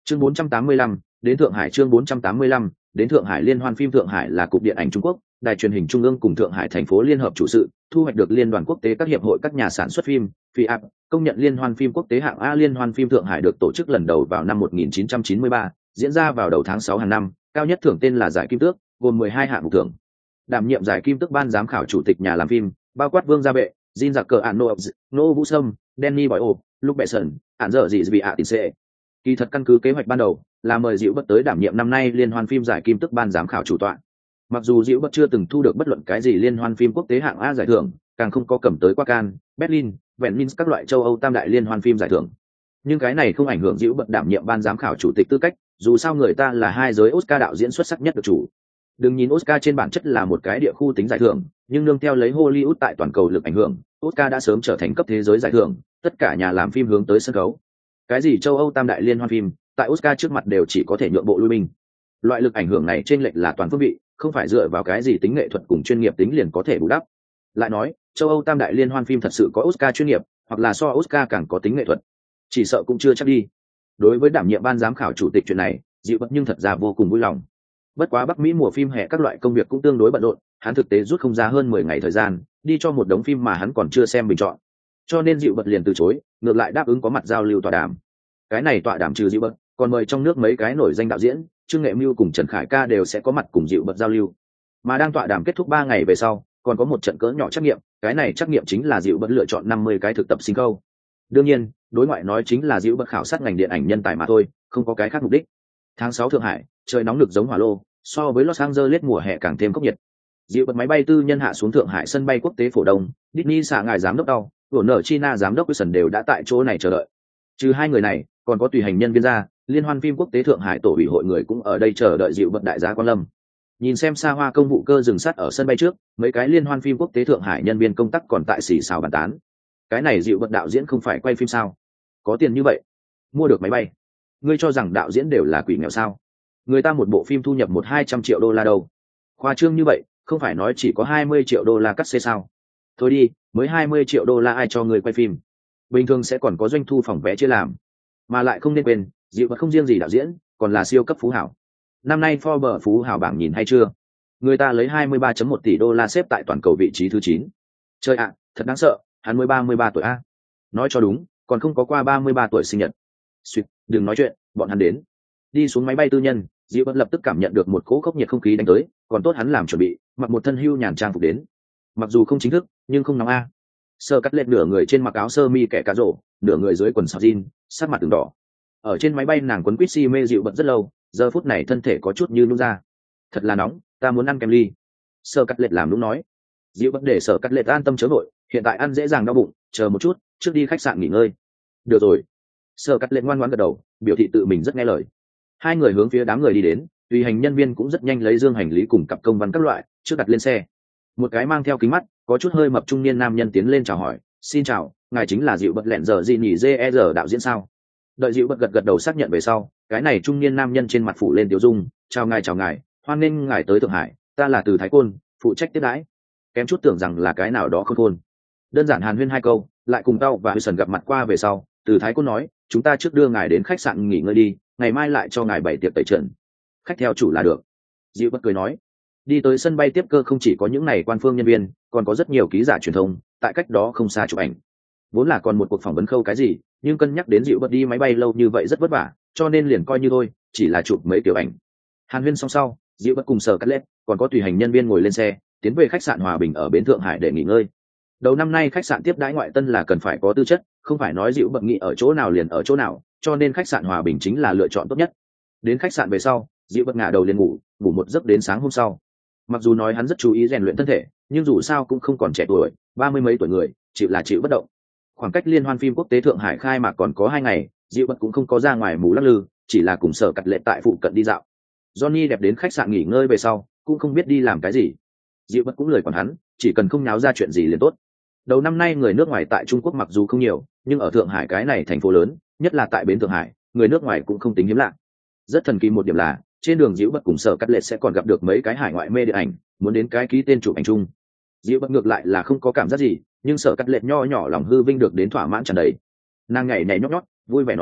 Chương 485, đến Thượng Hải. Chương 485, đến Thượng Hải. Liên hoan phim Thượng Hải là cục điện ảnh Trung Quốc, đài truyền hình Trung ương cùng Thượng Hải thành phố liên hợp chủ sự, thu hoạch được Liên đoàn quốc tế các hiệp hội các nhà sản xuất phim, FIAP, công nhận liên hoan phim quốc tế hạng A. Liên hoan phim Thượng Hải được tổ chức lần đầu vào năm 1993, diễn ra vào đầu tháng 6 hàng năm, cao nhất thưởng tên là giải Kim Tước, gồm 12 hạng mục thưởng. Đảm nhiệm giải Kim Tước ban giám khảo chủ tịch nhà làm phim, bao quát Vương Gia Vệ, Jin Giặc Cờ An Nô Vũ Sâm, Danny Boyle, Luke Besson, Án Dở Dị Vì Tình Sệ. Kỳ thật căn cứ kế hoạch ban đầu là mời Diệu Bất tới đảm nhiệm năm nay liên hoan phim giải Kim Tước ban giám khảo chủ tọa. Mặc dù Diệu Bất chưa từng thu được bất luận cái gì liên hoan phim quốc tế hạng A giải thưởng, càng không có cầm tới qua Cannes, Berlin, Venice các loại châu Âu tam đại liên hoan phim giải thưởng, nhưng cái này không ảnh hưởng Diệu Bất đảm nhiệm ban giám khảo chủ tịch tư cách, dù sao người ta là hai giới Oscar đạo diễn xuất sắc nhất được chủ. Đừng nhìn Oscar trên bản chất là một cái địa khu tính giải thưởng, nhưng nương theo lấy Hollywood tại toàn cầu lực ảnh hưởng, Oscar đã sớm trở thành cấp thế giới giải thưởng, tất cả nhà làm phim hướng tới sân khấu. Cái gì châu Âu tam đại liên hoan phim, tại Oscar trước mặt đều chỉ có thể nhượng bộ lui binh. Loại lực ảnh hưởng này trên lệch là toàn phương vị, không phải dựa vào cái gì tính nghệ thuật cùng chuyên nghiệp tính liền có thể bù đắp. Lại nói, châu Âu tam đại liên hoan phim thật sự có Oscar chuyên nghiệp, hoặc là so Oscar càng có tính nghệ thuật, chỉ sợ cũng chưa chắc đi. Đối với đảm nhiệm ban giám khảo chủ tịch chuyện này, Diệu Bất nhưng thật ra vô cùng vui lòng. Bất quá Bắc Mỹ mùa phim hè các loại công việc cũng tương đối bận rộn, hắn thực tế rút không ra hơn 10 ngày thời gian đi cho một đống phim mà hắn còn chưa xem bình chọn, cho nên Diệu Bất liền từ chối, ngược lại đáp ứng có mặt giao lưu tọa đàm. Cái này tọa đàm trừ Diệu Bất, còn mời trong nước mấy cái nổi danh đạo diễn, Trương Nghệ Mưu cùng Trần Khải Ca đều sẽ có mặt cùng Diệu Bất giao lưu. Mà đang tọa đàm kết thúc 3 ngày về sau, còn có một trận cỡ nhỏ trắc nghiệm, cái này trắc nghiệm chính là Diệu Bất lựa chọn 50 cái thực tập sinh câu. Đương nhiên, đối ngoại nói chính là Diệu Bất khảo sát ngành điện ảnh nhân tài mà thôi, không có cái khác mục đích. Tháng 6 Thượng Hải, trời nóng nực giống hỏa lô, so với Los Angeles mùa hè càng thêm khốc nhiệt. Diệu Bất máy bay tư nhân hạ xuống Thượng Hải sân bay quốc tế Phổ Đông, Disney xả ngài giám đốc đau, Warner China giám đốc Wilson đều đã tại chỗ này chờ đợi. Trừ hai người này, còn có tùy hành nhân viên ra, liên hoan phim quốc tế Thượng Hải tổ ủy hội người cũng ở đây chờ đợi Diệu Bất đại giá quan lâm. Nhìn xem xa hoa công vụ cơ dừng sát ở sân bay trước, mấy cái liên hoan phim quốc tế Thượng Hải nhân viên công tác còn tại xì xào bàn tán. Cái này Diệu Bất đạo diễn không phải quay phim sao? Có tiền như vậy, mua được máy bay. Ngươi cho rằng đạo diễn đều là quỷ nghèo sao? Người ta một bộ phim thu nhập 100-200 triệu đô la đâu. Khoa trương như vậy, không phải nói chỉ có 20 triệu đô la cắt xê sao? Thôi đi, mới 20 triệu đô la ai cho người quay phim? Bình thường sẽ còn có doanh thu phòng vé chia làm. Mà lại không nên quên, Diệu Bất không riêng gì đạo diễn, còn là siêu cấp phú hảo. Năm nay Forbes phú hảo bảng nhìn hay chưa? Người ta lấy 23.1 tỷ đô la xếp tại toàn cầu vị trí thứ 9. Chơi ạ, thật đáng sợ, hắn mới 33 tuổi a. Nói cho đúng, còn không có qua 33 tuổi sinh nhật. Xuyệt, đừng nói chuyện, bọn hắn đến. Đi xuống máy bay tư nhân, Diệu Bất lập tức cảm nhận được một cỗ khốc nhiệt không khí đánh tới, còn tốt hắn làm chuẩn bị, mặc một thân hưu nhàn trang phục đến. Mặc dù không chính thức, nhưng không nóng a. Sơ cắt lên nửa người trên mặc áo sơ mi kẻ cá rổ, nửa người dưới quần sọc jean, sát mặt từng đỏ. Ở trên máy bay nàng quấn quýt si mê Diệu Bất rất lâu, giờ phút này thân thể có chút như nung ra. Thật là nóng, ta muốn ăn kem ly. Sơ cắt lệch làm đúng nói. Diệu Bất để Sở Cắt lệch an tâm chớ vội, hiện tại ăn dễ dàng đau bụng, chờ một chút, trước đi khách sạn nghỉ ngơi. Được rồi. Sở Cắt lệch ngoan ngoãn gật đầu, biểu thị tự mình rất nghe lời. Hai người hướng phía đám người đi đến, tùy hành nhân viên cũng rất nhanh lấy dương hành lý cùng cặp công văn các loại trước đặt lên xe. Một cái mang theo kính mắt, có chút hơi mập trung niên nam nhân tiến lên chào hỏi, xin chào, ngài chính là Diệu Bất lẹn giờ gì nhỉ JR đạo diễn sao? Đợi Diệu Bất gật đầu xác nhận về sau, cái này trung niên nam nhân trên mặt phủ lên tiêu dung, chào ngài, hoan nghênh ngài tới Thượng Hải, ta là từ Thái Côn, phụ trách tiếp đãi. Kém chút tưởng rằng là cái nào đó khôn khôn. Đơn giản hàn huyên hai câu, lại cùng tao và Wilson gặp mặt qua về sau, từ Thái Côn nói, chúng ta trước đưa ngài đến khách sạn nghỉ ngơi đi, ngày mai lại cho ngài bày tiệc tẩy trần. Khách theo chủ là được. Diệu Bất cười nói. Đi tới sân bay tiếp cơ không chỉ có những này quan phương nhân viên, còn có rất nhiều ký giả truyền thông, tại cách đó không xa chụp ảnh. Vốn là còn một cuộc phỏng vấn khâu cái gì, nhưng cân nhắc đến Diệu Bất đi máy bay lâu như vậy rất vất vả, cho nên liền coi như thôi, chỉ là chụp mấy kiểu ảnh. Hàn huyên xong sau, Diệu Bất cùng Sở Cắt lệch, còn có tùy hành nhân viên ngồi lên xe, tiến về khách sạn Hòa Bình ở bến Thượng Hải để nghỉ ngơi. Đầu năm nay khách sạn tiếp đãi ngoại tân là cần phải có tư chất, không phải nói Diệu Bất nghĩ ở chỗ nào liền ở chỗ nào, cho nên khách sạn Hòa Bình chính là lựa chọn tốt nhất. Đến khách sạn về sau, Diệu Bất ngả đầu liền ngủ một giấc đến sáng hôm sau. Mặc dù nói hắn rất chú ý rèn luyện thân thể, nhưng dù sao cũng không còn trẻ tuổi, 30 mấy tuổi người, chịu là chịu bất động. Khoảng cách liên hoan phim quốc tế Thượng Hải khai mạc còn có 2 ngày, Diệu Bất cũng không có ra ngoài mù lắc lư, chỉ là cùng Sở Cắt lệch tại phụ cận đi dạo. Johnny đẹp đến khách sạn nghỉ ngơi về sau, cũng không biết đi làm cái gì. Diệu Bất cũng lười quản hắn, chỉ cần không náo ra chuyện gì liền tốt. Đầu năm nay người nước ngoài tại Trung Quốc mặc dù không nhiều, nhưng ở Thượng Hải cái này thành phố lớn, nhất là tại bến Thượng Hải, người nước ngoài cũng không tính hiếm lạ. Rất thần kỳ một điểm là, trên đường Diệu Bất cùng Sở Cắt lệch sẽ còn gặp được mấy cái hải ngoại mê điện ảnh, muốn đến cái ký tên chụp ảnh chung. Diệu Bất ngược lại là không có cảm giác gì, nhưng Sở Cắt lệch nho nhỏ lòng hư vinh được đến thỏa mãn tràn đầy. Nàng nhảy nhót nhót, vui vẻ nói,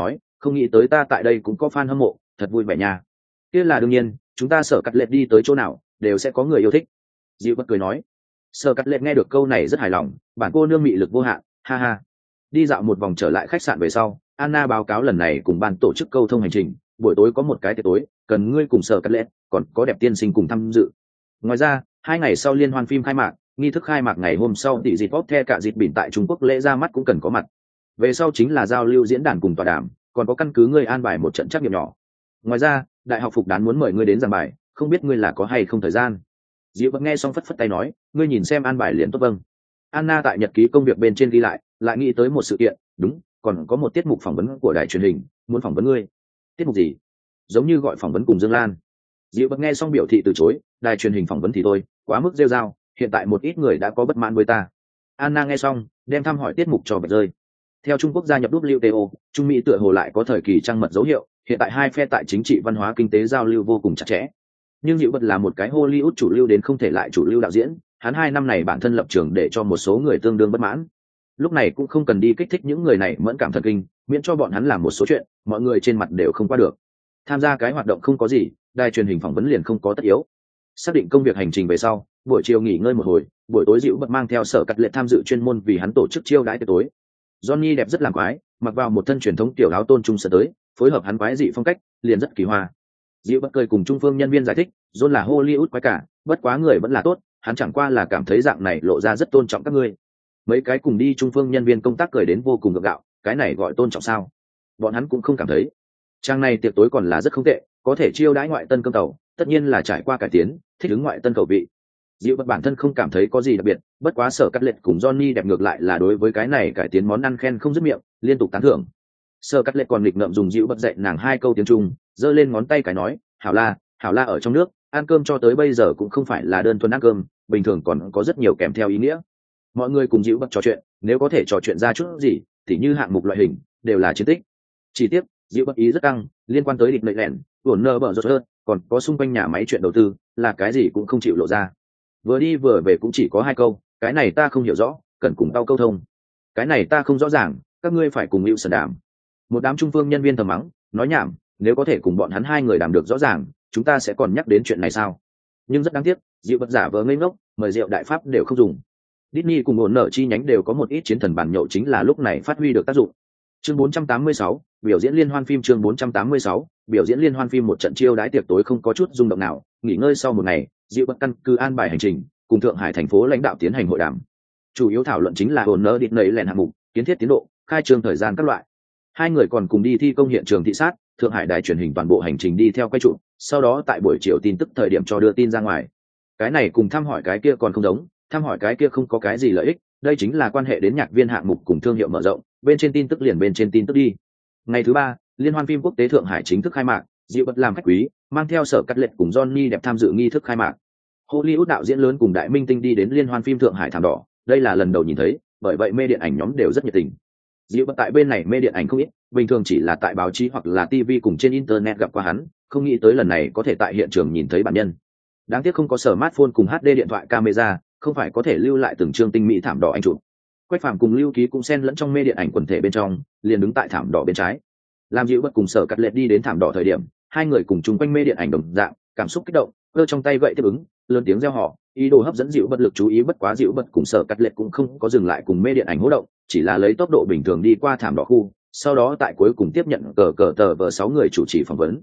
không nghĩ tới ta tại đây cũng có fan hâm mộ, thật vui vẻ nha. Kia là đương nhiên, chúng ta Sở Cắt Lệ đi tới chỗ nào đều sẽ có người yêu thích. Dịu bất cười nói. Sở Cắt Lệ nghe được câu này rất hài lòng, bản cô nương mị lực vô hạn, ha ha. Đi dạo một vòng trở lại khách sạn về sau, Anna báo cáo lần này cùng ban tổ chức câu thông hành trình, buổi tối có một cái tiệc tối, cần ngươi cùng Sở Cắt Lệ, còn có đẹp tiên sinh cùng tham dự. Ngoài ra, 2 ngày sau liên hoan phim khai mạc, nghi thức khai mạc ngày hôm sau tỷ dịp bóp the cả dịp bỉn tại Trung Quốc lễ ra mắt cũng cần có mặt. Về sau chính là giao lưu diễn đàn cùng tọa đàm, còn có căn cứ ngươi an bài một trận trắc nghiệm nhỏ. Ngoài ra, đại học phục đán muốn mời ngươi đến giảng bài, không biết ngươi là có hay không thời gian. Diệu Bất nghe xong phất phất tay nói, ngươi nhìn xem an bài liền tốt. Vâng. Anna tại nhật ký công việc bên trên ghi lại nghĩ tới một sự kiện, đúng, còn có một tiết mục phỏng vấn của đài truyền hình, muốn phỏng vấn ngươi. Tiết mục gì? Giống như gọi phỏng vấn cùng Dương Lan. Diệu Bất nghe xong biểu thị từ chối, đài truyền hình phỏng vấn thì thôi, quá mức rêu rao, hiện tại một ít người đã có bất mãn với ta. Anna nghe xong, đem thăm hỏi tiết mục cho bật rơi. Theo Trung Quốc gia nhập WTO, Trung Mỹ tựa hồ lại có thời kỳ trăng mật dấu hiệu, hiện tại hai phe tại chính trị văn hóa kinh tế giao lưu vô cùng chặt chẽ. Nhưng Diệu Bất là một cái Hollywood chủ lưu đến không thể lại chủ lưu đạo diễn, hắn 2 năm này bản thân lập trường để cho một số người tương đương bất mãn. Lúc này cũng không cần đi kích thích những người này mẫn cảm thần kinh, miễn cho bọn hắn làm một số chuyện, mọi người trên mặt đều không qua được. Tham gia cái hoạt động không có gì, đài truyền hình phỏng vấn liền không có tất yếu. Xác định công việc hành trình về sau, buổi chiều nghỉ ngơi một hồi, buổi tối Diệu Bất mang theo Sở Cắt Lệ tham dự chuyên môn vì hắn tổ chức chiêu đãi tối. Johnny đẹp rất làm quái, mặc vào một thân truyền thống tiểu áo tôn trung sở tới, phối hợp hắn quái dị phong cách, liền rất kỳ hoa. Diệu Bất cười cùng trung phương nhân viên giải thích, John là Hollywood quái cả, bất quá người vẫn là tốt, hắn chẳng qua là cảm thấy dạng này lộ ra rất tôn trọng các ngươi. Mấy cái cùng đi trung phương nhân viên công tác cười đến vô cùng gượng gạo, cái này gọi tôn trọng sao? Bọn hắn cũng không cảm thấy. Trang này tiệc tối còn là rất không tệ, có thể chiêu đãi ngoại tân cơm tàu, tất nhiên là trải qua cải tiến, thích ứng ngoại tân khẩu vị. Diệu Bất bản thân không cảm thấy có gì đặc biệt, bất quá Sở Cắt Lệ cùng Johnny đẹp ngược lại là đối với cái này cải tiến món ăn khen không dứt miệng, liên tục tán thưởng. Sở Cắt Lệ còn nghịch ngợm dùng Diệu Bất dạy nàng 2 câu tiếng Trung, giơ lên ngón tay cái nói, hảo la ở trong nước, ăn cơm cho tới bây giờ cũng không phải là đơn thuần ăn cơm, bình thường còn có rất nhiều kèm theo ý nghĩa. Mọi người cùng Diệu Bất trò chuyện, nếu có thể trò chuyện ra chút gì, thì như hạng mục loại hình, đều là chiến tích. Chỉ tiếc, Diệu Bất ý rất căng, liên quan tới địch lợi lẹn, nơ bở rột hơn, còn có xung quanh nhà máy chuyện đầu tư, là cái gì cũng không chịu lộ ra. Vừa đi vừa về cũng chỉ có 2 câu, cái này ta không hiểu rõ, cần cùng tao câu thông. Cái này ta không rõ ràng, các ngươi phải cùng Hữu Sở đàm. Một đám trung phương nhân viên thầm mắng, nói nhảm, nếu có thể cùng bọn hắn 2 người đàm được rõ ràng, chúng ta sẽ còn nhắc đến chuyện này sao? Nhưng rất đáng tiếc, Diệu Bất giả vờ ngây ngốc, mời rượu đại pháp đều không dùng. Disney cùng ổn nợ chi nhánh đều có một ít chiến thần bàn nhậu chính là lúc này phát huy được tác dụng. Chương 486, biểu diễn liên hoan phim. Chương 486, biểu diễn liên hoan phim. Một trận chiêu đãi tiệc tối không có chút rung động nào, nghỉ ngơi sau một ngày, Diệu Bất căn cứ an bài hành trình, cùng Thượng Hải thành phố lãnh đạo tiến hành hội đàm. Chủ yếu thảo luận chính là ổn nợ Disney lẻn hạng mục, kiến thiết tiến độ, khai trương thời gian các loại. 2 người còn cùng đi thi công hiện trường thị sát, Thượng Hải đài truyền hình toàn bộ hành trình đi theo quay trụ, sau đó tại buổi chiều tin tức thời điểm cho đưa tin ra ngoài. Cái này cùng thăm hỏi cái kia còn không giống, thăm hỏi cái kia không có cái gì lợi ích, đây chính là quan hệ đến nhạc viên hạng mục cùng thương hiệu mở rộng, bên trên tin tức liền bên trên tin tức đi. Ngày thứ 3, liên hoan phim quốc tế Thượng Hải chính thức khai mạc, Diệu Bất làm khách quý, mang theo Sở Cắt Lệ cùng Johnny đẹp tham dự nghi thức khai mạc. Hollywood đạo diễn lớn cùng đại minh tinh đi đến liên hoan phim Thượng Hải thảm đỏ, đây là lần đầu nhìn thấy, bởi vậy mê điện ảnh nhóm đều rất nhiệt tình. Diệu Bất tại bên này mê điện ảnh không ít, bình thường chỉ là tại báo chí hoặc là TV cùng trên internet gặp qua hắn, không nghĩ tới lần này có thể tại hiện trường nhìn thấy bản nhân. Đáng tiếc không có smartphone cùng HD điện thoại camera, không phải có thể lưu lại từng chương tinh mỹ thảm đỏ anh chụp. Quách Phàm cùng Lưu Ký cũng xen lẫn trong mê điện ảnh quần thể bên trong, liền đứng tại thảm đỏ bên trái. Làm Diệu Bất cùng Sở Cắt Lệ đi đến thảm đỏ thời điểm, 2 người cùng chung quanh mê điện ảnh đồng dạng, cảm xúc kích động, giơ trong tay gậy tiếp ứng, lớn tiếng reo hò, ý đồ hấp dẫn Diệu Bất lực chú ý. Bất quá Diệu Bất cùng Sở Cắt Lệ cũng không có dừng lại cùng mê điện ảnh hô động, chỉ là lấy tốc độ bình thường đi qua thảm đỏ khu, sau đó tại cuối cùng tiếp nhận tờ vờ 6 người chủ trì phỏng vấn.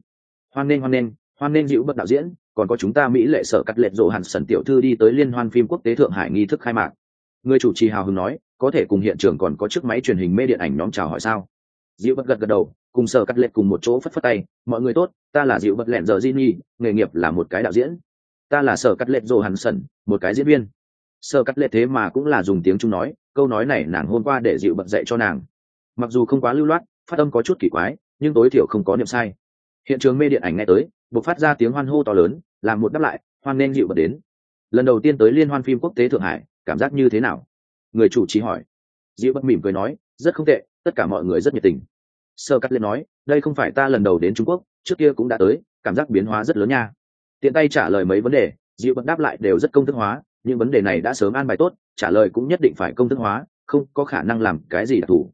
Hoan nghênh Diệu Bất đạo diễn, còn có chúng ta Mỹ lệ Sở Cắt Lệ Johansson tiểu thư đi tới liên hoan phim quốc tế Thượng Hải nghi thức khai mạc. Người chủ trì hào hứng nói, có thể cùng hiện trường còn có chiếc máy truyền hình mê điện ảnh nhóm chào hỏi sao? Diệu Bất gật gật đầu, cùng Sở Cắt Lệ cùng một chỗ phất phất tay, mọi người tốt, ta là Diệu Bất lẹn giờ Ginny, nghề nghiệp là một cái đạo diễn. Ta là Sở Cắt Lệ Johansson, một cái diễn viên. Sở Cắt Lệ thế mà cũng là dùng tiếng Trung nói, câu nói này nàng hôm qua để Diệu Bất dạy cho nàng. Mặc dù không quá lưu loát, phát âm có chút kỳ quái, nhưng tối thiểu không có niệm sai. Hiện trường mê điện ảnh nghe tới, bộc phát ra tiếng hoan hô to lớn, làm một đáp lại, hoan nghênh Diệu Bất đến. Lần đầu tiên tới liên hoan phim quốc tế Thượng Hải, cảm giác như thế nào? Người chủ trì hỏi. Diệu Bất mỉm cười nói, rất không tệ, tất cả mọi người rất nhiệt tình. Sở Cắt Lệ nói, đây không phải ta lần đầu đến Trung Quốc, trước kia cũng đã tới, cảm giác biến hóa rất lớn nha. Tiện tay trả lời mấy vấn đề, Diệu Bất đáp lại đều rất công thức hóa, nhưng vấn đề này đã sớm an bài tốt, trả lời cũng nhất định phải công thức hóa, không có khả năng làm cái gì đặc thù.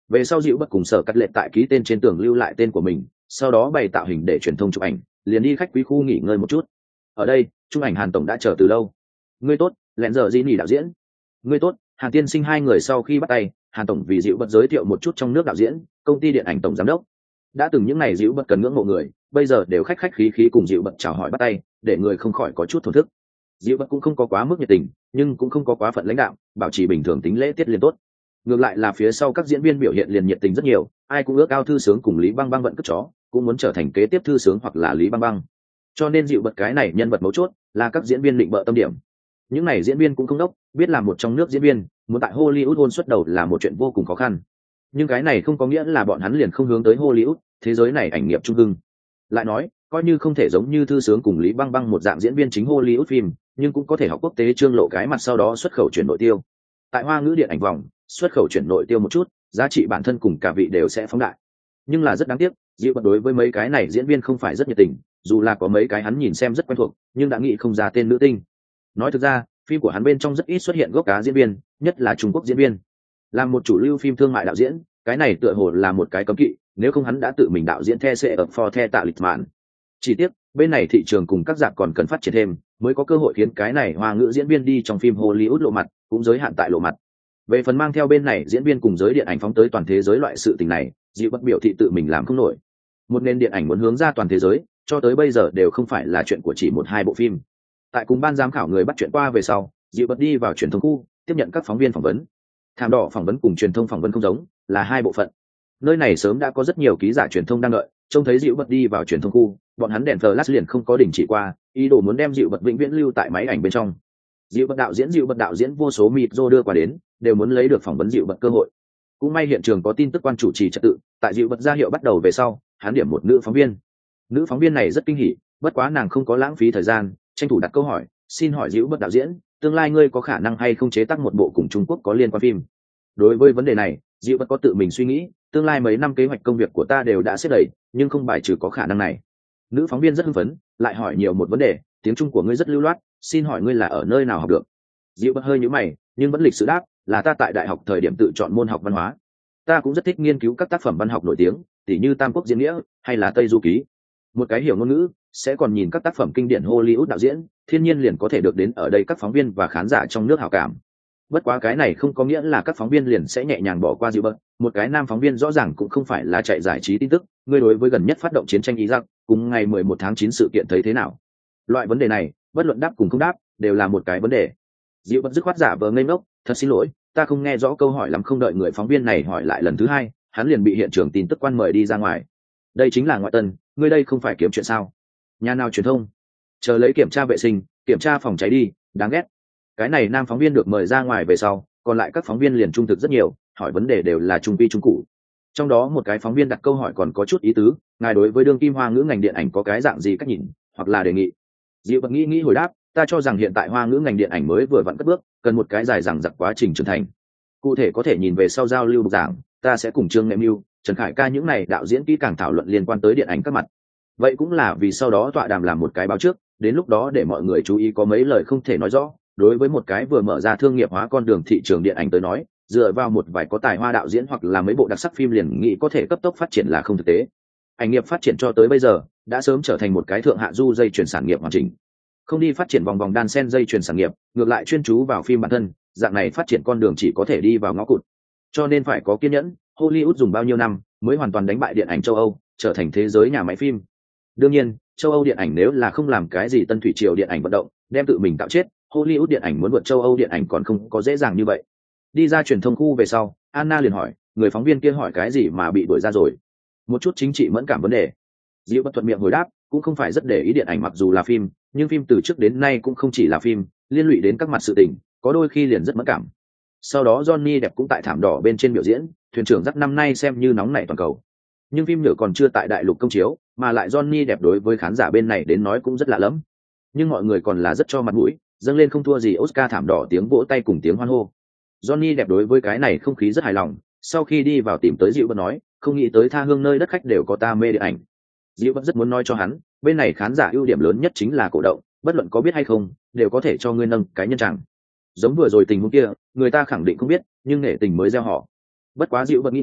Về sau dịu bật cùng sở cắt lệ tại ký tên trên tường lưu lại tên của mình, sau đó bày tạo hình để truyền thông chụp ảnh, liền đi khách quý khu nghỉ ngơi một chút. Ở đây trung ảnh Hàn tổng đã chờ từ lâu. Ngươi tốt, lẹn giờ gì nhỉ đạo diễn. Ngươi tốt, Hàn tiên sinh. Hai người sau khi bắt tay, Hàn tổng vì dịu bật giới thiệu một chút trong nước đạo diễn, công ty điện ảnh tổng giám đốc. Đã từng những ngày dịu bật cần ngưỡng mộ người, bây giờ đều khách khách khí khí cùng dịu bật chào hỏi bắt tay, để người không khỏi có chút thổn thức. Dịu bật cũng không có quá mức nhiệt tình, nhưng cũng không có quá phận lãnh đạo, bảo trì bình thường tính lễ tiết liền tốt. Ngược lại là phía sau các diễn viên biểu hiện liền nhiệt tình rất nhiều, ai cũng ước ao thư sướng cùng Lý Băng Băng vận cất chó, cũng muốn trở thành kế tiếp thư sướng hoặc là Lý Băng Băng. Cho nên dịu bật cái này nhân vật mấu chốt là các diễn viên định bợ tâm điểm. Những này diễn viên cũng không đốc, biết làm một trong nước diễn viên, muốn tại Hollywood hôn xuất đầu là một chuyện vô cùng khó khăn. Nhưng cái này không có nghĩa là bọn hắn liền không hướng tới Hollywood, thế giới này ảnh nghiệp trung hưng. Lại nói, coi như không thể giống như thư sướng cùng Lý Băng Băng một dạng diễn viên chính Hollywood phim, nhưng cũng có thể học quốc tế trương lộ cái mặt sau đó xuất khẩu chuyển nội tiêu. Tại Hoa ngữ điện ảnh vòng, xuất khẩu chuyển nội tiêu một chút, giá trị bản thân cùng cả vị đều sẽ phóng đại. Nhưng là rất đáng tiếc, dịu bật đối với mấy cái này diễn viên không phải rất nhiệt tình, dù là có mấy cái hắn nhìn xem rất quen thuộc, nhưng đã nghĩ không ra tên nữ tinh. Nói thực ra, phim của hắn bên trong rất ít xuất hiện gốc cá diễn viên, nhất là Trung Quốc diễn viên. Làm một chủ lưu phim thương mại đạo diễn, cái này tựa hồ là một cái cấm kỵ, nếu không hắn đã tự mình đạo diễn The sẽ ở for The tạ lịch mạn. Chỉ tiếc, bên này thị trường cùng các dạp còn cần phát triển thêm, mới có cơ hội khiến cái này Hoa ngữ diễn viên đi trong phim Hollywood lộ mặt, cũng giới hạn tại lộ mặt. Về phần mang theo bên này diễn viên cùng giới điện ảnh phóng tới toàn thế giới loại sự tình này, dịu bất biểu thị tự mình làm không nổi. Một nền điện ảnh muốn hướng ra toàn thế giới, cho tới bây giờ đều không phải là chuyện của chỉ một hai bộ phim. Tại cùng ban giám khảo người bắt chuyện qua về sau, dịu bất đi vào truyền thông khu, tiếp nhận các phóng viên phỏng vấn. Thảm đỏ phỏng vấn cùng truyền thông phỏng vấn không giống, là hai bộ phận. Nơi này sớm đã có rất nhiều ký giả truyền thông đang đợi, trông thấy dịu bất đi vào truyền thông khu, bọn hắn đèn flash liền không có đình chỉ qua, ý đồ muốn đem dịu bất vĩnh viễn lưu tại máy ảnh bên trong. Dịu bất đạo diễn vô số mịt rô đưa qua đến, đều muốn lấy được phỏng vấn dịu bất cơ hội. Cũng may hiện trường có tin tức quan chủ trì trật tự, tại dịu bất ra hiệu bắt đầu về sau, hắn điểm một nữ phóng viên. Nữ phóng viên này rất kinh hỉ, bất quá nàng không có lãng phí thời gian, tranh thủ đặt câu hỏi, xin hỏi dịu bất đạo diễn, tương lai ngươi có khả năng hay không chế tác một bộ cùng Trung Quốc có liên quan phim? Đối với vấn đề này, dịu bất có tự mình suy nghĩ, tương lai mấy năm kế hoạch công việc của ta đều đã xếp đầy, nhưng không bài trừ có khả năng này. Nữ phóng viên rất hưng phấn, lại hỏi nhiều một vấn đề, tiếng Trung của ngươi rất lưu loát, xin hỏi ngươi là ở nơi nào học được? Dịu bất hơi nhíu mày, nhưng vẫn lịch sự đáp, là ta tại đại học thời điểm tự chọn môn học văn hóa. Ta cũng rất thích nghiên cứu các tác phẩm văn học nổi tiếng, tỉ như Tam Quốc diễn nghĩa hay là Tây Du ký. Một cái hiểu ngôn ngữ, sẽ còn nhìn các tác phẩm kinh điển Hollywood đạo diễn, thiên nhiên liền có thể được đến ở đây các phóng viên và khán giả trong nước hảo cảm. Bất quá cái này không có nghĩa là các phóng viên liền sẽ nhẹ nhàng bỏ qua dịu bật. Một cái nam phóng viên rõ ràng cũng không phải là chạy giải trí tin tức, ngươi đối với gần nhất phát động chiến tranh Iraq cùng ngày 11 tháng 9 sự kiện thấy thế nào? Loại vấn đề này, bất luận đáp cùng không đáp, đều là một cái vấn đề. Dịu bật dứt khoát giả vờ ngây ngốc, thật xin lỗi, ta không nghe rõ câu hỏi lắm. Không đợi người phóng viên này hỏi lại lần thứ hai, hắn liền bị hiện trường tin tức quan mời đi ra ngoài. Đây chính là ngoại tân, ngươi đây không phải kiếm chuyện sao? Nhà nào truyền thông? Chờ lấy kiểm tra vệ sinh, kiểm tra phòng cháy đi, đáng ghét. Cái này nam phóng viên được mời ra ngoài về sau, còn lại các phóng viên liền trung thực rất nhiều, hỏi vấn đề đều là trung quy trung cụ. Trong đó một cái phóng viên đặt câu hỏi còn có chút ý tứ, ngài đối với đương kim Hoa ngữ ngành điện ảnh có cái dạng gì cách nhìn hoặc là đề nghị? Dịu bật nghĩ hồi đáp, ta cho rằng hiện tại Hoa ngữ ngành điện ảnh mới vừa vặn cất bước, cần một cái dài dằng dặc quá trình trưởng thành. Cụ thể có thể nhìn về sau giao lưu bục giảng, ta sẽ cùng Trương Nghệ Mưu, Trần Khải Ca những này đạo diễn kỹ càng thảo luận liên quan tới điện ảnh các mặt. Vậy cũng là vì sau đó tọa đàm làm một cái báo trước, đến lúc đó để mọi người chú ý có mấy lời không thể nói rõ. Đối với một cái vừa mở ra thương nghiệp hóa con đường thị trường điện ảnh tới nói, dựa vào một vài có tài hoa đạo diễn hoặc là mấy bộ đặc sắc phim liền nghĩ có thể cấp tốc phát triển là không thực tế. Ảnh nghiệp phát triển cho tới bây giờ đã sớm trở thành một cái thượng hạ du dây chuyển sản nghiệp hoàn chỉnh, không đi phát triển vòng vòng đan sen dây chuyển sản nghiệp, ngược lại chuyên chú vào phim bản thân, dạng này phát triển con đường chỉ có thể đi vào ngõ cụt. Cho nên phải có kiên nhẫn. Hollywood dùng bao nhiêu năm mới hoàn toàn đánh bại điện ảnh châu Âu, trở thành thế giới nhà máy phim. Đương nhiên, châu Âu điện ảnh nếu là không làm cái gì tân thủy triều điện ảnh vận động, đem tự mình tạo chết, Hollywood điện ảnh muốn vượt châu Âu điện ảnh còn không có dễ dàng như vậy. Đi ra truyền thông khu về sau, Anna liền hỏi, người phóng viên kia hỏi cái gì mà bị đuổi ra rồi? Một chút chính trị mẫn cảm vấn đề. Diệu bất thuận miệng hồi đáp, cũng không phải rất để ý điện ảnh, mặc dù là phim, nhưng phim từ trước đến nay cũng không chỉ là phim, liên lụy đến các mặt sự tình, có đôi khi liền rất mẫn cảm. Sau đó Johnny Depp cũng tại thảm đỏ bên trên biểu diễn, thuyền trưởng dắt năm nay xem như nóng nảy toàn cầu. Nhưng phim nhựa còn chưa tại đại lục công chiếu, mà lại Johnny Depp đối với khán giả bên này đến nói cũng rất lạ lẫm. Nhưng mọi người còn là rất cho mặt mũi, dâng lên không thua gì Oscar thảm đỏ tiếng vỗ tay cùng tiếng hoan hô. Johnny Depp đối với cái này không khí rất hài lòng, sau khi đi vào tìm tới Diệu Bất nói, không nghĩ tới tha hương nơi đất khách đều có ta mê điện ảnh. Diệu Bất rất muốn nói cho hắn, bên này khán giả ưu điểm lớn nhất chính là cổ động, bất luận có biết hay không, đều có thể cho ngươi nâng cái nhân trạng. Giống vừa rồi tình huống kia, người ta khẳng định không biết, nhưng nể tình mới gieo họ. Bất quá Diệu Bất nghĩ,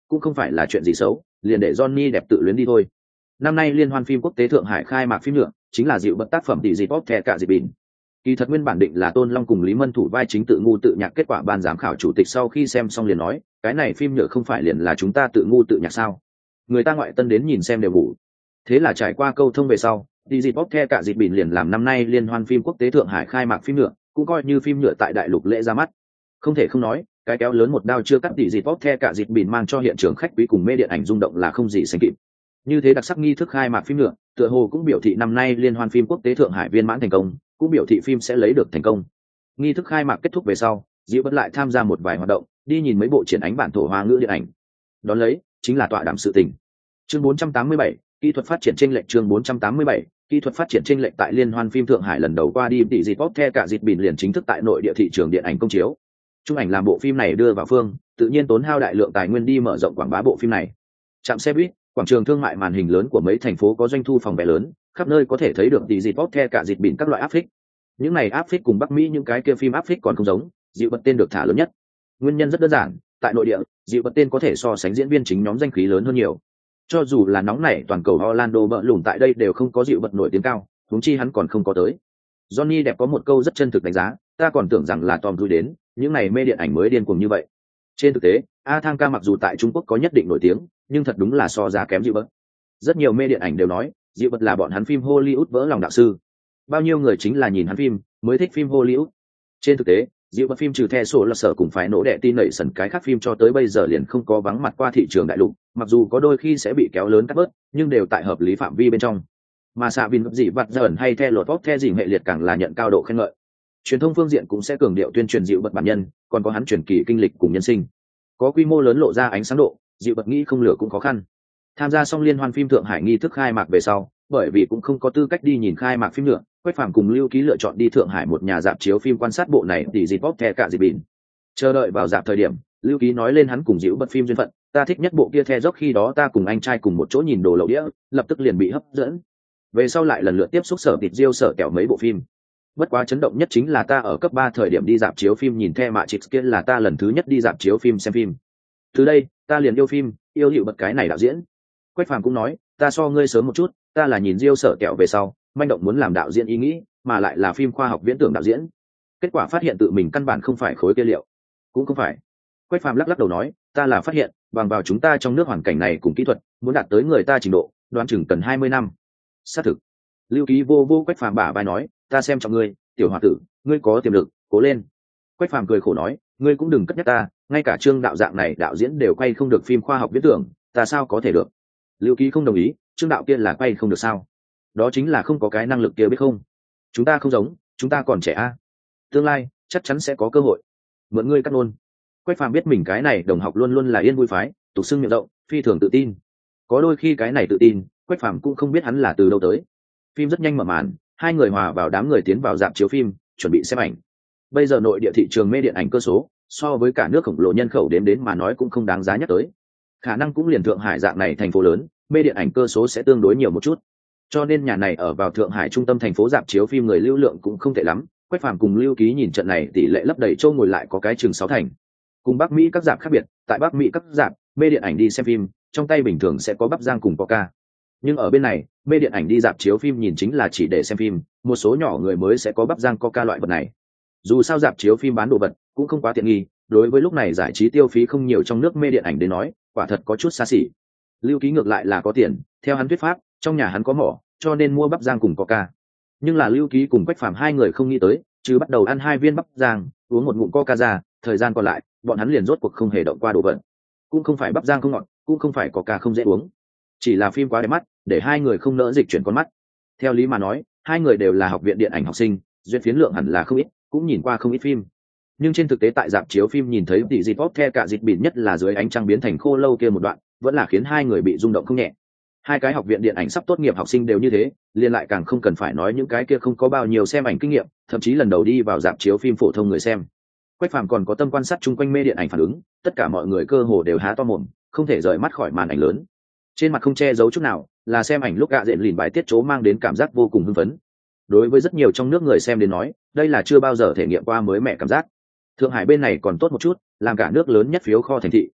cũng không phải là chuyện gì xấu, liền để Johnny đẹp tự luyến đi thôi. Năm nay liên hoan phim quốc tế Thượng Hải khai mạc phim nhựa, chính là dịu bật tác phẩm tỷ dịp bóp thẻ cả dịp bỉn. Kỳ thật nguyên bản định là Tôn Long cùng Lý Mân thủ vai chính tự ngu tự nhạc, kết quả ban giám khảo chủ tịch sau khi xem xong liền nói, cái này phim nhựa không phải liền là chúng ta tự ngu tự nhạc sao? Người ta ngoại tân đến nhìn xem đều ngủ. Thế là trải qua câu thông về sau, tỷ dịp bóp thẻ cả dịp bỉn liền làm năm nay liên hoan phim quốc tế Thượng Hải khai mạc phim nhựa, cũng coi như phim nhựa tại đại lục lễ ra mắt. Không thể không nói, cái kéo lớn một đao chưa cắt tỷ dịp bóp thẻ cả dịp bỉn mang cho hiện trường khách quý cùng mê điện ảnh rung động là không gì sánh kịp. Như thế đặc sắc nghi thức khai mạc phim nhựa, tựa hồ cũng biểu thị năm nay liên hoan phim quốc tế Thượng Hải viên mãn thành công, cũng biểu thị phim sẽ lấy được thành công. Nghi thức khai mạc kết thúc về sau, Diệu Bất lại tham gia một vài hoạt động, đi nhìn mấy bộ triển ánh bản thổ hoa ngữ điện ảnh. Đón lấy chính là tọa đàm sự tình. Chương 487, kỹ thuật phát triển chênh lệch. Chương 487, kỹ thuật phát triển chênh lệch. Tại liên hoan phim Thượng Hải lần đầu qua đi, tỷ dịp bóp the cả dịp bỉn liền chính thức tại nội địa thị trường điện ảnh công chiếu. Trung ảnh làm bộ phim này đưa vào phương, tự nhiên tốn hao đại lượng tài nguyên đi mở rộng quảng bá bộ phim này. Trạm xe buýt, quảng trường thương mại, màn hình lớn của mấy thành phố có doanh thu phòng vé lớn, khắp nơi có thể thấy được tỷ dịp bóp the cả dịp bỉn các loại áp phích. Những này áp phích cùng Bắc Mỹ những cái kia phim áp phích còn không giống, Dịu Bật tên được thả lớn nhất. Nguyên nhân rất đơn giản, tại nội địa, Dịu Bật tên có thể so sánh diễn viên chính nhóm danh khí lớn hơn nhiều. Cho dù là nóng này toàn cầu Orlando bợ lủng tại đây đều không có Dịu Bật nổi tiếng cao, huống chi hắn còn không có tới. Johnny đẹp có một câu rất chân thực đánh giá, ta còn tưởng rằng là Tom Cruise đến, những này mê điện ảnh mới điên cuồng như vậy. Trên thực tế, A Thang Ca mặc dù tại Trung Quốc có nhất định nổi tiếng, nhưng thật đúng là so giá kém Dịu Bật. Rất nhiều mê điện ảnh đều nói, Dịu Bật là bọn hắn phim Hollywood vỡ lòng đạo sư. Bao nhiêu người chính là nhìn hắn phim mới thích phim Hollywood. Trên thực tế, Dịu Bật phim trừ The Sổ là sở cùng phải nổ đẻ tin nảy sần cái khác phim cho tới bây giờ liền không có vắng mặt qua thị trường đại lục, mặc dù có đôi khi sẽ bị kéo lớn cắt bớt, nhưng đều tại hợp lý phạm vi bên trong. Mà xạ vin dị vặt dởn hay The Lord of the Rings hệ liệt càng là nhận cao độ khen ngợi. Truyền thông phương diện cũng sẽ cường điệu tuyên truyền Dịu Bật bản nhân, còn có hắn truyền kỳ kinh lịch cùng nhân sinh. Có quy mô lớn lộ ra ánh sáng độ, Dịu Bật nghĩ không lửa cũng khó khăn. Tham gia xong liên hoan phim Thượng Hải nghi thức khai mạc về sau, bởi vì cũng không có tư cách đi nhìn khai mạc phim nữa, Quách Phàm cùng Lưu Ký lựa chọn đi Thượng Hải một nhà rạp chiếu phim quan sát bộ này tỷ dịp bóp the cả dịp bỉn. Chờ đợi vào rạp thời điểm, Lưu Ký nói lên hắn cùng Dịu Bật phim duyên phận, ta thích nhất bộ kia The Dốc, khi đó ta cùng anh trai cùng một chỗ nhìn đồ lậu đĩa, lập tức liền bị hấp dẫn. Về sau lại lần lượt tiếp xúc Sở Tịt Diêu Sở Kẹo mấy bộ phim. Bất quá chấn động nhất chính là ta ở cấp 3 thời điểm đi rạp chiếu phim nhìn The Matrix, kia là ta lần thứ nhất đi rạp chiếu phim xem phim. Từ đây, ta liền yêu phim, yêu Dịu Bật cái này đạo diễn. Quách Phàm cũng nói, ta so ngươi sớm một chút, ta là nhìn Diêu Sở Kẹo về sau, manh động muốn làm đạo diễn ý nghĩ, mà lại là phim khoa học viễn tưởng đạo diễn. Kết quả phát hiện tự mình căn bản không phải khối kia liệu. Cũng không phải. Quách Phàm lắc lắc đầu nói, ta là phát hiện, bằng vào chúng ta trong nước hoàn cảnh này cùng kỹ thuật, muốn đạt tới người ta trình độ, đoán chừng cần 20 năm. Xác thực. Lưu Ký vô Quách Phàm bả vai nói, ta xem trọng ngươi, tiểu hòa tử, ngươi có tiềm lực, cố lên. Quách Phàm cười khổ nói, ngươi cũng đừng cất nhắc ta, ngay cả Trương đạo dạng này đạo diễn đều quay không được phim khoa học viễn tưởng, ta sao có thể được. Lưu Ký không đồng ý, Trương đạo kia là quay không được sao? Đó chính là không có cái năng lực kia biết không? Chúng ta không giống, chúng ta còn trẻ a. Tương lai chắc chắn sẽ có cơ hội. Mượn ngươi cắt nôn. Quách Phàm biết mình cái này đồng học luôn luôn là yên vui phái, tục xưng miệng rộng, phi thường tự tin. Có đôi khi cái này tự tin, Quách Phàm cũng không biết hắn là từ đâu tới. Phim rất nhanh mở màn, hai người hòa vào đám người tiến vào rạp chiếu phim, chuẩn bị xem ảnh. Bây giờ nội địa thị trường mê điện ảnh cơ số, so với cả nước khổng lồ nhân khẩu đến mà nói cũng không đáng giá nhắc tới. Khả năng cũng liền Thượng Hải dạng này thành phố lớn, mê điện ảnh cơ số sẽ tương đối nhiều một chút. Cho nên nhà này ở vào Thượng Hải trung tâm thành phố rạp chiếu phim người lưu lượng cũng không tệ lắm. Quách Phàm cùng Lưu Ký nhìn trận này tỷ lệ lấp đầy châu ngồi lại có cái chừng 6 thành. Cùng Bắc Mỹ các rạp khác biệt, tại Bắc Mỹ các rạp, mê điện ảnh đi xem phim, trong tay bình thường sẽ có bắp rang cùng coca. Nhưng ở bên này, mê điện ảnh đi rạp chiếu phim nhìn chính là chỉ để xem phim, một số nhỏ người mới sẽ có bắp rang coca loại vật này. Dù sao rạp chiếu phim bán đồ vật cũng không quá tiện nghi, đối với lúc này giải trí tiêu phí không nhiều trong nước mê điện ảnh đến nói, quả thật có chút xa xỉ. Lưu Ký ngược lại là có tiền, theo hắn thuyết pháp, trong nhà hắn có mỏ, cho nên mua bắp rang cùng coca. Nhưng là Lưu Ký cùng Quách Phàm hai người không nghĩ tới, chứ bắt đầu ăn 2 viên bắp rang, uống một ngụm coca ra, thời gian còn lại, bọn hắn liền rốt cuộc không hề động qua đồ vật. Cũng không phải bắp rang không ngọt, cũng không phải coca không dễ uống, chỉ là phim quá đẹp mắt, để hai người không nỡ dịch chuyển con mắt. Theo lý mà nói, hai người đều là học viện điện ảnh học sinh, duyên phiến lượng hẳn là không ít, cũng nhìn qua không ít phim. Nhưng trên thực tế tại rạp chiếu phim nhìn thấy tỷ dịp bóp the cả dịp bỉn, nhất là dưới ánh trăng biến thành khô lâu kia một đoạn, vẫn là khiến hai người bị rung động không nhẹ. Hai cái học viện điện ảnh sắp tốt nghiệp học sinh đều như thế, liền lại càng không cần phải nói những cái kia không có bao nhiêu xem ảnh kinh nghiệm, thậm chí lần đầu đi vào rạp chiếu phim phổ thông người xem. Quách Phàm còn có tâm quan sát chung quanh mê điện ảnh phản ứng, tất cả mọi người cơ hồ đều há to mồm, không thể rời mắt khỏi màn ảnh lớn. Trên mặt không che giấu chút nào, là xem ảnh lúc gạ dện lìn bài tiết chố mang đến cảm giác vô cùng hưng phấn. Đối với rất nhiều trong nước người xem đến nói, đây là chưa bao giờ thể nghiệm qua mới mẻ cảm giác. Thượng Hải bên này còn tốt một chút, làm cả nước lớn nhất phiếu kho thành thị,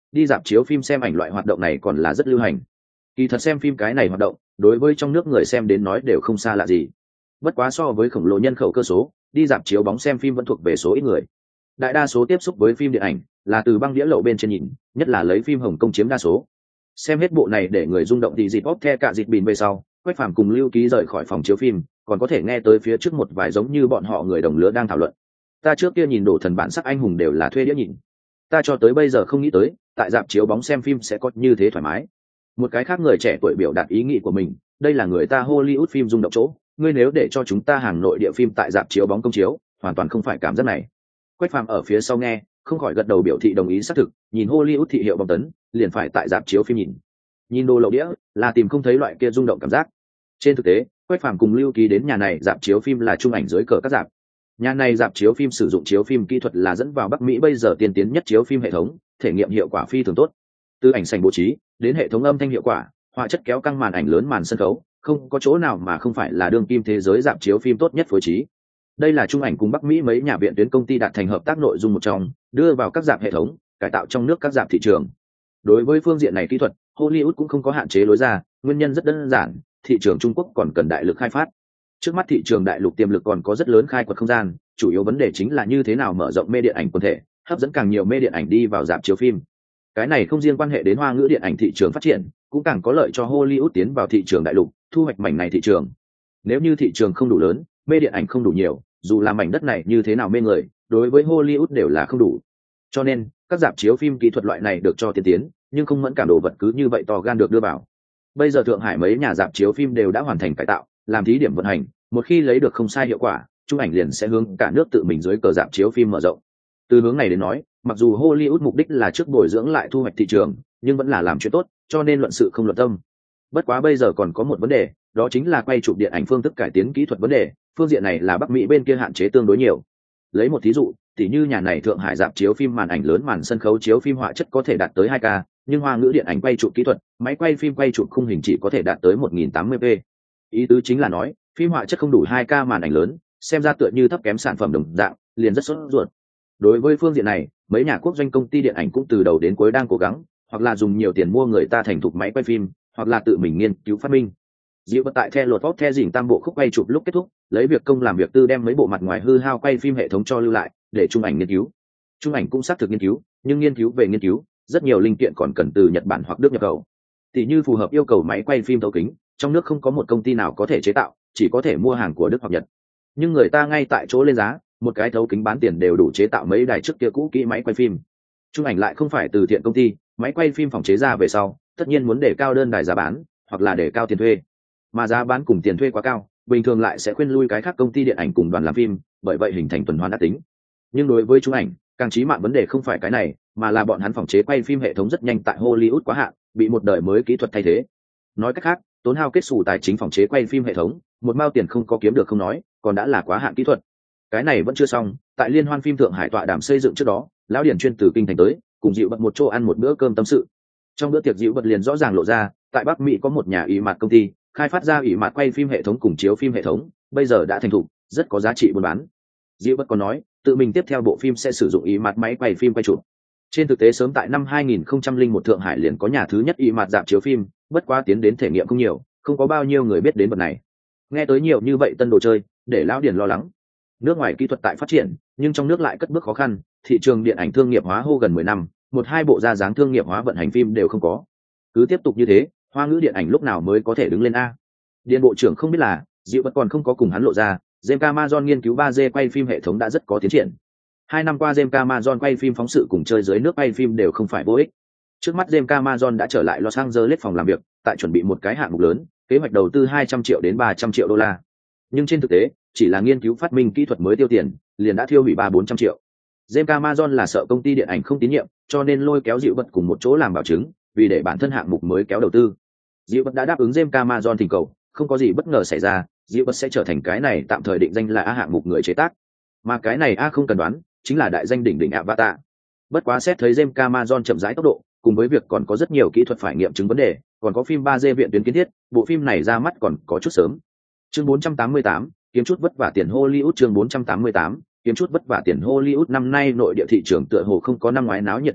đi dạp chiếu phim xem ảnh loại hoạt động này còn là rất lưu hành. Kỳ thật xem phim cái này hoạt động đối với trong nước người xem đến nói đều không xa lạ gì. Bất quá so với khổng lồ nhân khẩu cơ số, đi dạp chiếu bóng xem phim vẫn thuộc về số ít người. Đại đa số tiếp xúc với phim điện ảnh là từ băng đĩa lậu bên trên nhìn, nhất là lấy phim Hồng Kông chiếm đa số. Xem hết bộ này để người rung động thì dịp bóp the cả dịp bìn về sau, Quách Phàm cùng Lưu Ký rời khỏi phòng chiếu phim, còn có thể nghe tới phía trước một vài giống như bọn họ người đồng lứa đang thảo luận. Ta trước kia nhìn Đồ Thần bản sắc anh hùng đều là thuê đĩa nhìn. Ta cho tới bây giờ không nghĩ tới, tại dạp chiếu bóng xem phim sẽ có như thế thoải mái. Một cái khác người trẻ tuổi biểu đạt ý nghĩ của mình, đây là người ta Hollywood phim rung động chỗ, ngươi nếu để cho chúng ta hàng nội địa phim tại dạp chiếu bóng công chiếu, hoàn toàn không phải cảm giác này. Quách Phàm ở phía sau nghe, không khỏi gật đầu biểu thị đồng ý xác thực, nhìn Hollywood thị hiệu bóng tấn, liền phải tại dạp chiếu phim nhìn đồ lậu đĩa là tìm không thấy loại kia rung động cảm giác. Trên thực tế, Quách Phàm cùng Lưu Ký đến nhà này dạp chiếu phim là chung ảnh dưới cờ các dạp. Nhà này dạp chiếu phim sử dụng chiếu phim kỹ thuật là dẫn vào Bắc Mỹ bây giờ tiên tiến nhất chiếu phim hệ thống, thể nghiệm hiệu quả phi thường tốt. Từ ảnh sảnh bố trí đến hệ thống âm thanh hiệu quả, họa chất kéo căng màn ảnh lớn màn sân khấu, không có chỗ nào mà không phải là đương kim thế giới dạp chiếu phim tốt nhất phối trí. Đây là chung ảnh cùng Bắc Mỹ mấy nhà viện tuyến công ty đạt thành hợp tác nội dung một trong, đưa vào các dạp hệ thống, cải tạo trong nước các dạp thị trường. Đối với phương diện này kỹ thuật, Hollywood cũng không có hạn chế lối ra, nguyên nhân rất đơn giản, thị trường Trung Quốc còn cần đại lực khai phát. Trước mắt thị trường đại lục tiềm lực còn có rất lớn khai quật không gian, chủ yếu vấn đề chính là như thế nào mở rộng mê điện ảnh quần thể, hấp dẫn càng nhiều mê điện ảnh đi vào rạp chiếu phim. Cái này không riêng quan hệ đến Hoa ngữ điện ảnh thị trường phát triển, cũng càng có lợi cho Hollywood tiến vào thị trường đại lục, thu hoạch mảnh này thị trường. Nếu như thị trường không đủ lớn, mê điện ảnh không đủ nhiều, dù là mảnh đất này như thế nào mê người, đối với Hollywood đều là không đủ. Cho nên, các rạp chiếu phim kỹ thuật loại này được cho tiên tiến, nhưng không mẫn cảm đồ vật cứ như vậy to gan được đưa vào. Bây giờ Thượng Hải mấy nhà rạp chiếu phim đều đã hoàn thành cải tạo, làm thí điểm vận hành, một khi lấy được không sai hiệu quả, chụp ảnh liền sẽ hướng cả nước tự mình dưới cờ rạp chiếu phim mở rộng. Từ hướng này đến nói, mặc dù Hollywood mục đích là trước bồi dưỡng lại thu hoạch thị trường, nhưng vẫn là làm chuyện tốt, cho nên luận sự không luận tâm. Bất quá bây giờ còn có một vấn đề, đó chính là quay chụp điện ảnh phương thức cải tiến kỹ thuật vấn đề, phương diện này là Bắc Mỹ bên kia hạn chế tương đối nhiều. Lấy một thí dụ, tỉ như nhà này Thượng Hải rạp chiếu phim màn ảnh lớn màn sân khấu chiếu phim họa chất có thể đạt tới 2K, nhưng Hoa ngữ điện ảnh quay chụp kỹ thuật, máy quay phim quay chụp khung hình chỉ có thể đạt tới 1080p. Ý tứ chính là nói, phim họa chất không đủ 2K màn ảnh lớn, xem ra tựa như thấp kém sản phẩm đồng dạng, liền rất sốt ruột. Đối với phương diện này, mấy nhà quốc doanh công ty điện ảnh cũng từ đầu đến cuối đang cố gắng, hoặc là dùng nhiều tiền mua người ta thành thục máy quay phim, hoặc là tự mình nghiên cứu phát minh. Diệu Bất tại The Lord of the Rings tam bộ khúc quay chụp lúc kết thúc, lấy việc công làm việc tư đem mấy bộ mặt ngoài hư hao quay phim hệ thống cho lưu lại, để trung ảnh nghiên cứu. Trung ảnh cũng xác thực nghiên cứu, nhưng nghiên cứu về nghiên cứu, rất nhiều linh kiện còn cần từ Nhật Bản hoặc Đức nhập khẩu. Tỷ như phù hợp yêu cầu máy quay phim thấu kính, trong nước không có một công ty nào có thể chế tạo, chỉ có thể mua hàng của Đức hoặc Nhật. Nhưng người ta ngay tại chỗ lên giá, một cái thấu kính bán tiền đều đủ chế tạo mấy đài trước kia cũ kỹ máy quay phim. Trung ảnh lại không phải từ thiện công ty, máy quay phim phòng chế ra về sau, tất nhiên muốn để cao đơn đài giá bán, hoặc là để cao tiền thuê. Mà giá bán cùng tiền thuê quá cao, bình thường lại sẽ khuyên lui cái khác công ty điện ảnh cùng đoàn làm phim, bởi vậy hình thành tuần hoàn ác tính. Nhưng đối với Trung ảnh, càng chí mạng vấn đề không phải cái này, mà là bọn hắn phòng chế quay phim hệ thống rất nhanh tại Hollywood quá hạn, bị một đời mới kỹ thuật thay thế. Nói cách khác, tốn hao kết xù tài chính phòng chế quay phim hệ thống, một mao tiền không có kiếm được không nói, còn đã là quá hạn kỹ thuật. Cái này vẫn chưa xong, tại liên hoan phim Thượng Hải tọa đàm xây dựng trước đó, lão Điển chuyên từ kinh thành tới, cùng Dịu Bật một chỗ ăn một bữa cơm tâm sự. Trong bữa tiệc Dịu Bật liền rõ ràng lộ ra, tại Bắc Mỹ có một nhà ủy mạt công ty, khai phát ra ủy mạt quay phim hệ thống cùng chiếu phim hệ thống, bây giờ đã thành thục, rất có giá trị buôn bán. Dịu Bật còn nói, tự mình tiếp theo bộ phim sẽ sử dụng ủy mạt máy quay phim quay chụp. Trên thực tế sớm tại năm 2001 Thượng Hải liền có nhà thứ nhất ủy mạt rạp chiếu phim, bất quá tiến đến thể nghiệm không nhiều, không có bao nhiêu người biết đến vật này. Nghe tới nhiều như vậy tân đồ chơi, để lão Điển lo lắng. Nước ngoài kỹ thuật tại phát triển, nhưng trong nước lại cất bước khó khăn, thị trường điện ảnh thương nghiệp hóa hô gần 10 năm, một hai bộ ra dáng thương nghiệp hóa vận hành phim đều không có. Cứ tiếp tục như thế, Hoa ngữ điện ảnh lúc nào mới có thể đứng lên a? Điện bộ trưởng không biết là, Dịu Bật còn không có cùng hắn lộ ra, James Cameron nghiên cứu 3D quay phim hệ thống đã rất có tiến triển. 2 năm qua James Cameron quay phim phóng sự cùng chơi dưới nước quay phim đều không phải vô ích. Trước mắt James Cameron đã trở lại Los Angeles phòng làm việc, tại chuẩn bị một cái hạng mục lớn, kế hoạch đầu tư 200 triệu đến 300 triệu đô la. Nhưng trên thực tế, chỉ là nghiên cứu phát minh kỹ thuật mới tiêu tiền, liền đã thiêu hủy 300-400 triệu. James Cameron là sợ công ty điện ảnh không tín nhiệm, cho nên lôi kéo Dịu Bật cùng một chỗ làm bảo chứng, vì để bản thân hạng mục mới kéo đầu tư. Dịu Bật đã đáp ứng James Cameron thỉnh cầu, không có gì bất ngờ xảy ra, Dịu Bật sẽ trở thành cái này tạm thời định danh là A hạng mục người chế tác. Mà cái này A không cần đoán, chính là đại danh đỉnh đỉnh Avatar. Bất quá xét thấy James Cameron chậm rãi tốc độ, cùng với việc còn có rất nhiều kỹ thuật phải nghiệm chứng vấn đề, còn có phim 3D viện tuyến kiến thiết, bộ phim này ra mắt còn có chút sớm. Chương 488, kiếm chút vất vả tiền Hollywood. Chương 488, kiếm chút vất vả tiền Hollywood. Năm nay nội địa thị trường tựa hồ không có năm ngoái náo nhiệt như vậy,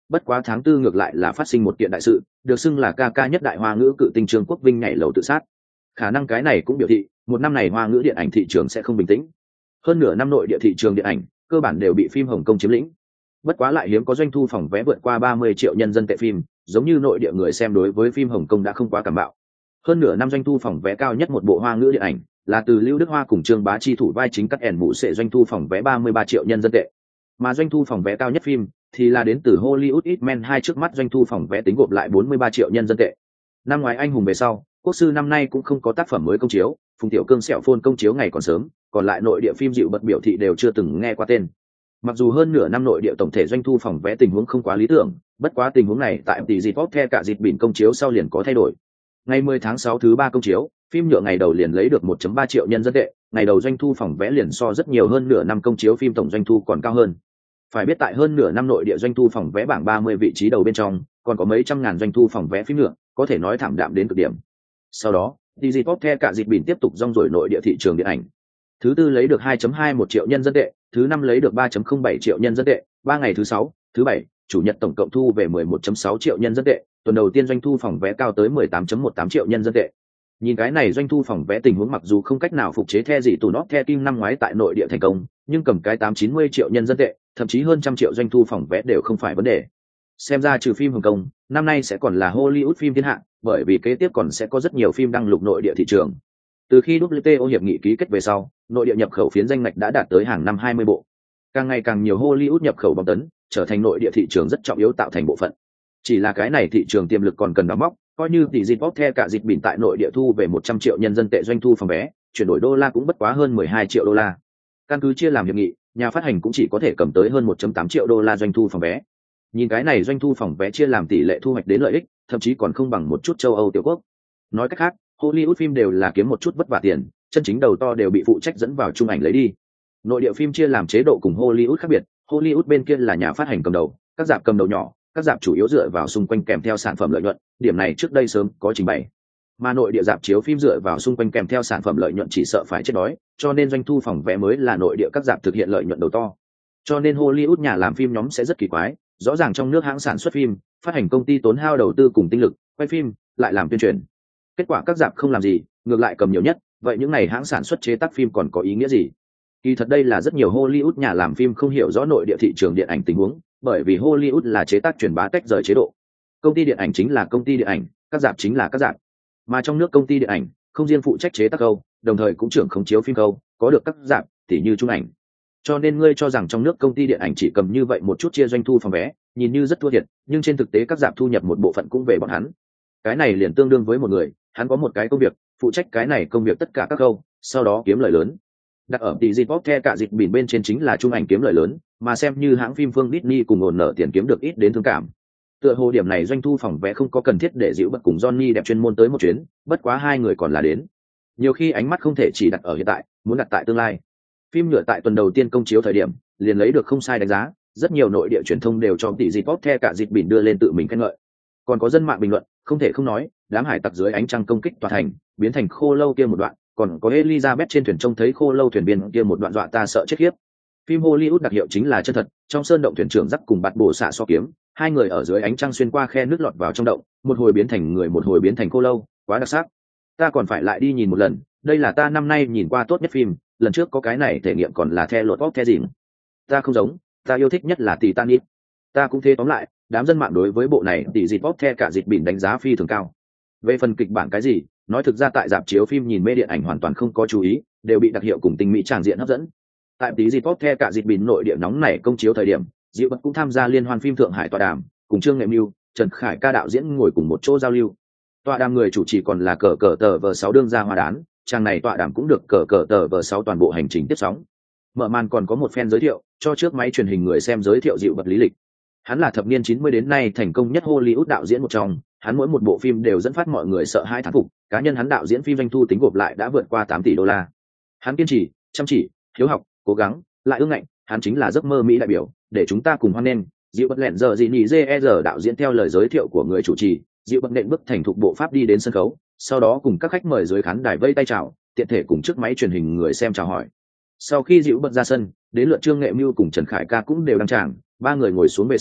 bất quá tháng 4 ngược lại là phát sinh một kiện đại sự, được xưng là ca ca nhất đại hoa ngữ cự tinh Trương Quốc Vinh nhảy lầu tự sát. Khả năng cái này cũng biểu thị một năm này hoa ngữ điện ảnh thị trường sẽ không bình tĩnh. Hơn nửa năm nội địa thị trường điện ảnh cơ bản đều bị phim Hồng Kông chiếm lĩnh. Bất quá lại hiếm có doanh thu phòng vé vượt qua 30 triệu nhân dân tệ phim, giống như nội địa người xem đối với phim Hồng Kông đã không quá cảm bạo. Hơn nửa năm doanh thu phòng vé cao nhất một bộ hoa ngữ điện ảnh là từ Lưu Đức Hoa cùng Trương Bá Chi thủ vai chính các ẻn mụ sẽ doanh thu phòng vé 33 triệu nhân dân tệ. Mà doanh thu phòng vé cao nhất phim thì là đến từ Hollywood Ít Men 2 trước mắt doanh thu phòng vé tính gộp lại 43 triệu nhân dân tệ. Năm ngoái anh hùng về sau, quốc sư năm nay cũng không có tác phẩm mới công chiếu, Phùng Tiểu Cương sẹo phôn công chiếu ngày còn sớm, còn lại nội địa phim dịu bật biểu thị đều chưa từng nghe qua tên. Mặc dù hơn nửa năm nội địa tổng thể doanh thu phòng vé tình huống không quá lý tưởng, bất quá tình huống này tại tỷ dịp theo cả dịp bỉn công chiếu sau liền có thay đổi. Ngày 10 tháng 6 thứ 3 công chiếu, phim nhựa ngày đầu liền lấy được 1.3 triệu nhân dân tệ, ngày đầu doanh thu phòng vé liền so rất nhiều hơn nửa năm công chiếu phim tổng doanh thu còn cao hơn. Phải biết tại hơn nửa năm nội địa doanh thu phòng vé bảng 30 vị trí đầu bên trong, còn có mấy trăm ngàn doanh thu phòng vé phim nhựa, có thể nói thảm đạm đến cực điểm. Sau đó, Digipop theo cả dịp bỉn tiếp tục rong ruổi nội địa thị trường điện ảnh. Thứ tư lấy được 2.21 triệu nhân dân tệ, thứ năm lấy được 3.07 triệu nhân dân tệ, 3 ngày thứ 6, thứ 7, chủ nhật tổng cộng thu về 11.6 triệu nhân dân tệ, tuần đầu tiên doanh thu phòng vé cao tới 18.18 triệu nhân dân tệ. Nhìn cái này doanh thu phòng vé tình huống mặc dù không cách nào phục chế The gì tù nót The Kim năm ngoái tại nội địa thành công, nhưng cầm cái 890 triệu nhân dân tệ, thậm chí hơn trăm triệu doanh thu phòng vé đều không phải vấn đề. Xem ra trừ phim Hồng Kông, năm nay sẽ còn là Hollywood phim thiên hạ, bởi vì kế tiếp còn sẽ có rất nhiều phim đăng lục nội địa thị trường. Từ khi WTO hiệp nghị ký kết về sau, nội địa nhập khẩu phiến danh ngạch đã đạt tới hàng năm 20 bộ. Càng ngày càng nhiều Hollywood nhập khẩu bom tấn, trở thành nội địa thị trường rất trọng yếu tạo thành bộ phận. Chỉ là cái này thị trường tiềm lực còn cần đóng móc, coi như tỷ dịp bóp the cả dịp bỉn tại nội địa thu về 100 triệu nhân dân tệ doanh thu phòng vé, chuyển đổi đô la cũng bất quá hơn 12 triệu đô la. Căn cứ chia làm hiệp nghị, nhà phát hành cũng chỉ có thể cầm tới hơn 1.8 triệu đô la doanh thu phòng vé. Nhìn cái này doanh thu phòng vé chia làm tỷ lệ thu hoạch đến lợi ích, thậm chí còn không bằng một chút châu Âu tiểu quốc. Nói cách khác, Hollywood phim đều là kiếm một chút vất vả tiền, chân chính đầu to đều bị phụ trách dẫn vào trung ảnh lấy đi. Nội địa phim chia làm chế độ cùng Hollywood khác biệt, Hollywood bên kia là nhà phát hành cầm đầu, các rạp cầm đầu nhỏ, các rạp chủ yếu dựa vào xung quanh kèm theo sản phẩm lợi nhuận, điểm này trước đây sớm có trình bày. Mà nội địa rạp chiếu phim dựa vào xung quanh kèm theo sản phẩm lợi nhuận chỉ sợ phải chết đói, cho nên doanh thu phòng vé mới là nội địa các rạp thực hiện lợi nhuận đầu to. Cho nên Hollywood nhà làm phim nhóm sẽ rất kỳ quái, rõ ràng trong nước hãng sản xuất phim, phát hành công ty tốn hao đầu tư cùng tinh lực, quay phim, lại làm tuyên truyền. Kết quả các rạp không làm gì, ngược lại cầm nhiều nhất, vậy những này hãng sản xuất chế tác phim còn có ý nghĩa gì? Kỳ thật đây là rất nhiều Hollywood nhà làm phim không hiểu rõ nội địa thị trường điện ảnh tình huống, bởi vì Hollywood là chế tác truyền bá tách rời chế độ. Công ty điện ảnh chính là công ty điện ảnh, các rạp chính là các rạp. Mà trong nước công ty điện ảnh không riêng phụ trách chế tác câu, đồng thời cũng trưởng khống chiếu phim câu, có được các rạp, tỉ như Trung ảnh. Cho nên ngươi cho rằng trong nước công ty điện ảnh chỉ cầm như vậy một chút chia doanh thu phòng vé, nhìn như rất thua thiệt, nhưng trên thực tế các rạp thu nhập một bộ phận cũng về bọn hắn. Cái này liền tương đương với một người, hắn có một cái công việc, phụ trách cái này công việc tất cả các câu, sau đó kiếm lời lớn. Đặt ở tỷ dịp bóp the cả dịp bỉn bên trên chính là Trung ảnh kiếm lợi lớn, mà xem như hãng phim phương Disney cùng ổn nợ tiền kiếm được ít đến thương cảm. Tựa hồ điểm này doanh thu phòng vé không có cần thiết để dịu bật cùng Johnny đẹp chuyên môn tới một chuyến, bất quá hai người còn là đến. Nhiều khi ánh mắt không thể chỉ đặt ở hiện tại, muốn đặt tại tương lai. Phim nhựa tại tuần đầu tiên công chiếu thời điểm, liền lấy được không sai đánh giá, rất nhiều nội địa truyền thông đều cho tỷ dịp bóp the cả dịp bỉn đưa lên tự mình khen ngợi. Còn có dân mạng bình luận, không thể không nói, đám hải tặc dưới ánh trăng công kích tòa thành, biến thành khô lâu kia một đoạn, còn có Elizabeth trên thuyền trông thấy khô lâu thuyền viên kia một đoạn dọa ta sợ chết khiếp. Phim Hollywood đặc hiệu chính là chân thật, trong sơn động thuyền trưởng dắt cùng bạt bổ xạ so kiếm, hai người ở dưới ánh trăng xuyên qua khe nước lọt vào trong động, một hồi biến thành người một hồi biến thành khô lâu, quá đặc sắc. Ta còn phải lại đi nhìn một lần, đây là ta năm nay nhìn qua tốt nhất phim, lần trước có cái này thể nghiệm còn là The Lord of the Rings. Ta không giống, ta yêu thích nhất là Titanic. Ta cũng thế, tóm lại, đám dân mạng đối với bộ này tỷ dịp bóp the cả dịp bỉn đánh giá phi thường cao. Về phần kịch bản cái gì, nói thực ra tại rạp chiếu phim nhìn mê điện ảnh hoàn toàn không có chú ý, đều bị đặc hiệu cùng tình mỹ tràng diện hấp dẫn. Tại tí dịp bóp the cả dịp bỉn nội địa nóng này công chiếu thời điểm, Diệu Bật cũng tham gia liên hoan phim Thượng Hải tọa đàm, cùng Trương Nghệ Mưu, Trần Khải Ca đạo diễn ngồi cùng một chỗ giao lưu. Tọa đàm người chủ trì còn là cờ tờ vờ 6 đương gia Hoa Đán, trang này tọa đàm cũng được cờ tờ vờ 6 toàn bộ hành trình tiếp sóng. Mở màn còn có một fan giới thiệu, cho trước máy truyền hình người xem giới thiệu Diệu Bật lý lịch. Hắn là thập niên 90 đến nay thành công nhất Hollywood đạo diễn một trong, hắn mỗi một bộ phim đều dẫn phát mọi người sợ hãi thán phục, cá nhân hắn đạo diễn phim doanh thu tính gộp lại đã vượt qua 8 tỷ đô la. Hắn kiên trì, chăm chỉ, hiếu học, cố gắng, lại ương ngạnh, hắn chính là giấc mơ Mỹ đại biểu, để chúng ta cùng hoan nghênh. Diệu Bật lẹn giờ gì nhỉ JR đạo diễn theo lời giới thiệu của người chủ trì, Diệu Bật nện bước thành thục bộ pháp đi đến sân khấu, sau đó cùng các khách mời dưới khán đài vây tay chào, tiện thể cùng trước máy truyền hình người xem chào hỏi. Sau khi Diệu Bật ra sân, đến lượt Trương Nghệ Mưu cùng Trần Khải Ca cũng đều đăng tràng, ba người ngồi xuống về sau,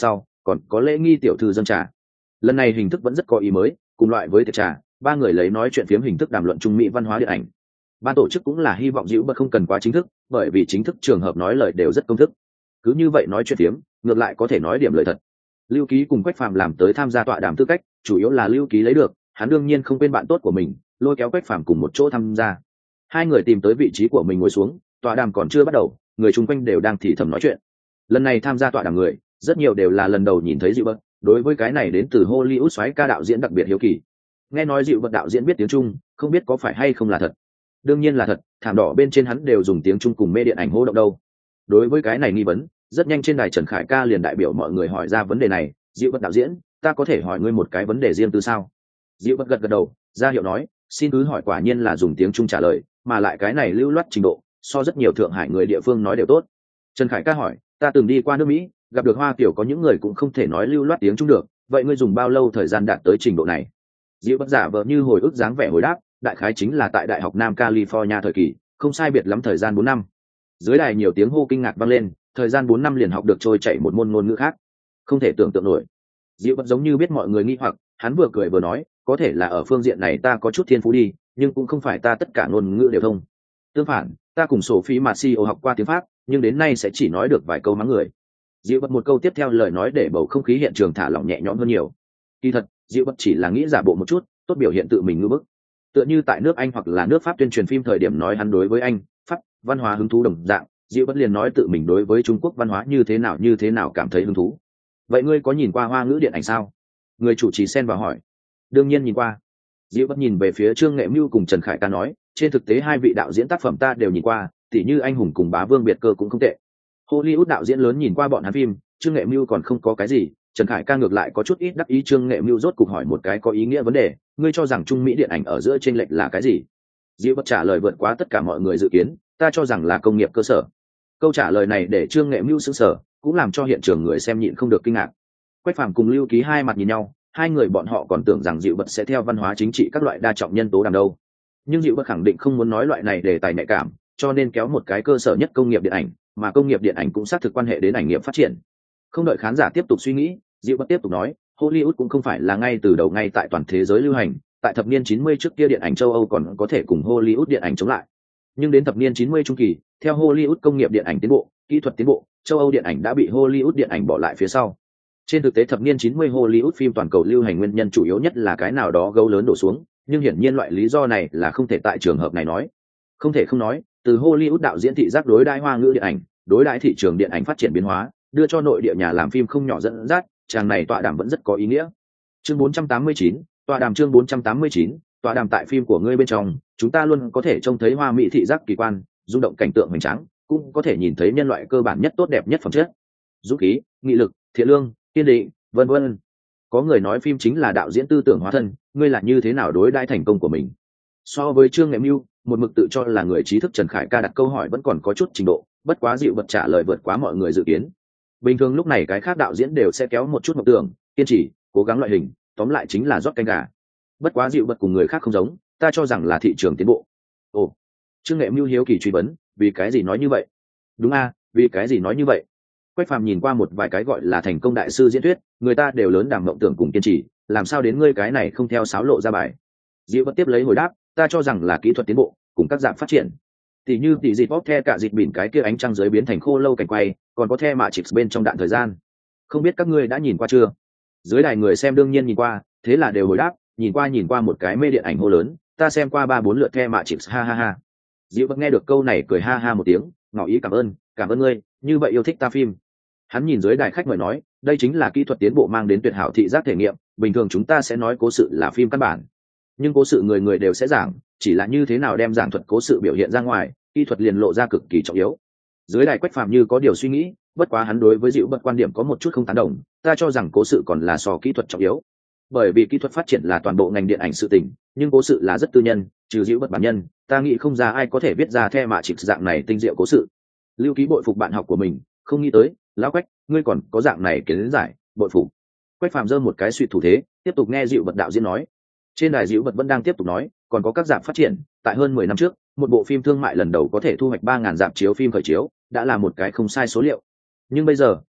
còn có lễ nghi tiểu thư dâng trà. Lần này hình thức vẫn rất có ý mới, cùng loại với tiệc trà, ba người lấy nói chuyện phiếm hình thức đàm luận trung mỹ văn hóa điện ảnh. Ban tổ chức cũng là hy vọng Dữu Bật không cần quá chính thức, bởi vì chính thức trường hợp nói lời đều rất công thức. Cứ như vậy nói chuyện phiếm, ngược lại có thể nói điểm lời thật. Lưu Ký cùng Quách Phàm làm tới tham gia tọa đàm tư cách, chủ yếu là Lưu Ký lấy được, hắn đương nhiên không quên bạn tốt của mình, lôi kéo Quách Phàm cùng một chỗ tham gia. Hai người tìm tới vị trí của mình ngồi xuống, tọa đàm còn chưa bắt đầu, người chung quanh đều đang thì thầm nói chuyện. Lần này tham gia tọa đàm người, rất nhiều đều là lần đầu nhìn thấy Dữu Bật, đối với cái này đến từ Hollywood soái ca đạo diễn đặc biệt hiếu kỳ. Nghe nói Dữu Bật đạo diễn biết tiếng Trung, không biết có phải hay không là thật. Đương nhiên là thật, thảm đỏ bên trên hắn đều dùng tiếng Trung cùng mê điện ảnh hô động đâu. Đối với cái này nghi vấn, rất nhanh trên đài Trần Khải Ca liền đại biểu mọi người hỏi ra vấn đề này. Dữu Bật đạo diễn, ta có thể hỏi ngươi một cái vấn đề riêng tư sao? Dữu Bật gật gật đầu, ra hiệu nói, xin cứ hỏi. Quả nhiên là dùng tiếng Trung trả lời, mà lại cái này lưu loát trình độ, so rất nhiều Thượng Hải người địa phương nói đều tốt. Trần Khải Ca hỏi, ta từng đi qua nước Mỹ, gặp được Hoa Kiều có những người cũng không thể nói lưu loát tiếng Trung được, vậy ngươi dùng bao lâu thời gian đạt tới trình độ này? Dữu Bật giả vờ như hồi ức dáng vẻ hồi đáp, đại khái chính là tại Đại học Nam California thời kỳ, không sai biệt lắm thời gian 4 năm. Dưới đài nhiều tiếng hô kinh ngạc vang lên, thời gian 4 năm liền học được trôi chảy một môn ngôn ngữ khác, không thể tưởng tượng nổi. Dữu Bật giống như biết mọi người nghi hoặc, hắn vừa cười vừa nói, có thể là ở phương diện này ta có chút thiên phú đi, nhưng cũng không phải ta tất cả ngôn ngữ đều thông. Tương phản, ta cùng Sophie Marcio học qua tiếng Pháp, nhưng đến nay sẽ chỉ nói được vài câu mắng người. Dữu Bật một câu tiếp theo lời nói để bầu không khí hiện trường thả lỏng nhẹ nhõm hơn nhiều. Kỳ thật, Dữu Bật chỉ là nghĩ giả bộ một chút, tốt biểu hiện tự mình ngưỡng bức. Tựa như tại nước Anh hoặc là nước Pháp tuyên truyền phim thời điểm nói hắn đối với Anh, Pháp văn hóa hứng thú đồng dạng, Dữu Bật liền nói tự mình đối với Trung Quốc văn hóa như thế nào cảm thấy hứng thú. Vậy ngươi có nhìn qua Hoa ngữ điện ảnh sao? Người chủ trì xen vào hỏi. Đương nhiên nhìn qua. Dữu Bật nhìn về phía Trương Nghệ Mưu cùng Trần Khải Ca nói, trên thực tế hai vị đạo diễn tác phẩm ta đều nhìn qua, tỉ như Anh hùng cùng Bá Vương Biệt Cơ cũng không tệ. Hollywood đạo diễn lớn nhìn qua bọn hắn phim, Trương Nghệ Mưu còn không có cái gì, Trần Khải Ca ngược lại có chút ít đắc ý. Trương Nghệ Mưu rốt cục hỏi một cái có ý nghĩa vấn đề, ngươi cho rằng Trung Mỹ điện ảnh ở giữa chênh lệch là cái gì? Dữu Bật trả lời vượt quá tất cả mọi người dự kiến, ta cho rằng là công nghiệp cơ sở. Câu trả lời này để Trương Nghệ Mưu sững sờ, cũng làm cho hiện trường người xem nhịn không được kinh ngạc. Quách Phàm cùng Lưu Ký hai mặt nhìn nhau, hai người bọn họ còn tưởng rằng Dữu Bật sẽ theo văn hóa chính trị các loại đa trọng nhân tố đàm đâu. Nhưng Dữu Bật khẳng định không muốn nói loại này để tài nhạy cảm, cho nên kéo một cái cơ sở nhất công nghiệp điện ảnh, mà công nghiệp điện ảnh cũng xác thực quan hệ đến ảnh nghiệp phát triển. Không đợi khán giả tiếp tục suy nghĩ, Dữu Bật tiếp tục nói, Hollywood cũng không phải là ngay từ đầu ngay tại toàn thế giới lưu hành, tại thập niên 90 trước kia điện ảnh châu Âu còn có thể cùng Hollywood điện ảnh chống lại. Nhưng đến thập niên 90 trung kỳ, theo Hollywood công nghiệp điện ảnh tiến bộ, kỹ thuật tiến bộ, châu Âu điện ảnh đã bị Hollywood điện ảnh bỏ lại phía sau. Trên thực tế thập niên 90 Hollywood phim toàn cầu lưu hành nguyên nhân chủ yếu nhất là cái nào đó gấu lớn đổ xuống, nhưng hiển nhiên loại lý do này là không thể tại trường hợp này nói. Không thể không nói, từ Hollywood đạo diễn thị giác đối đãi Hoa ngữ điện ảnh, đối đãi thị trường điện ảnh phát triển biến hóa, đưa cho nội địa nhà làm phim không nhỏ dẫn dắt, chàng này tọa đàm vẫn rất có ý nghĩa. Chương 489, tọa đàm. Chương 489, tọa đàm. Tại phim của ngươi bên trong, chúng ta luôn có thể trông thấy Hoa Mỹ thị giác kỳ quan, rung động cảnh tượng hoành tráng, cũng có thể nhìn thấy nhân loại cơ bản nhất tốt đẹp nhất phẩm chất, dũng khí, nghị lực, thiện lương, kiên định, vân vân. Có người nói phim chính là đạo diễn tư tưởng hóa thân, ngươi là như thế nào đối đãi thành công của mình? So với Trương Nghệ Mưu, một mực tự cho là người trí thức Trần Khải Ca đặt câu hỏi vẫn còn có chút trình độ, bất quá Dữu Bật trả lời vượt quá mọi người dự kiến. Bình thường lúc này cái khác đạo diễn đều sẽ kéo một chút mộng tưởng, kiên trì, cố gắng loại hình, tóm lại chính là rót canh gà. Bất quá Dữu Bật cùng người khác không giống, ta cho rằng là thị trường tiến bộ. Ồ, Trương Nghệ Mưu hiếu kỳ truy vấn, vì cái gì nói như vậy? Đúng a, vì cái gì nói như vậy? Quách Phàm nhìn qua một vài cái gọi là thành công đại sư diễn thuyết, người ta đều lớn đàm mộng tưởng cùng kiên trì, làm sao đến ngươi cái này không theo sáo lộ ra bài? Dữu Bật tiếp lấy hồi đáp, ta cho rằng là kỹ thuật tiến bộ cùng các dạng phát triển. Tỷ như tỷ dịp bóp the cả dịp bỉn cái kia ánh trăng dưới biến thành khô lâu cảnh quay, còn có the mạ chịp bên trong đạn thời gian. Không biết các ngươi đã nhìn qua chưa? Dưới đài người xem đương nhiên nhìn qua, thế là đều hồi đáp, nhìn qua một cái mê điện ảnh hô lớn, ta xem qua 3-4 lượt the mạ chịp, ha ha ha. Dữu Bật nghe được câu này cười ha ha một tiếng, ngỏ ý cảm ơn ngươi, như vậy yêu thích ta phim. Hắn nhìn dưới đài khách mời nói, đây chính là kỹ thuật tiến bộ mang đến tuyệt hảo thị giác thể nghiệm, bình thường chúng ta sẽ nói cố sự là phim căn bản, nhưng cố sự người người đều sẽ giảng, chỉ là như thế nào đem giảng thuật cố sự biểu hiện ra ngoài, kỹ thuật liền lộ ra cực kỳ trọng yếu. Dưới đài Quách Phàm như có điều suy nghĩ, bất quá hắn đối với Dữu Bật quan điểm có một chút không tán đồng, ta cho rằng cố sự còn là so kỹ thuật trọng yếu. Bởi vì kỹ thuật phát triển là toàn bộ ngành điện ảnh sự tình, nhưng cố sự là rất tư nhân, trừ Dữu Bật bản nhân, ta nghĩ không ra ai có thể viết ra the mạ chịp dạng này tinh diệu cố sự. Lưu Ký bội phục bạn học của mình, không nghĩ tới, lão Quách, ngươi còn có dạng này kiến giải, bội phục. Quách Phàm giơ một cái suy thủ thế, tiếp tục nghe Dữu Bật đạo diễn nói. Trên đài Dữu Bật vẫn đang tiếp tục nói, còn có các rạp phát triển, tại hơn 10 năm trước, một bộ phim thương mại lần đầu có thể thu hoạch 3.000 rạp chiếu phim khởi chiếu, đã là một cái không sai số liệu. Nhưng bây giờ,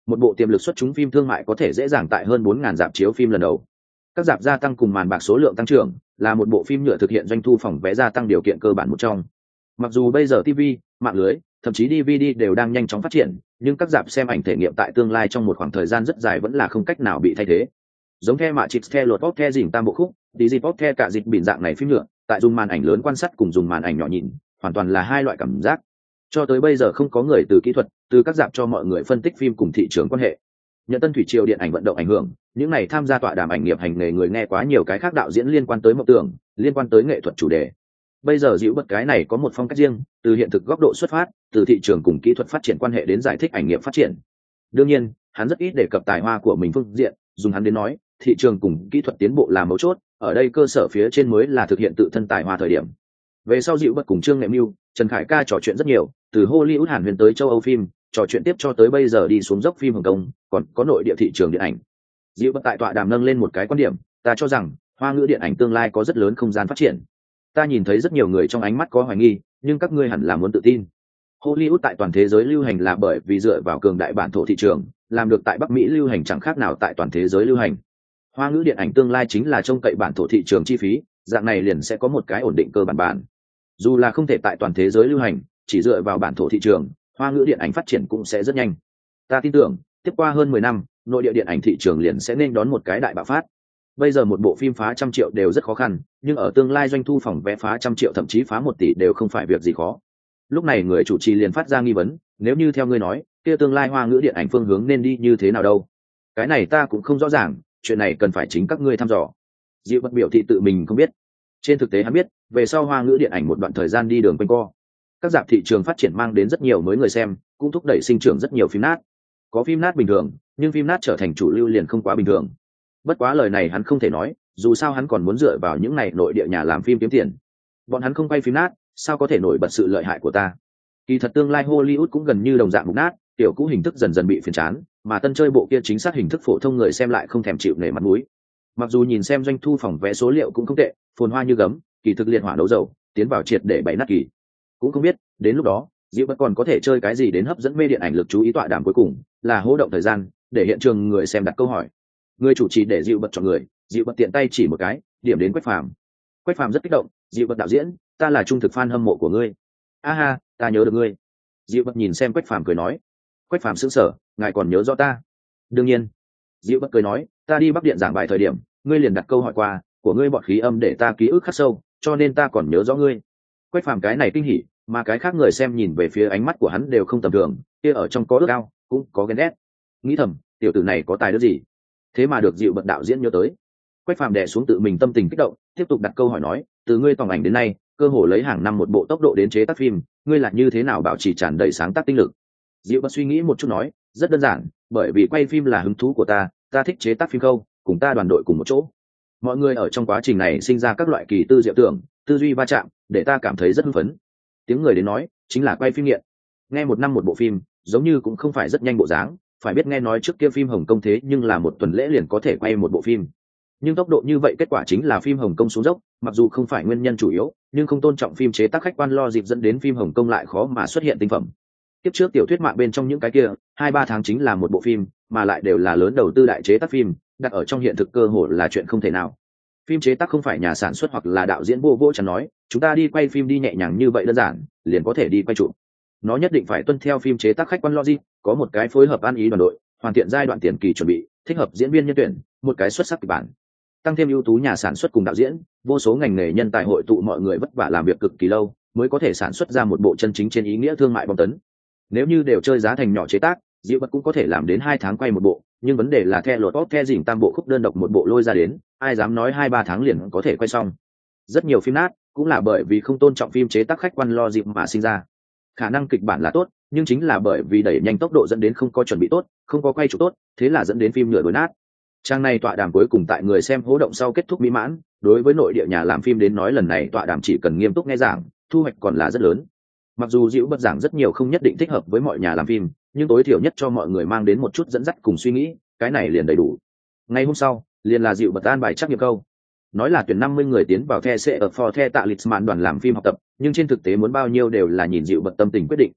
một bộ tiềm lực xuất chúng phim thương mại có thể dễ dàng tại hơn 4.000 rạp chiếu phim lần đầu. Các rạp gia tăng cùng màn bạc số lượng tăng trưởng là một bộ phim nhựa thực hiện doanh thu phòng vé gia tăng điều kiện cơ bản một trong. Mặc dù bây giờ TV, mạng lưới, thậm chí DVD đều đang nhanh chóng phát triển, nhưng các rạp xem ảnh thể nghiệm tại tương lai trong một khoảng thời gian rất dài vẫn là không cách nào bị thay thế. Giống The Matrix, The Lord of the Rings tam bộ khúc, Disney Pop The cả dịch bỉn dạng này phim nhựa, tại dùng màn ảnh lớn quan sát cùng dùng màn ảnh nhỏ nhìn, hoàn toàn là hai loại cảm giác. Cho tới bây giờ không có người từ kỹ thuật, từ các rạp cho mọi người phân tích phim cùng thị trường quan hệ. Nhận Tân Thủy Triều điện ảnh vận động ảnh hưởng, những này tham gia tọa đàm ảnh nghiệp hành nghề người nghe quá nhiều cái khác đạo diễn liên quan tới mộng tưởng, liên quan tới nghệ thuật chủ đề. Bây giờ dịu bất cái này có một phong cách riêng, từ hiện thực góc độ xuất phát, từ thị trường cùng kỹ thuật phát triển quan hệ đến giải thích ảnh nghiệp phát triển. Đương nhiên, hắn rất ít đề cập tài hoa của mình phương diện, dùng hắn đến nói, thị trường cùng kỹ thuật tiến bộ là mấu chốt, ở đây cơ sở phía trên mới là thực hiện tự thân tài hoa thời điểm. Về sau dịu bất cùng Trương Nghệ Mưu, Trần Khải Ca trò chuyện rất nhiều, từ Hollywood Hàn Huyền tới châu Âu phim, trò chuyện tiếp cho tới bây giờ đi xuống dốc phim Hồng Kông, còn có nội địa thị trường điện ảnh. Dịu bất tại tọa đàm nâng lên một cái quan điểm, ta cho rằng Hoa ngữ điện ảnh tương lai có rất lớn không gian phát triển. Ta nhìn thấy rất nhiều người trong ánh mắt có hoài nghi, nhưng các ngươi hẳn là muốn tự tin. Hollywood tại toàn thế giới lưu hành là bởi vì dựa vào cường đại bản thổ thị trường, làm được tại Bắc Mỹ lưu hành chẳng khác nào tại toàn thế giới lưu hành. Hoa ngữ điện ảnh tương lai chính là trông cậy bản thổ thị trường chi phí, dạng này liền sẽ có một cái ổn định cơ bản. Dù là không thể tại toàn thế giới lưu hành, chỉ dựa vào bản thổ thị trường, Hoa ngữ điện ảnh phát triển cũng sẽ rất nhanh. Ta tin tưởng, tiếp qua hơn 10 năm, nội địa điện ảnh thị trường liền sẽ nên đón một cái đại bạo phát. Bây giờ một bộ phim phá 100 triệu đều rất khó khăn, nhưng ở tương lai doanh thu phòng vé phá 100 triệu thậm chí phá 1 tỷ đều không phải việc gì khó. Lúc này người chủ trì liền phát ra nghi vấn, nếu như theo ngươi nói, kia tương lai Hoa ngữ điện ảnh phương hướng nên đi như thế nào đâu? Cái này ta cũng không rõ ràng, chuyện này cần phải chính các ngươi thăm dò. Diệu bất biểu thị tự mình không biết. Trên thực tế hắn biết, về sau Hoa ngữ điện ảnh một đoạn thời gian đi đường quanh co. Các rạp thị trường phát triển mang đến rất nhiều mới người xem, cũng thúc đẩy sinh trưởng rất nhiều phim nát. Có phim nát bình thường, nhưng phim nát trở thành chủ lưu liền không quá bình thường. Bất quá lời này hắn không thể nói, dù sao hắn còn muốn dựa vào những này nội địa nhà làm phim kiếm tiền. Bọn hắn không quay phim nát, sao có thể nổi bật sự lợi hại của ta? Kỳ thật tương lai Hollywood cũng gần như đồng dạng mục nát, tiểu cũ hình thức dần dần bị phiền chán, mà tân chơi bộ kia chính xác hình thức phổ thông người xem lại không thèm chịu nể mặt mũi. Mặc dù nhìn xem doanh thu phòng vé số liệu cũng không tệ, phồn hoa như gấm, kỳ thực liệt hỏa đấu dầu, tiến vào triệt để bày nát kỳ. Cũng không biết, đến lúc đó, Diệu Bất còn có thể chơi cái gì đến hấp dẫn mê điện ảnh lực chú ý tọa đàm cuối cùng, là hô động thời gian, để hiện trường người xem đặt câu hỏi. Người chủ trì để Diệu Bất chọn người, Diệu Bất tiện tay chỉ một cái, điểm đến Quách Phàm. Quách Phàm rất kích động, Diệu Bất đạo diễn, ta là trung thực fan hâm mộ của ngươi. A ha, ta nhớ được ngươi. Diệu Bất nhìn xem Quách Phàm cười nói. Quách Phàm sững sờ, ngài còn nhớ rõ ta? Đương nhiên. Diệu Bất cười nói, ta đi Bắc Điện giảng bài thời điểm, ngươi liền đặt câu hỏi qua, của ngươi bọt khí âm để ta ký ức khắc sâu, cho nên ta còn nhớ rõ ngươi. Quách Phàm cái này kinh hỉ, mà cái khác người xem nhìn về phía ánh mắt của hắn đều không tầm thường, kia ở trong có ước ao, cũng có ghen ghét. Nghĩ thầm, tiểu tử này có tài đức gì? Thế mà được Diệu Bất đạo diễn nhớ tới. Quách Phàm đè xuống tự mình tâm tình kích động, tiếp tục đặt câu hỏi nói, từ ngươi tòng ảnh đến nay, cơ hồ lấy hàng năm một bộ tốc độ đến chế tác phim, ngươi là như thế nào bảo trì tràn đầy sáng tác tinh lực? Diệu Bất suy nghĩ một chút nói, rất đơn giản, bởi vì quay phim là hứng thú của ta thích chế tác phim khâu, cùng ta đoàn đội cùng một chỗ. Mọi người ở trong quá trình này sinh ra các loại kỳ tư diệu tưởng, tư duy va chạm, để ta cảm thấy rất hưng phấn. Tiếng người đến nói, chính là quay phim nghiện. Nghe một năm một bộ phim, giống như cũng không phải rất nhanh bộ dáng, phải biết nghe nói trước kia phim Hồng Kông thế nhưng là một tuần lễ liền có thể quay một bộ phim. Nhưng tốc độ như vậy kết quả chính là phim Hồng Kông xuống dốc, mặc dù không phải nguyên nhân chủ yếu, nhưng không tôn trọng phim chế tác khách quan lo dịp dẫn đến phim Hồng Kông lại khó mà xuất hiện tinh phẩm. Tiếp trước tiểu thuyết mạng bên trong những cái kia, 2-3 tháng chính là một bộ phim, mà lại đều là lớn đầu tư đại chế tác phim, đặt ở trong hiện thực cơ hội là chuyện không thể nào. Phim chế tác không phải nhà sản xuất hoặc là đạo diễn vô chẳng nói, chúng ta đi quay phim đi nhẹ nhàng như vậy đơn giản, liền có thể đi quay chụp. Nó nhất định phải tuân theo phim chế tác khách quan logic, có một cái phối hợp ăn ý đoàn đội, hoàn thiện giai đoạn tiền kỳ chuẩn bị, thích hợp diễn viên nhân tuyển, một cái xuất sắc kịch bản. Tăng thêm ưu tú nhà sản xuất cùng đạo diễn, vô số ngành nghề nhân tài hội tụ mọi người vất vả làm việc cực kỳ lâu, mới có thể sản xuất ra một bộ chân chính trên ý nghĩa thương mại bom tấn. Nếu như đều chơi giá thành nhỏ chế tác, Diệu Bất cũng có thể làm đến 2 tháng quay một bộ, nhưng vấn đề là The Lord of the Rings tam bộ khúc đơn độc một bộ lôi ra đến, ai dám nói 2-3 tháng liền có thể quay xong. Rất nhiều phim nát cũng là bởi vì không tôn trọng phim chế tác khách quan lo dịp mà sinh ra. Khả năng kịch bản là tốt, nhưng chính là bởi vì đẩy nhanh tốc độ dẫn đến không có chuẩn bị tốt, không có quay chụp tốt, thế là dẫn đến phim nửa đối nát. Trang này tọa đàm cuối cùng tại người xem hố động sau kết thúc mỹ mãn, đối với nội địa nhà làm phim đến nói lần này tọa đàm chỉ cần nghiêm túc nghe giảng, thu hoạch còn là rất lớn. Mặc dù Diệu Bất giảng rất nhiều không nhất định thích hợp với mọi nhà làm phim, nhưng tối thiểu nhất cho mọi người mang đến một chút dẫn dắt cùng suy nghĩ, cái này liền đầy đủ. Ngày hôm sau, liền là Diệu Bất an bài trắc nghiệm câu. Nói là tuyển 50 người tiến vào The sẽ ở For The Talisman đoàn làm phim học tập, nhưng trên thực tế muốn bao nhiêu đều là nhìn Diệu Bất tâm tình quyết định.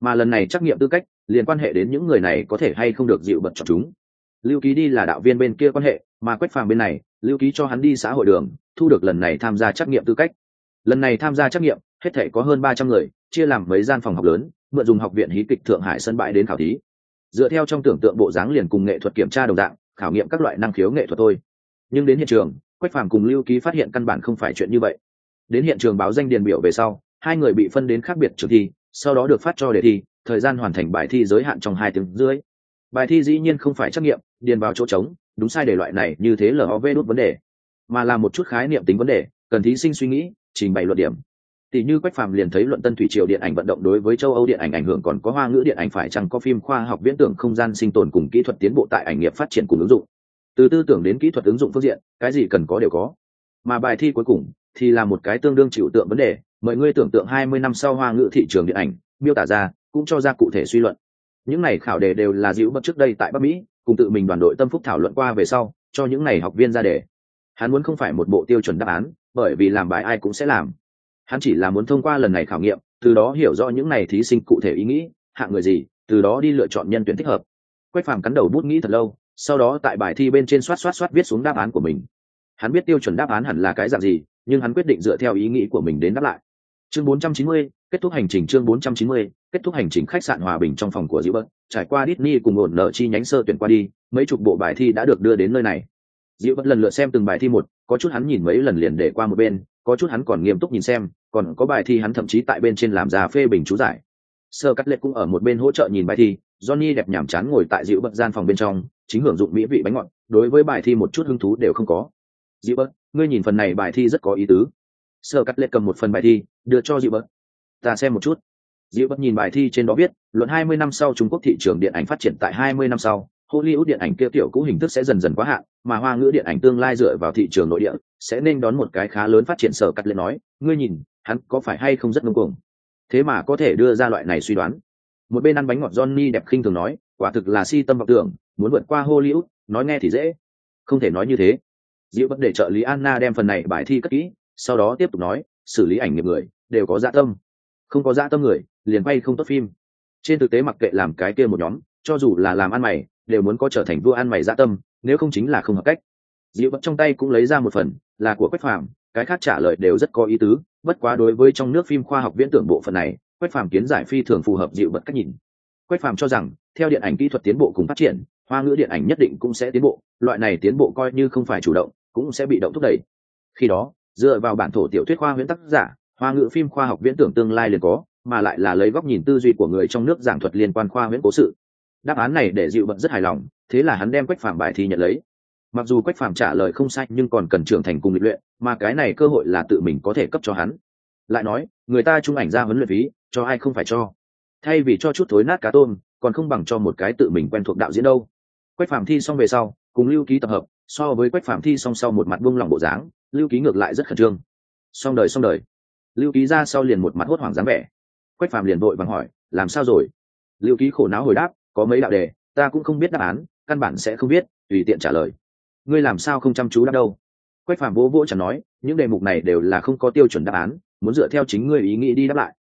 mà lần này trắc nghiệm tư cách liền quan hệ đến những người này có thể hay không được dịu bật chọn chúng. Lưu Ký đi là đạo viên bên kia quan hệ, mà Quách Phàm bên này, Lưu Ký cho hắn đi xã hội đường, thu được lần này tham gia trắc nghiệm tư cách. Lần này tham gia trắc nghiệm, hết thảy có hơn 300 người, chia làm mấy gian phòng học lớn, mượn dùng học viện hí kịch Thượng Hải sân bãi đến khảo thí. Dựa theo trong tưởng tượng bộ dáng liền cùng nghệ thuật kiểm tra đồng dạng, khảo nghiệm các loại năng khiếu nghệ thuật thôi. Nhưng đến hiện trường, Quách Phàm cùng Lưu Ký phát hiện căn bản không phải chuyện như vậy. Đến hiện trường báo danh điền biểu về sau, hai người bị phân đến khác biệt trường thi, sau đó được phát cho đề thi, thời gian hoàn thành bài thi giới hạn trong 2 tiếng rưỡi. Bài thi dĩ nhiên không phải trắc nghiệm, điền vào chỗ trống, đúng sai đề loại này như thế LOV đút vấn đề, mà là một chút khái niệm tính vấn đề, cần thí sinh suy nghĩ, trình bày luận điểm. Tỷ như Quách Phàm liền thấy luận Tân Thủy Triều điện ảnh vận động đối với châu Âu điện ảnh ảnh hưởng, còn có Hoa ngữ điện ảnh phải chăng có phim khoa học viễn tưởng không gian sinh tồn cùng kỹ thuật tiến bộ tại ảnh nghiệp phát triển cùng ứng dụng. Từ tư tưởng đến kỹ thuật ứng dụng phương diện, cái gì cần có đều có. Mà bài thi cuối cùng thì là một cái tương đương chịu tượng vấn đề, mời ngươi tưởng tượng 20 năm sau Hoa ngữ thị trường điện ảnh, miêu tả ra, cũng cho ra cụ thể suy luận. Những này khảo đề đều là dữ bất trước đây tại Bắc Mỹ, cùng tự mình đoàn đội Tâm Phúc thảo luận qua về sau, cho những này học viên ra đề. Hắn muốn không phải một bộ tiêu chuẩn đáp án, bởi vì làm bài ai cũng sẽ làm. Hắn chỉ là muốn thông qua lần này khảo nghiệm, từ đó hiểu rõ những này thí sinh cụ thể ý nghĩ, hạng người gì, từ đó đi lựa chọn nhân tuyển thích hợp. Quách Phàm cắn đầu bút nghĩ thật lâu, sau đó tại bài thi bên trên xoát viết xuống đáp án của mình. Hắn biết tiêu chuẩn đáp án hẳn là cái dạng gì, nhưng hắn quyết định dựa theo ý nghĩ của mình đến đáp lại. Chương 490, kết thúc hành trình. Chương 490, kết thúc hành trình. Khách sạn Hòa Bình trong phòng của Diệu trải qua Disney cùng ổn nợ chi nhánh sơ tuyển qua đi, mấy chục bộ bài thi đã được đưa đến nơi này. Diệu lần lượt xem từng bài thi một, có chút hắn nhìn mấy lần liền để qua một bên, có chút hắn còn nghiêm túc nhìn xem, còn có bài thi hắn thậm chí tại bên trên làm ra phê bình chú giải. Sơ Cắt Lệ cũng ở một bên hỗ trợ nhìn bài thi, Johnny đẹp nhảm chán ngồi tại Diệu gian phòng bên trong, chính hưởng dụng mỹ vị bánh ngọt, đối với bài thi một chút hứng thú đều không có. Diệu, ngươi nhìn phần này bài thi rất có ý tứ. Sơ Cắt Lệ cầm một phần bài thi, đưa cho Diệu. Ta xem một chút. Diệu nhìn bài thi trên đó viết, luận 20 năm sau Trung Quốc thị trường điện ảnh phát triển tại 20 năm sau, Hollywood điện ảnh kia tiểu cũ hình thức sẽ dần dần quá hạn, mà Hoa ngữ điện ảnh tương lai dựa vào thị trường nội địa, sẽ nên đón một cái khá lớn phát triển. Sở Cắt Lệ nói, ngươi nhìn, hắn có phải hay không rất ngông cuồng? Thế mà có thể đưa ra loại này suy đoán. Một bên ăn bánh ngọt Johnny đẹp khinh thường nói, quả thực là si tâm vọng tưởng, muốn vượt qua Hollywood, nói nghe thì dễ. Không thể nói như thế. Diệu bất để trợ lý Anna đem phần này bài thi cất kỹ, sau đó tiếp tục nói, xử lý ảnh nghiệp người đều có dạ tâm, không có dạ tâm người liền quay không tốt phim. Trên thực tế mặc kệ làm cái kia một nhóm, cho dù là làm ăn mày, đều muốn có trở thành vua ăn mày dạ tâm, nếu không chính là không hợp cách. Diệu bất trong tay cũng lấy ra một phần, là của Quách Phàm, cái khác trả lời đều rất có ý tứ, bất quá đối với trong nước phim khoa học viễn tưởng bộ phận này, Quách Phàm kiến giải phi thường phù hợp Diệu bất cách nhìn. Quách Phàm cho rằng, theo điện ảnh kỹ thuật tiến bộ cùng phát triển, Hoa ngữ điện ảnh nhất định cũng sẽ tiến bộ, loại này tiến bộ coi như không phải chủ động, cũng sẽ bị động thúc đẩy. Khi đó, dựa vào bản thổ tiểu thuyết khoa huyễn tác giả, Hoa ngữ phim khoa học viễn tưởng tương lai liền có, mà lại là lấy góc nhìn tư duy của người trong nước giảng thuật liên quan khoa huyễn cố sự. Đáp án này để Diệu Bật rất hài lòng, thế là hắn đem Quách Phàm bài thi nhận lấy. Mặc dù Quách Phàm trả lời không sai, nhưng còn cần trưởng thành cùng lịch luyện, mà cái này cơ hội là tự mình có thể cấp cho hắn. Lại nói, người ta trung ảnh ra huấn luyện phí, cho ai không phải cho. Thay vì cho chút thối nát cá tôm, còn không bằng cho một cái tự mình quen thuộc đạo diễn đâu. Quách Phàm thi xong về sau, cùng Lưu Ký tập hợp, so với Quách Phàm thi xong sau một mặt buông lỏng bộ dáng, Lưu Ký ngược lại rất khẩn trương. Xong đời. Lưu Ký ra sau liền một mặt hốt hoảng dáng vẻ. Quách Phàm liền vội vàng hỏi, làm sao rồi? Lưu Ký khổ não hồi đáp, có mấy đạo đề, ta cũng không biết đáp án, căn bản sẽ không biết, tùy tiện trả lời. Ngươi làm sao không chăm chú đáp đâu? Quách Phàm vỗ chẳng nói, những đề mục này đều là không có tiêu chuẩn đáp án, muốn dựa theo chính ngươi ý nghĩ đi đáp lại.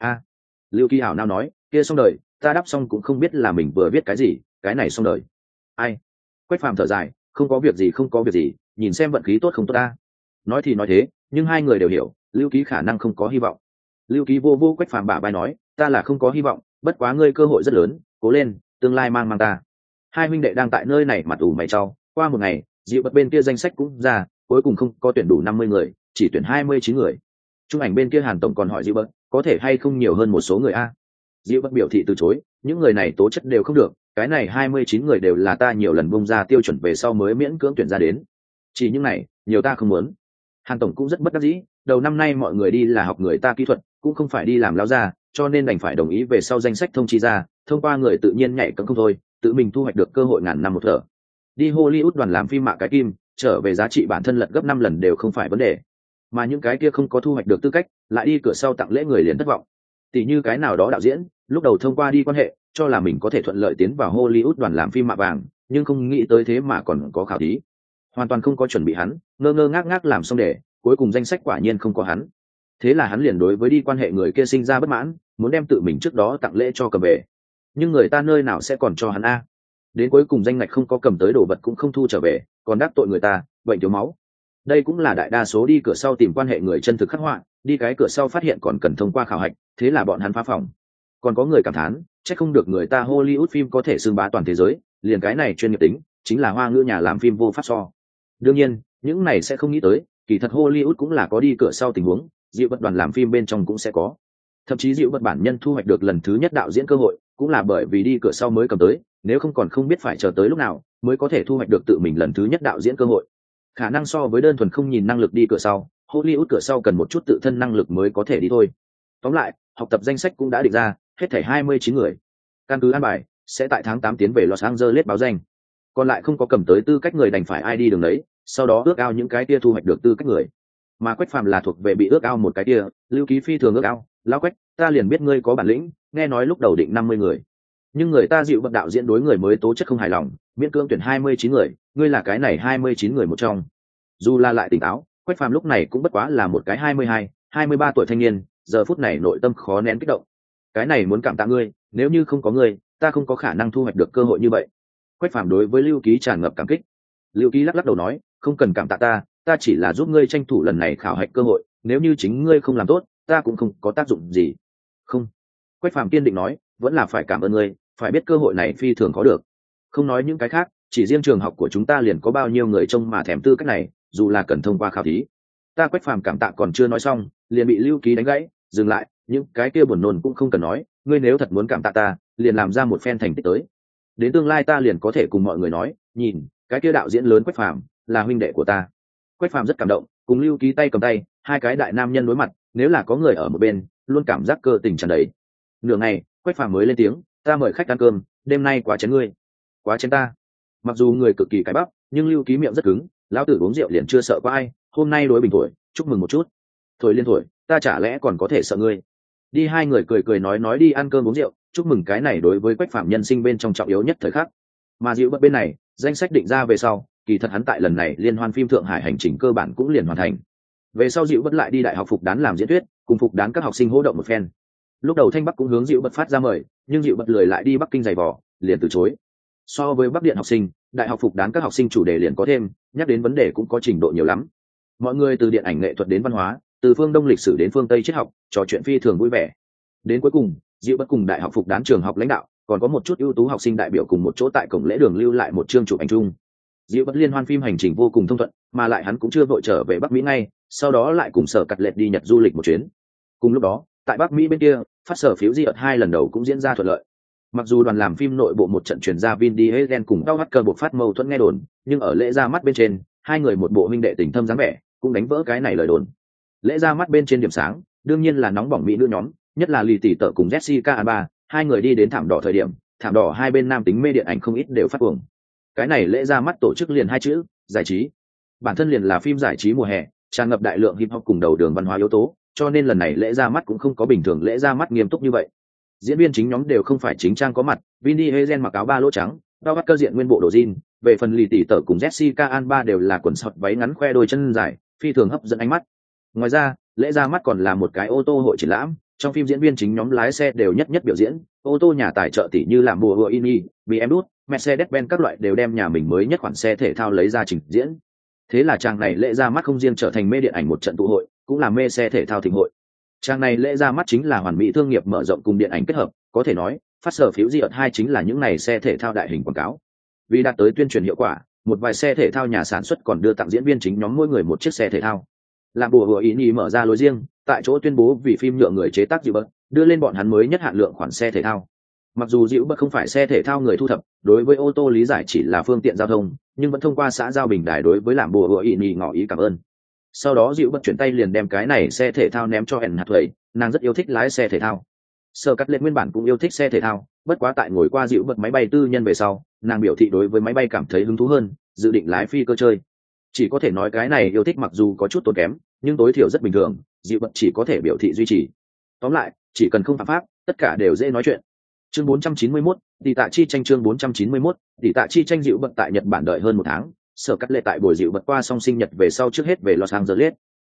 Lưu Ký hảo nao nói, kia xong đời, ta đáp xong cũng không biết là mình vừa viết cái gì, cái này xong đời. Ai? Quách Phàm thở dài, không có việc gì, nhìn xem vận khí tốt không tốt ta. Nói thì nói thế, nhưng hai người đều hiểu, Lưu Ký khả năng không có hy vọng. Lưu Ký vô Quách Phàm bả vai nói, ta là không có hy vọng, bất quá ngươi cơ hội rất lớn, cố lên, tương lai mang ta. Hai huynh đệ đang tại nơi này mặt ủ mày trao, qua một ngày, Diệu Bật bên kia danh sách cũng ra, cuối cùng không có tuyển đủ 50 người, chỉ tuyển 29 người. Trung ảnh bên kia Hàn tổng còn hỏi Diệu Bật, có thể hay không nhiều hơn một số người a? Diệu Bật biểu thị từ chối, những người này tố chất đều không được, cái này 29 người đều là ta nhiều lần bung ra tiêu chuẩn về sau mới miễn cưỡng tuyển ra đến. Chỉ những này, nhiều ta không muốn. Hàn tổng cũng rất bất đắc dĩ, đầu năm nay mọi người đi là học người ta kỹ thuật, cũng không phải đi làm lao ra, cho nên đành phải đồng ý về sau danh sách thông chi ra, thông qua người tự nhiên nhảy cẫng không thôi, tự mình thu hoạch được cơ hội ngàn năm một thở. Đi Hollywood đoàn làm phim mạ cái kim, trở về giá trị bản thân lật gấp 5 lần đều không phải vấn đề. Mà những cái kia không có thu hoạch được tư cách, lại đi cửa sau tặng lễ người liền thất vọng. Tỷ như cái nào đó đạo diễn, lúc đầu thông qua đi quan hệ, cho là mình có thể thuận lợi tiến vào Hollywood đoàn làm phim mạ vàng, nhưng không nghĩ tới thế mà còn có khảo thí. Hoàn toàn không có chuẩn bị hắn, ngơ ngác làm xong để, cuối cùng danh sách quả nhiên không có hắn. Thế là hắn liền đối với đi quan hệ người kia sinh ra bất mãn, muốn đem tự mình trước đó tặng lễ cho cầm về, nhưng người ta nơi nào sẽ còn cho hắn a. Đến cuối cùng danh ngạch không có cầm tới đồ vật cũng không thu trở về, còn đắc tội người ta, bệnh thiếu máu. Đây cũng là đại đa số đi cửa sau tìm quan hệ người chân thực khắc họa, đi cái cửa sau phát hiện còn cần thông qua khảo hạch, thế là bọn hắn phá phòng. Còn có người cảm thán, chắc không được người ta Hollywood phim có thể xưng bá toàn thế giới, liền cái này chuyên nghiệp tính, chính là hoa ngữ nhà làm phim vô pháp so. Đương nhiên, những này sẽ không nghĩ tới, kỳ thật Hollywood cũng là có đi cửa sau tình huống, Dịu Bật đoàn làm phim bên trong cũng sẽ có. Thậm chí Dịu Bật bản nhân thu hoạch được lần thứ nhất đạo diễn cơ hội, cũng là bởi vì đi cửa sau mới cầm tới, nếu không còn không biết phải chờ tới lúc nào mới có thể thu hoạch được tự mình lần thứ nhất đạo diễn cơ hội. Khả năng so với đơn thuần không nhìn năng lực đi cửa sau, Hollywood cửa sau cần một chút tự thân năng lực mới có thể đi thôi. Tóm lại, học tập danh sách cũng đã định ra, hết thảy 29 người. Căn cứ an bài, sẽ tại tháng 8 tiến về Los Angeles báo danh. Còn lại không có cầm tới tư cách người đành phải ai đi đường đấy, sau đó ước ao những cái kia thu hoạch được tư cách người. Mà Quách Phàm là thuộc về bị ước ao một cái kia, Lưu Ký phi thường ước ao, lão Quách, ta liền biết ngươi có bản lĩnh, nghe nói lúc đầu định 50 người. Nhưng người ta Dịu Bật đạo diễn đối người mới tố chất không hài lòng, miễn cưỡng tuyển 29 người, ngươi là cái này 29 người một trong. Dù là lại tỉnh táo, Quách Phàm lúc này cũng bất quá là một cái 22, 23 tuổi thanh niên, giờ phút này nội tâm khó nén kích động. Cái này muốn cảm tạ ngươi, nếu như không có ngươi, ta không có khả năng thu hoạch được cơ hội như vậy. Quách Phàm đối với Lưu Ký tràn ngập cảm kích. Lưu Ký lắc lắc đầu nói, không cần cảm tạ ta chỉ là giúp ngươi tranh thủ lần này khảo hạch cơ hội, nếu như chính ngươi không làm tốt, ta cũng không có tác dụng gì. Không. Quách Phàm kiên định nói, vẫn là phải cảm ơn ngươi, phải biết cơ hội này phi thường có được. Không nói những cái khác, chỉ riêng trường học của chúng ta liền có bao nhiêu người trông mà thèm tư cách này, dù là cần thông qua khảo thí. Ta Quách Phàm cảm tạ còn chưa nói xong, liền bị Lưu Ký đánh gãy, dừng lại, những cái kia buồn nôn cũng không cần nói, ngươi nếu thật muốn cảm tạ ta, liền làm ra một phen thành tích tới. Đến tương lai ta liền có thể cùng mọi người nói, nhìn, cái kia đạo diễn lớn Quách Phàm là huynh đệ của ta. Quách Phàm rất cảm động, cùng Lưu Ký tay cầm tay, hai cái đại nam nhân đối mặt, nếu là có người ở một bên, luôn cảm giác cơ tình tràn đầy. Nửa ngày, Quách Phàm mới lên tiếng, ta mời khách ăn cơm, đêm nay quá chén ngươi, quá chén ta. Mặc dù người cực kỳ cái bắp, nhưng Lưu Ký miệng rất cứng, lão tử uống rượu liền chưa sợ có ai, hôm nay đối bình tuổi, chúc mừng một chút. Thổi liên thổi, ta chả lẽ còn có thể sợ ngươi. Đi, hai người cười cười nói đi ăn cơm uống rượu, chúc mừng cái này đối với Quách Phàm nhân sinh bên trong trọng yếu nhất thời khắc. Mà Dịu Bật bên này, danh sách định ra về sau, kỳ thật hắn tại lần này liên hoan phim Thượng Hải hành trình cơ bản cũng liền hoàn thành. Về sau Dịu Bật lại đi đại học Phục Đán làm diễn thuyết, cùng Phục Đán các học sinh hỗ động một phen. Lúc đầu Thanh Bắc cũng hướng Dịu Bật phát ra mời, nhưng Dịu Bật lười lại đi Bắc Kinh giày vò, liền từ chối. So với Bắc Điện học sinh, đại học Phục Đán các học sinh chủ đề liền có thêm, nhắc đến vấn đề cũng có trình độ nhiều lắm. Mọi người từ điện ảnh nghệ thuật đến văn hóa, từ phương Đông lịch sử đến phương Tây triết học, trò chuyện phi thường vui vẻ. Đến cuối cùng, Dịu Bật cùng đại học Phục Đán trường học lãnh đạo, còn có một chút ưu tú học sinh đại biểu cùng một chỗ tại cổng lễ đường lưu lại một chương chụp ảnh chung. Dịu Bật liên hoan phim hành trình vô cùng thông thuận, mà lại hắn cũng chưa vội trở về Bắc Mỹ ngay, sau đó lại cùng Sở Cật Lệ đi Nhật du lịch một chuyến. Cùng lúc đó, tại Bắc Mỹ bên kia, phát sở phiếu Dịu Bật 2 lần đầu cũng diễn ra thuận lợi. Mặc dù đoàn làm phim nội bộ một trận truyền ra Vin Diesel cùng Paul Walker buộc phát mâu thuẫn nghe đồn, nhưng ở lễ ra mắt bên trên, hai người một bộ huynh đệ tình thâm dáng vẻ, cũng đánh vỡ cái này lời đồn. Lễ ra mắt bên trên điểm sáng, đương nhiên là nóng bỏng mỹ nữ nhóm, nhất là Lì tỷ tợ cùng Jessica Alba, hai người đi đến thảm đỏ thời điểm, thảm đỏ hai bên nam tính mê điện ảnh không ít đều phát cuồng. Cái này lễ ra mắt tổ chức liền hai chữ, giải trí. Bản thân liền là phim giải trí mùa hè, tràn ngập đại lượng hip hop cùng đầu đường văn hóa yếu tố, cho nên lần này lễ ra mắt cũng không có bình thường lễ ra mắt nghiêm túc như vậy. Diễn viên chính nhóm đều không phải chính trang có mặt, Vin Diesel mặc áo ba lỗ trắng, Paul Walker diện nguyên bộ đồ jean, về phần Lì tỷ tợ cùng Jessica Alba đều là quần sọt váy ngắn khoe đôi chân dài, phi thường hấp dẫn ánh mắt. Ngoài ra, lễ ra mắt còn là một cái ô tô hội triển lãm, trong phim diễn viên chính nhóm lái xe đều nhất biểu diễn, ô tô nhà tài trợ tỷ như làm Lamborghini, BMW, Mercedes-Benz các loại đều đem nhà mình mới nhất khoản xe thể thao lấy ra trình diễn. Thế là trang này lễ ra mắt không riêng trở thành mê điện ảnh một trận tụ hội, cũng là mê xe thể thao thịnh hội. Trang này lễ ra mắt chính là hoàn mỹ thương nghiệp mở rộng cùng điện ảnh kết hợp, có thể nói, phát sở phiếu Dịu Bật 2 chính là những này xe thể thao đại hình quảng cáo. Vì đạt tới tuyên truyền hiệu quả, một vài xe thể thao nhà sản xuất còn đưa tặng diễn viên chính nhóm mỗi người một chiếc xe thể thao. Làm Lamborghini mở ra lối riêng, tại chỗ tuyên bố vì phim nhựa người chế tác Dịu Bật, đưa lên bọn hắn mới nhất hạn lượng khoản xe thể thao. Mặc dù Dịu Bật không phải xe thể thao người thu thập, đối với ô tô lý giải chỉ là phương tiện giao thông, nhưng vẫn thông qua xã giao bình đài đối với làm Lamborghini ngỏ ý cảm ơn. Sau đó Dịu Bật chuyển tay liền đem cái này xe thể thao ném cho Anne Hathaway, nàng rất yêu thích lái xe thể thao. Sở Cắt Lệ nguyên bản cũng yêu thích xe thể thao, bất quá tại ngồi qua Dịu Bật máy bay tư nhân về sau, nàng biểu thị đối với máy bay cảm thấy hứng thú hơn, dự định lái phi cơ chơi. Chỉ có thể nói cái này yêu thích mặc dù có chút tốn kém, nhưng tối thiểu rất bình thường, Dịu Bật chỉ có thể biểu thị duy trì. Tóm lại, chỉ cần không phạm pháp, tất cả đều dễ nói chuyện. Chương 491, tỷ tạ chi tranh. Chương 491, tỷ tạ chi tranh. Dịu Bật tại Nhật Bản đợi hơn một tháng, Sở Cắt Lệ tại buổi Dịu Bật qua xong sinh nhật về sau trước hết về Los Angeles.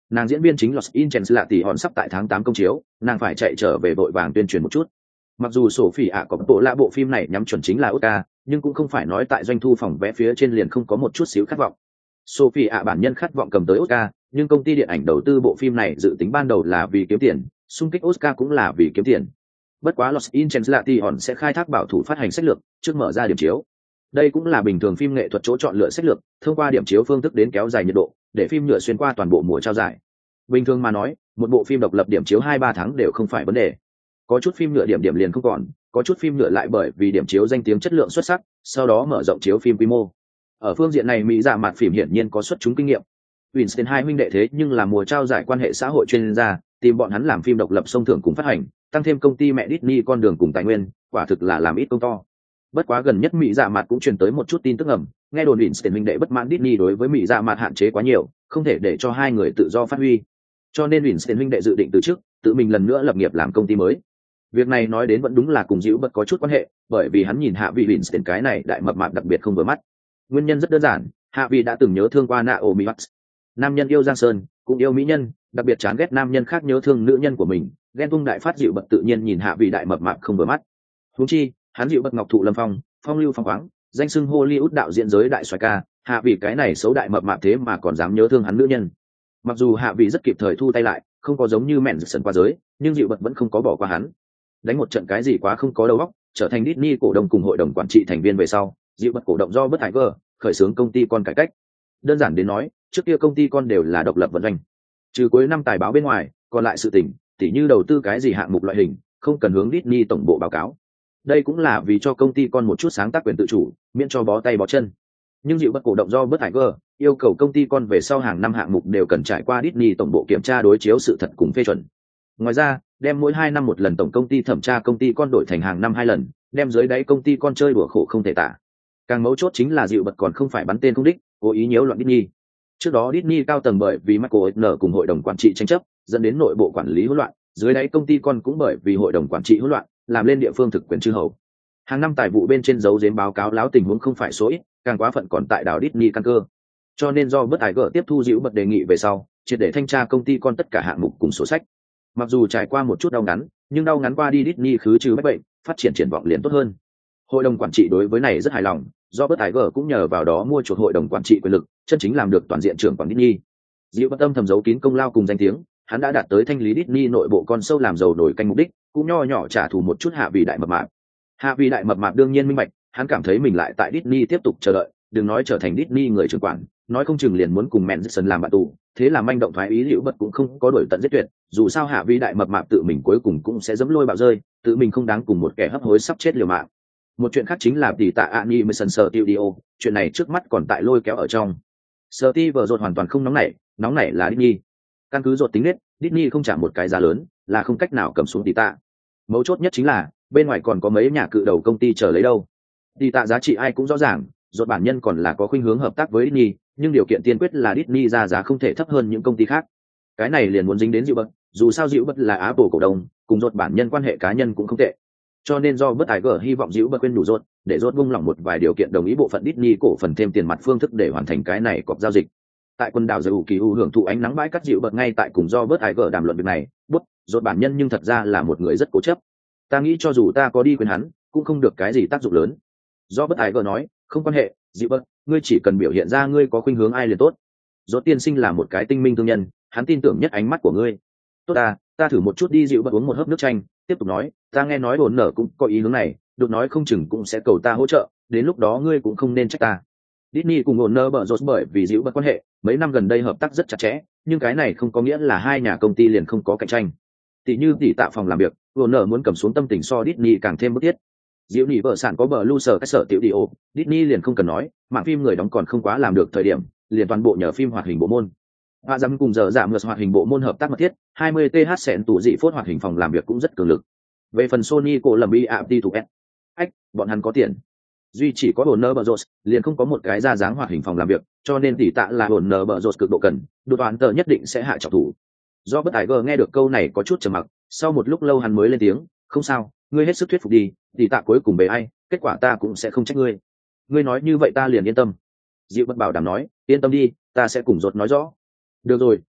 Nàng diễn viên chính Los Inchens lạ tỷ hòn sắp tại tháng 8 công chiếu, nàng phải chạy trở về vội vàng tuyên truyền một chút. Mặc dù Sophie ạ có bộ lạ bộ phim này nhắm chuẩn chính là Oscar, nhưng cũng không phải nói tại doanh thu phòng vé phía trên liền không có một chút xíu khát vọng. Sophie ạ bản nhân khát vọng cầm tới Oscar, nhưng công ty điện ảnh đầu tư bộ phim này dự tính ban đầu là vì kiếm tiền, xung kích Oscar cũng là vì kiếm tiền. Bất quá Los Inchens lạ tỷ hòn sẽ khai thác bảo thủ phát hành sách lược, trước mở ra điểm chiếu. Đây cũng là bình thường phim nghệ thuật chỗ chọn lựa sách lược, thông qua điểm chiếu phương thức đến kéo dài nhiệt độ, để phim nhựa xuyên qua toàn bộ mùa trao giải. Bình thường mà nói, một bộ phim độc lập điểm chiếu 2-3 tháng đều không phải vấn đề. Có chút phim nhựa điểm liền không còn, có chút phim nhựa lại bởi vì điểm chiếu danh tiếng chất lượng xuất sắc, sau đó mở rộng chiếu phim quy mô. Ở phương diện này Mỹ Dạ Mạt phim hiển nhiên có xuất chúng kinh nghiệm. Winston hai huynh đệ thế nhưng là mùa trao giải quan hệ xã hội chuyên gia, tìm bọn hắn làm phim độc lập song thưởng cùng phát hành, tăng thêm công ty mẹ Disney con đường cùng tài nguyên, quả thực là làm ít công to. Bất quá gần nhất Mỹ Dạ Mạt cũng truyền tới một chút tin tức ầm, nghe đồn Winston huynh đệ bất mãn Disney đối với Mỹ Dạ Mạt hạn chế quá nhiều, không thể để cho hai người tự do phát huy. Cho nên Winston huynh đệ dự định từ chức, tự mình lần nữa lập nghiệp làm công ty mới. Việc này nói đến vẫn đúng là cùng Dữu Bật có chút quan hệ, bởi vì hắn nhìn hạ vị Winston cái này đại mập mạp đặc biệt không vừa mắt. Nguyên nhân rất đơn giản, hạ vị đã từng nhớ thương qua Naomi Watts. Nam nhân yêu Giang Sơn, cũng yêu mỹ nhân, đặc biệt chán ghét nam nhân khác nhớ thương nữ nhân của mình, ghen tung đại phát Dữu Bật tự nhiên nhìn hạ vị đại mập mạp không vừa mắt. Huống chi, hắn Dữu Bật ngọc thụ lâm phong, phong lưu phong khoáng, danh xưng Hollywood đạo diễn giới đại soái ca, hạ vị cái này xấu đại mập mạp thế mà còn dám nhớ thương hắn nữ nhân. Mặc dù hạ vị rất kịp thời thu tay lại, không có giống như mẹn sần qua giới, nhưng Dữu Bật vẫn không có bỏ qua hắn. Đánh một trận cái gì quá không có đầu óc, trở thành Disney cổ đông cùng hội đồng quản trị thành viên về sau, Dữu Bật cổ động do bất Tiger khởi xướng công ty con cải cách. Đơn giản đến nói, trước kia công ty con đều là độc lập vận doanh, trừ cuối năm tài báo bên ngoài, còn lại sự tình, tỉ như đầu tư cái gì hạng mục loại hình, không cần hướng Disney tổng bộ báo cáo. Đây cũng là vì cho công ty con một chút sáng tác quyền tự chủ, miễn cho bó tay bó chân. Nhưng Dữu Bật cổ động do bất Tiger yêu cầu công ty con về sau hàng năm hạng mục đều cần trải qua Disney tổng bộ kiểm tra đối chiếu sự thật cùng phê chuẩn. Ngoài ra, đem mỗi 2 năm một lần tổng công ty thẩm tra công ty con đổi thành hàng năm 2 lần, đem dưới đáy công ty con chơi đùa khổ không thể tả. Càng mấu chốt chính là Dữu Bật còn không phải bắn tên không đích, cố ý nhiễu loạn Disney. Trước đó Disney cao tầng bởi vì Michael Eisner cùng hội đồng quản trị tranh chấp, dẫn đến nội bộ quản lý hỗn loạn, dưới đáy công ty con cũng bởi vì hội đồng quản trị hỗn loạn, làm lên địa phương thực quyền chư hầu. Hàng năm tài vụ bên trên dấu giếm báo cáo láo tình huống không phải số ít, càng quá phận còn tại đảo Disney căn cơ. Cho nên do bất Tiger tiếp thu Dữu Bật đề nghị về sau, triệt để thanh tra công ty con tất cả hạng mục cùng sổ sách. Mặc dù trải qua một chút đau ngắn, nhưng đau ngắn qua đi Disney khứ trừ bách bệnh, phát triển triển vọng liền tốt hơn. Hội đồng quản trị đối với này rất hài lòng, do bất Tiger cũng nhờ vào đó mua chuộc hội đồng quản trị quyền lực, chân chính làm được toàn diện trưởng quản Disney. Dữu Bật tâm thầm giấu kín công lao cùng danh tiếng, hắn đã đạt tới thanh lý Disney nội bộ con sâu làm giàu nổi canh mục đích, cũng nho nhỏ trả thù một chút hạ vị đại mập mạp. Hạ vị đại mập mạp đương nhiên minh bạch, hắn cảm thấy mình lại tại Disney tiếp tục chờ đợi, đừng nói trở thành Disney người trưởng quản, nói không chừng liền muốn cùng Mel Gibson làm bạn tù, thế là manh động thoái ý Dữu Bật cũng không có đổi tận giết tuyệt, dù sao hạ vị đại mập mạp tự mình cuối cùng cũng sẽ dẫm lôi bạo rơi, tự mình không đáng cùng một kẻ hấp hối sắp chết liều mạng. Một chuyện khác chính là tỷ tạ Animation Studio, chuyện này trước mắt còn tại lôi kéo ở trong. Steve Rột hoàn toàn không nóng nảy là Disney. Căn cứ Rột tính nết, Disney không trả một cái giá lớn, là không cách nào cầm xuống tỷ tạ. Mấu chốt nhất chính là, bên ngoài còn có mấy nhà cự đầu công ty chờ lấy đâu. Tỷ tạ giá trị ai cũng rõ ràng, Rột bản nhân còn là có khuynh hướng hợp tác với Disney, nhưng điều kiện tiên quyết là Disney ra giá không thể thấp hơn những công ty khác. Cái này liền muốn dính đến Dữu Bật, dù sao Dữu Bật là Apple cổ đông, cùng Rột bản nhân quan hệ cá nhân cũng không tệ. Cho nên do bất Tiger hy vọng Dữu Bật quên đủ Rột, để Rột buông lỏng một vài điều kiện đồng ý bộ phận Disney cổ phần thêm tiền mặt phương thức để hoàn thành cái này cọc giao dịch. Tại quần đảo Dầu Kỳ hưởng thụ ánh nắng bãi cắt Dữu Bật ngay tại cùng do bất Tiger đàm luận việc này, Rột bản nhân nhưng thật ra là một người rất cố chấp. Ta nghĩ cho dù ta có đi quyền hắn, cũng không được cái gì tác dụng lớn. Do bất Tiger nói, không quan hệ, Dữu Bật, ngươi chỉ cần biểu hiện ra ngươi có khuynh hướng ai liền tốt. Rốt tiên sinh là một cái tinh minh thương nhân, hắn tin tưởng nhất ánh mắt của ngươi. Tốt ta thử một chút đi. Dữu Bật uống một hớp nước chanh, tiếp tục nói, ta nghe nói đồn nở cũng có ý hướng này, được nói không chừng cũng sẽ cầu ta hỗ trợ, đến lúc đó ngươi cũng không nên trách ta. Disney cùng đồn nở bở rột bởi vì Dữu Bật quan hệ, mấy năm gần đây hợp tác rất chặt chẽ, nhưng cái này không có nghĩa là hai nhà công ty liền không có cạnh tranh. Tỷ như tỷ tạ phòng làm việc, đồn nở muốn cầm xuống tâm tình so Disney càng thêm bức thiết. Dữu nhị vợ sản có bờ lu sở cách sở tiểu điệu, Disney liền không cần nói, mạng phim người đóng còn không quá làm được thời điểm, liền toàn bộ nhờ phim hoạt hình bộ môn. Và dám cùng giờ giảm ngược hoạt hình bộ môn hợp tác mật thiết, 20 th sẹn tủ dị phốt hoạt hình phòng làm việc cũng rất cường lực. Về phần Sony cổ lầm bi ạp thuộc S, bọn hắn có tiền. Duy chỉ có Warner Bros liền không có một cái ra dáng hoạt hình phòng làm việc, cho nên tỷ tạ là Warner Bros cực độ cần, đột toán tờ nhất định sẽ hạ trọng thủ. Do bất Tiger nghe được câu này có chút trầm mặc, sau một lúc lâu hắn mới lên tiếng, không sao, ngươi hết sức thuyết phục đi, tỷ tạ cuối cùng bề ai, kết quả ta cũng sẽ không trách ngươi. Ngươi nói như vậy ta liền yên tâm. Dịu bất bảo đảm nói, yên tâm đi, ta sẽ cùng Rột nói rõ. Được rồi,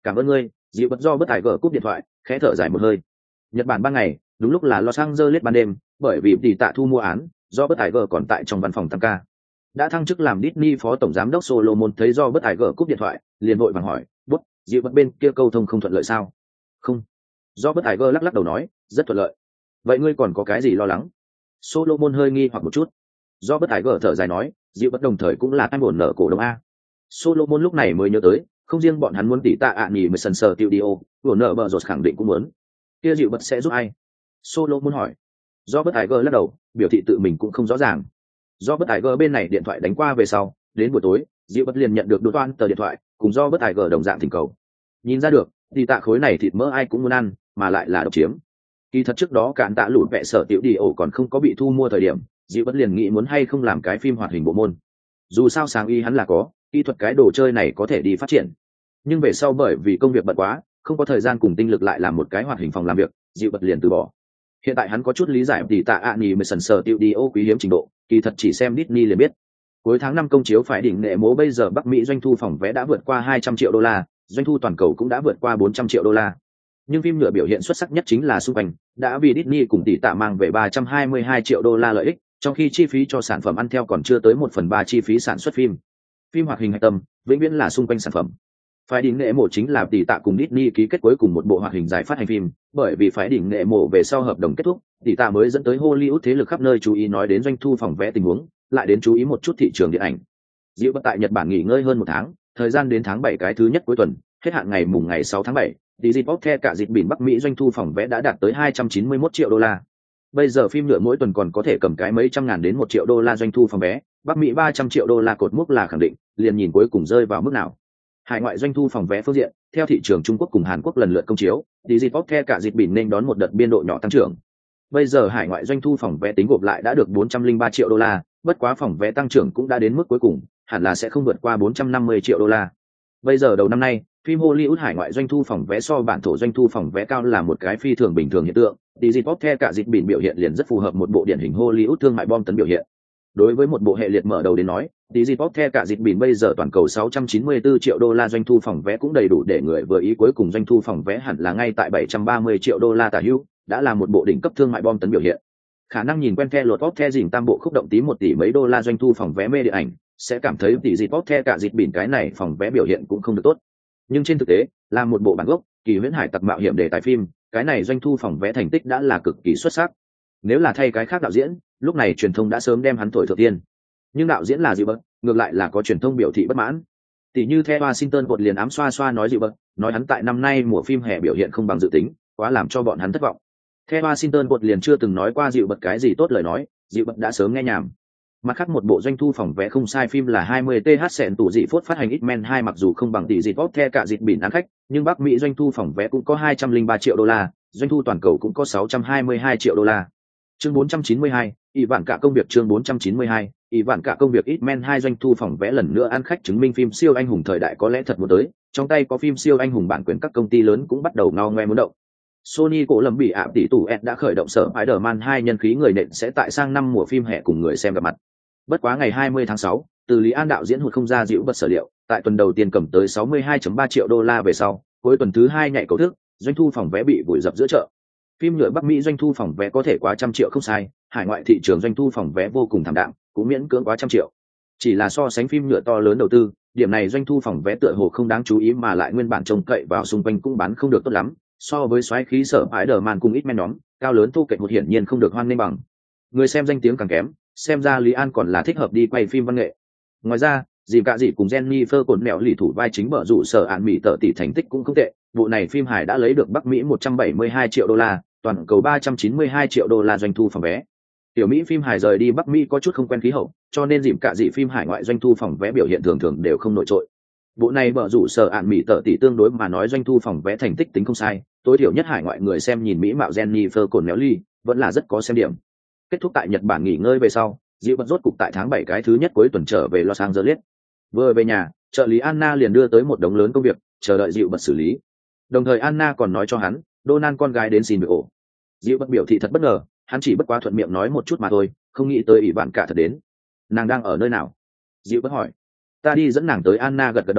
Cảm ơn ngươi. Dịu bật do bất tài gờ cúp điện thoại, khẽ thở dài một hơi. Nhật Bản ban ngày, đúng lúc là Los Angeles ban đêm, bởi vì tỷ tạ thu mua án, do bất tài gờ còn tại trong văn phòng tăng ca. Đã thăng chức làm Disney phó tổng giám đốc Solomon thấy do bất tài gờ cúp điện thoại, liền vội vàng hỏi, "Bút, dịu bật bên kia câu thông không thuận lợi sao?" "Không." Do bất tài gờ lắc lắc đầu nói, "Rất thuận lợi." "Vậy ngươi còn có cái gì lo lắng?" Solomon hơi nghi hoặc một chút. Do bất tài gờ thở dài nói, "Dịu bất đồng thời cũng là tay buồn nợ cổ đông a." Solomon lúc này mới nhớ tới, không riêng bọn hắn muốn tỷ tạ ạ nghỉ mà sần sờ tiêu điêu, buồn nợ bờ rột khẳng định cũng muốn. Kia dịu bất sẽ giúp ai? Solomon hỏi. Do bất tài gờ lắc đầu, biểu thị tự mình cũng không rõ ràng. Do bất tài gờ bên này điện thoại đánh qua về sau, đến buổi tối, dịu bất liền nhận được đột toan tờ điện thoại, cùng do bất tài gờ đồng dạng thỉnh cầu. Nhìn ra được, thì tạ khối này thịt mỡ ai cũng muốn ăn, mà lại là độc chiếm. Kỳ thật trước đó cạn tạ lụt vẹ sở tiểu đi ổ còn không có bị thu mua thời điểm, dịu bất liền nghĩ muốn hay không làm cái phim hoạt hình bộ môn. Dù sao sáng y hắn là có, kỹ thuật cái đồ chơi này có thể đi phát triển. Nhưng về sau bởi vì công việc bận quá, không có thời gian cùng tinh lực lại làm một cái hoạt hình phòng làm việc, dịu bất liền từ bỏ. Hiện tại hắn có chút lý giải thì tạ ạ nhì mới sần sờ tiêu đi ô quý hiếm trình độ, kỳ thật chỉ xem Disney liền biết. Cuối tháng 5 công chiếu phải đỉnh nghệ mố bây giờ Bắc Mỹ doanh thu phòng vé đã vượt qua 200 triệu đô la, doanh thu toàn cầu cũng đã vượt qua 400 triệu đô la. Nhưng phim nhựa biểu hiện xuất sắc nhất chính là xung quanh, đã vì Disney cùng tỷ tạ mang về 322 triệu đô la lợi ích, trong khi chi phí cho sản phẩm ăn theo còn chưa tới 1/3 chi phí sản xuất phim. Phim hoạt hình hạch tâm, vĩnh viễn là xung quanh sản phẩm. Phải đỉnh nghệ mộ chính là tỷ tạ cùng Disney ký kết cuối cùng một bộ hoạt hình dài phát hành phim, bởi vì phải đỉnh nghệ mộ về sau hợp đồng kết thúc, tỷ tạ mới dẫn tới Hollywood thế lực khắp nơi chú ý nói đến doanh thu phòng vé tình huống, lại đến chú ý một chút thị trường điện ảnh. Dịu bất tại Nhật Bản nghỉ ngơi hơn một tháng, thời gian đến tháng 7 cái thứ nhất cuối tuần, hết hạn ngày mùng ngày 6 tháng 7, Disney Podcast cả dịp biển Bắc Mỹ doanh thu phòng vé đã đạt tới 291 triệu đô la. Bây giờ phim nhựa mỗi tuần còn có thể cầm cái mấy trăm ngàn đến 1 triệu đô la doanh thu phòng vé, Bắc Mỹ 300 triệu đô la cột mốc là khẳng định, liền nhìn cuối cùng rơi vào mức nào. Hải ngoại doanh thu phòng vé phương diện, theo thị trường Trung Quốc cùng Hàn Quốc lần lượt công chiếu, Disney Podcast cả dịp biển nên đón một đợt biên độ nhỏ tăng trưởng. Bây giờ hải ngoại doanh thu phòng vé tính gộp lại đã được 403 triệu đô la, bất quá phòng vé tăng trưởng cũng đã đến mức cuối cùng, hẳn là sẽ không vượt qua 450 triệu đô la. Bây giờ đầu năm nay, phim Hollywood hải ngoại doanh thu phòng vé so bản thổ doanh thu phòng vé cao là một cái phi thường bình thường hiện tượng. Disney Podcast cả dịp biển biểu hiện liền rất phù hợp một bộ điển hình Hollywood thương mại bom tấn biểu hiện. Đối với một bộ hệ liệt mở đầu đến nói, Disney Podcast cả dịp biển bây giờ toàn cầu 694 triệu đô la doanh thu phòng vé cũng đầy đủ để người vừa ý, cuối cùng doanh thu phòng vé hẳn là ngay tại 730 triệu đô la tả hữu, đã là một bộ đỉnh cấp thương mại bom tấn biểu hiện. Khả năng nhìn quen The Lord of the Rings tam bộ khúc động tí 1 tỷ mấy đô la doanh thu phòng vé mê điện ảnh, sẽ cảm thấy Disney Podcast cả dịp biển cái này phòng vé biểu hiện cũng không được tốt. Nhưng trên thực tế, là một bộ bản gốc, kỳ huyễn hải tặc mạo hiểm đề tài phim, cái này doanh thu phòng vé thành tích đã là cực kỳ xuất sắc. Nếu là thay cái khác đạo diễn, lúc này truyền thông đã sớm đem hắn thổi thượng tiên. Nhưng đạo diễn là Dịu Bật, ngược lại là có truyền thông biểu thị bất mãn. Tỷ như The Washington Post liền ám xoa xoa nói Dịu Bật, nói hắn tại năm nay mùa phim hè biểu hiện không bằng dự tính, quá làm cho bọn hắn thất vọng. The Washington Post liền chưa từng nói qua Dịu Bật cái gì tốt lời nói, Dịu Bật đã sớm nghe nhảm. Mặt khác một bộ doanh thu phòng vé không sai phim là 20 TH sẹn tủ dị phốt phát hành X-Men 2 mặc dù không bằng tỷ dị tốt The cả dịp biển ăn khách, nhưng Bắc Mỹ doanh thu phòng vé cũng có 203 triệu đô la, doanh thu toàn cầu cũng có 622 triệu đô la. Chương 492, ỷ vạn cả công việc chương 492, ỷ vạn cả công việc X-Men 2 doanh thu phòng vé lần nữa ăn khách chứng minh phim siêu anh hùng thời đại có lẽ thật muốn tới, trong tay có phim siêu anh hùng bản quyền các công ty lớn cũng bắt đầu ngao ngoe muốn động. Sony cổ lầm bị ạm tỷ tủ Ed đã khởi động sở Spider-Man 2 nhân khí người nện sẽ tại sang năm mùa phim hè cùng người xem gặp mặt. Bất quá ngày 20 tháng 6, từ Lý An đạo diễn hụt không ra Dịu Bật sở liệu, tại tuần đầu tiên cầm tới 62.3 triệu đô la về sau, cuối tuần thứ 2 nhảy cầu thức, doanh thu phòng vé bị vùi dập giữa chợ. Phim nhựa Bắc Mỹ doanh thu phòng vé có thể quá 100 triệu không sai, hải ngoại thị trường doanh thu phòng vé vô cùng thảm đạm, cũng miễn cưỡng quá 100 triệu. Chỉ là so sánh phim nhựa to lớn đầu tư, điểm này doanh thu phòng vé tựa hồ không đáng chú ý mà lại nguyên bản trông cậy vào xung quanh cũng bán không được tốt lắm, so với xoáy khí sở Spider-Man cùng X-Men nhóm, cao lớn thu kệch một hiển nhiên không được hoan nghênh bằng. Người xem danh tiếng càng kém, xem ra Lý An còn là thích hợp đi quay phim văn nghệ. Ngoài ra, dìm cả dị cùng Jennifer cồn mẹo lì thủ vai chính bở rủ sở ạn mỹ tợ tỷ thành tích cũng không tệ, bộ này phim hài đã lấy được Bắc Mỹ 172 triệu đô la, toàn cầu 392 triệu đô la doanh thu phòng vé. Tiểu Mỹ phim hài rời đi Bắc Mỹ có chút không quen khí hậu, cho nên dìm cả dị phim hải ngoại doanh thu phòng vé biểu hiện thường đều không nổi trội. Bộ này bở rủ sở ạn mỹ tợ tỷ tương đối mà nói doanh thu phòng vé thành tích tính không sai, tối thiểu nhất hải ngoại người xem nhìn mỹ mạo Jennifer cồn mẹo lì vẫn là rất có xem điểm. Kết thúc tại Nhật Bản nghỉ ngơi về sau, Dịu Bật rốt cục tại tháng 7 cái thứ nhất cuối tuần trở về Los Angeles. Vừa về nhà, trợ lý Anna liền đưa tới một đống lớn công việc, chờ đợi Dịu Bật xử lý. Đồng thời Anna còn nói cho hắn, Donald con gái đến xin việc ổ. Dịu Bật biểu thị thật bất ngờ, hắn chỉ bất quá thuận miệng nói một chút mà thôi, không nghĩ tới ỷ bạn cả thật đến. Nàng đang ở nơi nào? Dịu Bật hỏi. Ta đi dẫn nàng tới. Anna gật gật đầu,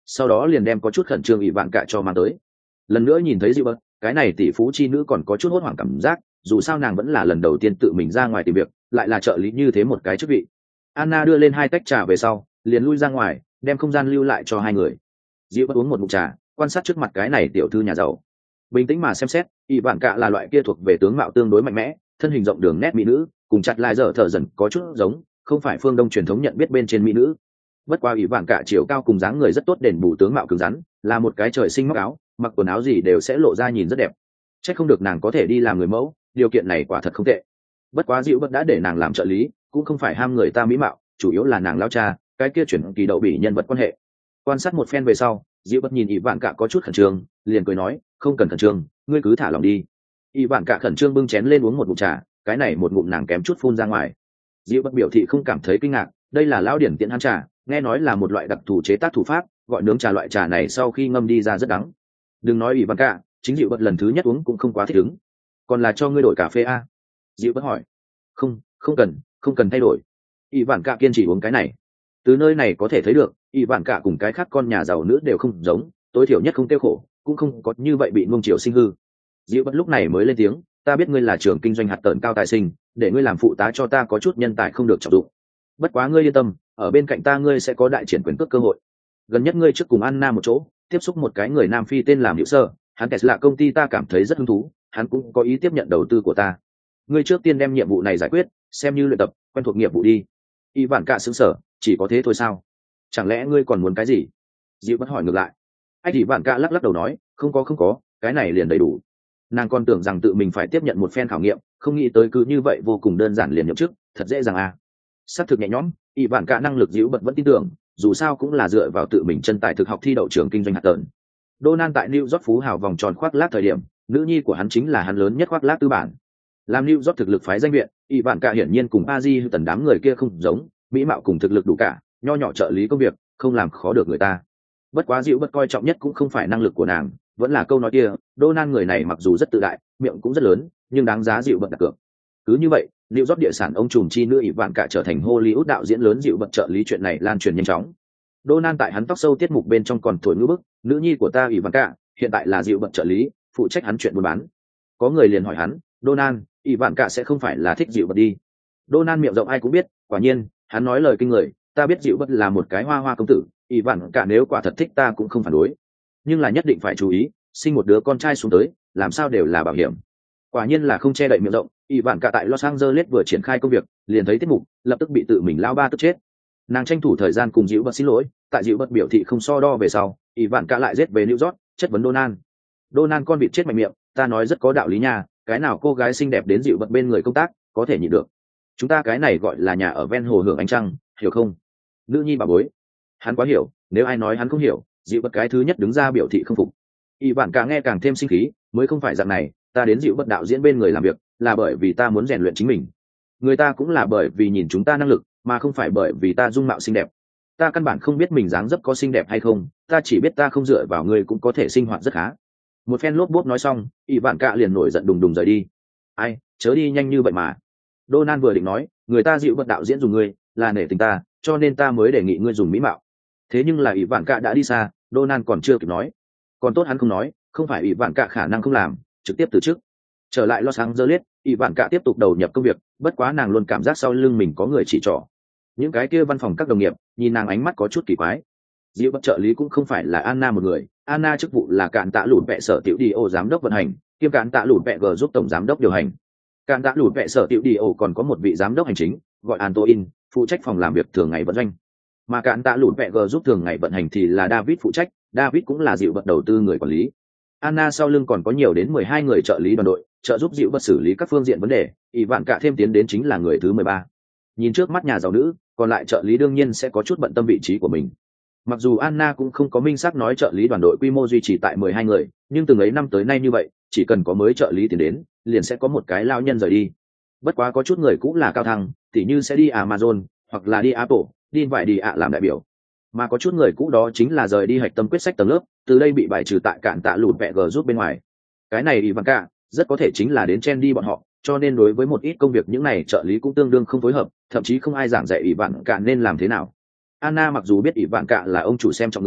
sau đó liền đem có chút khẩn trương ỷ vạn cả cho mang tới. Lần nữa nhìn thấy dịu bật, cái này tỷ phú chi nữ còn có chút hốt hoảng cảm giác, dù sao nàng vẫn là lần đầu tiên tự mình ra ngoài tìm việc, lại là trợ lý như thế một cái chức vị. Anna đưa lên 2 tách trà về sau, liền lui ra ngoài, đem không gian lưu lại cho hai người. Dịu bật uống một ngụm trà, quan sát trước mặt cái này tiểu thư nhà giàu, bình tĩnh mà xem xét, ỷ vạn cả là loại kia thuộc về tướng mạo tương đối mạnh mẽ, thân hình rộng đường nét mỹ nữ, cùng chặt lại dở thở dần có chút giống, không phải phương đông truyền thống nhận biết bên trên mỹ nữ. Bất qua ỷ vạn cả chiều cao cùng dáng người rất tốt, đền bù tướng mạo cứng rắn, là một cái trời sinh móc áo, mặc quần áo gì đều sẽ lộ ra nhìn rất đẹp. Chắc không được nàng có thể đi làm người mẫu, điều kiện này quả thật không tệ. Bất quá dịu bất đã để nàng làm trợ lý, cũng không phải ham người ta mỹ mạo, chủ yếu là nàng lao cha, cái kia chuyển kỳ đậu bỉ nhân vật quan hệ. Quan sát một phen về sau, dịu bất nhìn ỷ vạn cả có chút khẩn trương, liền cười nói, không cần khẩn trương, ngươi cứ thả lòng đi. ỷ vạn cả khẩn trương bưng chén lên uống một ngụm trà, cái này một ngụm nàng kém chút phun ra ngoài. Dịu bất biểu thị không cảm thấy kinh ngạc, đây là lão điển tiện hắn trà, nghe nói là một loại đặc thù chế tác thủ pháp, gọi nướng trà, loại trà này sau khi ngâm đi ra rất đắng. Đừng nói ỷ vạn cả, chính dịu bất lần thứ nhất uống cũng không quá thích ứng. Còn là cho ngươi đổi cà phê a? Dịu bất hỏi. Không cần thay đổi. ỷ vạn cả kiên trì uống cái này. Từ nơi này có thể thấy được, ỷ vạn cả cùng cái khác con nhà giàu nữ đều không giống, tối thiểu nhất không tiêu khổ, cũng không có như vậy bị nuông chiều sinh hư. Dịu bất lúc này mới lên tiếng, ta biết ngươi là trưởng kinh doanh hạt tợn cao tài sinh, để ngươi làm phụ tá cho ta có chút nhân tài không được trọng dụng. Bất quá ngươi yên tâm, ở bên cạnh ta ngươi sẽ có đại triển quyền cước cơ hội. Gần nhất ngươi trước cùng Anna một chỗ, tiếp xúc một cái người Nam Phi tên làm Hữu Sơ, hắn Tesla công ty ta cảm thấy rất hứng thú, hắn cũng có ý tiếp nhận đầu tư của ta. Ngươi trước tiên đem nhiệm vụ này giải quyết, xem như luyện tập, quen thuộc nghiệp vụ đi. Y Vạn Cả sững sờ, chỉ có thế thôi sao? Chẳng lẽ ngươi còn muốn cái gì? Dịu bất hỏi ngược lại. Anh Y Vạn Cả lắc lắc đầu nói, không có, cái này liền đầy đủ. Nàng còn tưởng rằng tự mình phải tiếp nhận một phen khảo nghiệm, không nghĩ tới cứ như vậy vô cùng đơn giản liền nhậm chức, thật dễ dàng à? Sắp thực nhẹ nhõm, Y Vạn Cả năng lực dịu bật vẫn tin tưởng, dù sao cũng là dựa vào tự mình chân tài thực học thi đậu trường kinh doanh hạt tợn. Donald tại New York phú hào vòng tròn khoác lác thời điểm, nữ nhi của hắn chính là hắn lớn nhất khoác lác tư bản. Làm New York thực lực phái danh viện, Y Vạn Cả hiển nhiên cùng Paris tần đám người kia không giống, mỹ mạo cùng thực lực đủ cả, nho nhỏ trợ lý công việc, không làm khó được người ta. Bất quá dịu bất coi trọng nhất cũng không phải năng lực của nàng, vẫn là câu nói kia, Donald người này mặc dù rất tự đại, miệng cũng rất lớn, nhưng đáng giá dịu bật đặt cược. Cứ như vậy, New York địa sản ông trùm chi nữ ỷ vạn cả trở thành Hollywood đạo diễn lớn dịu bật trợ lý, chuyện này lan truyền nhanh chóng. Donald tại hắn tóc sâu tiết mục bên trong còn thổi ngữ bức, nữ nhi của ta ỷ vạn cả, hiện tại là dịu bật trợ lý, phụ trách hắn chuyện buôn bán. Có người liền hỏi hắn, Donald, ỷ vạn cả sẽ không phải là thích dịu bật đi? Donald miệng rộng ai cũng biết, quả nhiên, hắn nói lời kinh người, ta biết dịu bật là một cái hoa hoa công tử, ỷ vạn cả nếu quả thật thích ta cũng không phản đối, nhưng là nhất định phải chú ý, sinh một đứa con trai xuống tới, làm sao đều là bảo hiểm. Quả nhiên là không che đậy miệng rộng, ỷ vạn cả tại Los Angeles vừa triển khai công việc, liền thấy tiết mục, lập tức bị tự mình lao ba tức chết. Nàng tranh thủ thời gian cùng dịu bật xin lỗi, tại dịu bật biểu thị không so đo về sau, ỷ vạn cả lại giết về New York, chất vấn Donald con vịt chết mạnh miệng, ta nói rất có đạo lý nha, cái nào cô gái xinh đẹp đến dịu bật bên người công tác, có thể nhịn được. Chúng ta cái này gọi là nhà ở ven hồ hưởng ánh trăng, hiểu không? Nữ nhi bà bối. Hắn quá hiểu, nếu ai nói hắn không hiểu, dịu bật cái thứ nhất đứng ra biểu thị không phục. ỷ vạn cả nghe càng thêm sinh khí, mới không phải dạng này, ta đến dịu bật đạo diễn bên người làm việc là bởi vì ta muốn rèn luyện chính mình, người ta cũng là bởi vì nhìn chúng ta năng lực, mà không phải bởi vì ta dung mạo xinh đẹp. Ta căn bản không biết mình dáng dấp có xinh đẹp hay không, ta chỉ biết ta không dựa vào người cũng có thể sinh hoạt rất khá. Một phen lốp bốp nói xong, ỷ vạn cả liền nổi giận đùng đùng rời đi. Ai, chớ đi nhanh như vậy mà. Donald vừa định nói, người ta dịu bật đạo diễn dùng ngươi là nể tình ta, cho nên ta mới đề nghị ngươi dùng mỹ mạo. Thế nhưng là ỷ vạn cả đã đi xa, Donald còn chưa kịp nói. Còn tốt hắn không nói, không phải ỷ vạn cả khả năng không làm, trực tiếp từ chức. Trở lại Los Angeles, ỷ vạn cả tiếp tục đầu nhập công việc, bất quá nàng luôn cảm giác sau lưng mình có người chỉ trỏ. Những cái kia văn phòng các đồng nghiệp nhìn nàng ánh mắt có chút kỳ quái. Dịu bật trợ lý cũng không phải là Anna một người, Anna chức vụ là cạn tạ lụt vẹ sở tiểu đi ô giám đốc vận hành, kiêm cạn tạ lụt vẹ g giúp tổng giám đốc điều hành. Cạn tạ lụt vẹ sở tiểu đi ô còn có một vị giám đốc hành chính gọi Antoine, phụ trách phòng làm việc thường ngày vận doanh. Mà cạn tạ lụt vẹ g giúp thường ngày vận hành thì là David phụ trách, David cũng là dịu bật đầu tư người quản lý. Anna sau lưng còn có nhiều đến 12 người trợ lý đoàn đội, trợ giúp dịu bật xử lý các phương diện vấn đề, ỷ vạn cả thêm tiến đến chính là người thứ 13. Nhìn trước mắt nhà giàu nữ, còn lại trợ lý đương nhiên sẽ có chút bận tâm vị trí của mình. Mặc dù Anna cũng không có minh xác nói trợ lý đoàn đội quy mô duy trì tại 12 người, nhưng từng ấy năm tới nay như vậy, chỉ cần có mới trợ lý tiến đến, liền sẽ có một cái lao nhân rời đi. Bất quá có chút người cũng là cao thăng, tỉ như sẽ đi Amazon, hoặc là đi Apple, đi vải đi ạ làm đại biểu. Mà có chút người cũ đó chính là rời đi hạch tâm quyết sách tầng lớp, từ đây bị bài trừ tại cạn tạ lụt vẹ g giúp bên ngoài. Cái này Ivanka rất có thể chính là đến chen đi bọn họ, cho nên đối với một ít công việc những này trợ lý cũng tương đương không phối hợp, thậm chí không ai giảng dạy Ivanka nên làm thế nào. Anna mặc dù biết Ivanka là ông chủ xem trọng người,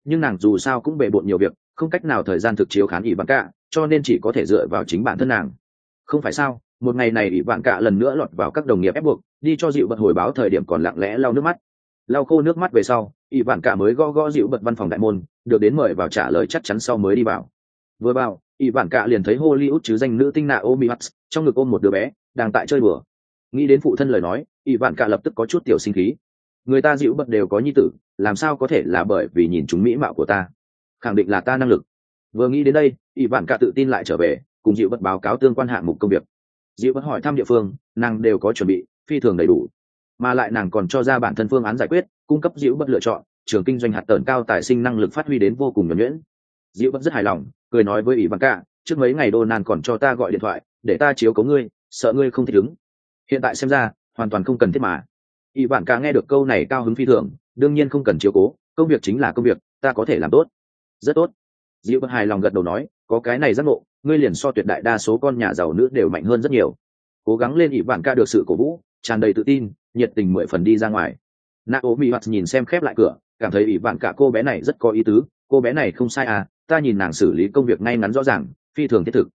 nhưng nàng dù sao cũng bề bộn nhiều việc, không cách nào thời gian thực chiếu khán ỷ vạn cả, cho nên chỉ có thể dựa vào chính bản thân nàng. Không phải sao, một ngày này ỷ vạn cả lần nữa lọt vào các đồng nghiệp ép buộc đi cho dịu bật hồi báo thời điểm còn lặng lẽ lau nước mắt. Lau khô nước mắt về sau, ỷ vạn cả mới gõ gõ dịu bật văn phòng đại môn, được đến mời vào trả lời chắc chắn sau mới đi vào. Vừa vào, ỷ vạn cả liền thấy Hollywood chứ danh nữ tinh Naomi Watts trong ngực ôm một đứa bé đang tại chơi đùa. Nghĩ đến phụ thân lời nói, ỷ vạn cả lập tức có chút tiểu sinh khí. Người ta dịu bật đều có nhi tử, làm sao có thể là bởi vì nhìn chúng mỹ mạo của ta? Khẳng định là ta năng lực. Vừa nghĩ đến đây, ỷ vạn cả tự tin lại trở về, cùng dịu bật báo cáo tương quan hạng mục công việc. Dịu bật hỏi thăm địa phương, nàng đều có chuẩn bị, phi thường đầy đủ, mà lại nàng còn cho ra bản thân phương án giải quyết, cung cấp dịu bật lựa chọn, trường kinh doanh hạt tởn cao tài sinh năng lực phát huy đến vô cùng nhuần nhuyễn. Dịu bật rất hài lòng, cười nói với ỷ vạn cả, trước mấy ngày Donald còn cho ta gọi điện thoại, để ta chiếu cố ngươi, sợ ngươi không thích ứng. Hiện tại xem ra, hoàn toàn không cần thiết mà. ỷ vạn cả nghe được câu này cao hứng phi thường, đương nhiên không cần chiếu cố, công việc chính là công việc, ta có thể làm tốt. Rất tốt. Dịu bật hài lòng gật đầu nói, có cái này giác ngộ, ngươi liền so tuyệt đại đa số con nhà giàu nữ đều mạnh hơn rất nhiều. Cố gắng lên ỷ vạn cả được sự cổ vũ, tràn đầy tự tin, nhiệt tình 10 phần đi ra ngoài. Naomi Watts nhìn xem khép lại cửa, cảm thấy ỷ vạn cả cô bé này rất có ý tứ, cô bé này không sai à, ta nhìn nàng xử lý công việc ngay ngắn rõ ràng, phi thường thiết thực.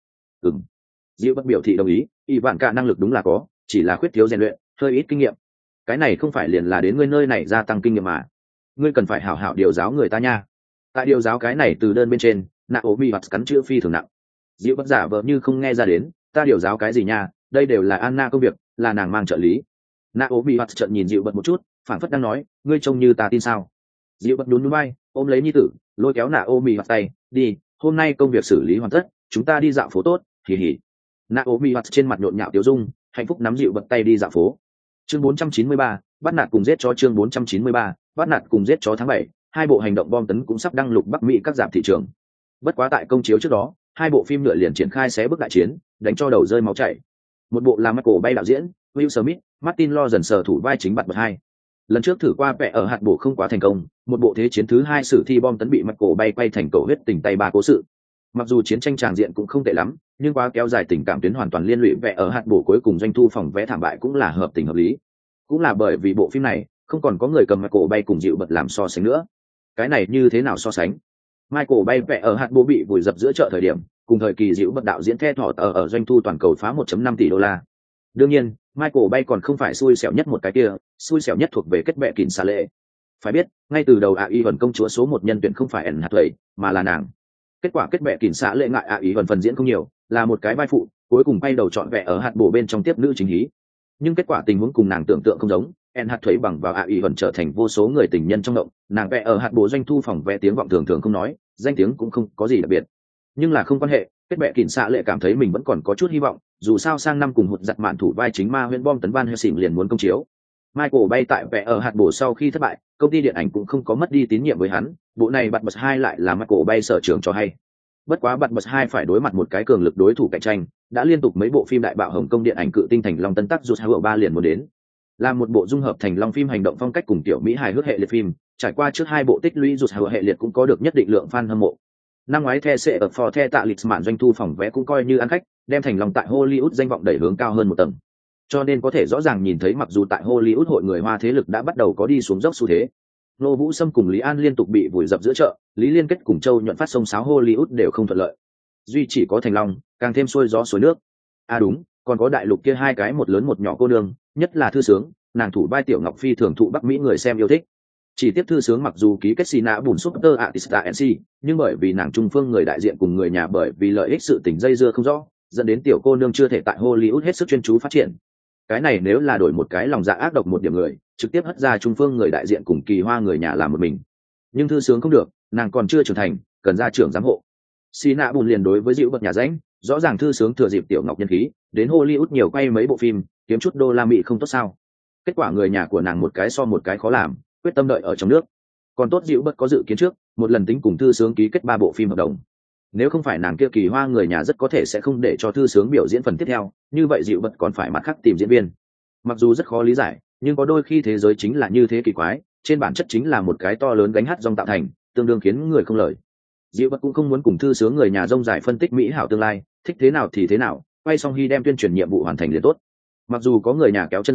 Dịu bật biểu thị đồng ý, ỷ vạn cả năng lực đúng là có, chỉ là khuyết thiếu rèn luyện, hơi ít kinh nghiệm. Cái này không phải liền là đến ngươi nơi này gia tăng kinh nghiệm mà. Ngươi cần phải hảo hảo điều giáo người ta nha. Tại điều giáo cái này từ đơn bên trên, Naomi Watts cắn chữ phi thường nặng. Dịu bật giả vờ như không nghe ra đến, ta điều giáo cái gì nha, đây đều là Anna công việc, là nàng mang trợ lý. Naomi Watts trợn nhìn dịu bật một chút, phảng phất đang nói, ngươi trông như ta tin sao? Dịu bật nhún nhún vai, ôm lấy nhi tử, lôi kéo Naomi Watts tay, đi, hôm nay công việc xử lý hoàn tất, chúng ta đi dạo phố tốt, hì hì. Naomi Watts trên mặt nhộn nhạo tiêu dung, hạnh phúc nắm dịu bật tay đi dạo phố. Chương 493, bắt nạt cùng giết chó. Chương 493, bắt nạt cùng giết chó tháng 7, hai bộ hành động bom tấn cũng sắp đăng lục Bắc Mỹ các rạp thị trường. Bất quá tại công chiếu trước đó, hai bộ phim nhựa liền triển khai xé bước đại chiến, đánh cho đầu rơi máu chảy. Một bộ là Michael Bay đạo diễn, Will Smith, Martin Lawrence sở thủ vai chính bật bật hai. Lần trước thử qua vẽ ở hạt bộ không quá thành công, một bộ thế chiến thứ hai sử thi bom tấn bị Michael Bay quay thành cầu huyết tình tay ba cố sự. Mặc dù chiến tranh tràng diện cũng không tệ lắm, nhưng quá kéo dài tình cảm tuyến hoàn toàn liên lụy vẽ ở hạt bộ cuối cùng doanh thu phòng vé thảm bại cũng là hợp tình hợp lý. Cũng là bởi vì bộ phim này không còn có người cầm Michael Bay cùng dịu bật làm so sánh nữa. Cái này như thế nào so sánh? Michael Bay vẽ ở hạt bộ bị vùi dập giữa chợ thời điểm, cùng thời kỳ dịu bật đạo diễn The Thỏ ở doanh thu toàn cầu phá 1.5 tỷ đô la. Đương nhiên, Michael Bay còn không phải xui xẻo nhất một cái kia, xui xẻo nhất thuộc về kết bè kỉn xà lệ. Phải biết, ngay từ đầu AI vẫn công chúa số 1 nhân tuyển không phải Anne Hathaway, mà là nàng. Kết quả kết bè kỉn xà lệ ngại AI vẫn phần diễn không nhiều, là một cái vai phụ, cuối cùng bay đầu chọn vẽ ở hạt bộ bên trong tiếp nữ chính hí. Nhưng kết quả tình huống cùng nàng tưởng tượng không giống, Anne Hathaway bằng vào AI vẫn trở thành vô số người tình nhân trong động, nàng vẽ ở hạt bộ doanh thu phòng vé tiếng vọng thường thường không nói, danh tiếng cũng không có gì đặc biệt. Nhưng là không quan hệ, kết bè kỉn xạ lệ cảm thấy mình vẫn còn có chút hy vọng, dù sao sang năm cùng hụt giặt mạn thủ vai chính ma huyễn bom tấn Van Helsing liền muốn công chiếu. Michael Bay tại vẽ ở hạt bộ sau khi thất bại, công ty điện ảnh cũng không có mất đi tín nhiệm với hắn, bộ này bật bật 2 lại là Michael Bay sở trường cho hay. Bất quá bật bật 2 phải đối mặt một cái cường lực đối thủ cạnh tranh, đã liên tục mấy bộ phim đại bạo Hồng Kông điện ảnh cự tinh thành Long Tân Tắc rụt 3 liền muốn đến. Là một bộ dung hợp thành Long phim hành động phong cách cùng tiểu Mỹ hài hước hệ liệt phim, trải qua trước hai bộ tích lũy rụt hệ liệt cũng có được nhất định lượng fan hâm mộ. Năm ngoái The sẽ ở For The tạ lịch mạn doanh thu phòng vé cũng coi như ăn khách, đem thành Long tại Hollywood danh vọng đẩy hướng cao hơn một tầng. Cho nên có thể rõ ràng nhìn thấy mặc dù tại Hollywood hội người Hoa thế lực đã bắt đầu có đi xuống dốc xu thế. Nô Vũ Sâm cùng Lý An liên tục bị vùi dập giữa chợ, Lý Liên Kết cùng Châu nhuận phát sông sáo Hollywood đều không thuận lợi. Duy chỉ có thành Long, càng thêm xuôi gió suối nước. À đúng, còn có đại lục kia hai cái một lớn một nhỏ cô nương, nhất là Thư Sướng, nàng thủ vai Tiểu Ngọc Phi thường thụ Bắc Mỹ người xem yêu thích. Chỉ tiếp Thư Sướng mặc dù ký kết Sina bùn Super Artista NC, nhưng bởi vì nàng trung phương người đại diện cùng người nhà bởi vì lợi ích sự tình dây dưa không rõ, dẫn đến tiểu cô nương chưa thể tại Hollywood hết sức chuyên chú phát triển. Cái này nếu là đổi một cái lòng dạ ác độc một điểm người, trực tiếp hất ra trung phương người đại diện cùng Kỳ Hoa người nhà làm một mình. Nhưng Thư Sướng không được, nàng còn chưa trưởng thành, cần gia trưởng giám hộ. Sina bùn liền đối với dịu bật nhà ránh, rõ ràng Thư Sướng thừa dịp Tiểu Ngọc nhân khí, đến Hollywood nhiều quay mấy bộ phim, kiếm chút đô la Mỹ không tốt sao? Kết quả người nhà của nàng một cái so một cái khó làm, quyết tâm đợi ở trong nước. Còn tốt dịu bật có dự kiến trước, một lần tính cùng Thư Sướng ký kết 3 bộ phim hợp đồng. Nếu không phải nàng kia Kỳ Hoa người nhà rất có thể sẽ không để cho Thư Sướng biểu diễn phần tiếp theo, như vậy dịu bật còn phải mặt khác tìm diễn viên. Mặc dù rất khó lý giải, nhưng có đôi khi thế giới chính là như thế kỳ quái, trên bản chất chính là một cái to lớn gánh hát rong tạo thành, tương đương khiến người không lời. Dịu bật cũng không muốn cùng Thư Sướng người nhà rông dài phân tích mỹ hảo tương lai, thích thế nào thì thế nào, quay xong hy đem tuyên truyền nhiệm vụ hoàn thành liền tốt. Mặc dù có người nhà kéo chân sau,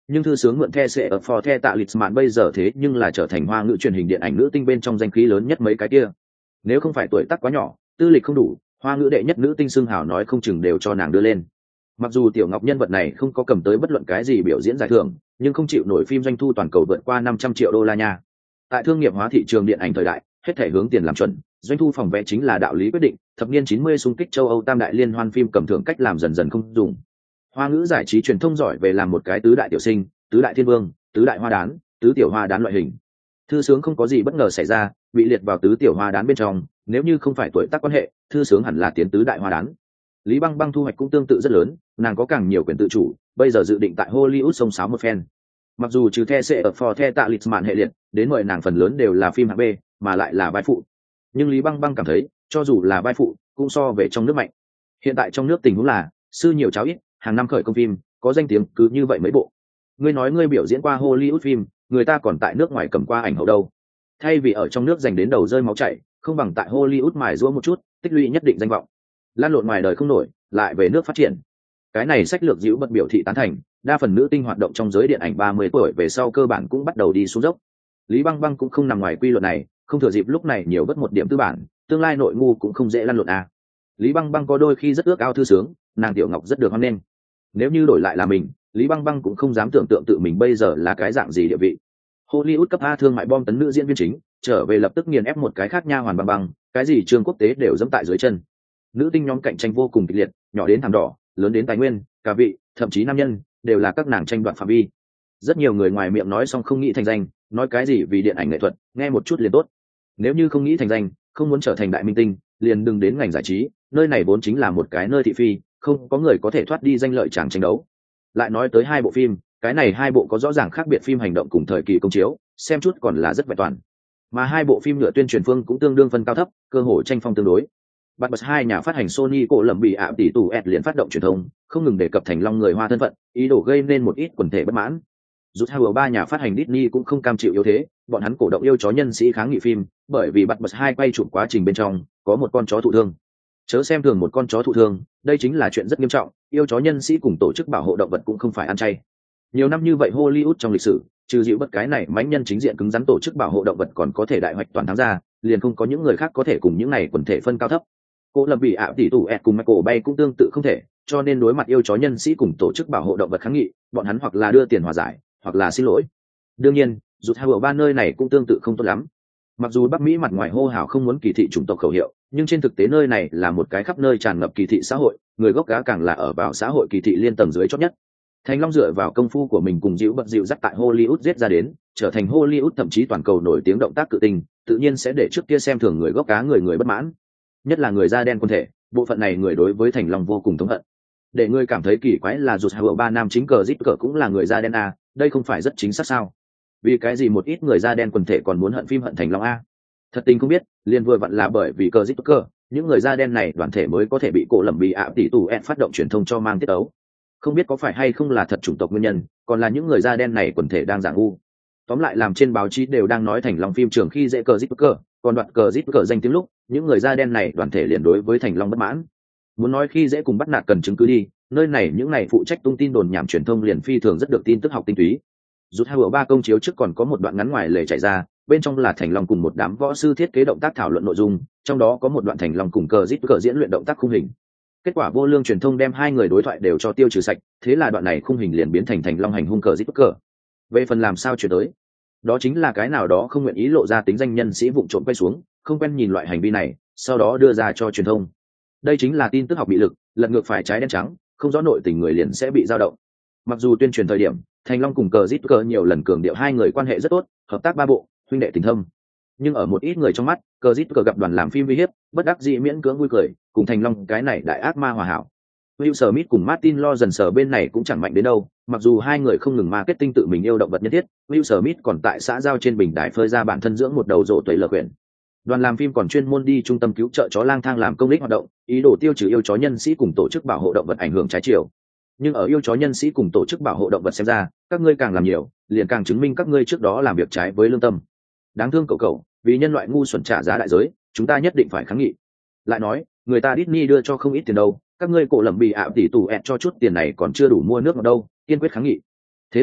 Nhưng thư sướng mượn the sẽ ở for the tạ lịch mạn bây giờ thế nhưng là trở thành hoa ngữ truyền hình điện ảnh nữ tinh bên trong danh khí lớn nhất mấy cái kia. Nếu không phải tuổi tác quá nhỏ, tư lịch không đủ, hoa ngữ đệ nhất nữ tinh xưng hào nói không chừng đều cho nàng đưa lên. Mặc dù Tiểu Ngọc nhân vật này không có cầm tới bất luận cái gì biểu diễn giải thưởng, nhưng không chịu nổi phim doanh thu toàn cầu vượt qua 500 triệu đô la nha. Tại thương nghiệp hóa thị trường điện ảnh thời đại, hết thể hướng tiền làm chuẩn, doanh thu phòng vé chính là đạo lý quyết định. Thập niên 90 xung kích châu Âu tam đại liên hoan phim cầm thưởng cách làm dần dần không dùng. Hoa ngữ giải trí truyền thông giỏi về làm một cái tứ đại tiểu sinh, tứ đại thiên vương, tứ đại hoa đán, tứ tiểu hoa đán loại hình. Thư sướng không có gì bất ngờ xảy ra, bị liệt vào tứ tiểu hoa đán bên trong, nếu như không phải tuổi tác quan hệ, thư sướng hẳn là tiến tứ đại hoa đán. Lý Băng Băng thu hoạch cũng tương tự rất lớn, nàng có càng nhiều quyền tự chủ, bây giờ dự định tại Hollywood xông xáo một phen. Mặc dù trừ The sẽ ở for the tạ lịch mạn hệ liệt, đến mời nàng phần lớn đều là phim hạng B, mà lại là vai phụ. Nhưng Lý Băng Băng cảm thấy, cho dù là vai phụ, cũng so về trong nước mạnh. Hiện tại trong nước tình huống là, sư nhiều cháu ít, hàng năm khởi công phim, có danh tiếng cứ như vậy mấy bộ. Ngươi nói ngươi biểu diễn qua Hollywood phim, người ta còn tại nước ngoài cầm qua ảnh hậu đâu. Thay vì ở trong nước dành đến đầu rơi máu chảy, không bằng tại Hollywood mài giũa một chút, tích lũy nhất định danh vọng. Lan lộn ngoài đời không nổi, lại về nước phát triển. Cái này sách lược dĩu bật biểu thị tán thành, đa phần nữ tinh hoạt động trong giới điện ảnh 30 tuổi về sau cơ bản cũng bắt đầu đi xuống dốc. Lý Băng Băng cũng không nằm ngoài quy luật này, không thừa dịp lúc này nhiều bất một điểm tư bản, tương lai nội ngu cũng không dễ lăn lộn à. Lý Băng Băng có đôi khi rất ước ao thư sướng, nàng Tiểu Ngọc rất được hoan nghênh. Nếu như đổi lại là mình, Lý Băng Băng cũng không dám tưởng tượng tự mình bây giờ là cái dạng gì địa vị. Hollywood cấp A thương mại bom tấn nữ diễn viên chính, trở về lập tức nghiền ép một cái khác nha hoàn Băng Băng, cái gì trường quốc tế đều dẫm tại dưới chân. Nữ tinh nhóm cạnh tranh vô cùng kịch liệt, nhỏ đến thảm đỏ, lớn đến tài nguyên, cả vị, thậm chí nam nhân, đều là các nàng tranh đoạt phạm vi. Rất nhiều người ngoài miệng nói xong không nghĩ thành danh, nói cái gì vì điện ảnh nghệ thuật, nghe một chút liền tốt. Nếu như không nghĩ thành danh, không muốn trở thành đại minh tinh, liền đừng đến ngành giải trí, nơi này vốn chính là một cái nơi thị phi, không có người có thể thoát đi danh lợi chẳng tranh đấu. Lại nói tới hai bộ phim, cái này hai bộ có rõ ràng khác biệt phim hành động cùng thời kỳ công chiếu, xem chút còn là rất vẹn toàn. Mà hai bộ phim nhựa tuyên truyền phương cũng tương đương phân cao thấp, cơ hội tranh phong tương đối. Bắt bật hai nhà phát hành Sony cổ lầm bị ạ tỷ tù ẹt liền phát động truyền thông, không ngừng đề cập Thành Long người Hoa thân phận, ý đồ gây nên một ít quần thể bất mãn. Rút hai ba nhà phát hành Disney cũng không cam chịu yếu thế, bọn hắn cổ động yêu chó nhân sĩ kháng nghị phim, bởi vì bắt bật hai quay chụp quá trình bên trong có một con chó thụ thương. Chớ xem thường một con chó thụ thương, đây chính là chuyện rất nghiêm trọng, yêu chó nhân sĩ cùng tổ chức bảo hộ động vật cũng không phải ăn chay. Nhiều năm như vậy Hollywood trong lịch sử, trừ dịu bất cái này mãnh nhân chính diện cứng rắn tổ chức bảo hộ động vật còn có thể đại hoạch toàn thắng ra, liền không có những người khác có thể cùng những này quần thể phân cao thấp. Cô lập bị ạ tỷ tù ẹt cùng Michael Bay cũng tương tự không thể, cho nên đối mặt yêu chó nhân sĩ cùng tổ chức bảo hộ động vật kháng nghị, bọn hắn hoặc là đưa tiền hòa giải, hoặc là xin lỗi. Đương nhiên, rút hai ba nơi này cũng tương tự không tốt lắm. Mặc dù Bắc Mỹ mặt ngoài hô hào không muốn kỳ thị chủng tộc khẩu hiệu, nhưng trên thực tế nơi này là một cái khắp nơi tràn ngập kỳ thị xã hội, người gốc gác càng là ở vào xã hội kỳ thị liên tầng dưới chót nhất. Thành Long dựa vào công phu của mình cùng dịu bật dịu dắt tại Hollywood giết ra đến, trở thành Hollywood thậm chí toàn cầu nổi tiếng động tác cự tinh, tự nhiên sẽ để trước kia xem thường người gốc cá người bất mãn. Nhất là người da đen quân thể, bộ phận này người đối với Thành Long vô cùng thống hận. Để người cảm thấy kỳ quái là rụt hai ba nam chính cờ zip cờ cũng là người da đen a, đây không phải rất chính xác sao? Vì cái gì một ít người da đen quần thể còn muốn hận phim hận Thành Long a? Thật tình không biết, liền vừa vặn là bởi vì cờ zip cờ, những người da đen này đoàn thể mới có thể bị cổ lầm bị ạ tỷ tù ẹn phát động truyền thông cho mang tiết ấu. Không biết có phải hay không là thật chủng tộc nguyên nhân, còn là những người da đen này quần thể đang giả ngu. Tóm lại làm trên báo chí đều đang nói Thành Long phim trường khi dễ cờ zip cờ, còn đoạn cờ zip cờ danh tiếng lúc, những người da đen này đoàn thể liền đối với Thành Long bất mãn. Muốn nói khi dễ cùng bắt nạt cần chứng cứ đi, nơi này những này phụ trách tung tin đồn nhảm truyền thông liền phi thường rất được tin tức học tinh túy. Rút hai ba công chiếu trước còn có một đoạn ngắn ngoài lề chạy ra, bên trong là Thành Long cùng một đám võ sư thiết kế động tác thảo luận nội dung, trong đó có một đoạn Thành Long cùng cờ zip cờ diễn luyện động tác khung hình. Kết quả vô lương truyền thông đem hai người đối thoại đều cho tiêu trừ sạch, thế là đoạn này khung hình liền biến thành Thành Long hành hung cờ zip cờ. Về phần làm sao chuyển tới, đó chính là cái nào đó không nguyện ý lộ ra tính danh nhân sĩ vụng trộm quay xuống, không quen nhìn loại hành vi này, sau đó đưa ra cho truyền thông. Đây chính là tin tức học bị lực, lật ngược phải trái đen trắng, không rõ nội tình người liền sẽ bị dao động. Mặc dù tuyên truyền thời điểm Thành Long cùng cờ zip cờ nhiều lần cường điệu hai người quan hệ rất tốt, hợp tác ba bộ, huynh đệ tình thâm, nhưng ở một ít người trong mắt, cờ zip cờ gặp đoàn làm phim uy hiếp, bất đắc dĩ miễn cưỡng vui cười, cùng Thành Long cái này đại ác ma hòa hảo. Will Smith cùng Martin Lawrence bên này cũng chẳng mạnh đến đâu, mặc dù hai người không ngừng marketing tự mình yêu động vật nhân thiết, Will Smith còn tại xã giao trên bình đài phơi ra bản thân dưỡng một đầu rổ tuổi lợn quyển. Đoàn làm phim còn chuyên môn đi trung tâm cứu trợ chó lang thang làm công ích hoạt động, ý đồ tiêu trừ yêu chó nhân sĩ cùng tổ chức bảo hộ động vật ảnh hưởng trái chiều. Nhưng ở yêu chó nhân sĩ cùng tổ chức bảo hộ động vật xem ra, các ngươi càng làm nhiều, liền càng chứng minh các ngươi trước đó làm việc trái với lương tâm. Đáng thương cậu, vì nhân loại ngu xuẩn trả giá đại giới, chúng ta nhất định phải kháng nghị. Lại nói, người ta Disney đưa cho không ít tiền đâu, các ngươi cổ lầm bị ạ tỷ tù ẹt cho chút tiền này còn chưa đủ mua nước ngọt đâu, kiên quyết kháng nghị. Thế là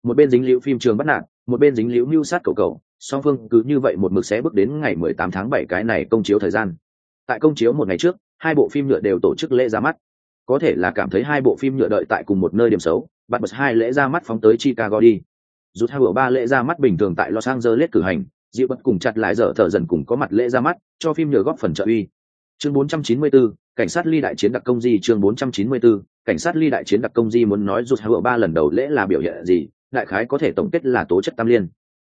một bên dính liễu phim trường bắt nạt, một bên dính liễu mưu sát cầu, song phương cứ như vậy một mực xé bước đến ngày 18 tháng 7 cái này công chiếu thời gian. Tại công chiếu một ngày trước, hai bộ phim nhựa đều tổ chức lễ ra mắt. Có thể là cảm thấy hai bộ phim nhựa đợi tại cùng một nơi điểm xấu, bắt bật hai lễ ra mắt phóng tới Chicago đi. Rút hai bộ ba lễ ra mắt bình thường tại Los Angeles cử hành, Diệu Bất cùng chặt lại dở thở dần cùng có mặt lễ ra mắt, cho phim nhựa góp phần trợ uy. Chương 494, cảnh sát ly đại chiến đặc công gì? Chương 494, cảnh sát ly đại chiến đặc công gì? Muốn nói rút hai bộ ba lần đầu lễ là biểu hiện gì, đại khái có thể tổng kết là tố chất tam liên.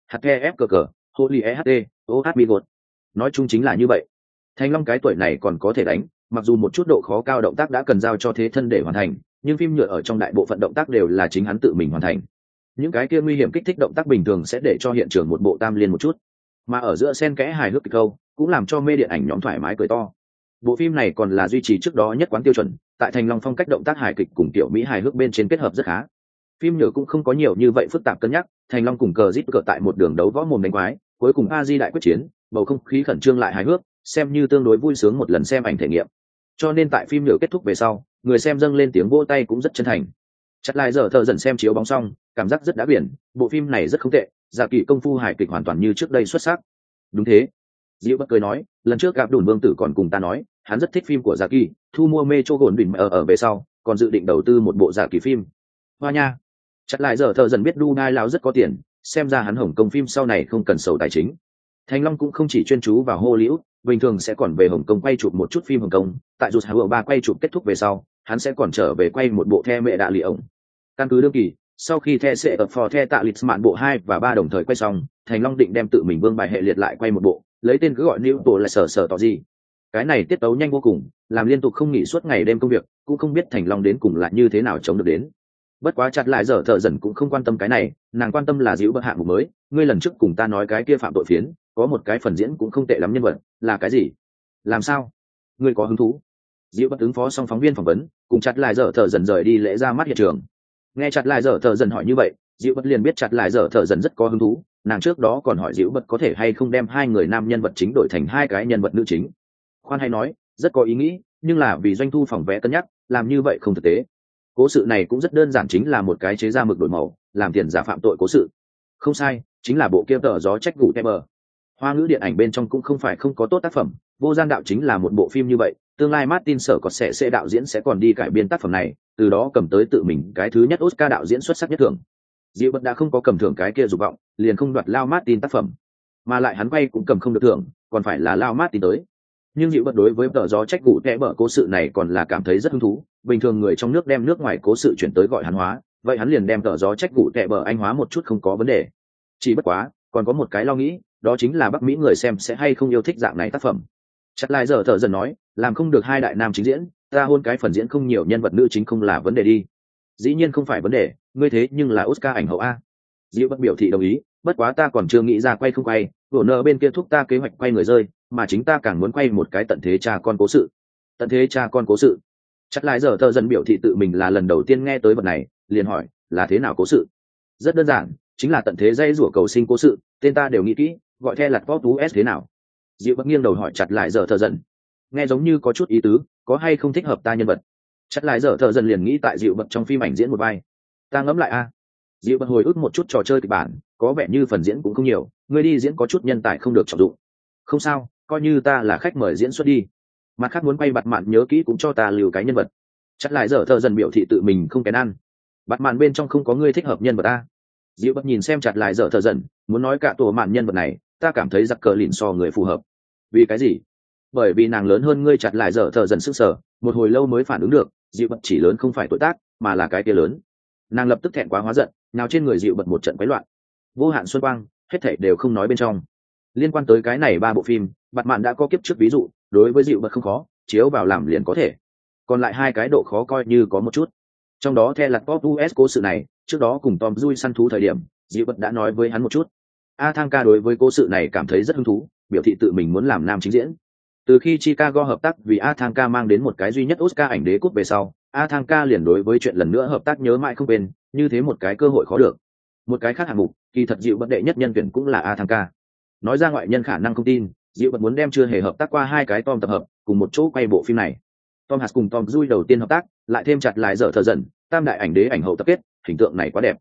HTF Holy EHT, OH Bigot. Nói chung chính là như vậy. Thành Long cái tuổi này còn có thể đánh, mặc dù một chút độ khó cao động tác đã cần giao cho thế thân để hoàn thành, nhưng phim nhựa ở trong đại bộ phận động tác đều là chính hắn tự mình hoàn thành. Những cái kia nguy hiểm kích thích động tác bình thường sẽ để cho hiện trường một bộ tam liên một chút, mà ở giữa xen kẽ hài hước kịch câu, cũng làm cho mê điện ảnh nhóm thoải mái cười to. Bộ phim này còn là duy trì trước đó nhất quán tiêu chuẩn, tại Thành Long phong cách động tác hài kịch cùng tiểu mỹ hài hước bên trên kết hợp rất khá. Phim nhựa cũng không có nhiều như vậy phức tạp cân nhắc, Thành Long cùng cờ rít cờ tại một đường đấu võ mồm đánh quái, cuối cùng a di đại quyết chiến, bầu không khí khẩn trương lại hài hước, xem như tương đối vui sướng một lần xem ảnh thể nghiệm. Cho nên tại phim nhựa kết thúc về sau, người xem dâng lên tiếng vỗ tay cũng rất chân thành. Chặt lại giờ thợ dần xem chiếu bóng xong, cảm giác rất đã biển, bộ phim này rất không tệ, giả kỳ công phu hài kịch hoàn toàn như trước đây xuất sắc. Đúng thế. Diệu Bất cười nói, lần trước gặp Đùn Vương tử còn cùng ta nói, hắn rất thích phim của giả kỳ, thu mua mê cho gồn đỉnh ở về sau, còn dự định đầu tư một bộ giả kỳ phim. Hoa nha. Chặt lại giờ thợ dần biết đu nai lão rất có tiền, xem ra hắn Hồng Kông phim sau này không cần sầu tài chính. Thành Long cũng không chỉ chuyên chú vào Hollywood, bình thường sẽ còn về Hồng Kông quay chụp một chút phim Hồng Kông, tại dù Hào ba quay chụp kết thúc về sau, hắn sẽ còn trở về quay một bộ The Mẹ Đạ Lì ổng. Căn cứ đương kỳ, sau khi The sẽ ở For The Tạ Lịch Mạn bộ 2 và 3 đồng thời quay xong, Thành Long định đem tự mình vương bài hệ liệt lại quay một bộ, lấy tên cứ gọi New Bộ là sở tỏ gì. Cái này tiết tấu nhanh vô cùng, làm liên tục không nghỉ suốt ngày đêm công việc, cũng không biết Thành Long đến cùng là như thế nào chống được đến. Bất quá chặt lại giờ thợ dần cũng không quan tâm cái này, nàng quan tâm là Diệu Bất hạng mục mới, ngươi lần trước cùng ta nói cái kia phạm tội phiến, có một cái phần diễn cũng không tệ lắm nhân vật, là cái gì? Làm sao? Ngươi có hứng thú? Diệu Bất ứng phó xong phóng viên phỏng vấn, cùng chặt lại giờ thợ dần rời đi lễ ra mắt hiện trường. Nghe chặt lại giờ thợ dần hỏi như vậy, Diệu Bất liền biết chặt lại giờ thợ dần rất có hứng thú, nàng trước đó còn hỏi Diệu Bất có thể hay không đem hai người nam nhân vật chính đổi thành hai cái nhân vật nữ chính. Khoan hay nói, rất có ý nghĩ, nhưng là vì doanh thu phòng vé cân nhắc, làm như vậy không thực tế. Cố sự này cũng rất đơn giản, chính là một cái chế ra mực đổi màu, làm tiền giả phạm tội cố sự. Không sai, chính là bộ kia tờ gió trách gù Ever. Hoa ngữ điện ảnh bên trong cũng không phải không có tốt tác phẩm, Vô gian đạo chính là một bộ phim như vậy, tương lai Martin sở có sẽ đạo diễn sẽ còn đi cải biên tác phẩm này, từ đó cầm tới tự mình cái thứ nhất Oscar đạo diễn xuất sắc nhất thưởng. Diệu Bất đã không có cầm thưởng cái kia dục vọng, liền không đoạt Lao Martin tác phẩm, mà lại hắn quay cũng cầm không được thưởng, còn phải là Lao Martin tới. Nhưng Diệu Bất đối với tờ gió trách gù Ever cố sự này còn là cảm thấy rất hứng thú. Bình thường người trong nước đem nước ngoài cố sự chuyển tới gọi hắn hóa, vậy hắn liền đem tờ gió trách gù Ever anh hóa một chút không có vấn đề. Chỉ bất quá, còn có một cái lo nghĩ, đó chính là Bắc Mỹ người xem sẽ hay không yêu thích dạng này tác phẩm. Chặt lại giờ thợ dần nói, làm không được hai đại nam chính diễn, ta hôn cái phần diễn không nhiều nhân vật nữ chính không là vấn đề đi. Dĩ nhiên không phải vấn đề, ngươi thế nhưng là Oscar ảnh hậu a. Diệu Bất biểu thị đồng ý, bất quá ta còn chưa nghĩ ra quay không quay, Warner bên kia thúc ta kế hoạch quay người rơi, mà chính ta càng muốn quay một cái tận thế cha con cố sự. Tận thế cha con cố sự. Chặt lại giờ thợ dần biểu thị tự mình là lần đầu tiên nghe tới vật này, liền hỏi, là thế nào cố sự? Rất đơn giản, chính là tận thế dây rủa cầu sinh cố sự, tên ta đều nghĩ kỹ, gọi theo lặt pop s thế nào? Diệu Bất nghiêng đầu hỏi chặt lại giờ thợ dần, nghe giống như có chút ý tứ, có hay không thích hợp ta nhân vật? Chặt lại giờ thợ dần liền nghĩ tại Diệu Bất trong phim ảnh diễn một vai. Ta ngẫm lại a. Diệu Bất hồi ức một chút trò chơi kịch bản, có vẻ như phần diễn cũng không nhiều, ngươi đi diễn có chút nhân tài không được trọng dụng. Không sao, coi như ta là khách mời diễn xuất đi. Mặt khác muốn quay bặt mạn nhớ kỹ cũng cho ta lưu cái nhân vật. Chặt lại giờ thợ dần biểu thị tự mình không kén ăn. Bặt mạn bên trong không có ngươi thích hợp nhân vật ta. Diệu Bất nhìn xem chặt lại giờ thợ dần, muốn nói cả tổ mạn nhân vật này, ta cảm thấy giặc cờ lìn so người phù hợp. Vì cái gì? Bởi vì nàng lớn hơn ngươi. Chặt lại giờ thợ dần sức sở, một hồi lâu mới phản ứng được, Diệu Bất chỉ lớn không phải tuổi tác, mà là cái kia lớn. Nàng lập tức thẹn quá hóa giận, nào trên người Diệu Bất một trận quấy loạn. Vô hạn xuân quang, hết thảy đều không nói bên trong. Liên quan tới cái này ba bộ phim, Bặt mạn đã có kiếp trước ví dụ, đối với Diệu Bất không khó, chiếu vào làm liền có thể. Còn lại hai cái độ khó coi như có một chút. Trong đó theo lặt pop us cố sự này, trước đó cùng Tom Cruise săn thú thời điểm, Diệu Bất đã nói với hắn một chút. A Thang Ca đối với cố sự này cảm thấy rất hứng thú, biểu thị tự mình muốn làm nam chính diễn. Từ khi Chicago hợp tác vì A Thang Ca mang đến một cái duy nhất Oscar ảnh đế cúp về sau, A Thang Ca liền đối với chuyện lần nữa hợp tác nhớ mãi không quên, như thế một cái cơ hội khó được. Một cái khác hạng mục, kỳ thật Diệu Bất đệ nhất nhân tuyển cũng là A Thang Ca. Nói ra ngoại nhân khả năng không tin, Diệu Bất muốn đem chưa hề hợp tác qua hai cái Tom tập hợp, cùng một chỗ quay bộ phim này. Tom Hanks cùng Tom Cruise đầu tiên hợp tác, lại thêm chặt lại dở thợ dần, tam đại ảnh đế ảnh hậu tập kết, hình tượng này quá đẹp.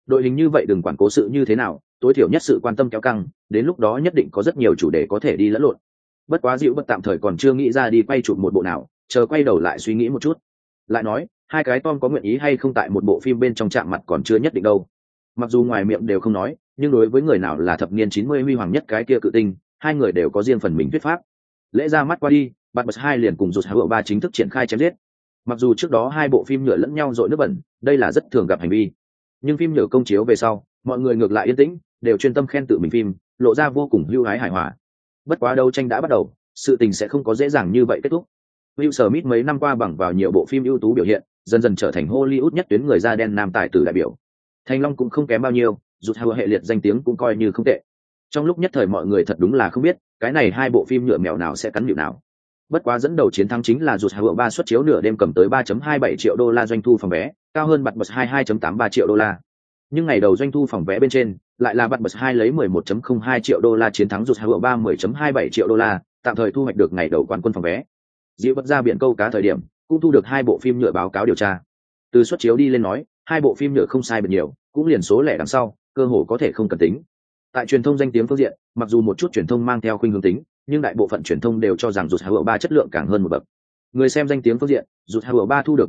đội hình như vậy đừng quản cố sự như thế nào, tối thiểu nhất sự quan tâm kéo căng, đến lúc đó nhất định có rất nhiều chủ đề có thể đi lẫn lộn. Bất quá dịu bất tạm thời còn chưa nghĩ ra đi quay chụp một bộ nào, chờ quay đầu lại suy nghĩ một chút. Lại nói hai cái Tom có nguyện ý hay không tại một bộ phim bên trong chạm mặt còn chưa nhất định đâu. Mặc dù ngoài miệng đều không nói, nhưng đối với người nào là thập niên 90 huy hoàng nhất cái kia cự tinh, hai người đều có riêng phần mình thuyết pháp. Lễ ra mắt qua đi, Bạt Bật 2 liền cùng rụt Hạo 3 chính thức triển khai chém giết. Mặc dù trước đó hai bộ phim nhựa lẫn nhau dội nước bẩn, đây là rất thường gặp hành vi, nhưng phim nhựa công chiếu về sau, mọi người ngược lại yên tĩnh, đều chuyên tâm khen tự mình phim, lộ ra vô cùng hưu hái hài hòa. Bất quá đấu tranh đã bắt đầu, sự tình sẽ không có dễ dàng như vậy kết thúc. Will Smith mấy năm qua bằng vào nhiều bộ phim ưu tú biểu hiện, dần dần trở thành Hollywood nhất tuyến người da đen nam tài tử đại biểu. Thành Long cũng không kém bao nhiêu, rụt Hạo hệ liệt danh tiếng cũng coi như không tệ. Trong lúc nhất thời mọi người thật đúng là không biết, cái này hai bộ phim nhựa mèo nào sẽ cắn nhựa nào. Bất quá dẫn đầu chiến thắng chính là rụt Hạo 3 xuất chiếu nửa đêm cầm tới 3.27 triệu đô la doanh thu phòng vé, cao hơn Bạt Bật 2 2.83 triệu đô la. Nhưng ngày đầu doanh thu phòng vé bên trên, lại là Bạt Bật 2 lấy 11.02 triệu đô la chiến thắng rụt Hạo 3 10.27 triệu đô la, tạm thời thu hoạch được ngày đầu quán quân phòng vé. Dịu bất ra biển câu cá thời điểm, cũng thu được hai bộ phim nhựa báo cáo điều tra. Từ xuất chiếu đi lên nói, hai bộ phim nhựa không sai biệt nhiều, cũng liền số lẻ đằng sau, cơ hồ có thể không cần tính. Tại truyền thông danh tiếng phương diện, mặc dù một chút truyền thông mang theo khuynh hướng tính, nhưng đại bộ phận truyền thông đều cho rằng rụt Hạo 3 chất lượng càng hơn một bậc. Người xem danh tiếng phương diện, rụt Hạo 3 thu được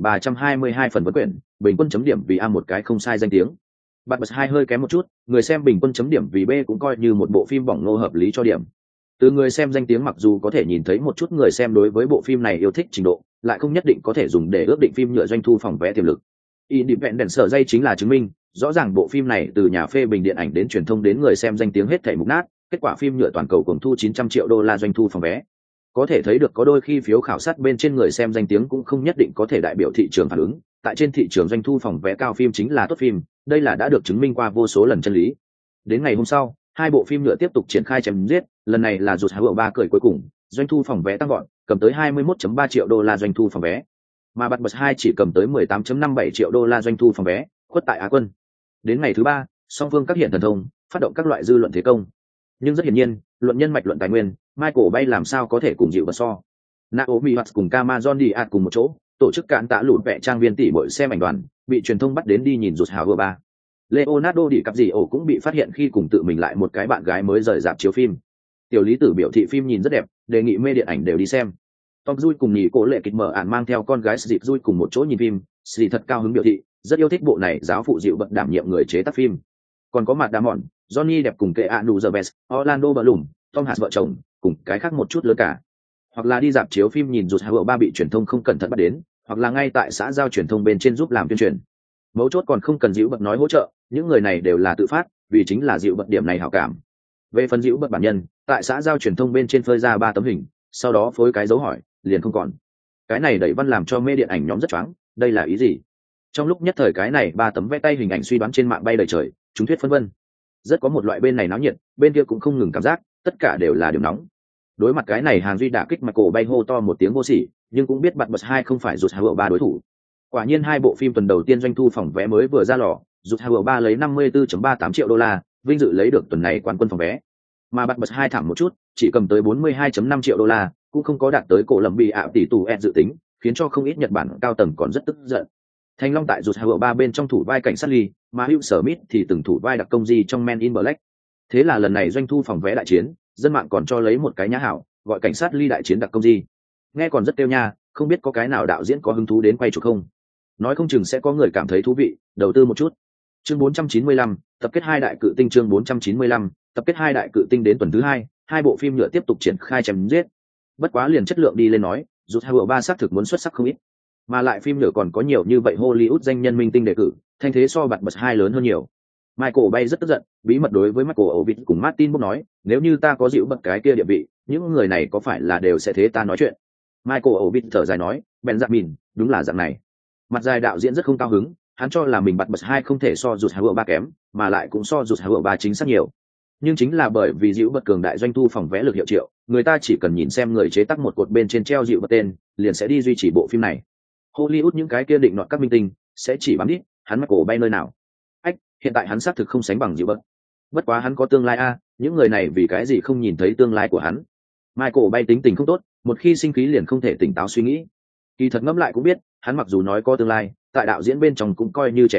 11.322 phần vấn quyển, bình quân chấm điểm vì A một cái không sai danh tiếng. Bạt Bật 2 hơi kém một chút, người xem bình quân chấm điểm vì B cũng coi như một bộ phim bỏng nô hợp lý cho điểm. Từ người xem danh tiếng mặc dù có thể nhìn thấy một chút người xem đối với bộ phim này yêu thích trình độ, lại không nhất định có thể dùng để ước định phim nhựa doanh thu phòng vé tiềm lực. Independent sở dây chính là chứng minh, rõ ràng bộ phim này từ nhà phê bình điện ảnh đến truyền thông đến người xem danh tiếng hết thảy mục nát, kết quả phim nhựa toàn cầu cùng thu 900 triệu đô la doanh thu phòng vé. Có thể thấy được có đôi khi phiếu khảo sát bên trên người xem danh tiếng cũng không nhất định có thể đại biểu thị trường phản ứng, tại trên thị trường doanh thu phòng vé cao phim chính là tốt phim, đây là đã được chứng minh qua vô số lần chân lý. Đến ngày hôm sau, hai bộ phim nhựa tiếp tục triển khai chém giết, lần này là rụt Hạo 3 cười cuối cùng, doanh thu phòng vé tăng vọt, cầm tới 21.3 triệu đô la doanh thu phòng vé. Mà Bạt Bật 2 chỉ cầm tới 18.57 triệu đô la doanh thu phòng vé, khuất tại Á quân. Đến ngày thứ ba, song phương các hiện thần thông, phát động các loại dư luận thế công. Nhưng rất hiển nhiên, luận nhân mạch luận tài nguyên, Michael Bay làm sao có thể cùng dịu bật so. Naomi Watts cùng Cameron Diaz cùng một chỗ, tổ chức cạn tạ lụt vẽ trang viên tỷ bội xem ảnh đoàn, bị truyền thông bắt đến đi nhìn rụt Hạo 3. Leonardo DiCaprio cũng bị phát hiện khi cùng tự mình lại một cái bạn gái mới rời rạp chiếu phim. Tiểu lý tử biểu thị phim nhìn rất đẹp, đề nghị mê điện ảnh đều đi xem. Tom Cruise cùng nhị cố lệ kịch mở ản mang theo con gái dịp Cruise cùng một chỗ nhìn phim, Sri thật cao hứng biểu thị rất yêu thích bộ này, giáo phụ dịu bật đảm nhiệm người chế tác phim. Còn có Matt Damon, Johnny đẹp cùng Keanu Reeves, Orlando Bloom, Tom Hanks vợ chồng, cùng cái khác một chút lớn cả. Hoặc là đi dạp chiếu phim nhìn rụt Hạo 3 bị truyền thông không cẩn thận bắt đến, hoặc là ngay tại xã giao truyền thông bên trên giúp làm tuyên truyền. Mấu chốt còn không cần dịu bật nói hỗ trợ, những người này đều là tự phát, vì chính là dịu bật điểm này hảo cảm. Về phần dịu bật bản nhân, tại xã giao truyền thông bên trên phơi ra 3 tấm hình, sau đó phối cái dấu hỏi, liền không còn. Cái này đẩy văn làm cho mê điện ảnh nhóm rất choáng, đây là ý gì? Trong lúc nhất thời cái này 3 tấm vẽ tay hình ảnh suy đoán trên mạng bay đầy trời, chúng thuyết phân vân. Rất có một loại bên này náo nhiệt, bên kia cũng không ngừng cảm giác, tất cả đều là điểm nóng. Đối mặt cái này hàng duy đả kích, Michael Bay hô to một tiếng vô sỉ, nhưng cũng biết Bạt Bật 2 không phải rụt Hạo 3 đối thủ. Quả nhiên hai bộ phim tuần đầu tiên doanh thu phòng vé mới vừa ra lò, rụt Hạo 3 lấy 54.38 triệu đô la, vinh dự lấy được tuần này quán quân phòng vé. Mà Bạt Bật 2 thảm một chút, chỉ cầm tới 42.5 triệu đô la, cũng không có đạt tới cổ lầm bị tỷ tù dự tính, khiến cho không ít Nhật Bản cao tầng còn rất tức giận. Thành Long tại rụt Hạo 3 bên trong thủ vai cảnh sát Lee, mà Will Smith thì từng thủ vai đặc công Di trong Men in Black. Thế là lần này doanh thu phòng vé đại chiến, dân mạng còn cho lấy một cái nhã hảo, gọi cảnh sát Lee đại chiến đặc công Di. Nghe còn rất tiêu nha, không biết có cái nào đạo diễn có hứng thú đến quay chụp không? Nói không chừng sẽ có người cảm thấy thú vị, đầu tư một chút. Chương 495, tập kết hai đại cự tinh. Chương 495, tập kết hai đại cự tinh. Đến tuần thứ hai, hai bộ phim nhựa tiếp tục triển khai chém giết. Bất quá liền chất lượng đi lên nói, rụt Hạo 3 xác thực muốn xuất sắc không ít, mà lại phim nhựa còn có nhiều như vậy Hollywood danh nhân minh tinh đề cử, thanh thế so Bạt Bật 2 lớn hơn nhiều. Michael Bay rất tức giận, bí mật đối với Michael Ovid cùng Martin Book nói, nếu như ta có dịu bật cái kia địa vị, những người này có phải là đều sẽ thế ta nói chuyện. Michael Ovid thở dài nói, Benjamin, đúng là dạng này. Mặt dài đạo diễn rất không cao hứng, hắn cho là mình Bạt Bật 2 không thể so rụt Hạo 3 kém, mà lại cũng so rụt Hạo 3 chính xác nhiều. Nhưng chính là bởi vì dịu bật cường đại doanh thu phòng vé lực hiệu triệu, người ta chỉ cần nhìn xem người chế tác một cột bên trên treo dịu bật tên, liền sẽ đi duy trì bộ phim này. Hollywood những cái kia định nọt các minh tinh sẽ chỉ bám đít, hắn Michael Bay nơi nào? Ách, hiện tại hắn xác thực không sánh bằng dịu bật. Bất quá hắn có tương lai a, những người này vì cái gì không nhìn thấy tương lai của hắn? Michael Bay tính tình không tốt, một khi sinh khí liền không thể tỉnh táo suy nghĩ. Kỳ thật ngẫm lại cũng biết, hắn mặc dù nói có tương lai, tại đạo diễn bên trong cũng coi như trẻ tuổi,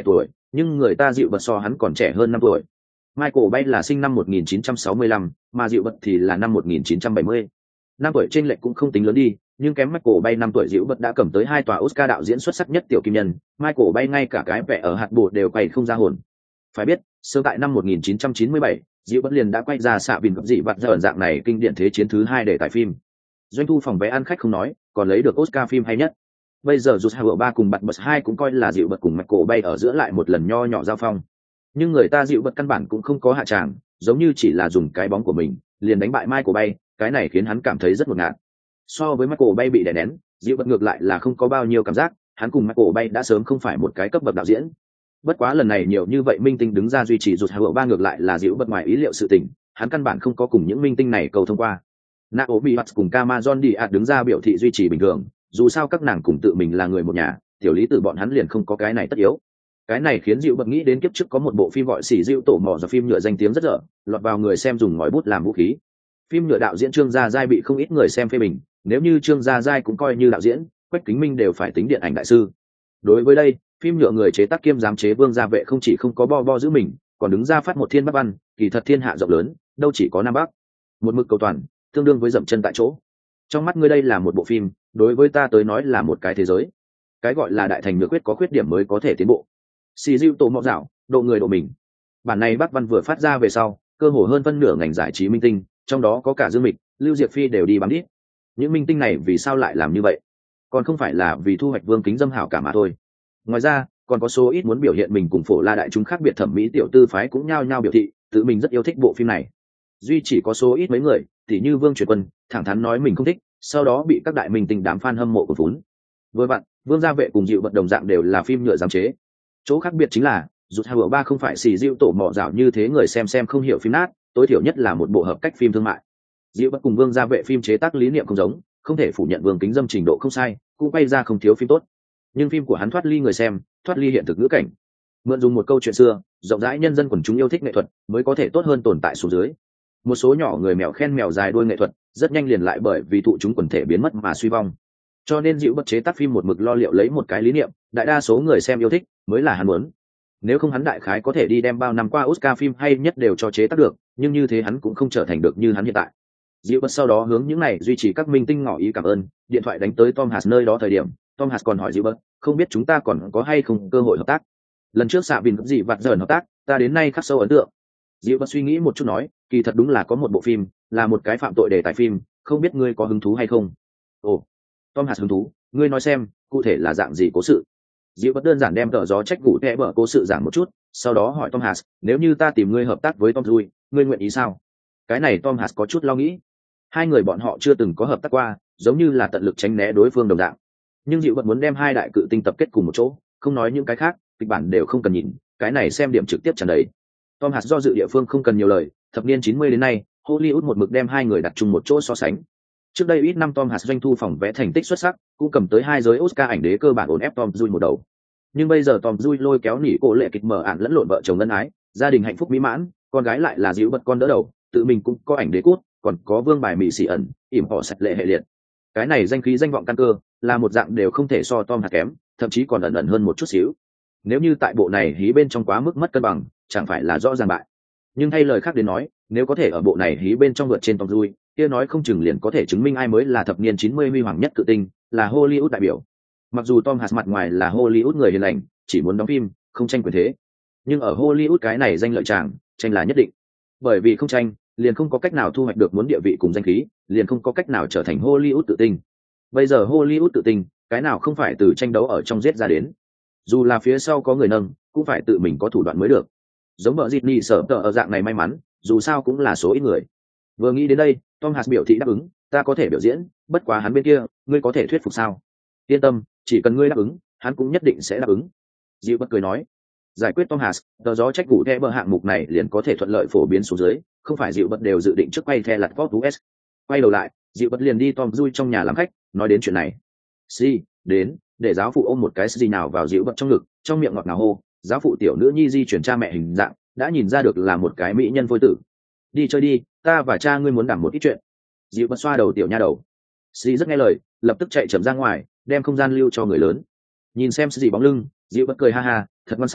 nhưng người ta dịu bật so hắn còn trẻ hơn 5 tuổi. Michael Bay là sinh năm 1965, mà dịu bật thì là năm 1970. 5 tuổi trên lệch cũng không tính lớn đi, nhưng kém Michael Bay 5 tuổi dịu bật đã cầm tới 2 tòa Oscar đạo diễn xuất sắc nhất tiểu kim nhân, Michael Bay ngay cả cái vẻ ở hạt bột đều quay không ra hồn. Phải biết, sớm tại năm 1997, dịu bật liền đã quay ra xạ vìn cập dị vặt dởn dạng này kinh điển thế chiến thứ 2 để tại phim. Doanh thu phòng vé ăn khách không nói, còn lấy được Oscar phim hay nhất. Bây giờ dù Hào 3 cùng Bật Bật 2 cũng coi là dịu bật cùng Michael Bay ở giữa lại một lần nho nhỏ giao phong. Nhưng người ta dịu bật căn bản cũng không có hạ tràng, giống như chỉ là dùng cái bóng của mình, liền đánh bại Michael Bay, cái này khiến hắn cảm thấy rất ngột ngạt. So với Michael Bay bị đè nén, dịu bật ngược lại là không có bao nhiêu cảm giác, hắn cùng Michael Bay đã sớm không phải một cái cấp bậc đạo diễn. Bất quá lần này nhiều như vậy minh tinh đứng ra duy trì rụt Hào 3 ngược lại là dịu bật ngoài ý liệu sự tình, hắn căn bản không có cùng những minh tinh này cầu thông qua. Naomi Watts cùng Cameron Diaz đứng ra biểu thị duy trì bình thường, dù sao các nàng cùng tự mình là người một nhà, tiểu lý từ bọn hắn liền không có cái này tất yếu. Cái này khiến dịu bật nghĩ đến kiếp trước có một bộ phim gọi xỉ dịu tổ mỏ, do phim nhựa danh tiếng rất dở, lọt vào người xem dùng ngòi bút làm vũ khí. Phim nhựa đạo diễn Trương Gia Giai bị không ít người xem phê bình, nếu như Trương Gia Giai cũng coi như đạo diễn, Quách Kính Minh đều phải tính điện ảnh đại sư. Đối với đây, phim nhựa người chế tác kiêm giám chế Vương Gia Vệ không chỉ không có bo bo giữ mình, còn đứng ra phát một thiên bắc văn, kỳ thật thiên hạ rộng lớn, đâu chỉ có Nam Bắc. Một mực cầu toàn, tương đương với dậm chân tại chỗ. Trong mắt ngươi đây là một bộ phim, đối với ta tới nói là một cái thế giới. Cái gọi là đại thành nhược quyết có khuyết điểm mới có thể tiến bộ. Xì Diệu tổ mọ dạo, độ người độ mình. Bản này Bắc Văn vừa phát ra về sau, cơ hồ hơn phân nửa ngành giải trí minh tinh, trong đó có cả Dương Mịch, Lưu Diệc Phi đều đi bám đít. Những minh tinh này vì sao lại làm như vậy? Còn không phải là vì thu hoạch Vương Kính Dâm hảo cả mà thôi. Ngoài ra, còn có số ít muốn biểu hiện mình cùng phổ la đại chúng khác biệt thẩm mỹ tiểu tư phái cũng nhao nhao biểu thị, tự mình rất yêu thích bộ phim này. Duy chỉ có số ít mấy người, tỉ như Vương Truyền Quân, thẳng thắn nói mình không thích, sau đó bị các đại minh tinh đám fan hâm mộ của vốn. Với bạn, Vương Gia Vệ cùng Dịu Bật đồng dạng đều là phim nhựa giám chế. Chỗ khác biệt chính là, rụt Hào 3 không phải xì Dịu tổ mọ dạo như thế người xem không hiểu phim nát, tối thiểu nhất là một bộ hợp cách phim thương mại. Dịu Bật cùng Vương Gia Vệ phim chế tác lý niệm không giống, không thể phủ nhận Vương Kính Dâm trình độ không sai, cũng quay ra không thiếu phim tốt. Nhưng phim của hắn thoát ly người xem, thoát ly hiện thực ngữ cảnh. Mượn dùng một câu chuyện xưa, rộng rãi nhân dân quần chúng yêu thích nghệ thuật, mới có thể tốt hơn tồn tại xuống dưới. Một số nhỏ người mèo khen mèo dài đuôi nghệ thuật, rất nhanh liền lại bởi vì thụ chúng quần thể biến mất mà suy vong. Cho nên Dịu Bật chế tác phim một mực lo liệu lấy một cái lý niệm, đại đa số người xem yêu thích mới là hắn muốn. Nếu không hắn đại khái có thể đi đem bao năm qua Oscar phim hay nhất đều cho chế tác được, nhưng như thế hắn cũng không trở thành được như hắn hiện tại. Dịu Bật sau đó hướng những này duy trì các minh tinh ngỏ ý cảm ơn, điện thoại đánh tới Tom Hanks nơi đó thời điểm, Tom Hanks còn hỏi Dịu Bật, không biết chúng ta còn có hay không cơ hội hợp tác. Lần trước xạ vìn gì vặt dởn hợp tác, ta đến nay khắc sâu ấn tượng. Dịu Bật suy nghĩ một chút nói, kỳ thật đúng là có một bộ phim, là một cái phạm tội đề tài phim, không biết ngươi có hứng thú hay không. Ồ, Tom Hanks hứng thú, ngươi nói xem, cụ thể là dạng gì cố sự. Dịu Bật đơn giản đem tờ gió trách vụ kẽ bở cố sự giảng một chút, sau đó hỏi Tom Hanks, nếu như ta tìm ngươi hợp tác với Tom Cruise, ngươi nguyện ý sao? Cái này Tom Hanks có chút lo nghĩ. Hai người bọn họ chưa từng có hợp tác qua, giống như là tận lực tránh né đối phương đồng dạng. Nhưng Dịu Bật muốn đem hai đại cự tinh tập kết cùng một chỗ, không nói những cái khác, kịch bản đều không cần nhìn, cái này xem điểm trực tiếp tràn đầy. Tom Hanks do dự địa phương không cần nhiều lời, thập niên 90 đến nay, Hollywood một mực đem hai người đặt chung một chỗ so sánh. Trước đây ít năm Tom Hanks doanh thu phòng vé thành tích xuất sắc, cũng cầm tới 2 giới Oscar ảnh đế cơ bản ổn ép Tom Cruise một đầu. Nhưng bây giờ Tom Cruise lôi kéo nỉ cổ lệ kịch mở ạn lẫn lộn vợ chồng ân ái, gia đình hạnh phúc mỹ mãn, con gái lại là Dịu Bật con đỡ đầu, tự mình cũng có ảnh đế cút, còn có vương bài mỹ sĩ ẩn, ỉm họ sạch lệ hệ liệt. Cái này danh khí danh vọng căn cơ, là một dạng đều không thể so Tom Hanks kém, thậm chí còn ẩn hơn một chút xíu. Nếu như tại bộ này hí bên trong quá mức mất cân bằng, chẳng phải là rõ ràng bại. Nhưng thay lời khác đến nói, nếu có thể ở bộ này hí bên trong vượt trên Tom Cruise, kia nói không chừng liền có thể chứng minh ai mới là thập niên 90 huy hoàng nhất cự tinh, là Hollywood đại biểu. Mặc dù Tom Hanks mặt ngoài là Hollywood người hiền lành, chỉ muốn đóng phim, không tranh quyền thế, nhưng ở Hollywood cái này danh lợi chàng, tranh là nhất định. Bởi vì không tranh, liền không có cách nào thu hoạch được muốn địa vị cùng danh khí, liền không có cách nào trở thành Hollywood tự tinh. Bây giờ Hollywood tự tinh, cái nào không phải từ tranh đấu ở trong giết ra đến. Dù là phía sau có người nâng, cũng phải tự mình có thủ đoạn mới được. Giống vợ Disney sở tờ ở dạng này may mắn, dù sao cũng là số ít người. Vừa nghĩ đến đây, Tom Hanks biểu thị đáp ứng, ta có thể biểu diễn, bất quá hắn bên kia, ngươi có thể thuyết phục sao? Yên tâm, chỉ cần ngươi đáp ứng, hắn cũng nhất định sẽ đáp ứng. Dịu Bật cười nói, giải quyết Tom Hanks, tờ gió trách vụ the bờ hạng mục này liền có thể thuận lợi phổ biến xuống dưới, không phải Dịu Bật đều dự định trước quay the lặt vót US. Quay đầu lại, Dịu Bật liền đi Tom Cruise trong nhà làm khách, nói đến chuyện này. Si, đến, để giáo phụ ôm một cái gì nào vào Dịu Bật trong ngực, trong miệng ngọt ngào hô, giáo phụ tiểu nữ nhi di chuyển cha mẹ hình dạng, đã nhìn ra được là một cái mỹ nhân phôi tử. Đi chơi đi, ta và cha ngươi muốn đảm một ít chuyện. Dịu Bật xoa đầu tiểu nha đầu. Si rất nghe lời, lập tức chạy chậm ra ngoài, đem không gian lưu cho người lớn. Nhìn xem gì bóng lưng, Dịu Bật cười ha ha, thật ngoan xảo,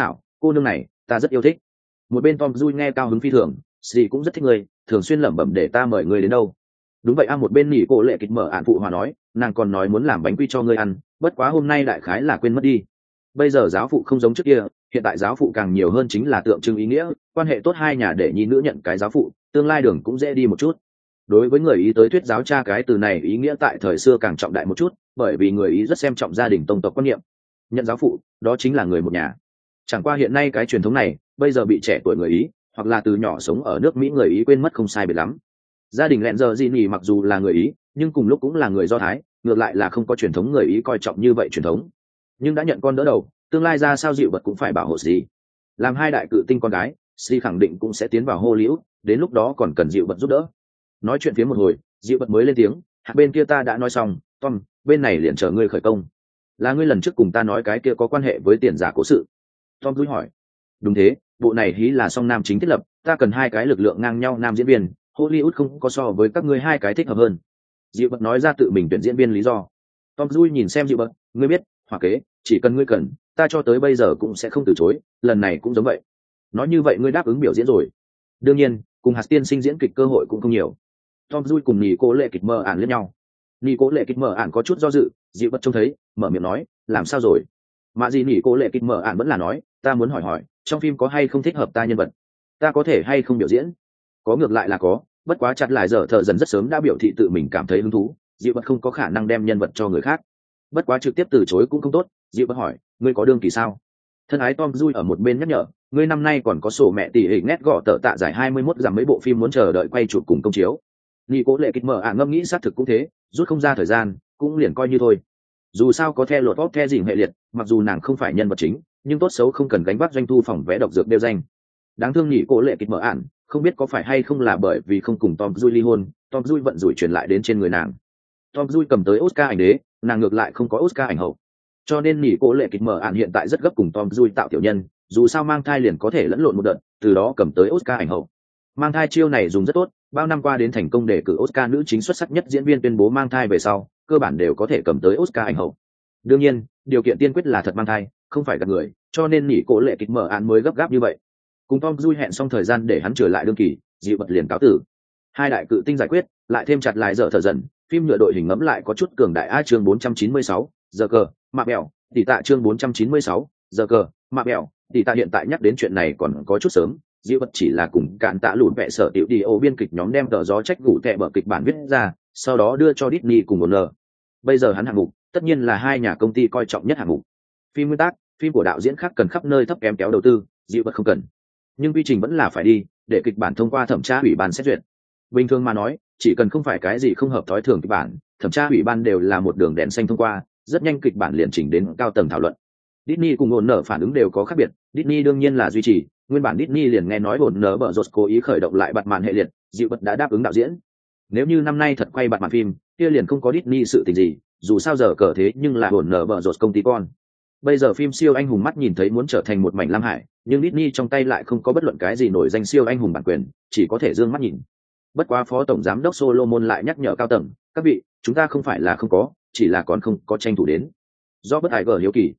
cô nương này ta rất yêu thích. Một bên Tom Dui nghe cao hứng phi thường, Sĩ cũng rất thích ngươi, thường xuyên lẩm bẩm để ta mời ngươi đến đâu. Đúng vậy một bên nỉ cô lệ kịch mở ạn phụ hòa nói, nàng còn nói muốn làm bánh quy cho ngươi ăn, bất quá hôm nay đại khái là quên mất đi. Bây giờ giáo phụ không giống trước kia, hiện tại giáo phụ càng nhiều hơn chính là tượng trưng ý nghĩa, quan hệ tốt hai nhà để nhi nữ nhận cái giáo phụ, tương lai đường cũng dễ đi một chút. Đối với người Ý tới thuyết giáo cha cái từ này ý nghĩa tại thời xưa càng trọng đại một chút, bởi vì người Ý rất xem trọng gia đình tông tộc quan niệm. Nhận giáo phụ, đó chính là người một nhà. Chẳng qua hiện nay cái truyền thống này, bây giờ bị trẻ tuổi người Ý, hoặc là từ nhỏ sống ở nước Mỹ người Ý quên mất không sai biệt lắm. Gia đình lẹn giờ gì nhỉ, mặc dù là người Ý, nhưng cùng lúc cũng là người Do Thái, ngược lại là không có truyền thống người Ý coi trọng như vậy truyền thống. Nhưng đã nhận con đỡ đầu, tương lai ra sao dịu vật cũng phải bảo hộ gì. Làm hai đại cự tinh con gái, Si khẳng định cũng sẽ tiến vào Hollywood, đến lúc đó còn cần dịu vật giúp đỡ. Nói chuyện phía một hồi, dịu vật mới lên tiếng, bên kia ta đã nói xong, Tom, bên này liền chờ ngươi khởi công. Là ngươi lần trước cùng ta nói cái kia có quan hệ với tiền giả cố sự. Tom vui hỏi. Đúng thế, bộ này hí là song nam chính thiết lập, ta cần hai cái lực lượng ngang nhau nam diễn viên, Hollywood không có so với các ngươi hai cái thích hợp hơn. Dịu vật nói ra tự mình tuyển diễn viên lý do. Tom vui nhìn xem dịu vật, ngươi biết, hoặc kế, chỉ cần ngươi cần, ta cho tới bây giờ cũng sẽ không từ chối, lần này cũng giống vậy. Nói như vậy ngươi đáp ứng biểu diễn rồi. Đương nhiên, cùng hạt tiên sinh diễn kịch cơ hội cũng không nhiều. Tom vui cùng nhì cố lệ kịch mờ ản lẫn nhau. Nhì cố lệ kịch mờ ản có chút do dự, dịu vật trông thấy, mở miệng nói, làm sao rồi? Mà gì nhì cố lệ kịch mờ ản vẫn là nói, ta muốn hỏi, trong phim có hay không thích hợp ta nhân vật? Ta có thể hay không biểu diễn? Có, ngược lại là có, bất quá chặt lại giờ thợ dần rất sớm đã biểu thị tự mình cảm thấy hứng thú, dịu vật không có khả năng đem nhân vật cho người khác. Bất quá trực tiếp từ chối cũng không tốt, dịu vật hỏi, ngươi có đương kỳ sao? Thân ái Tom vui ở một bên nhắc nhở, ngươi năm nay còn có sổ mẹ tỷ hình nét gõ tợ tạ giải 21 giảm mấy bộ phim muốn chờ đợi quay chụp cùng công chiếu. Nghi cố lệ kịch mở ngâm nghĩ xác thực cũng thế, rút không ra thời gian, cũng liền coi như thôi. Dù sao có theo lột vóc theo dỉm hệ liệt, mặc dù nàng không phải nhân vật chính, nhưng tốt xấu không cần gánh vác doanh thu phòng vé độc dược đeo danh. Đáng thương nhỉ cố lệ kịch mở không biết có phải hay không là bởi vì không cùng Tom Dui ly hôn, Tom Dui vận rủi truyền lại đến trên người nàng. Tom Dui cầm tới Oscar ảnh đế, nàng ngược lại không có Oscar ảnh hậu. Cho nên nhỉ cố lệ kịch mở hiện tại rất gấp cùng Tom Dui tạo tiểu nhân, dù sao mang thai liền có thể lẫn lộn một đợt, từ đó cầm tới Oscar ảnh hậu. Mang thai chiêu này dùng rất tốt, bao năm qua đến thành công để cử Oscar nữ chính xuất sắc nhất diễn viên tuyên bố mang thai về sau, cơ bản đều có thể cầm tới Oscar ảnh hậu. Đương nhiên, điều kiện tiên quyết là thật mang thai, không phải gạt người, cho nên nhỉ cố lệ kịch mở mới gấp gáp như vậy. Cùng Tom Dui hẹn xong thời gian để hắn trở lại đương kỳ, dịu vật liền cáo tử. Hai đại cự tinh giải quyết, lại thêm chặt lại dở thở dần, phim nhựa đội hình ngẫm lại có chút cường đại. A chương 496, giờ cờ, mạ bèo, tỷ tạ chương 496, giờ cờ, mạ bèo, tỷ tạ hiện tại nhắc đến chuyện này còn có chút sớm, dịu vật chỉ là cùng cạn tạ lùn vẽ sở tiểu đi ô biên kịch nhóm đem tờ gió trách gủ tệ bở kịch bản viết ra, sau đó đưa cho Disney cùng một nờ. Bây giờ hắn hạng mục, tất nhiên là hai nhà công ty coi trọng nhất hạng mục. Phim nguyên tác, phim của đạo diễn khác cần khắp nơi thấp kém kéo đầu tư, dịu vật không cần. Nhưng quy trình vẫn là phải đi, để kịch bản thông qua thẩm tra ủy ban xét duyệt. Bình thường mà nói, chỉ cần không phải cái gì không hợp thói thường kịch bản, thẩm tra ủy ban đều là một đường đèn xanh thông qua, rất nhanh kịch bản liền chỉnh đến cao tầng thảo luận. Disney cùng ổn nở phản ứng đều có khác biệt, Disney đương nhiên là duy trì, nguyên bản Disney liền nghe nói ổn nở bở rột cố ý khởi động lại bạt màn hệ liệt, dịu vật đã đáp ứng đạo diễn. Nếu như năm nay thật quay bạt màn phim, kia liền không có Disney sự tình gì, dù sao giờ cờ thế nhưng là ổn nở bở rột công ty con. Bây giờ phim siêu anh hùng mắt nhìn thấy muốn trở thành một mảnh lam hải, nhưng Disney trong tay lại không có bất luận cái gì nổi danh siêu anh hùng bản quyền, chỉ có thể dương mắt nhìn. Bất quá phó tổng giám đốc Solomon lại nhắc nhở cao tầng, các vị, chúng ta không phải là không có, chỉ là còn không có tranh thủ đến. Do bất ai gờ hiếu kỳ,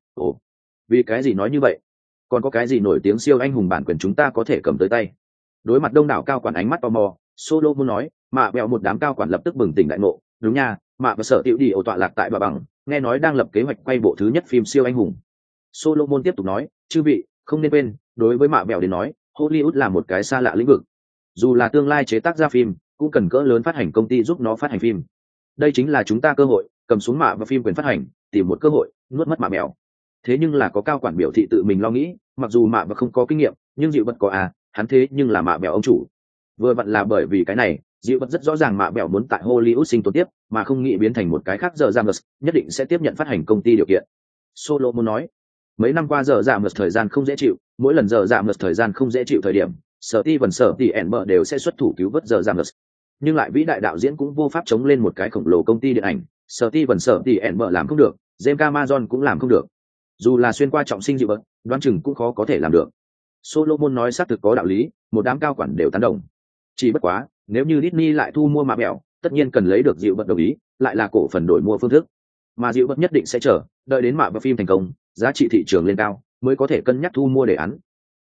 vì cái gì nói như vậy? Còn có cái gì nổi tiếng siêu anh hùng bản quyền chúng ta có thể cầm tới tay? Đối mặt đông đảo cao quản ánh mắt tò mò, Solomon nói, mạ bèo một đám cao quản lập tức bừng tỉnh đại ngộ, đúng nha, mạ và sở tiểu đi ổ tọa lạc tại bà bằng, nghe nói đang lập kế hoạch quay bộ thứ nhất phim siêu anh hùng. Solomon tiếp tục nói, chư vị, không nên quên, đối với mạ bèo đến nói, Hollywood là một cái xa lạ lĩnh vực. Dù là tương lai chế tác ra phim, cũng cần cỡ lớn phát hành công ty giúp nó phát hành phim. Đây chính là chúng ta cơ hội, cầm xuống mạ và phim quyền phát hành, tìm một cơ hội, nuốt mất mạ bèo. Thế nhưng là có cao quản biểu thị tự mình lo nghĩ, mặc dù mạ và không có kinh nghiệm, nhưng dịu vật có hắn thế nhưng là mạ bèo ông chủ. Vừa vặn là bởi vì cái này, dịu vật rất rõ ràng mạ bèo muốn tại Hollywood sinh tồn tiếp, mà không nghĩ biến thành một cái khác. Giờ James nhất định sẽ tiếp nhận phát hành công ty điều kiện. Solomon nói, mấy năm qua giờ James thời gian không dễ chịu, mỗi lần giờ James thời gian không dễ chịu thời điểm, sở ti ẻn bờ đều sẽ xuất thủ cứu vớt giờ James. Nhưng lại vĩ đại đạo diễn cũng vô pháp chống lên một cái khổng lồ công ty điện ảnh, sở ti ẻn bờ làm không được, James Cameron cũng làm không được. Dù là xuyên qua trọng sinh dịu vật, đoán chừng cũng khó có thể làm được. Solomon nói xác thực có đạo lý, một đám cao quản đều tán đồng. Chỉ bất quá, nếu như Disney lại thu mua mạ bèo, tất nhiên cần lấy được dịu vật đồng ý, lại là cổ phần đổi mua phương thức. Mà dịu vật nhất định sẽ chờ, đợi đến mạ và phim thành công, giá trị thị trường lên cao, mới có thể cân nhắc thu mua đề án.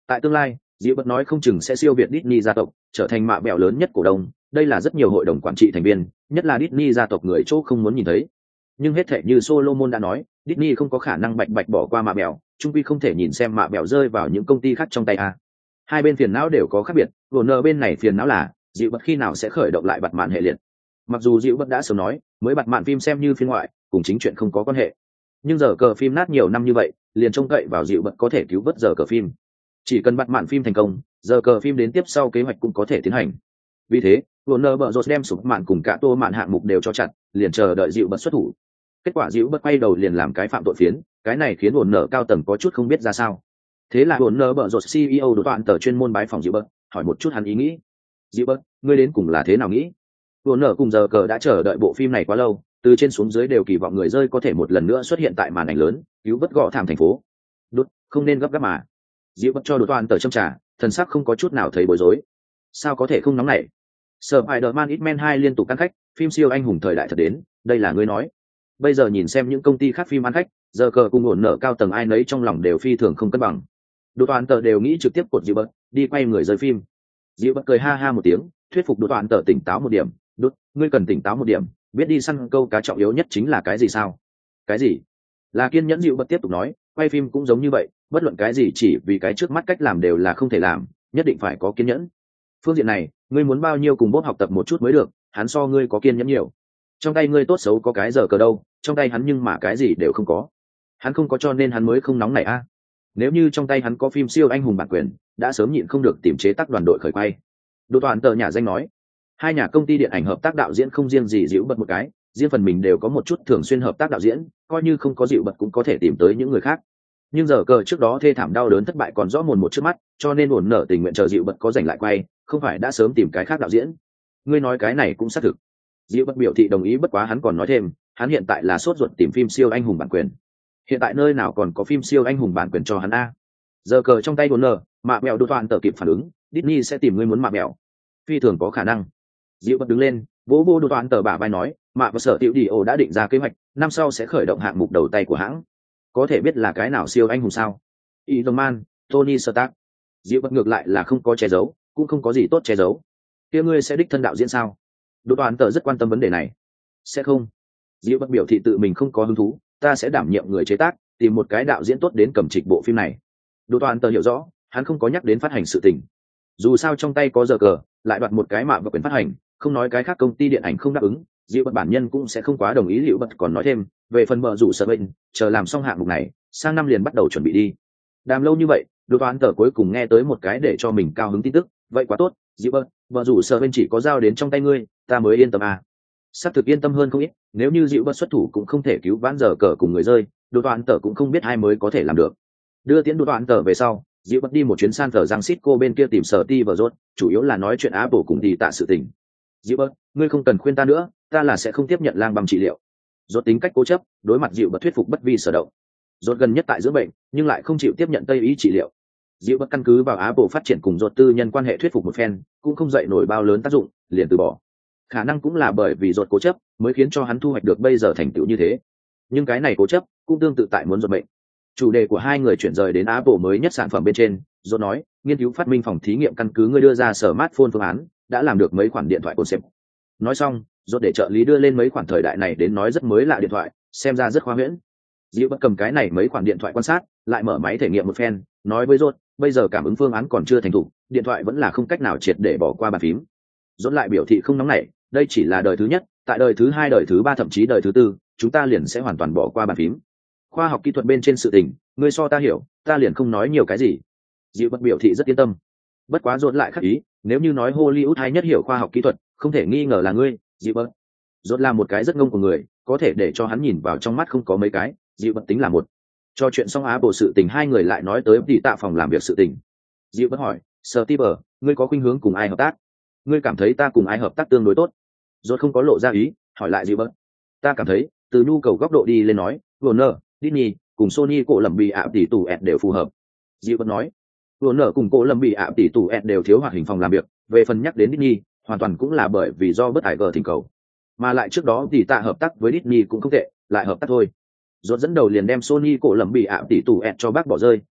Tại tương lai, Diệu Bất nói không chừng sẽ siêu việt Disney gia tộc, trở thành mạ bẹo lớn nhất cổ đông. Đây là rất nhiều hội đồng quản trị thành viên, nhất là Disney gia tộc người chỗ không muốn nhìn thấy. Nhưng hết thệ như Solomon đã nói, Disney không có khả năng bạch bạch bỏ qua mạ bẹo, chung quy không thể nhìn xem mạ bẹo rơi vào những công ty khác trong tay a. Hai bên phiền não đều có khác biệt, Warner bên này phiền não là Diệu Bất khi nào sẽ khởi động lại bạt mạn hệ liệt. Mặc dù Diệu Bất đã sớm nói, mới bạt mạn phim xem như phim ngoại, cùng chính chuyện không có quan hệ. Nhưng giờ cờ phim nát nhiều năm như vậy, liền trông cậy vào Diệu Bất có thể cứu vớt giờ cờ phim. Chỉ cần bạt mạn phim thành công, giờ cờ phim đến tiếp sau kế hoạch cũng có thể tiến hành. Vì thế, Warner Bros đem sụp mạn cùng cả tô mạn hạng mục đều cho chặt, liền chờ đợi Diệu Bất xuất thủ. Kết quả Diệu Bất quay đầu liền làm cái phạm tội phiến, cái này khiến Warner cao tầng có chút không biết ra sao. Thế là Warner Bros CEO đối toàn tờ chuyên môn bái phòng Diệu Bất, hỏi một chút hắn ý nghĩ. Diệu Bất, ngươi đến cùng là thế nào nghĩ? Warner cùng giờ cờ đã chờ đợi bộ phim này quá lâu, từ trên xuống dưới đều kỳ vọng người rơi có thể một lần nữa xuất hiện tại màn ảnh lớn, cứu vớt gõ thảm thành phố. Đốt, không nên gấp gáp mà. Diệu Bất cho đối toàn tờ châm trà, thần sắc không có chút nào thấy bối rối. Sao có thể không nóng nảy? Spider-Man X-Men 2 liên tục ăn khách, phim siêu anh hùng thời đại thật đến, đây là ngươi nói. Bây giờ nhìn xem những công ty khác phim ăn khách, giờ cờ cùng ổn nở cao tầng ai nấy trong lòng đều phi thường không cân bằng. Đối toàn tờ đều nghĩ trực tiếp cột Diệu Bất, đi quay người rơi phim. Diệu Bất cười ha ha một tiếng, thuyết phục đối toàn tờ tỉnh táo một điểm. Đốt, ngươi cần tỉnh táo một điểm, biết đi săn câu cá trọng yếu nhất chính là cái gì sao? Cái gì? Là kiên nhẫn. Diệu Bất tiếp tục nói, quay phim cũng giống như vậy, bất luận cái gì chỉ vì cái trước mắt cách làm đều là không thể làm, nhất định phải có kiên nhẫn. Phương diện này, ngươi muốn bao nhiêu cùng Bob học tập một chút mới được, hắn so ngươi có kiên nhẫn nhiều. Trong tay ngươi tốt xấu có cái giờ cờ đâu, trong tay hắn nhưng mà cái gì đều không có. Hắn không có cho nên hắn mới không nóng này a. Nếu như trong tay hắn có phim siêu anh hùng bản quyền, đã sớm nhịn không được tìm chế tác đoàn đội khởi quay. Đỗ Toàn tờ nhà danh nói, hai nhà công ty điện ảnh hợp tác đạo diễn không riêng gì Diệu Bất một cái, riêng phần mình đều có một chút thường xuyên hợp tác đạo diễn, coi như không có Diệu Bất cũng có thể tìm tới những người khác. Nhưng giờ cờ trước đó thê thảm đau đớn thất bại còn rõ mồn một trước mắt, cho nên ổn nở tình nguyện chờ Diệu Bất có rảnh lại quay, không phải đã sớm tìm cái khác đạo diễn. Ngươi nói cái này cũng xác thực. Diệu Bất biểu thị đồng ý, bất quá hắn còn nói thêm, hắn hiện tại là sốt ruột tìm phim siêu anh hùng bản quyền. Hiện tại nơi nào còn có phim siêu anh hùng bản quyền cho hắn a? Giờ cờ trong tay Warner, mạ mèo Đỗ Toàn tờ kịp phản ứng, Disney sẽ tìm ngươi muốn mạ mèo. Phi thường có khả năng. Diệu Bất đứng lên, vỗ vỗ Đỗ Toàn tờ bả vai nói, mạ và sở tiểu đi ổ đã định ra kế hoạch, năm sau sẽ khởi động hạng mục đầu tay của hãng. Có thể biết là cái nào siêu anh hùng sao? Iron Man, Tony Stark. Diệu Bất ngược lại là không có che giấu, cũng không có gì tốt che giấu. Kia ngươi sẽ đích thân đạo diễn sao? Đỗ Toàn tờ rất quan tâm vấn đề này. Sẽ không. Diệu Bất biểu thị tự mình không có hứng thú, ta sẽ đảm nhiệm người chế tác, tìm một cái đạo diễn tốt đến cầm trịch bộ phim này. Đỗ Toàn tờ hiểu rõ, hắn không có nhắc đến phát hành sự tình. Dù sao trong tay có giờ cờ, lại đoạt một cái mạ và quyền phát hành, không nói cái khác công ty điện ảnh không đáp ứng, Diệu Bất bản nhân cũng sẽ không quá đồng ý. Diệu Bất còn nói thêm, về phần mở rủ sở bệnh, chờ làm xong hạng mục này, sang năm liền bắt đầu chuẩn bị đi. Đàm lâu như vậy, Đỗ Toàn tờ cuối cùng nghe tới một cái để cho mình cao hứng tin tức, vậy quá tốt, Diệu Bất, mở rủ sở bệnh chỉ có giao đến trong tay ngươi, ta mới yên tâm à. Sắp thực yên tâm hơn không ít, nếu như Diệu Bất xuất thủ cũng không thể cứu vãn giờ cờ cùng người rơi, Đỗ Toàn tờ cũng không biết ai mới có thể làm được. Đưa tiễn Đỗ Toàn tờ về sau, Diệu Bất đi một chuyến San Francisco bên kia tìm sở ti vợ rốt, chủ yếu là nói chuyện Apple cùng thì tạ sự tình. Diệu Bất, ngươi không cần khuyên ta nữa, ta là sẽ không tiếp nhận lang băm trị liệu. Rốt tính cách cố chấp, đối mặt Diệu Bất thuyết phục bất vi sở động. Rốt gần nhất tại dưỡng bệnh, nhưng lại không chịu tiếp nhận Tây y trị liệu. Diệu Bất căn cứ vào Apple phát triển cùng Rốt tư nhân quan hệ thuyết phục một phen, cũng không dậy nổi bao lớn tác dụng, liền từ bỏ. Khả năng cũng là bởi vì Rốt cố chấp, mới khiến cho hắn thu hoạch được bây giờ thành tựu như thế. Nhưng cái này cố chấp, cũng tương tự tại muốn Rốt bệnh. Chủ đề của hai người chuyển rời đến Apple mới nhất sản phẩm bên trên. Rốt nói, nghiên cứu phát minh phòng thí nghiệm căn cứ ngươi đưa ra smartphone phương án, đã làm được mấy khoản điện thoại concept. Nói xong, Rốt để trợ lý đưa lên mấy khoản thời đại này đến nói rất mới lạ điện thoại, xem ra rất khoa huyễn. Diệu Bất cầm cái này mấy khoản điện thoại quan sát, lại mở máy thể nghiệm một phen, nói với Rốt, bây giờ cảm ứng phương án còn chưa thành thục, điện thoại vẫn là không cách nào triệt để bỏ qua bàn phím. Rốt lại biểu thị không nóng nảy, đây chỉ là đời thứ nhất, tại đời thứ hai, đời thứ ba, thậm chí đời thứ tư, chúng ta liền sẽ hoàn toàn bỏ qua bàn phím. Khoa học kỹ thuật bên trên sự tình, ngươi so ta hiểu, ta liền không nói nhiều cái gì. Diệu Bất biểu thị rất yên tâm. Bất quá Rốt lại khắc ý, nếu như nói Hollywood hay nhất hiểu khoa học kỹ thuật, không thể nghi ngờ là ngươi, Diệu Bất. Rốt là một cái rất ngông của người, có thể để cho hắn nhìn vào trong mắt không có mấy cái, Diệu Bất tính là một. Cho chuyện xong Apple sự tình, hai người lại nói tới tỷ tạ phòng làm việc sự tình. Diệu Bất hỏi, Steve, ngươi có khuynh hướng cùng ai hợp tác? Ngươi cảm thấy ta cùng ai hợp tác tương đối tốt? Rốt không có lộ ra ý, hỏi lại Diệu Bất. Ta cảm thấy, từ nhu cầu góc độ đi lên nói, Warner, Disney cùng Sony cổ lầm bị ạ tỷ tủ ẹt đều phù hợp. Diệu Bất nói, Warner cùng cổ lầm bị ạ tỷ tủ ẹt đều thiếu hoạt hình phòng làm việc, về phần nhắc đến Disney, hoàn toàn cũng là bởi vì do bất ải gờ thỉnh cầu. Mà lại trước đó tỷ tạ hợp tác với Disney cũng không tệ, lại hợp tác thôi. Rốt dẫn đầu liền đem Sony cổ lầm bị ạ tỷ tủ ẹt cho bác bỏ rơi,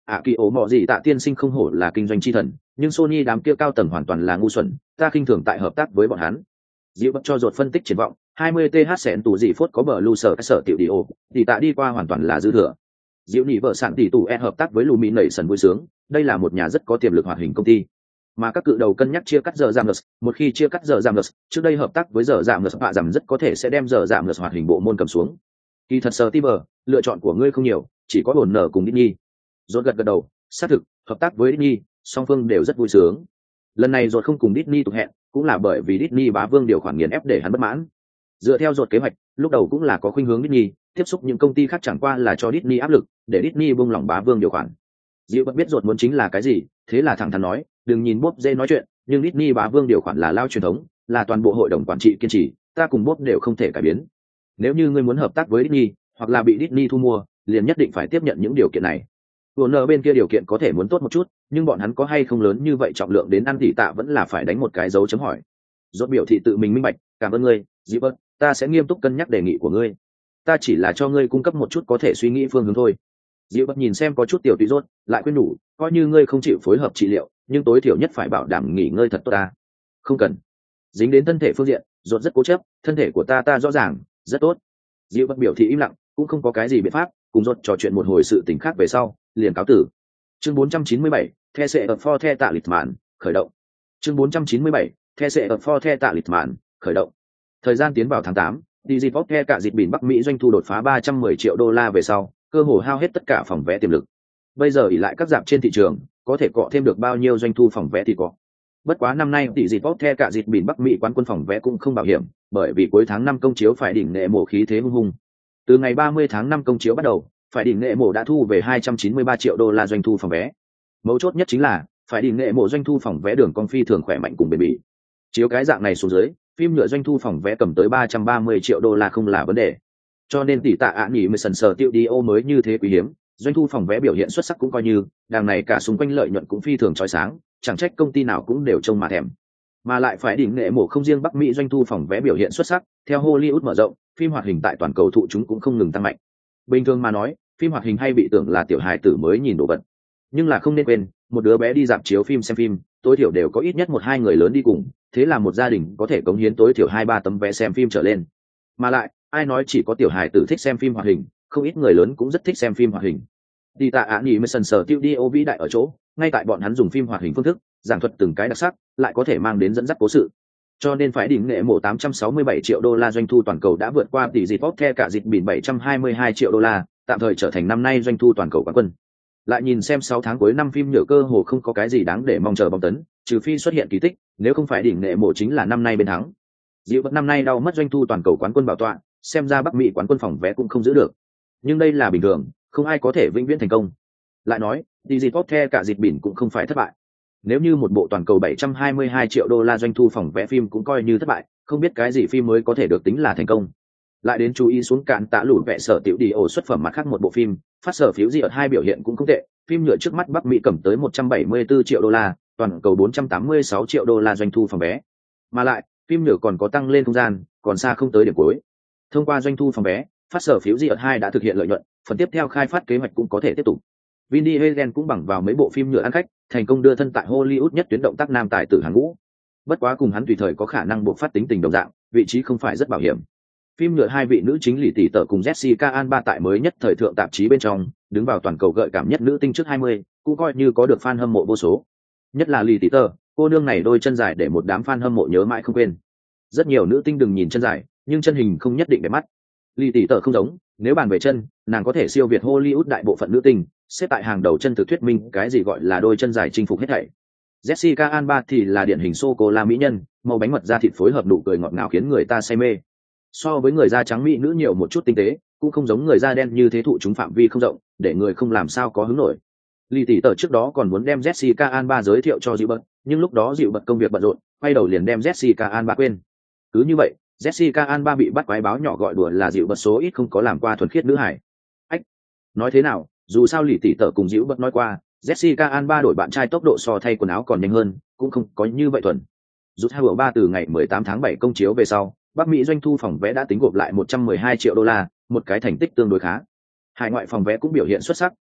ạ kỳ ổ mọ gì tạ tiên sinh không hổ là kinh doanh chi thần, nhưng Sony đám kia cao tầng hoàn toàn là ngu xuẩn, ta khinh thường tại hợp tác với bọn hắn. Diệu Bất cho ruột phân tích triển vọng, 20 th sẽ tủ gì phốt có bờ lưu sở tiểu đi ô, thì tạ đi qua hoàn toàn là dư thừa. Diệu nhị vợ sản tỷ tủ hợp tác với Lumi nảy sần vui sướng, đây là một nhà rất có tiềm lực hoạt hình công ty. Mà các cự đầu cân nhắc chia cắt giờ giảm lật, một khi chia cắt giờ giảm lật, trước đây hợp tác với giờ giảm lật hạ giảm rất có thể sẽ đem giờ giảm lật hoạt hình bộ môn cầm xuống. Kỳ thật Steve, lựa chọn của ngươi không nhiều, chỉ có hồn nở cùng Disney. Rốt gật đầu, xác thực, hợp tác với Disney, song phương đều rất vui sướng. Lần này Rốt không cùng Disney tục hẹn, cũng là bởi vì Disney bá vương điều khoản nghiền ép để hắn bất mãn. Dựa theo Rốt kế hoạch, lúc đầu cũng là có khuynh hướng Disney, tiếp xúc những công ty khác chẳng qua là cho Disney áp lực, để Disney buông lỏng bá vương điều khoản. Diệu Bất biết Rốt muốn chính là cái gì, thế là thẳng thắn nói, đừng nhìn Bob dễ nói chuyện, nhưng Disney bá vương điều khoản là lao truyền thống, là toàn bộ hội đồng quản trị kiên trì, ta cùng Bob đều không thể cải biến. Nếu như ngươi muốn hợp tác với Disney, hoặc là bị Disney thu mua, liền nhất định phải tiếp nhận những điều kiện này. Warner bên kia điều kiện có thể muốn tốt một chút, nhưng bọn hắn có hay không lớn như vậy trọng lượng đến ăn tỷ tạ vẫn là phải đánh một cái dấu chấm hỏi. Rốt biểu thị tự mình minh bạch, cảm ơn ngươi, Diệu Bất, ta sẽ nghiêm túc cân nhắc đề nghị của ngươi. Ta chỉ là cho ngươi cung cấp một chút có thể suy nghĩ phương hướng thôi. Diệu Bất nhìn xem có chút tiểu tùy Rốt, lại khuyên nhủ, coi như ngươi không chịu phối hợp trị liệu, nhưng tối thiểu nhất phải bảo đảm nghỉ ngơi thật tốt ta. Không cần. Dính đến thân thể phương diện, Rốt rất cố chấp, thân thể của ta rõ ràng, rất tốt. Diệu Bất biểu thị im lặng, cũng không có cái gì biện pháp, cùng Rốt trò chuyện một hồi sự tình khác về sau, liền cáo tử. Chương 497, The sẽ ở for The tạ lịch mạn, khởi động. Chương 497, The sẽ ở for The tạ lịch mạn, khởi động. Thời gian tiến vào tháng 8, Digipop The cả dịp biển Bắc Mỹ doanh thu đột phá 310 triệu đô la về sau, cơ hồ hao hết tất cả phòng vé tiềm lực. Bây giờ ỷ lại các rạp trên thị trường, có thể cọ thêm được bao nhiêu doanh thu phòng vé thì có. Bất quá năm nay Digipop The cả dịp biển Bắc Mỹ quán quân phòng vé cũng không bảo hiểm, bởi vì cuối tháng 5 công chiếu phải đỉnh nghệ mổ khí thế hung hùng. Từ ngày 30 tháng 5 công chiếu bắt đầu, phải đỉnh nghệ mổ đã thu về 293 triệu đô la doanh thu phòng vé. Mấu chốt nhất chính là, phải đỉnh nghệ mổ doanh thu phòng vé đường con phi thường khỏe mạnh cùng bền bỉ. Chiếu cái dạng này xuống dưới, phim nhựa doanh thu phòng vé cầm tới 330 triệu đô la không là vấn đề. Cho nên tỷ tạ ạ nghỉ mới sần sờ tiêu đi ô mới như thế quý hiếm, doanh thu phòng vé biểu hiện xuất sắc cũng coi như, đằng này cả xung quanh lợi nhuận cũng phi thường chói sáng, chẳng trách công ty nào cũng đều trông mà thèm. Mà lại phải đỉnh nghệ mổ không riêng Bắc Mỹ doanh thu phòng vé biểu hiện xuất sắc, theo Hollywood mở rộng, phim hoạt hình tại toàn cầu thụ chúng cũng không ngừng tăng mạnh. Bình thường mà nói, phim hoạt hình hay bị tưởng là tiểu hài tử mới nhìn đồ vật, nhưng là không nên quên, một đứa bé đi rạp chiếu phim xem phim, tối thiểu đều có ít nhất 1-2 người lớn đi cùng, thế là một gia đình có thể cống hiến tối thiểu 2-3 tấm vé xem phim trở lên. Mà lại, ai nói chỉ có tiểu hài tử thích xem phim hoạt hình, không ít người lớn cũng rất thích xem phim hoạt hình. Đi tạ ạ nghỉ mới sần sờ tiêu đi ô vĩ đại ở chỗ, ngay tại bọn hắn dùng phim hoạt hình phương thức, giảng thuật từng cái đặc sắc, lại có thể mang đến dẫn dắt cố sự. Cho nên phải đỉnh nghệ mổ 867 triệu đô la doanh thu toàn cầu đã vượt qua tỷ dịp Pop The cả dịp biển 722 triệu đô la, tạm thời trở thành năm nay doanh thu toàn cầu quán quân. Lại nhìn xem 6 tháng cuối năm phim nhựa cơ hồ không có cái gì đáng để mong chờ bom tấn, trừ phi xuất hiện kỳ tích, nếu không phải đỉnh nghệ mổ chính là năm nay bên thắng. Diệu Bất năm nay đau mất doanh thu toàn cầu quán quân bảo tọa, xem ra Bắc Mỹ quán quân phòng vé cũng không giữ được. Nhưng đây là bình thường, không ai có thể vĩnh viễn thành công. Lại nói, dịp Pop The cả dịp biển cũng không phải thất bại. Nếu như một bộ toàn cầu 722 triệu đô la doanh thu phòng vé phim cũng coi như thất bại, không biết cái gì phim mới có thể được tính là thành công. Lại đến chú ý xuống cạn tạ lủi vẽ sở tiểu đi ổ xuất phẩm mặt khác một bộ phim, phát sở phiếu gì ở hai biểu hiện cũng không tệ, phim nhựa trước mắt Bắc Mỹ cầm tới 174 triệu đô la, toàn cầu 486 triệu đô la doanh thu phòng vé. Mà lại, phim nhựa còn có tăng lên không gian, còn xa không tới điểm cuối. Thông qua doanh thu phòng vé, phát sở phiếu gì ở hai đã thực hiện lợi nhuận, phần tiếp theo khai phát kế hoạch cũng có thể tiếp tục. Vin Diesel cũng bằng vào mấy bộ phim nhựa ăn khách, thành công đưa thân tại Hollywood nhất tuyến động tác nam tài tử hàng ngũ. Bất quá cùng hắn tùy thời có khả năng buộc phát tính tình đồng dạng, vị trí không phải rất bảo hiểm. Phim nhựa hai vị nữ chính lì tỷ tở cùng Jessica Alba tại mới nhất thời thượng tạp chí bên trong, đứng vào toàn cầu gợi cảm nhất nữ tinh trước 20, cũng coi như có được fan hâm mộ vô số. Nhất là lì tỷ tở, cô nương này đôi chân dài để một đám fan hâm mộ nhớ mãi không quên. Rất nhiều nữ tinh đừng nhìn chân dài, nhưng chân hình không nhất định đẹp mắt. Lì tỷ tở không giống, nếu bàn về chân, nàng có thể siêu việt Hollywood đại bộ phận nữ tinh, xếp tại hàng đầu chân thực thuyết minh cái gì gọi là đôi chân dài chinh phục hết thảy. Jessica Alba thì là điển hình sô cô la mỹ nhân, màu bánh mật da thịt phối hợp nụ cười ngọt ngào khiến người ta say mê. So với người da trắng mỹ nữ nhiều một chút tinh tế, cũng không giống người da đen như thế thụ chúng phạm vi không rộng, để người không làm sao có hứng nổi. Lý tỷ tờ trước đó còn muốn đem Jessica Alba giới thiệu cho Dịu Bật, nhưng lúc đó Dịu Bật công việc bận rộn, quay đầu liền đem Jessica Alba quên. Cứ như vậy, Jessica Alba bị bắt quái báo nhỏ gọi đùa là Dịu Bật số ít không có làm qua thuần khiết nữ hải. Ách, nói thế nào, dù sao Lý tỷ tờ cùng Dịu Bật nói qua, Jessica Alba đổi bạn trai tốc độ so thay quần áo còn nhanh hơn, cũng không có như vậy thuần. Rút hai ba từ ngày 18 tháng 7 công chiếu về sau, Bắc Mỹ doanh thu phòng vé đã tính gộp lại 112 triệu đô la, một cái thành tích tương đối khá. Hải ngoại phòng vé cũng biểu hiện xuất sắc,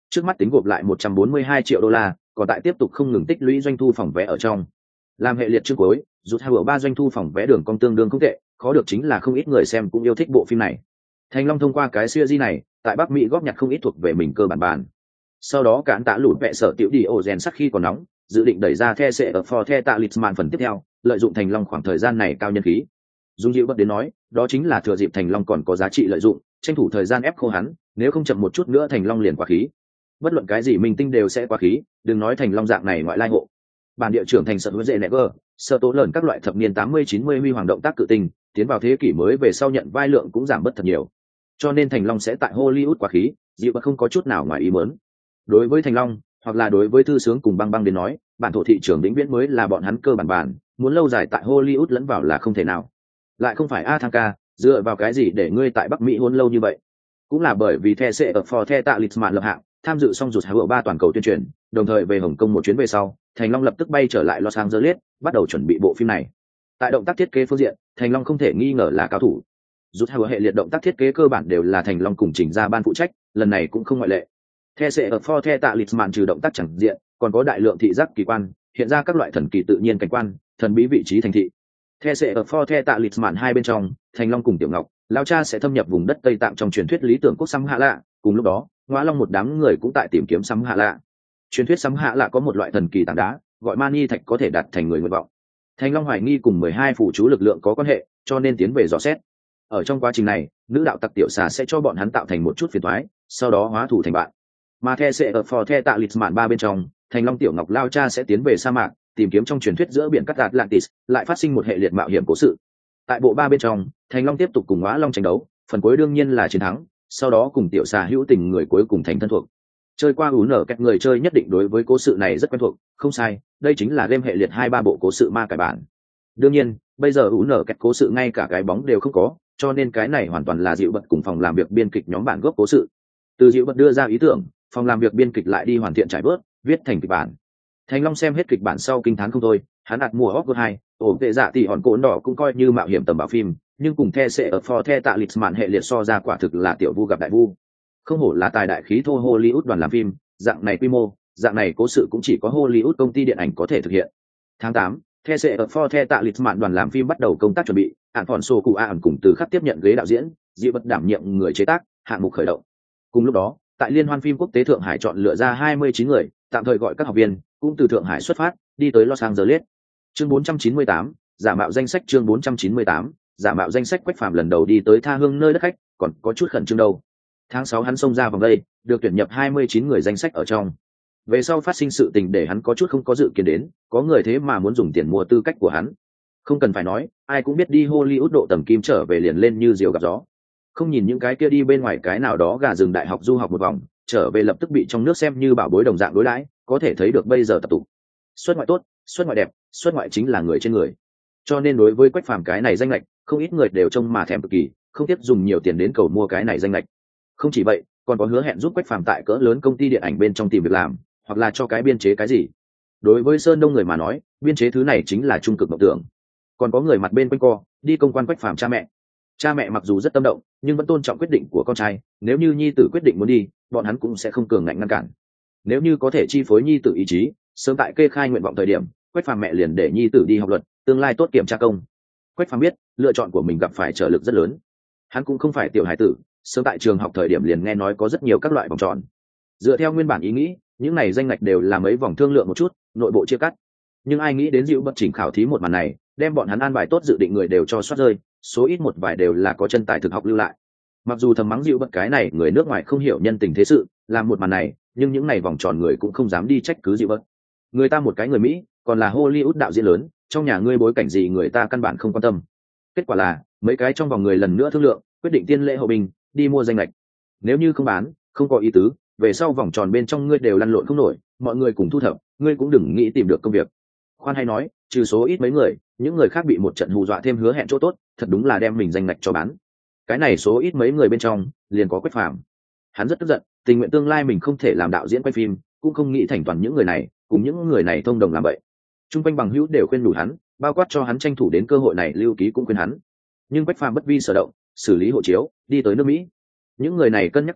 trước mắt tính gộp lại 142 triệu đô la, còn tại tiếp tục không ngừng tích lũy doanh thu phòng vé ở trong. Làm hệ liệt chương cuối, rút hai ba doanh thu phòng vé đường cong tương đương không tệ, khó được chính là không ít người xem cũng yêu thích bộ phim này. Thành Long thông qua cái series này, tại Bắc Mỹ góp nhặt không ít thuộc về mình cơ bản. Sau đó cản tạ lụt vẹ sở tiểu đi ổ rèn sắc khi còn nóng, dự định đẩy ra The sẽ ở For The Talisman phần tiếp theo, lợi dụng Thành Long khoảng thời gian này cao nhân khí. Dung Diệu bất đến nói, đó chính là thừa dịp Thành Long còn có giá trị lợi dụng, tranh thủ thời gian ép khô hắn, nếu không chậm một chút nữa Thành Long liền quá khí. Bất luận cái gì minh tinh đều sẽ quá khí, đừng nói Thành Long dạng này ngoại lai hộ. Bản địa trưởng thành sợ hứa dễ Never, sơ tố lớn các loại thập niên 80-90 huy hoàng động tác cự tinh, tiến vào thế kỷ mới về sau nhận vai lượng cũng giảm bớt thật nhiều. Cho nên Thành Long sẽ tại Hollywood quá khí, Diệu bất không có chút nào ngoài ý muốn. Đối với Thành Long, hoặc là đối với Thư Sướng cùng Băng Băng đến nói, bản thổ thị trường vĩnh viễn mới là bọn hắn cơ bản, muốn lâu dài tại Hollywood lẫn vào là không thể nào. Lại không phải A Thăng ca, dựa vào cái gì để ngươi tại Bắc Mỹ hôn lâu như vậy? Cũng là bởi vì The sẽ ở For The Talisman lập hạng, tham dự xong rụt hữu 3 toàn cầu tuyên truyền, đồng thời về Hồng Kông một chuyến về sau, Thành Long lập tức bay trở lại Los Angeles, bắt đầu chuẩn bị bộ phim này. Tại động tác thiết kế phương diện, Thành Long không thể nghi ngờ là cao thủ. Rút hữu hệ liệt động tác thiết kế cơ bản đều là Thành Long cùng chỉnh ra ban phụ trách, lần này cũng không ngoại lệ. The sẽ ở For The Talisman trừ động tác chẳng diện, còn có đại lượng thị giác kỳ quan, hiện ra các loại thần kỳ tự nhiên cảnh quan, thần bí vị trí thành thị. The sẽ ở For The Talisman hai bên trong, Thành Long cùng Tiểu Ngọc, Lão Cha sẽ thâm nhập vùng đất Tây Tạng trong truyền thuyết lý tưởng quốc Sắm Hạ Lạ, cùng lúc đó, Ngõa Long một đám người cũng tại tìm kiếm Sắm Hạ Lạ. Truyền thuyết Sắm Hạ Lạ có một loại thần kỳ tảng đá, gọi Mani thạch có thể đạt thành người nguyện vọng. Thành Long hoài nghi cùng 12 phụ chú lực lượng có quan hệ, cho nên tiến về dò xét. Ở trong quá trình này, nữ đạo tặc Tiểu Xà sẽ cho bọn hắn tạo thành một chút phiền toái, sau đó hóa thù thành bạn. Mà The sẽ ở For The Talisman ba bên trong, Thành Long Tiểu Ngọc Lão Cha sẽ tiến về sa mạc, tìm kiếm trong truyền thuyết giữa biển cắt Atlantis, lại phát sinh một hệ liệt mạo hiểm cố sự. Tại bộ ba bên trong, Thành Long tiếp tục cùng Ngõa Long tranh đấu, phần cuối đương nhiên là chiến thắng, sau đó cùng Tiểu Xà hữu tình người cuối cùng thành thân thuộc. Chơi qua ú nở các người chơi nhất định đối với cố sự này rất quen thuộc, không sai, đây chính là game hệ liệt 2-3 bộ cố sự ma cải bản. Đương nhiên, bây giờ ú nở các cố sự ngay cả cái bóng đều không có, cho nên cái này hoàn toàn là Diệu Bật cùng phòng làm việc biên kịch nhóm bản gốc cố sự. Từ Diệu Bật đưa ra ý tưởng, phòng làm việc biên kịch lại đi hoàn thiện trải bớt, viết thành kịch bản. Thành Long xem hết kịch bản sau kinh thán không thôi, hắn ạt mùa Hogwarts 2, ổn tệ dạ tỷ hòn cồn đỏ cũng coi như mạo hiểm tầm bảo phim, nhưng cùng The sẽ ở For The Talisman hệ liệt so ra quả thực là tiểu vu gặp đại vu. Không hổ là tài đại khí thô Hollywood đoàn làm phim, dạng này quy mô, dạng này cố sự cũng chỉ có Hollywood công ty điện ảnh có thể thực hiện. Tháng 8, The sẽ ở For The Talisman đoàn làm phim bắt đầu công tác chuẩn bị, Alfonso Cuarón cùng từ khắc tiếp nhận ghế đạo diễn, Diệu Bật đảm nhiệm người chế tác, hạng mục khởi động. Cùng lúc đó, tại Liên hoan phim quốc tế Thượng Hải chọn lựa ra 29 người, tạm thời gọi các học viên, cũng từ Thượng Hải xuất phát, đi tới Los Angeles. Chương 498, giả mạo danh sách. Chương 498, giả mạo danh sách. Quách Phàm lần đầu đi tới tha hương nơi đất khách, còn có chút khẩn trương đâu. Tháng 6 hắn xông ra vòng đây, được tuyển nhập 29 người danh sách ở trong. Về sau phát sinh sự tình để hắn có chút không có dự kiến đến, có người thế mà muốn dùng tiền mua tư cách của hắn. Không cần phải nói, ai cũng biết đi Hollywood độ tầm kim trở về liền lên như diều gặp gió. Không nhìn những cái kia đi bên ngoài cái nào đó gà rừng đại học du học một vòng, trở về lập tức bị trong nước xem như bảo bối đồng dạng đối đãi, có thể thấy được bây giờ tập tụ. Xuất ngoại tốt, xuất ngoại đẹp, xuất ngoại chính là người trên người. Cho nên đối với Quách Phàm cái này danh lệch, không ít người đều trông mà thèm cực kỳ, không tiếc dùng nhiều tiền đến cầu mua cái này danh lệch. Không chỉ vậy, còn có hứa hẹn giúp Quách Phàm tại cỡ lớn công ty điện ảnh bên trong tìm việc làm, hoặc là cho cái biên chế cái gì. Đối với Sơn Đông người mà nói, biên chế thứ này chính là trung cực mộng tưởng. Còn có người mặt bên quanh co, đi công quan Quách Phàm cha mẹ. Cha mẹ mặc dù rất tâm động, nhưng vẫn tôn trọng quyết định của con trai, nếu như nhi tử quyết định muốn đi, bọn hắn cũng sẽ không cường ngạnh ngăn cản. Nếu như có thể chi phối nhi tử ý chí, sớm tại kê khai nguyện vọng thời điểm, Quách Phàm mẹ liền để nhi tử đi học luật, tương lai tốt kiểm tra công. Quách Phàm biết, lựa chọn của mình gặp phải trở lực rất lớn. Hắn cũng không phải tiểu hải tử, sớm tại trường học thời điểm liền nghe nói có rất nhiều các loại vòng tròn. Dựa theo nguyên bản ý nghĩ, những này danh ngạch đều là mấy vòng thương lượng một chút, nội bộ chia cắt. Nhưng ai nghĩ đến Diệu Bật chỉnh khảo thí một màn này, đem bọn hắn an bài tốt dự định người đều cho soát rơi, số ít một vài đều là có chân tài thực học lưu lại. Mặc dù thầm mắng Diệu Bật cái này người nước ngoài không hiểu nhân tình thế sự, làm một màn này, nhưng những này vòng tròn người cũng không dám đi trách cứ Diệu Bật. Người ta một cái người Mỹ, còn là Hollywood đạo diễn lớn, trong nhà ngươi bối cảnh gì người ta căn bản không quan tâm. Kết quả là, mấy cái trong vòng người lần nữa thương lượng, quyết định tiên lễ hậu bình, đi mua danh lệch. Nếu như không bán, không có ý tứ, về sau vòng tròn bên trong ngươi đều lăn lộn không nổi, mọi người cùng thu thập, ngươi cũng đừng nghĩ tìm được công việc. Khoan hay nói, trừ số ít mấy người, những người khác bị một trận hù dọa thêm hứa hẹn chỗ tốt, thật đúng là đem mình danh lệch cho bán. Cái này số ít mấy người bên trong, liền có Quách Phàm. Hắn rất tức giận, tình nguyện tương lai mình không thể làm đạo diễn quay phim, cũng không nghĩ thành toàn những người này, cùng những người này thông đồng làm vậy. Trung quanh bằng hữu đều khuyên đủ hắn, bao quát cho hắn tranh thủ đến cơ hội này, lưu ký cũng khuyên hắn. Nhưng Quách Phàm bất vi sở động, xử lý hộ chiếu, đi tới nước Mỹ. Những người này cân nhắc qua,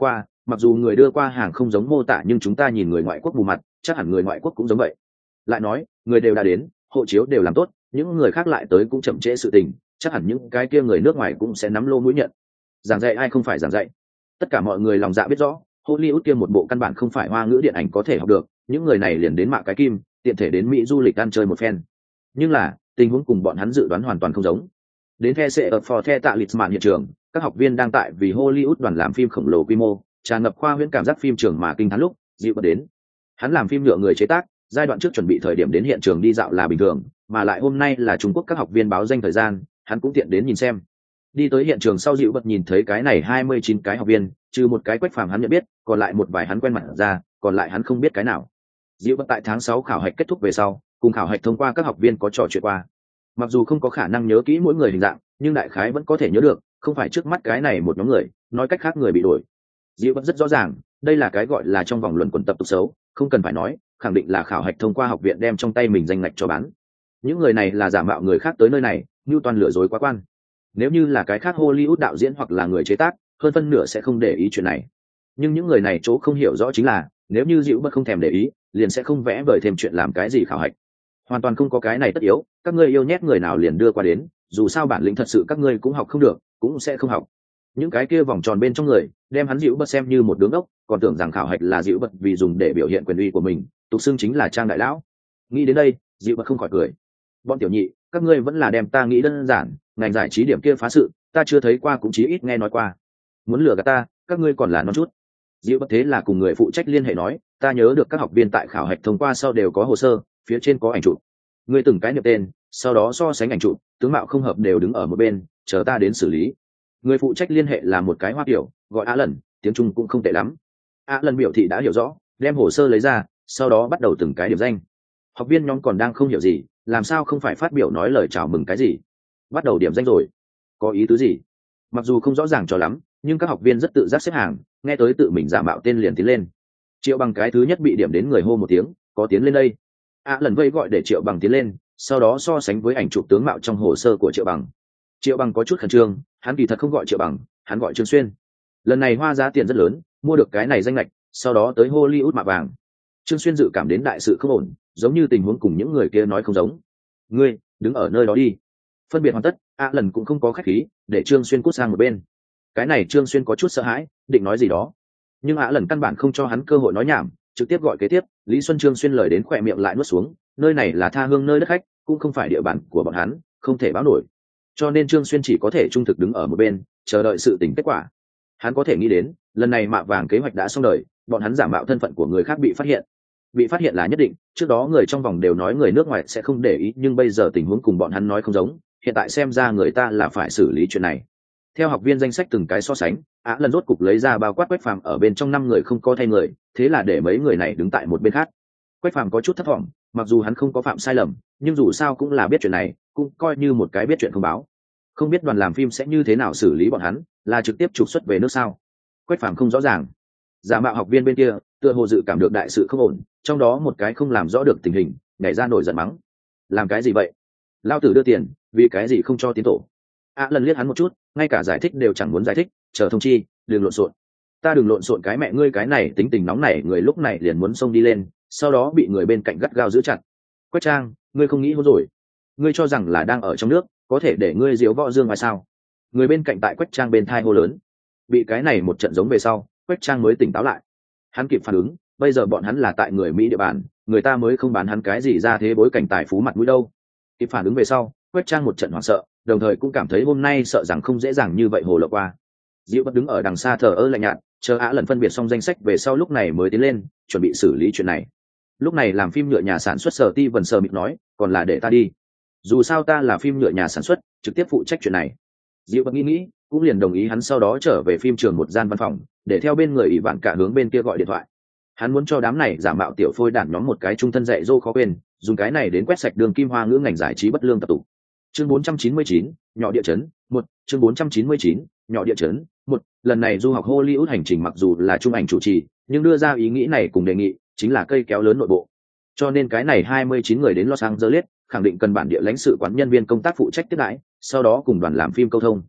mặc dù người đưa qua hàng không giống mô tả nhưng chúng ta nhìn người ngoại quốc bù mặt, chắc hẳn người ngoại quốc cũng giống vậy. Lại nói người đều đã đến, hộ chiếu đều làm tốt, những người khác lại tới cũng chậm trễ sự tình, chắc hẳn những cái kia người nước ngoài cũng sẽ nắm lô mũi nhận. Giảng dạy ai không phải giảng dạy, tất cả mọi người lòng dạ biết rõ, Hollywood kia một bộ căn bản không phải hoa ngữ điện ảnh có thể học được, những người này liền đến mạ cái kim, tiện thể đến Mỹ du lịch ăn chơi một phen. Nhưng là tình huống cùng bọn hắn dự đoán hoàn toàn không giống. Đến The sẽ ở for the tạ lịch mạn hiện trường, các học viên đang tại vì Hollywood đoàn làm phim khổng lồ quy mô, tràn ngập khoa huyễn cảm giác phim trường mà kinh thán lúc, dịu bật đến. Hắn làm phim nhựa người chế tác, giai đoạn trước chuẩn bị thời điểm đến hiện trường đi dạo là bình thường, mà lại hôm nay là Trung Quốc các học viên báo danh thời gian, hắn cũng tiện đến nhìn xem. Đi tới hiện trường sau dịu bật nhìn thấy cái này 29 cái học viên, trừ một cái Quách Phàm hắn nhận biết, còn lại một vài hắn quen mặt ra, còn lại hắn không biết cái nào. Dịu bật tại tháng 6 khảo hạch kết thúc về sau, cùng khảo hạch thông qua các học viên có trò chuyện qua. Mặc dù không có khả năng nhớ kỹ mỗi người hình dạng, nhưng đại khái vẫn có thể nhớ được, không phải trước mắt cái này một nhóm người, nói cách khác người bị đuổi. Dịu bật rất rõ ràng, đây là cái gọi là trong vòng luẩn quẩn tập tục xấu, không cần phải nói, khẳng định là khảo hạch thông qua học viện đem trong tay mình danh ngạch cho bán. Những người này là giả mạo người khác tới nơi này, như toàn lừa dối quá quan. Nếu như là cái khác Hollywood đạo diễn hoặc là người chế tác, hơn phân nửa sẽ không để ý chuyện này. Nhưng những người này chỗ không hiểu rõ chính là, nếu như Dịu bật không thèm để ý, liền sẽ không vẽ vời thêm chuyện làm cái gì khảo hạch. Hoàn toàn không có cái này tất yếu, các ngươi yêu nhét người nào liền đưa qua đến, dù sao bản lĩnh thật sự các ngươi cũng học không được, cũng sẽ không học. Những cái kia vòng tròn bên trong người, đem hắn Dịu bật xem như một đứa ngốc, còn tưởng rằng khảo hạch là Dịu bật vì dùng để biểu hiện quyền uy của mình, tục xưng chính là trang đại lão. Nghĩ đến đây, Dịu bật không khỏi cười. Bọn tiểu nhị, các ngươi vẫn là đem ta nghĩ đơn giản, ngành giải trí điểm kia phá sự, ta chưa thấy qua cũng chí ít nghe nói qua. Muốn lừa gạt ta, các ngươi còn là non chút. Dịu bật thế là cùng người phụ trách liên hệ nói, ta nhớ được các học viên tại khảo hạch thông qua sau đều có hồ sơ, phía trên có ảnh chụp. Ngươi từng cái niệm tên, sau đó so sánh ảnh chụp, tướng mạo không hợp đều đứng ở một bên, chờ ta đến xử lý. Người phụ trách liên hệ là một cái Hoa kiểu, gọi Á Lần, tiếng Trung cũng không tệ lắm. Á Lần biểu thị đã hiểu rõ, đem hồ sơ lấy ra, sau đó bắt đầu từng cái điểm danh. Học viên nhóm còn đang không hiểu gì, làm sao không phải phát biểu nói lời chào mừng cái gì, bắt đầu điểm danh rồi, có ý tứ gì? Mặc dù không rõ ràng cho lắm, nhưng các học viên rất tự giác xếp hàng, nghe tới tự mình giả mạo tên liền tiến lên. Triệu Bằng cái thứ nhất bị điểm đến người hô một tiếng, có tiến lên đây. Lần vây gọi để Triệu Bằng tiến lên, sau đó so sánh với ảnh chụp tướng mạo trong hồ sơ của Triệu Bằng. Triệu Bằng có chút khẩn trương, hắn kỳ thật không gọi Triệu Bằng, hắn gọi Trương Xuyên. Lần này hoa giá tiền rất lớn, mua được cái này danh lệch, sau đó tới Hollywood mạ vàng. Trương Xuyên dự cảm đến đại sự không ổn, giống như tình huống cùng những người kia nói không giống. Ngươi đứng ở nơi đó đi. Phân biệt hoàn tất, Lần cũng không có khách khí, để Trương Xuyên cút sang một bên. Cái này Trương Xuyên có chút sợ hãi, định nói gì đó, nhưng Lần căn bản không cho hắn cơ hội nói nhảm, trực tiếp gọi kế tiếp. Lý Xuân Trương Xuyên lời đến khỏe miệng lại nuốt xuống, nơi này là tha hương nơi đất khách, cũng không phải địa bàn của bọn hắn, không thể báo nổi. Cho nên Trương Xuyên chỉ có thể trung thực đứng ở một bên, chờ đợi sự tình kết quả. Hắn có thể nghĩ đến, lần này mạ vàng kế hoạch đã xong đời, bọn hắn giả mạo thân phận của người khác bị phát hiện. Bị phát hiện là nhất định, trước đó người trong vòng đều nói người nước ngoài sẽ không để ý, nhưng bây giờ tình huống cùng bọn hắn nói không giống, hiện tại xem ra người ta là phải xử lý chuyện này. Theo học viên danh sách từng cái so sánh, Lần rốt cục lấy ra bao quát Quách Phàm ở bên trong 5 người không có thay người, thế là để mấy người này đứng tại một bên khác. Quách Phàm có chút thất vọng, mặc dù hắn không có phạm sai lầm, nhưng dù sao cũng là biết chuyện này, cũng coi như một cái biết chuyện không báo. Không biết đoàn làm phim sẽ như thế nào xử lý bọn hắn, là trực tiếp trục xuất về nước sao? Quách Phàm không rõ ràng. Giả mạo học viên bên kia, tựa hồ dự cảm được đại sự không ổn, trong đó một cái không làm rõ được tình hình, nhảy ra nổi giận mắng. Làm cái gì vậy? Lao tử đưa tiền, vì cái gì không cho tiến tổ? Lần liếc hắn một chút, ngay cả giải thích đều chẳng muốn giải thích, chờ thông chi, đừng lộn xộn. Ta đừng lộn xộn cái mẹ ngươi, cái này tính tình nóng nảy người lúc này liền muốn xông đi lên, sau đó bị người bên cạnh gắt gao giữ chặt. Quách Trang, ngươi không nghĩ hôn rồi? Ngươi cho rằng là đang ở trong nước, có thể để ngươi diếu võ dương ngoài sao? Người bên cạnh tại Quách Trang bên thai hô lớn. Bị cái này một trận giống về sau, Quách Trang mới tỉnh táo lại. Hắn kịp phản ứng, bây giờ bọn hắn là tại người Mỹ địa bàn, người ta mới không bán hắn cái gì ra thế bối cảnh tài phú mặt mũi đâu. Kịp phản ứng về sau, Quách Trang một trận hoảng sợ, đồng thời cũng cảm thấy hôm nay sợ rằng không dễ dàng như vậy hồ lộ qua. Diệu bất đứng ở đằng xa thờ ơ lạnh nhạt, chờ Lần phân biệt xong danh sách về sau lúc này mới tiến lên, chuẩn bị xử lý chuyện này. Lúc này làm phim nhựa nhà sản xuất Sở Ti Vân Sờ mịt nói, còn là để ta đi. Dù sao ta là phim nhựa nhà sản xuất, trực tiếp phụ trách chuyện này. Diệu bất nghĩ, cũng liền đồng ý hắn, sau đó trở về phim trường một gian văn phòng, để theo bên người ỷ vạn cả hướng bên kia gọi điện thoại. Hắn muốn cho đám này giả mạo tiểu phôi đản nhóm một cái trung thân dạy dỗ khó quên, dùng cái này đến quét sạch đường kim hoa ngữ ngành giải trí bất lương tập tụ. Chương 499, nhỏ địa chấn, 1, chương 499, nhỏ địa chấn, 1, lần này du học Hollywood hành trình mặc dù là trung ảnh chủ trì, nhưng đưa ra ý nghĩ này cùng đề nghị, chính là cây kéo lớn nội bộ. Cho nên cái này 29 người đến Los Angeles, khẳng định cần bản địa lãnh sự quán nhân viên công tác phụ trách tiếp đãi, sau đó cùng đoàn làm phim câu thông.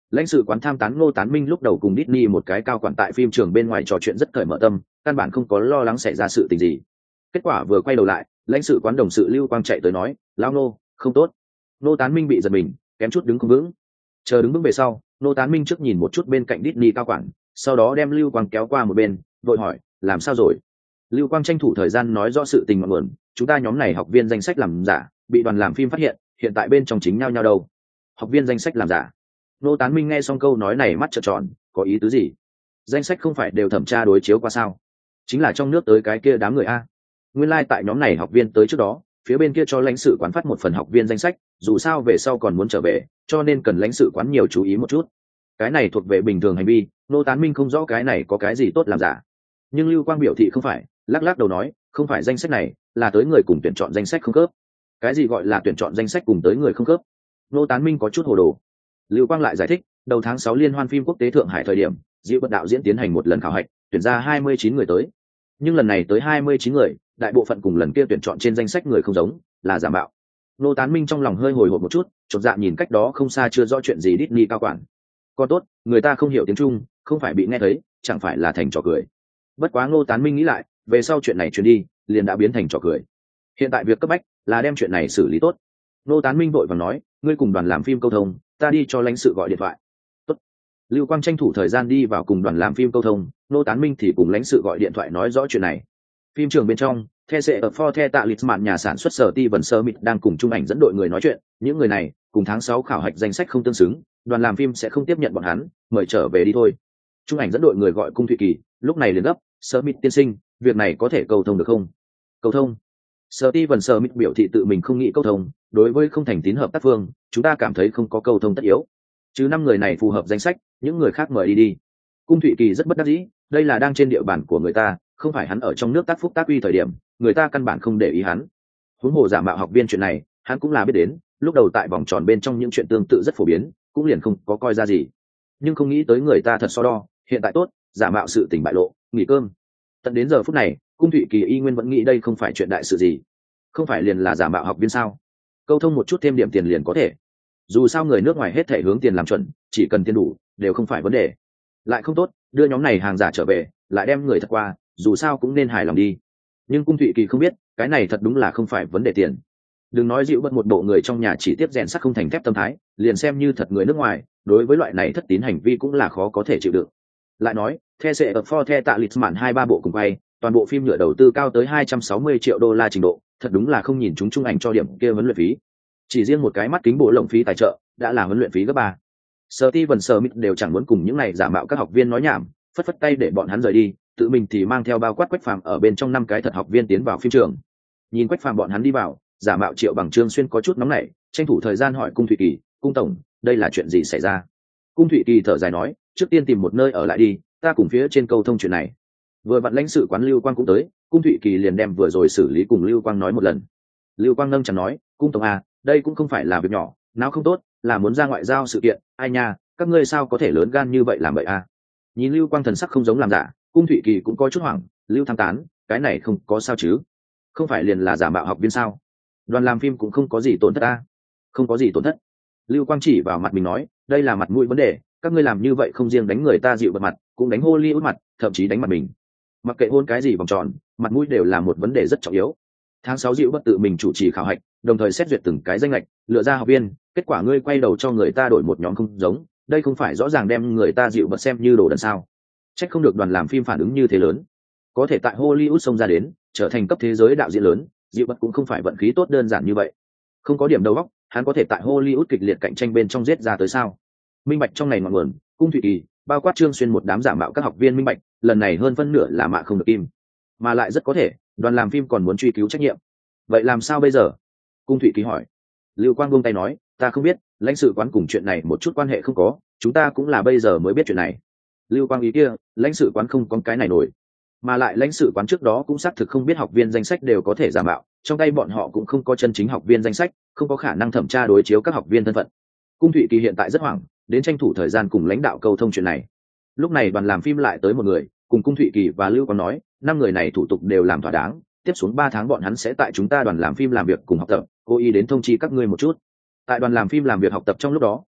Lãnh sự quán tham tán Ngô Tán Minh lúc đầu cùng Disney một cái cao quản tại phim trường bên ngoài trò chuyện rất cởi mở tâm, căn bản không có lo lắng xảy ra sự tình gì. Kết quả vừa quay đầu lại, lãnh sự quán đồng sự Lưu Quang chạy tới nói, lão Ngô, không tốt. Ngô Tán Minh bị giật mình, kém chút đứng không vững. Chờ đứng vững về sau, Ngô Tán Minh trước nhìn một chút bên cạnh Disney cao quản, sau đó đem Lưu Quang kéo qua một bên, vội hỏi, làm sao rồi? Lưu Quang tranh thủ thời gian nói rõ sự tình ngọn nguồn, chúng ta nhóm này học viên danh sách làm giả, bị đoàn làm phim phát hiện, hiện tại bên trong chính nhau đâu. Học viên danh sách làm giả. Ngô Tán Minh nghe xong câu nói này mắt trợn tròn, có ý tứ gì? Danh sách không phải đều thẩm tra đối chiếu qua sao? Chính là trong nước tới cái kia đám người a. Nguyên lai tại nhóm này học viên tới trước đó, phía bên kia cho lãnh sự quán phát một phần học viên danh sách, dù sao về sau còn muốn trở về, cho nên cần lãnh sự quán nhiều chú ý một chút. Cái này thuộc về bình thường hành vi, Ngô Tán Minh không rõ cái này có cái gì tốt làm giả. Nhưng Lưu Quang biểu thị không phải, lắc lắc đầu nói, không phải danh sách này, là tới người cùng tuyển chọn danh sách không khớp. Cái gì gọi là tuyển chọn danh sách cùng tới người không khớp? Ngô Tán Minh có chút hồ đồ. Lưu Quang lại giải thích, đầu tháng 6 liên hoan phim quốc tế Thượng Hải thời điểm, Diệu Bật đạo diễn tiến hành một lần khảo hạch, tuyển ra 29 người tới. Nhưng lần này tới 29 người, đại bộ phận cùng lần kia tuyển chọn trên danh sách người không giống, là giả mạo. Ngô Tán Minh trong lòng hơi hồi hộp một chút, chột dạ nhìn cách đó không xa chưa rõ chuyện gì Disney cao quản. Còn tốt, người ta không hiểu tiếng Trung, không phải bị nghe thấy, chẳng phải là thành trò cười. Bất quá Ngô Tán Minh nghĩ lại, về sau chuyện này truyền đi, liền đã biến thành trò cười. Hiện tại việc cấp bách là đem chuyện này xử lý tốt. Ngô Tán Minh vội vàng nói, ngươi cùng đoàn làm phim câu thông, ta đi cho lãnh sự gọi điện thoại. Tốt. Lưu Quang tranh thủ thời gian đi vào cùng đoàn làm phim câu thông, Ngô Tán Minh thì cùng lãnh sự gọi điện thoại nói rõ chuyện này. Phim trường bên trong, The Sệ ở For The Tạ Lisman nhà sản xuất Sở Ti Vân Sơ Mịt đang cùng chung ảnh dẫn đội người nói chuyện, những người này cùng tháng 6 khảo hạch danh sách không tương xứng, đoàn làm phim sẽ không tiếp nhận bọn hắn, mời trở về đi thôi. Chung ảnh dẫn đội người gọi Cung Thụy Kỳ, lúc này liền gấp, Sơ Mịt tiên sinh, việc này có thể câu thông được không? Câu thông? Sở Ti Vân Sơ Mịt biểu thị tự mình không nghĩ câu thông, đối với không thành tín hợp tác phương, chúng ta cảm thấy không có câu thông tất yếu. Chứ 5 người này phù hợp danh sách, những người khác mời đi. Cung Thụy Kỳ rất bất đắc dĩ, đây là đang trên địa bàn của người ta, không phải hắn ở trong nước tác phúc tác uy thời điểm, người ta căn bản không để ý hắn. Huống hồ giả mạo học viên chuyện này, hắn cũng là biết đến, lúc đầu tại vòng tròn bên trong những chuyện tương tự rất phổ biến, cũng liền không có coi ra gì. Nhưng không nghĩ tới người ta thật so đo, hiện tại tốt, giả mạo sự tình bại lộ, nghỉ cơm. Tận đến giờ phút này, Cung Thụy Kỳ y nguyên vẫn nghĩ đây không phải chuyện đại sự gì, không phải liền là giả mạo học viên sao? Câu thông một chút thêm điểm tiền liền có thể. Dù sao người nước ngoài hết thể hướng tiền làm chuẩn, chỉ cần tiền đủ, đều không phải vấn đề. Lại không tốt, đưa nhóm này hàng giả trở về, lại đem người thật qua, dù sao cũng nên hài lòng đi. Nhưng Cung Thụy Kỳ không biết, cái này thật đúng là không phải vấn đề tiền. Đừng nói Dịu Bật một bộ người trong nhà chỉ tiếp rèn sắt không thành thép tâm thái, liền xem như thật người nước ngoài, đối với loại này thất tín hành vi cũng là khó có thể chịu đựng. Lại nói, The Sệ ở For The Tạ Lisman 2-3 bộ cùng quay, toàn bộ phim nhựa đầu tư cao tới 260 triệu đô la trình độ, thật đúng là không nhìn chúng chung ảnh cho điểm kia huấn luyện phí. Chỉ riêng một cái mắt kính bộ lộng phí tài trợ, đã là huấn luyện phí gấp 3. Steven Smith đều chẳng muốn cùng những này giả mạo các học viên nói nhảm, phất phất tay để bọn hắn rời đi, tự mình thì mang theo bao quát Quách Phàm ở bên trong 5 cái thật học viên tiến vào phim trường. Nhìn Quách Phàm bọn hắn đi vào, giả mạo Triệu Bằng Trương Xuyên có chút nóng nảy, tranh thủ thời gian hỏi Cung Thụy Kỳ, "Cung tổng, đây là chuyện gì xảy ra?" Cung Thụy Kỳ thở dài nói, "Trước tiên tìm một nơi ở lại đi, ta cùng phía trên câu thông chuyện này." Vừa vặn lãnh sự quán Lưu Quang cũng tới, Cung Thụy Kỳ liền đem vừa rồi xử lý cùng Lưu Quang nói một lần. Lưu Quang nâng chắn nói, "Cung tổng à, đây cũng không phải là việc nhỏ, nào không tốt, là muốn ra ngoại giao sự kiện, ai nha, các ngươi sao có thể lớn gan như vậy làm vậy à?" Nhìn Lưu Quang thần sắc không giống làm giả, Cung Thụy Kỳ cũng có chút hoảng, Lưu tham tán, cái này không có sao chứ? Không phải liền là giả mạo học viên sao? Đoàn làm phim cũng không có gì tổn thất à? Không có gì tổn thất. Lưu Quang chỉ vào mặt mình nói, đây là mặt mũi vấn đề, các ngươi làm như vậy không riêng đánh người ta dịu bật mặt, cũng đánh Hollywood mặt, thậm chí đánh mặt mình. Mặc kệ hôn cái gì vòng tròn, mặt mũi đều là một vấn đề rất trọng yếu. Tháng 6 dịu bất tự mình chủ trì khảo hạch, đồng thời xét duyệt từng cái danh lệch, lựa ra học viên, kết quả ngươi quay đầu cho người ta đổi một nhóm không giống, đây không phải rõ ràng đem người ta dịu bật xem như đồ đần sao? Trách không được đoàn làm phim phản ứng như thế lớn. Có thể tại Hollywood xông ra đến, trở thành cấp thế giới đạo diễn lớn, dịu bật cũng không phải vận khí tốt đơn giản như vậy. Không có điểm đầu óc, hắn có thể tại Hollywood kịch liệt cạnh tranh bên trong giết ra tới sao? Minh bạch trong này ngọn nguồn, Cung Thụy Kỳ, bao quát Trương Xuyên một đám giả mạo các học viên minh bạch, lần này hơn phân nửa là mạ không được kim, mà lại rất có thể đoàn làm phim còn muốn truy cứu trách nhiệm. Vậy làm sao bây giờ? Cung Thụy Kỳ hỏi. Lưu Quang buông tay nói, ta không biết, lãnh sự quán cùng chuyện này một chút quan hệ không có, chúng ta cũng là bây giờ mới biết chuyện này. Lưu Quang ý kia, lãnh sự quán không có cái này nổi, mà lại lãnh sự quán trước đó cũng xác thực không biết học viên danh sách đều có thể giả mạo, trong tay bọn họ cũng không có chân chính học viên danh sách, không có khả năng thẩm tra đối chiếu các học viên thân phận. Cung Thụy Kỳ hiện tại rất hoảng, đến tranh thủ thời gian cùng lãnh đạo câu thông chuyện này. Lúc này đoàn làm phim lại tới một người, cùng Cung Thụy Kỳ và Lưu Quang nói, 5 người này thủ tục đều làm thỏa đáng, tiếp xuống 3 tháng bọn hắn sẽ tại chúng ta đoàn làm phim làm việc cùng học tập, cố ý đến thông chi các ngươi một chút. Tại đoàn làm phim làm việc học tập trong lúc đó,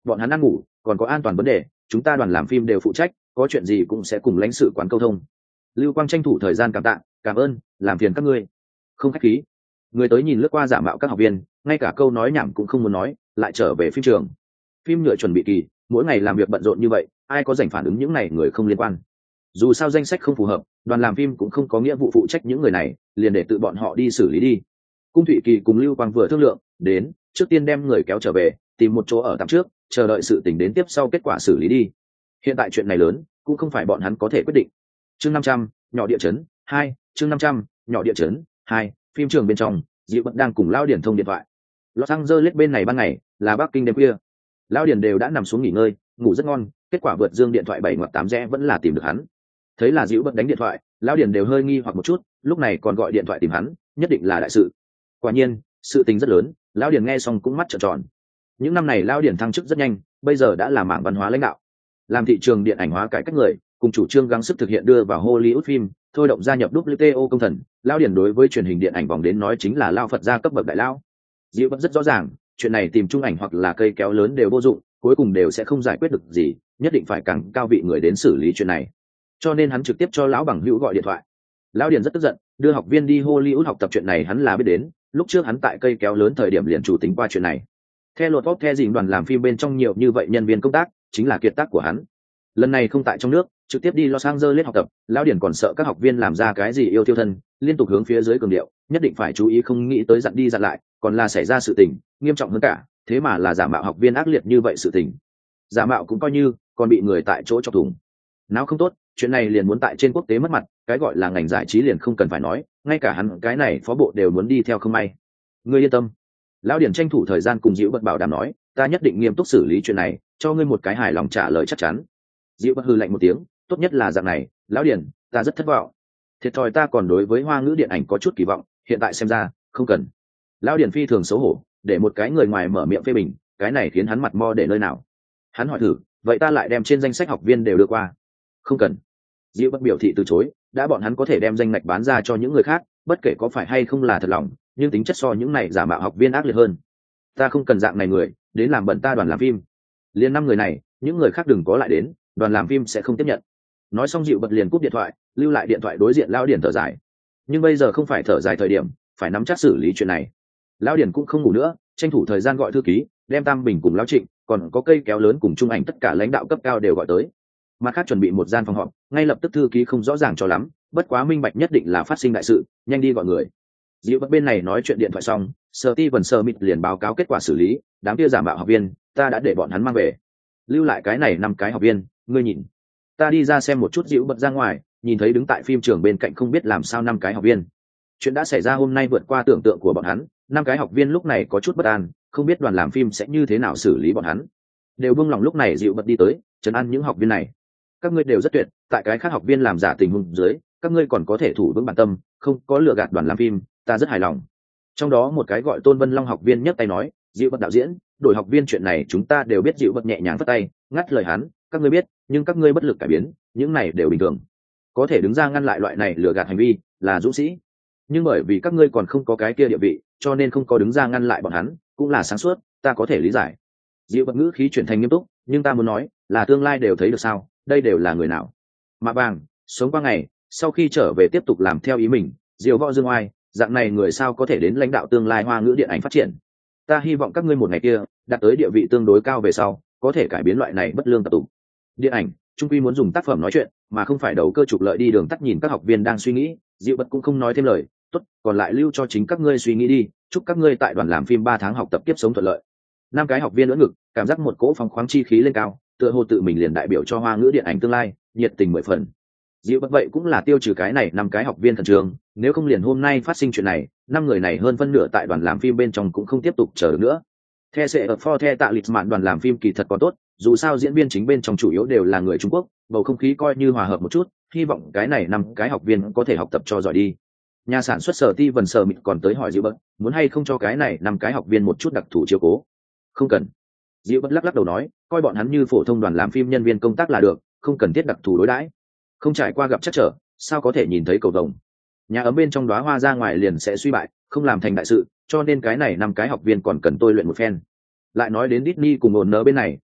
bọn hắn ăn ngủ còn có an toàn vấn đề, chúng ta đoàn làm phim đều phụ trách, có chuyện gì cũng sẽ cùng lãnh sự quán câu thông. Lưu Quang tranh thủ thời gian cảm tạ, cảm ơn, làm phiền các ngươi. Không khách khí. Người tới nhìn lướt qua giả mạo các học viên, ngay cả câu nói nhảm cũng không muốn nói, lại trở về phim trường. Phim nhựa chuẩn bị kỳ, mỗi ngày làm việc bận rộn như vậy, ai có rảnh phản ứng những này người không liên quan. Dù sao danh sách không phù hợp, đoàn làm phim cũng không có nghĩa vụ phụ trách những người này, liền để tự bọn họ đi xử lý đi. Cung Thụy Kỳ cùng Lưu Quang vừa thương lượng, đến, trước tiên đem người kéo trở về, tìm một chỗ ở tạm trước, chờ đợi sự tình đến tiếp sau kết quả xử lý đi. Hiện tại chuyện này lớn, cũng không phải bọn hắn có thể quyết định. Chương 500, nhỏ địa chấn 2, chương 500, nhỏ địa chấn 2, phim trường bên trong, Diệu Bật đang cùng Lao Điển thông điện thoại. Los Angeles bên này ban ngày, là Bắc Kinh đêm khuya. Lao Điển đều đã nằm xuống nghỉ ngơi, ngủ rất ngon, kết quả vượt dương điện thoại 7 ngoặc 8 rẽ vẫn là tìm được hắn. Thấy là Diệu Bật đánh điện thoại, Lao Điển đều hơi nghi hoặc một chút, lúc này còn gọi điện thoại tìm hắn, nhất định là đại sự. Quả nhiên, sự tình rất lớn, Lao Điển nghe xong cũng mắt trợn tròn. Những năm này Lao Điển thăng chức rất nhanh, bây giờ đã là mảng văn hóa lãnh đạo, làm thị trường điện ảnh hóa cải cách người, cùng chủ trương gắng sức thực hiện đưa vào Hollywood phim, thôi động gia nhập WTO công thần. Lao Điển đối với truyền hình điện ảnh vòng đến nói chính là lao Phật gia cấp bậc đại lao. Diệu Bất rất rõ ràng, chuyện này tìm trung ảnh hoặc là cây kéo lớn đều vô dụng, cuối cùng đều sẽ không giải quyết được gì, nhất định phải càng cao vị người đến xử lý chuyện này. Cho nên hắn trực tiếp cho lão bằng hữu gọi điện thoại. Lao Điển rất tức giận, đưa học viên đi Hollywood học tập chuyện này hắn là biết đến, lúc trước hắn tại cây kéo lớn thời điểm liền chủ tính qua chuyện này. Theo luật pháp theo dình đoàn làm phim bên trong nhiều như vậy nhân viên công tác, chính là kiệt tác của hắn. Lần này không tại trong nước, trực tiếp đi Los Angeles học tập, Lão Điển còn sợ các học viên làm ra cái gì yêu tiêu thân, liên tục hướng phía dưới cường điệu, nhất định phải chú ý không nghĩ tới dặn đi dặn lại, còn là xảy ra sự tình nghiêm trọng hơn cả, thế mà là giả mạo học viên ác liệt như vậy sự tình. Giả mạo cũng coi như, còn bị người tại chỗ chọc thủng. Nào không tốt, chuyện này liền muốn tại trên quốc tế mất mặt, cái gọi là ngành giải trí liền không cần phải nói, ngay cả hắn cái này phó bộ đều muốn đi theo không may. Ngươi yên tâm. Lão Điển tranh thủ thời gian cùng Diệu Bật bảo đảm nói, ta nhất định nghiêm túc xử lý chuyện này, cho ngươi một cái hài lòng trả lời chắc chắn. Diệu Bất hừ lạnh một tiếng, tốt nhất là dạng này, Lão Điển, ta rất thất vọng. Thiệt thòi ta còn đối với Hoa ngữ điện ảnh có chút kỳ vọng, hiện tại xem ra, không cần. Lão Điển phi thường xấu hổ, để một cái người ngoài mở miệng phê bình, cái này khiến hắn mặt mo để nơi nào. Hắn hỏi thử, vậy ta lại đem trên danh sách học viên đều đưa qua. Không cần. Diệu Bất biểu thị từ chối, đã bọn hắn có thể đem danh ngạch bán ra cho những người khác, bất kể có phải hay không là thật lòng, nhưng tính chất so những này giả mạo học viên ác liệt hơn. Ta không cần dạng này người đến làm bẩn ta đoàn làm phim. Liên 5 người này, những người khác đừng có lại đến, đoàn làm phim sẽ không tiếp nhận. Nói xong Diệu Bật liền cúp điện thoại, lưu lại điện thoại đối diện Lão Điển thở dài. Nhưng bây giờ không phải thở dài thời điểm, phải nắm chắc xử lý chuyện này. Lão Điển cũng không ngủ nữa, tranh thủ thời gian gọi thư ký, đem Tam Bình cùng Lão Trịnh, còn có cây kéo lớn cùng trung ảnh tất cả lãnh đạo cấp cao đều gọi tới. Mặt khác chuẩn bị một gian phòng họp, ngay lập tức thư ký không rõ ràng cho lắm, bất quá minh bạch nhất định là phát sinh đại sự, nhanh đi gọi người. Diệu Bất bên này nói chuyện điện thoại xong, Steven Smith liền báo cáo kết quả xử lý, đám kia giả mạo học viên, ta đã để bọn hắn mang về. Lưu lại cái này 5 cái học viên, ngươi nhìn. Ta đi ra xem một chút. Diệu Bất ra ngoài, nhìn thấy đứng tại phim trường bên cạnh không biết làm sao 5 cái học viên. Chuyện đã xảy ra hôm nay vượt qua tưởng tượng của bọn hắn, 5 cái học viên lúc này có chút bất an, không biết đoàn làm phim sẽ như thế nào xử lý bọn hắn. Đều buông lòng lúc này Diệu Bất đi tới, trấn an những học viên này. Các ngươi đều rất tuyệt, tại cái khác học viên làm giả tình huống dưới, các ngươi còn có thể thủ vững bản tâm, không có lừa gạt đoàn làm phim, ta rất hài lòng. Trong đó một cái gọi Tôn Vân Long học viên nhấc tay nói, Diệu Bất đạo diễn, đổi học viên chuyện này chúng ta đều biết. Diệu Bất nhẹ nhàng vất tay, ngắt lời hắn, các ngươi biết, nhưng các ngươi bất lực cải biến, những này đều bình thường. Có thể đứng ra ngăn lại loại này lừa gạt hành vi, là dũng sĩ. Nhưng bởi vì các ngươi còn không có cái kia địa vị, cho nên không có đứng ra ngăn lại bọn hắn, cũng là sáng suốt, ta có thể lý giải. Diệu Bất ngữ khí chuyển thành nghiêm túc, nhưng ta muốn nói, là tương lai đều thấy được sao, đây đều là người nào? Mạ Vàng, sống qua ngày, sau khi trở về tiếp tục làm theo ý mình, Diệu Võ Dương Oai, dạng này người sao có thể đến lãnh đạo tương lai Hoa ngữ điện ảnh phát triển. Ta hy vọng các ngươi một ngày kia đạt tới địa vị tương đối cao về sau, có thể cải biến loại này bất lương tập tục. Điện ảnh trung quy muốn dùng tác phẩm nói chuyện, mà không phải đầu cơ trục lợi đi đường tắt. Nhìn các học viên đang suy nghĩ, Diệu Bất cũng không nói thêm lời, tốt, còn lại lưu cho chính các ngươi suy nghĩ đi, chúc các ngươi tại đoàn làm phim 3 tháng học tập tiếp sống thuận lợi. 5 cái học viên ưỡn ngực, cảm giác một cỗ phóng khoáng chi khí lên cao, tựa hồ tự mình liền đại biểu cho Hoa ngữ điện ảnh tương lai, nhiệt tình 10 phần. Diệu Bất vậy cũng là tiêu trừ cái này 5 cái học viên thần trường, nếu không liền hôm nay phát sinh chuyện này, 5 người này hơn phân nửa tại đoàn làm phim bên trong cũng không tiếp tục chờ được nữa. The sẽ ở for the tạ lịch mạn đoàn làm phim kỳ thật còn tốt, dù sao diễn viên chính bên trong chủ yếu đều là người Trung Quốc, bầu không khí coi như hòa hợp một chút, hy vọng cái này 5 cái học viên có thể học tập cho giỏi đi. Nhà sản xuất Steven Smith còn tới hỏi Diệu Bất, muốn hay không cho cái này 5 cái học viên một chút đặc thù chiếu cố. Không cần. Diệu Bất lắc lắc đầu nói, coi bọn hắn như phổ thông đoàn làm phim nhân viên công tác là được, không cần thiết đặc thù đối đãi. Không trải qua gặp chắc trở, sao có thể nhìn thấy cầu vồng. Nhà ấm bên trong đóa hoa ra ngoài liền sẽ suy bại, không làm thành đại sự, cho nên cái này 5 cái học viên còn cần tôi luyện một phen. Lại nói đến Disney cùng ổn nở bên này,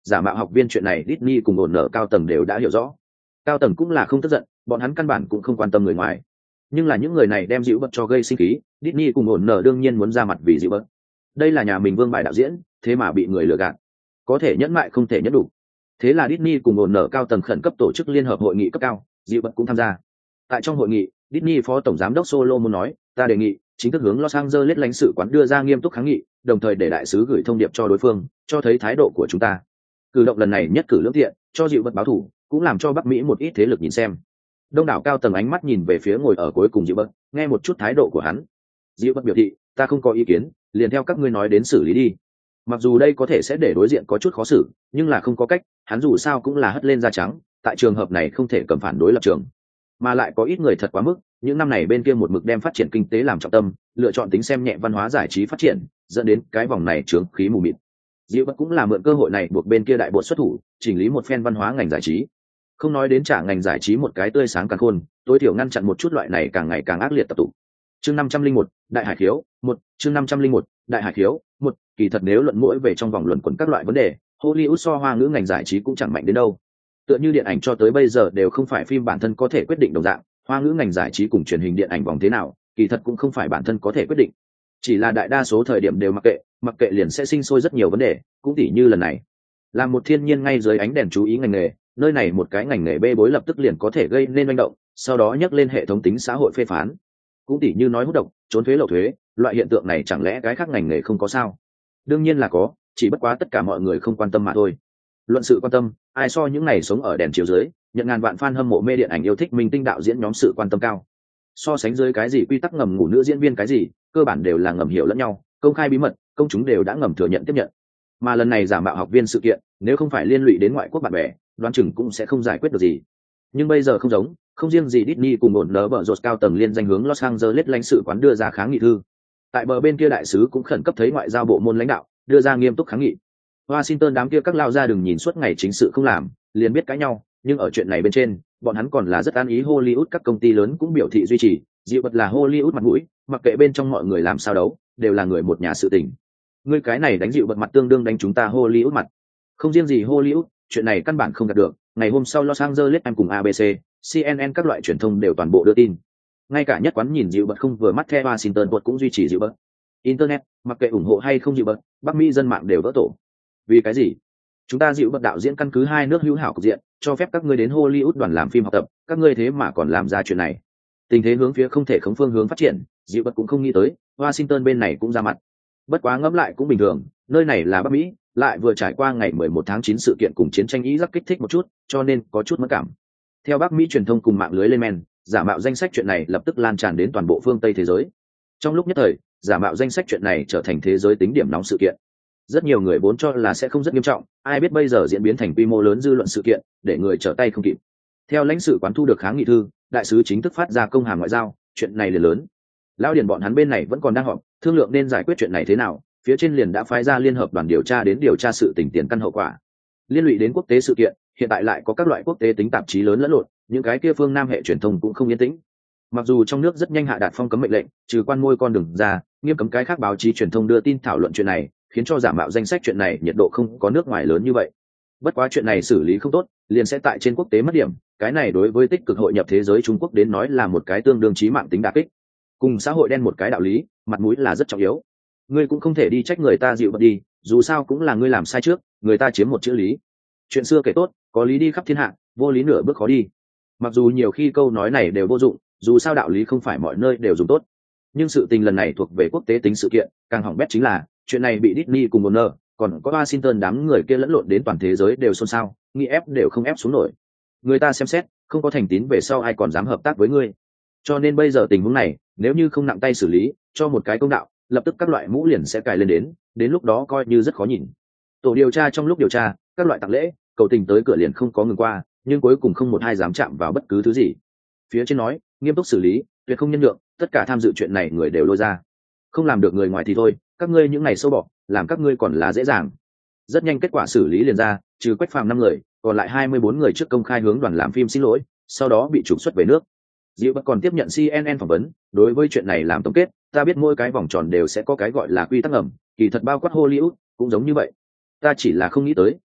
giả mạo học viên chuyện này Disney cùng ổn nở cao tầng đều đã hiểu rõ. Cao tầng cũng là không tức giận, bọn hắn căn bản cũng không quan tâm người ngoài. Nhưng là những người này đem dịu bật cho gây sinh khí, Disney cùng ổn nở đương nhiên muốn ra mặt vì dịu bật. Đây là nhà mình vương bài đạo diễn, thế mà bị người lừa gạt. Có thể nhẫn mại không thể nhẫn đủ. Thế là Disney cùng ổn nở cao tầng khẩn cấp tổ chức liên hợp hội nghị cấp cao, dịu bật cũng tham gia. Tại trong hội nghị, Disney phó tổng giám đốc Solomon nói, ta đề nghị chính thức hướng Los Angeles lãnh sự quán đưa ra nghiêm túc kháng nghị, đồng thời để đại sứ gửi thông điệp cho đối phương, cho thấy thái độ của chúng ta. Cử động lần này nhất cử lưỡng thiện, cho dịu bật báo thù, cũng làm cho Bắc Mỹ một ít thế lực nhìn xem. Đông đảo cao tầng ánh mắt nhìn về phía ngồi ở cuối cùng dịu bật, nghe một chút thái độ của hắn. Dịu bật biểu thị, ta không có ý kiến, liền theo các ngươi nói đến xử lý đi. Mặc dù đây có thể sẽ để đối diện có chút khó xử, nhưng là không có cách, hắn dù sao cũng là hất lên da trắng, tại trường hợp này không thể cầm phản đối lập trường. Mà lại có ít người thật quá mức, những năm này bên kia một mực đem phát triển kinh tế làm trọng tâm, lựa chọn tính xem nhẹ văn hóa giải trí phát triển, dẫn đến cái vòng này chướng khí mù mịt. Diệu Bất cũng là mượn cơ hội này buộc bên kia đại bộ xuất thủ, chỉnh lý một phen văn hóa ngành giải trí. Không nói đến trả ngành giải trí một cái tươi sáng càng khôn, tối thiểu ngăn chặn một chút loại này càng ngày càng ác liệt tập tụ. Chương 501, Đại Hải Khiếu, 1, chương 501, Đại Hải Khiếu, 1, kỳ thật nếu luận mũi về trong vòng luận quẩn các loại vấn đề, Hollywood so hoa ngữ ngành giải trí cũng chẳng mạnh đến đâu. Tựa như điện ảnh cho tới bây giờ đều không phải phim bản thân có thể quyết định đồng dạng, hoa ngữ ngành giải trí cùng truyền hình điện ảnh vòng thế nào, kỳ thật cũng không phải bản thân có thể quyết định. Chỉ là đại đa số thời điểm đều mặc kệ liền sẽ sinh sôi rất nhiều vấn đề, cũng tỉ như lần này. Là một thiên nhiên ngay dưới ánh đèn chú ý ngành nghề, nơi này một cái ngành nghề bê bối lập tức liền có thể gây nên manh động, sau đó nhắc lên hệ thống tính xã hội phê phán. Cũng tỉ như nói hút độc, trốn thuế lậu thuế, loại hiện tượng này chẳng lẽ cái khác ngành nghề không có sao? Đương nhiên là có, chỉ bất quá tất cả mọi người không quan tâm mà thôi. Luận sự quan tâm, ai so những ngày sống ở đèn chiếu dưới, nhận ngàn vạn fan hâm mộ mê điện ảnh yêu thích minh tinh đạo diễn nhóm sự quan tâm cao. So sánh dưới cái gì quy tắc ngầm ngủ nữ diễn viên cái gì, cơ bản đều là ngầm hiểu lẫn nhau, công khai bí mật, công chúng đều đã ngầm thừa nhận tiếp nhận. Mà lần này giả mạo học viên sự kiện, nếu không phải liên lụy đến ngoại quốc bạn bè, đoán chừng cũng sẽ không giải quyết được gì. Nhưng bây giờ không giống, không riêng gì Disney cùng ổn nở bở rột cao tầng liên danh hướng Los Angeles lãnh sự quán đưa ra kháng nghị thư. Tại bờ bên kia đại sứ cũng khẩn cấp thấy ngoại giao bộ môn lãnh đạo đưa ra nghiêm túc kháng nghị. Washington đám kia các lao ra đừng nhìn suốt ngày chính sự không làm, liền biết cãi nhau, nhưng ở chuyện này bên trên, bọn hắn còn là rất an ý. Hollywood các công ty lớn cũng biểu thị duy trì, dịu bật là Hollywood mặt mũi, mặc kệ bên trong mọi người làm sao đấu, đều là người một nhà sự tình. Ngươi cái này đánh dịu bật mặt tương đương đánh chúng ta Hollywood mặt. Không riêng gì Hollywood, chuyện này căn bản không đạt được. Ngày hôm sau Los Angeles Times cùng ABC, CNN các loại truyền thông đều toàn bộ đưa tin. Ngay cả nhất quán nhìn dịu bật không vừa mắt theo Washington Post cũng duy trì dịu bật. Internet, mặc kệ ủng hộ hay không dịu bật, Bắc Mỹ dân mạng đều vỡ tổ. Vì cái gì? Chúng ta dịu bật đạo diễn căn cứ hai nước hữu hảo cục diện, cho phép các ngươi đến Hollywood đoàn làm phim học tập, các ngươi thế mà còn làm ra chuyện này. Tình thế hướng phía không thể khống phương hướng phát triển, dịu bật cũng không nghĩ tới, Washington bên này cũng ra mặt. Bất quá ngẫm lại cũng bình thường, nơi này là Bắc Mỹ, lại vừa trải qua ngày 11 tháng 9 sự kiện cùng chiến tranh Iraq kích thích một chút, cho nên có chút mất cảm. Theo Bắc Mỹ truyền thông cùng mạng lưới lên men, giả mạo danh sách chuyện này lập tức lan tràn đến toàn bộ phương Tây thế giới. Trong lúc nhất thời, giả mạo danh sách chuyện này trở thành thế giới tính điểm nóng sự kiện. Rất nhiều người vốn cho là sẽ không rất nghiêm trọng, ai biết bây giờ diễn biến thành quy mô lớn dư luận sự kiện, để người trở tay không kịp. Theo lãnh sự quán thu được kháng nghị thư, đại sứ chính thức phát ra công hàm ngoại giao, chuyện này liền lớn. Lão điển bọn hắn bên này vẫn còn đang họp, thương lượng nên giải quyết chuyện này thế nào, phía trên liền đã phái ra liên hợp đoàn điều tra đến điều tra sự tình tiền căn hậu quả. Liên lụy đến quốc tế sự kiện, hiện tại lại có các loại quốc tế tính tạp chí lớn lẫn lộn, những cái kia phương Nam hệ truyền thông cũng không yên tĩnh. Mặc dù trong nước rất nhanh hạ đạt phong cấm mệnh lệnh, trừ quan môi con đường ra, nghiêm cấm cái khác báo chí truyền thông đưa tin thảo luận chuyện này, khiến cho giả mạo danh sách chuyện này nhiệt độ không có nước ngoài lớn như vậy. Bất quá chuyện này xử lý không tốt, liền sẽ tại trên quốc tế mất điểm, cái này đối với tích cực hội nhập thế giới Trung Quốc đến nói là một cái tương đương chí mạng tính đả kích. Cùng xã hội đen một cái đạo lý, mặt mũi là rất trọng yếu. Ngươi cũng không thể đi trách người ta dịu bật đi, dù sao cũng là ngươi làm sai trước, người ta chiếm một chữ lý. Chuyện xưa kể tốt, có lý đi khắp thiên hạ, vô lý nửa bước khó đi. Mặc dù nhiều khi câu nói này đều vô dụng, dù sao đạo lý không phải mọi nơi đều dùng tốt. Nhưng sự tình lần này thuộc về quốc tế tính sự kiện, càng hỏng bét chính là chuyện này bị Disney cùng Warner, còn có Washington đám người kia lẫn lộn đến toàn thế giới đều xôn xao, nghĩ ép đều không ép xuống nổi. Người ta xem xét, không có thành tín về sau ai còn dám hợp tác với ngươi. Cho nên bây giờ tình huống này, nếu như không nặng tay xử lý, cho một cái công đạo, lập tức các loại mũ liền sẽ cài lên đến lúc đó coi như rất khó nhìn. Tổ điều tra trong lúc điều tra, các loại tặng lễ, cầu tình tới cửa liền không có ngừng qua, nhưng cuối cùng không một ai dám chạm vào bất cứ thứ gì. Phía trên nói, nghiêm túc xử lý, tuyệt không nhân nhượng, tất cả tham dự chuyện này người đều lôi ra. Không làm được người ngoài thì thôi, các ngươi những ngày sâu bọ, làm các ngươi còn là dễ dàng. Rất nhanh kết quả xử lý liền ra, trừ Quách Phàm 5 người, còn lại 24 người trước công khai hướng đoàn làm phim xin lỗi, sau đó bị trục xuất về nước. Diệu Bất còn tiếp nhận CNN phỏng vấn, đối với chuyện này làm tổng kết, ta biết mỗi cái vòng tròn đều sẽ có cái gọi là quy tắc ngầm, kỳ thật bao quát Hollywood cũng giống như vậy. Ta chỉ là không nghĩ tới,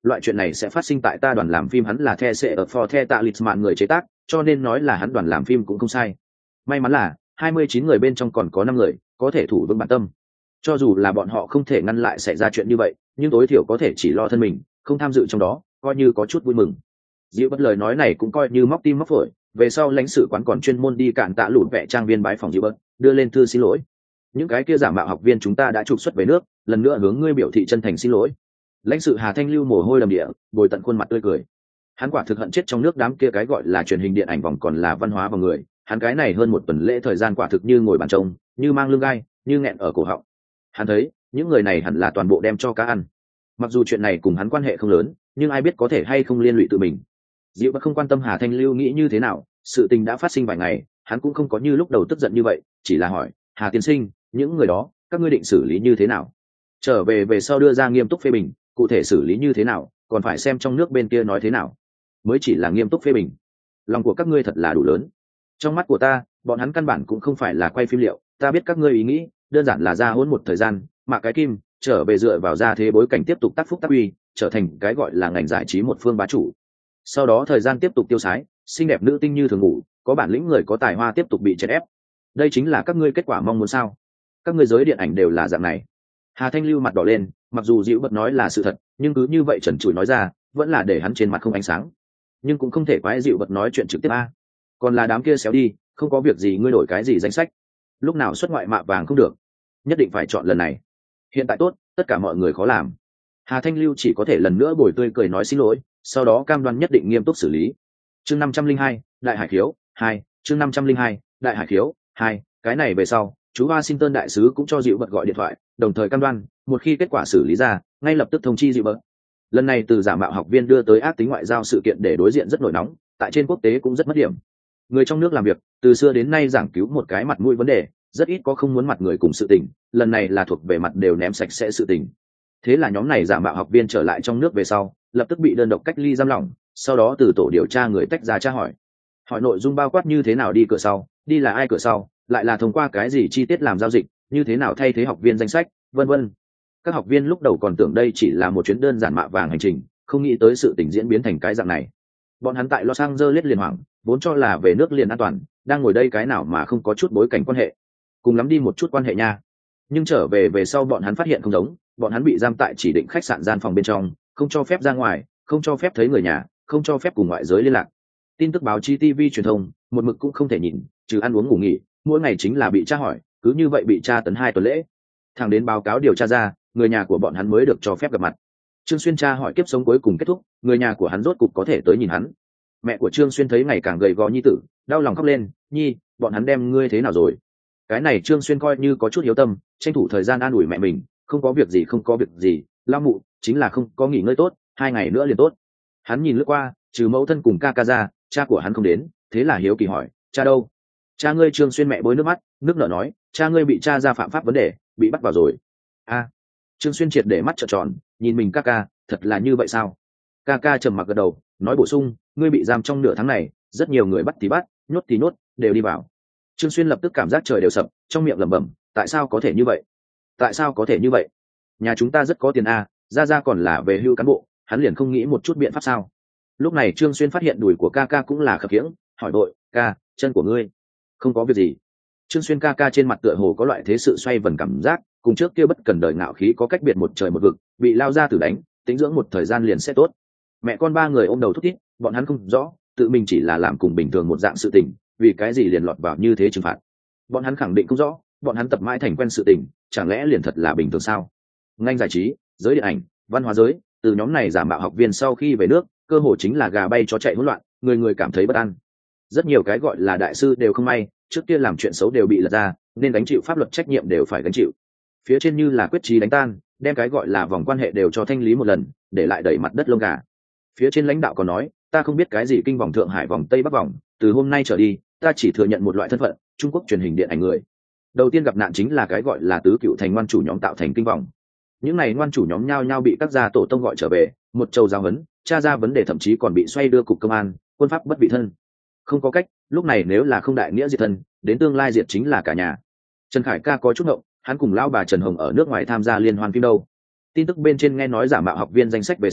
loại chuyện này sẽ phát sinh tại ta đoàn làm phim hắn là The Sẽ ở For The Talisman người chế tác, cho nên nói là hắn đoàn làm phim cũng không sai. May mắn là 29 người bên trong còn có 5 người có thể thủ vững bản tâm. Cho dù là bọn họ không thể ngăn lại xảy ra chuyện như vậy, nhưng tối thiểu có thể chỉ lo thân mình, không tham dự trong đó, coi như có chút vui mừng. Dịu bất lời nói này cũng coi như móc tim móc phổi, về sau lãnh sự quán còn chuyên môn đi cản tạ lụt vẽ trang viên bái phòng Dịu bất, đưa lên thư xin lỗi. Những cái kia giả mạo học viên chúng ta đã trục xuất về nước, lần nữa hướng ngươi biểu thị chân thành xin lỗi. Lãnh sự Hà Thanh lưu mồ hôi đầm địa, bồi tận khuôn mặt tươi cười. Hắn quả thực hận chết trong nước đám kia cái gọi là truyền hình điện ảnh vòng còn là văn hóa vào người, hắn cái này hơn một tuần lễ thời gian quả thực như ngồi bàn trông, như mang lưng gai, như nghẹn ở cổ họng. Hắn thấy những người này hẳn là toàn bộ đem cho cá ăn. Mặc dù chuyện này cùng hắn quan hệ không lớn, nhưng ai biết có thể hay không liên lụy tự mình. Diệu bất không quan tâm Hà Thanh lưu nghĩ như thế nào, sự tình đã phát sinh vài ngày, hắn cũng không có như lúc đầu tức giận như vậy, chỉ là hỏi Hà tiên sinh, những người đó các ngươi định xử lý như thế nào? Trở về sau đưa ra nghiêm túc phê bình, cụ thể xử lý như thế nào còn phải xem trong nước bên kia nói thế nào, mới chỉ là nghiêm túc phê bình. Lòng của các ngươi thật là đủ lớn. Trong mắt của ta, bọn hắn căn bản cũng không phải là quay phim liệu, ta biết các ngươi ý nghĩ đơn giản là ra hỗn một thời gian, mà cái kim trở về dựa vào ra thế bối cảnh tiếp tục tác phúc tác uy, trở thành cái gọi là ngành giải trí một phương bá chủ. Sau đó thời gian tiếp tục tiêu sái, xinh đẹp nữ tinh như thường ngủ, có bản lĩnh người có tài hoa tiếp tục bị chèn ép. Đây chính là các ngươi kết quả mong muốn sao? Các ngươi giới điện ảnh đều là dạng này. Hà Thanh lưu mặt đỏ lên, mặc dù dịu bật nói là sự thật, nhưng cứ như vậy trần trụi nói ra, vẫn là để hắn trên mặt không ánh sáng. Nhưng cũng không thể quái dịu bật nói chuyện trực tiếp a. Còn là đám kia xéo đi, không có việc gì ngươi đổi cái gì danh sách. Lúc nào xuất ngoại mạ vàng không được, nhất định phải chọn lần này. Hiện tại tốt, tất cả mọi người khó làm. Hà Thanh lưu chỉ có thể lần nữa bồi tươi cười nói xin lỗi, sau đó cam đoan nhất định nghiêm túc xử lý. Chương 502, Đại Hải Khiếu 2, chương 502, Đại Hải Khiếu 2, cái này về sau, chú Washington đại sứ cũng cho dịu bật gọi điện thoại, đồng thời cam đoan, một khi kết quả xử lý ra, ngay lập tức thông chi dịu bật. Lần này từ giả mạo học viên đưa tới ác tính ngoại giao sự kiện để đối diện rất nổi nóng, tại trên quốc tế cũng rất mất điểm. Người trong nước làm việc, từ xưa đến nay giảng cứu một cái mặt mũi vấn đề, rất ít có không muốn mặt người cùng sự tình, lần này là thuộc về mặt đều ném sạch sẽ sự tình. Thế là nhóm này giả mạo học viên trở lại trong nước về sau, lập tức bị đơn độc cách ly giam lỏng, sau đó từ tổ điều tra người tách ra tra hỏi nội dung bao quát như thế nào đi cửa sau, đi là ai cửa sau, lại là thông qua cái gì chi tiết làm giao dịch, như thế nào thay thế học viên danh sách, vân vân. Các học viên lúc đầu còn tưởng đây chỉ là một chuyến đơn giản mạ vàng hành trình, không nghĩ tới sự tình diễn biến thành cái dạng này. Bọn hắn tại Los Angeles liền hoảng, vốn cho là về nước liền an toàn, đang ngồi đây cái nào mà không có chút bối cảnh quan hệ, cùng lắm đi một chút quan hệ nha. Nhưng trở về sau bọn hắn phát hiện không giống, bọn hắn bị giam tại chỉ định khách sạn gian phòng bên trong, không cho phép ra ngoài, không cho phép thấy người nhà, không cho phép cùng ngoại giới liên lạc. Tin tức báo chí TV truyền thông một mực cũng không thể nhìn, trừ ăn uống ngủ nghỉ, mỗi ngày chính là bị tra hỏi, cứ như vậy bị tra tấn 2 tuần lễ. Thẳng đến báo cáo điều tra ra, người nhà của bọn hắn mới được cho phép gặp mặt. Trương Xuyên tra hỏi kiếp sống cuối cùng kết thúc, người nhà của hắn rốt cục có thể tới nhìn hắn. Mẹ của Trương Xuyên thấy ngày càng gầy gò nhi tử, đau lòng khóc lên, "Nhi, bọn hắn đem ngươi thế nào rồi?" Cái này Trương Xuyên coi như có chút hiếu tâm, tranh thủ thời gian an ủi mẹ mình, "Không có việc gì, không có việc gì, lao mụ, chính là không có nghỉ ngơi tốt, 2 ngày nữa liền tốt." Hắn nhìn lướt qua, trừ mẫu thân cùng ca ra, cha của hắn không đến, thế là hiếu kỳ hỏi, "Cha đâu?" "Cha ngươi." Trương Xuyên mẹ bối nước mắt, nước nở nói, "Cha ngươi bị cha ra phạm pháp vấn đề, bị bắt vào rồi." "A." Trương Xuyên triệt để mắt trợn tròn, nhìn mình ca, "Thật là như vậy sao?" Ca trầm mặc gật đầu, nói bổ sung, "Ngươi bị giam trong nửa tháng này, rất nhiều người bắt thì bắt, nhốt thì nhốt, đều đi vào." Trương Xuyên lập tức cảm giác trời đều sập, trong miệng lẩm bẩm, "Tại sao có thể như vậy? Tại sao có thể như vậy? Nhà chúng ta rất có tiền a, ra còn là về hưu cán bộ, hắn liền không nghĩ một chút biện pháp sao?" Lúc này Trương Xuyên phát hiện đùi của ca cũng là khập khiễng, hỏi vội, "Ca, chân của ngươi?" "Không có việc gì." Trương Xuyên ca trên mặt tựa hồ có loại thế sự xoay vần cảm giác, cùng trước kia bất cần đời ngạo khí có cách biệt một trời một vực, bị lao ra tử đánh, tính dưỡng một thời gian liền sẽ tốt. Mẹ con 3 người ôm đầu thút thít, bọn hắn không rõ, tự mình chỉ là làm cùng bình thường một dạng sự tình, vì cái gì liền lọt vào như thế trừng phạt. Bọn hắn khẳng định không rõ, bọn hắn tập mãi thành quen sự tình, chẳng lẽ liền thật là bình thường sao? Ngành giải trí, giới điện ảnh, văn hóa giới, từ nhóm này giả mạo học viên sau khi về nước, cơ hội chính là gà bay chó chạy hỗn loạn, người người cảm thấy bất an. Rất nhiều cái gọi là đại sư đều không may, trước kia làm chuyện xấu đều bị lật ra, nên gánh chịu pháp luật trách nhiệm đều phải gánh chịu. Phía trên như là quyết chí đánh tan, đem cái gọi là vòng quan hệ đều cho thanh lý một lần, để lại đẩy mặt đất lông gà. Phía trên lãnh đạo còn nói, "Ta không biết cái gì kinh vòng Thượng Hải vòng Tây Bắc vòng, từ hôm nay trở đi, ta chỉ thừa nhận một loại thân phận, Trung Quốc truyền hình điện ảnh người." Đầu tiên gặp nạn chính là cái gọi là tứ cựu thành ngoan chủ nhóm tạo thành kinh vòng. Những này ngoan chủ nhóm nhao bị các gia tổ tông gọi trở về, một châu giáo huấn, tra ra vấn đề, thậm chí còn bị xoay đưa cục công an, quân pháp bất vị thân. Không có cách, lúc này nếu là không đại nghĩa diệt thân, đến tương lai diệt chính là cả nhà. Trần Khải ca có chút ngộng, hắn cùng lão bà Trần Hồng ở nước ngoài tham gia liên hoan phim đâu. Tin tức bên trên nghe nói giả mạo học viên danh sách về sau,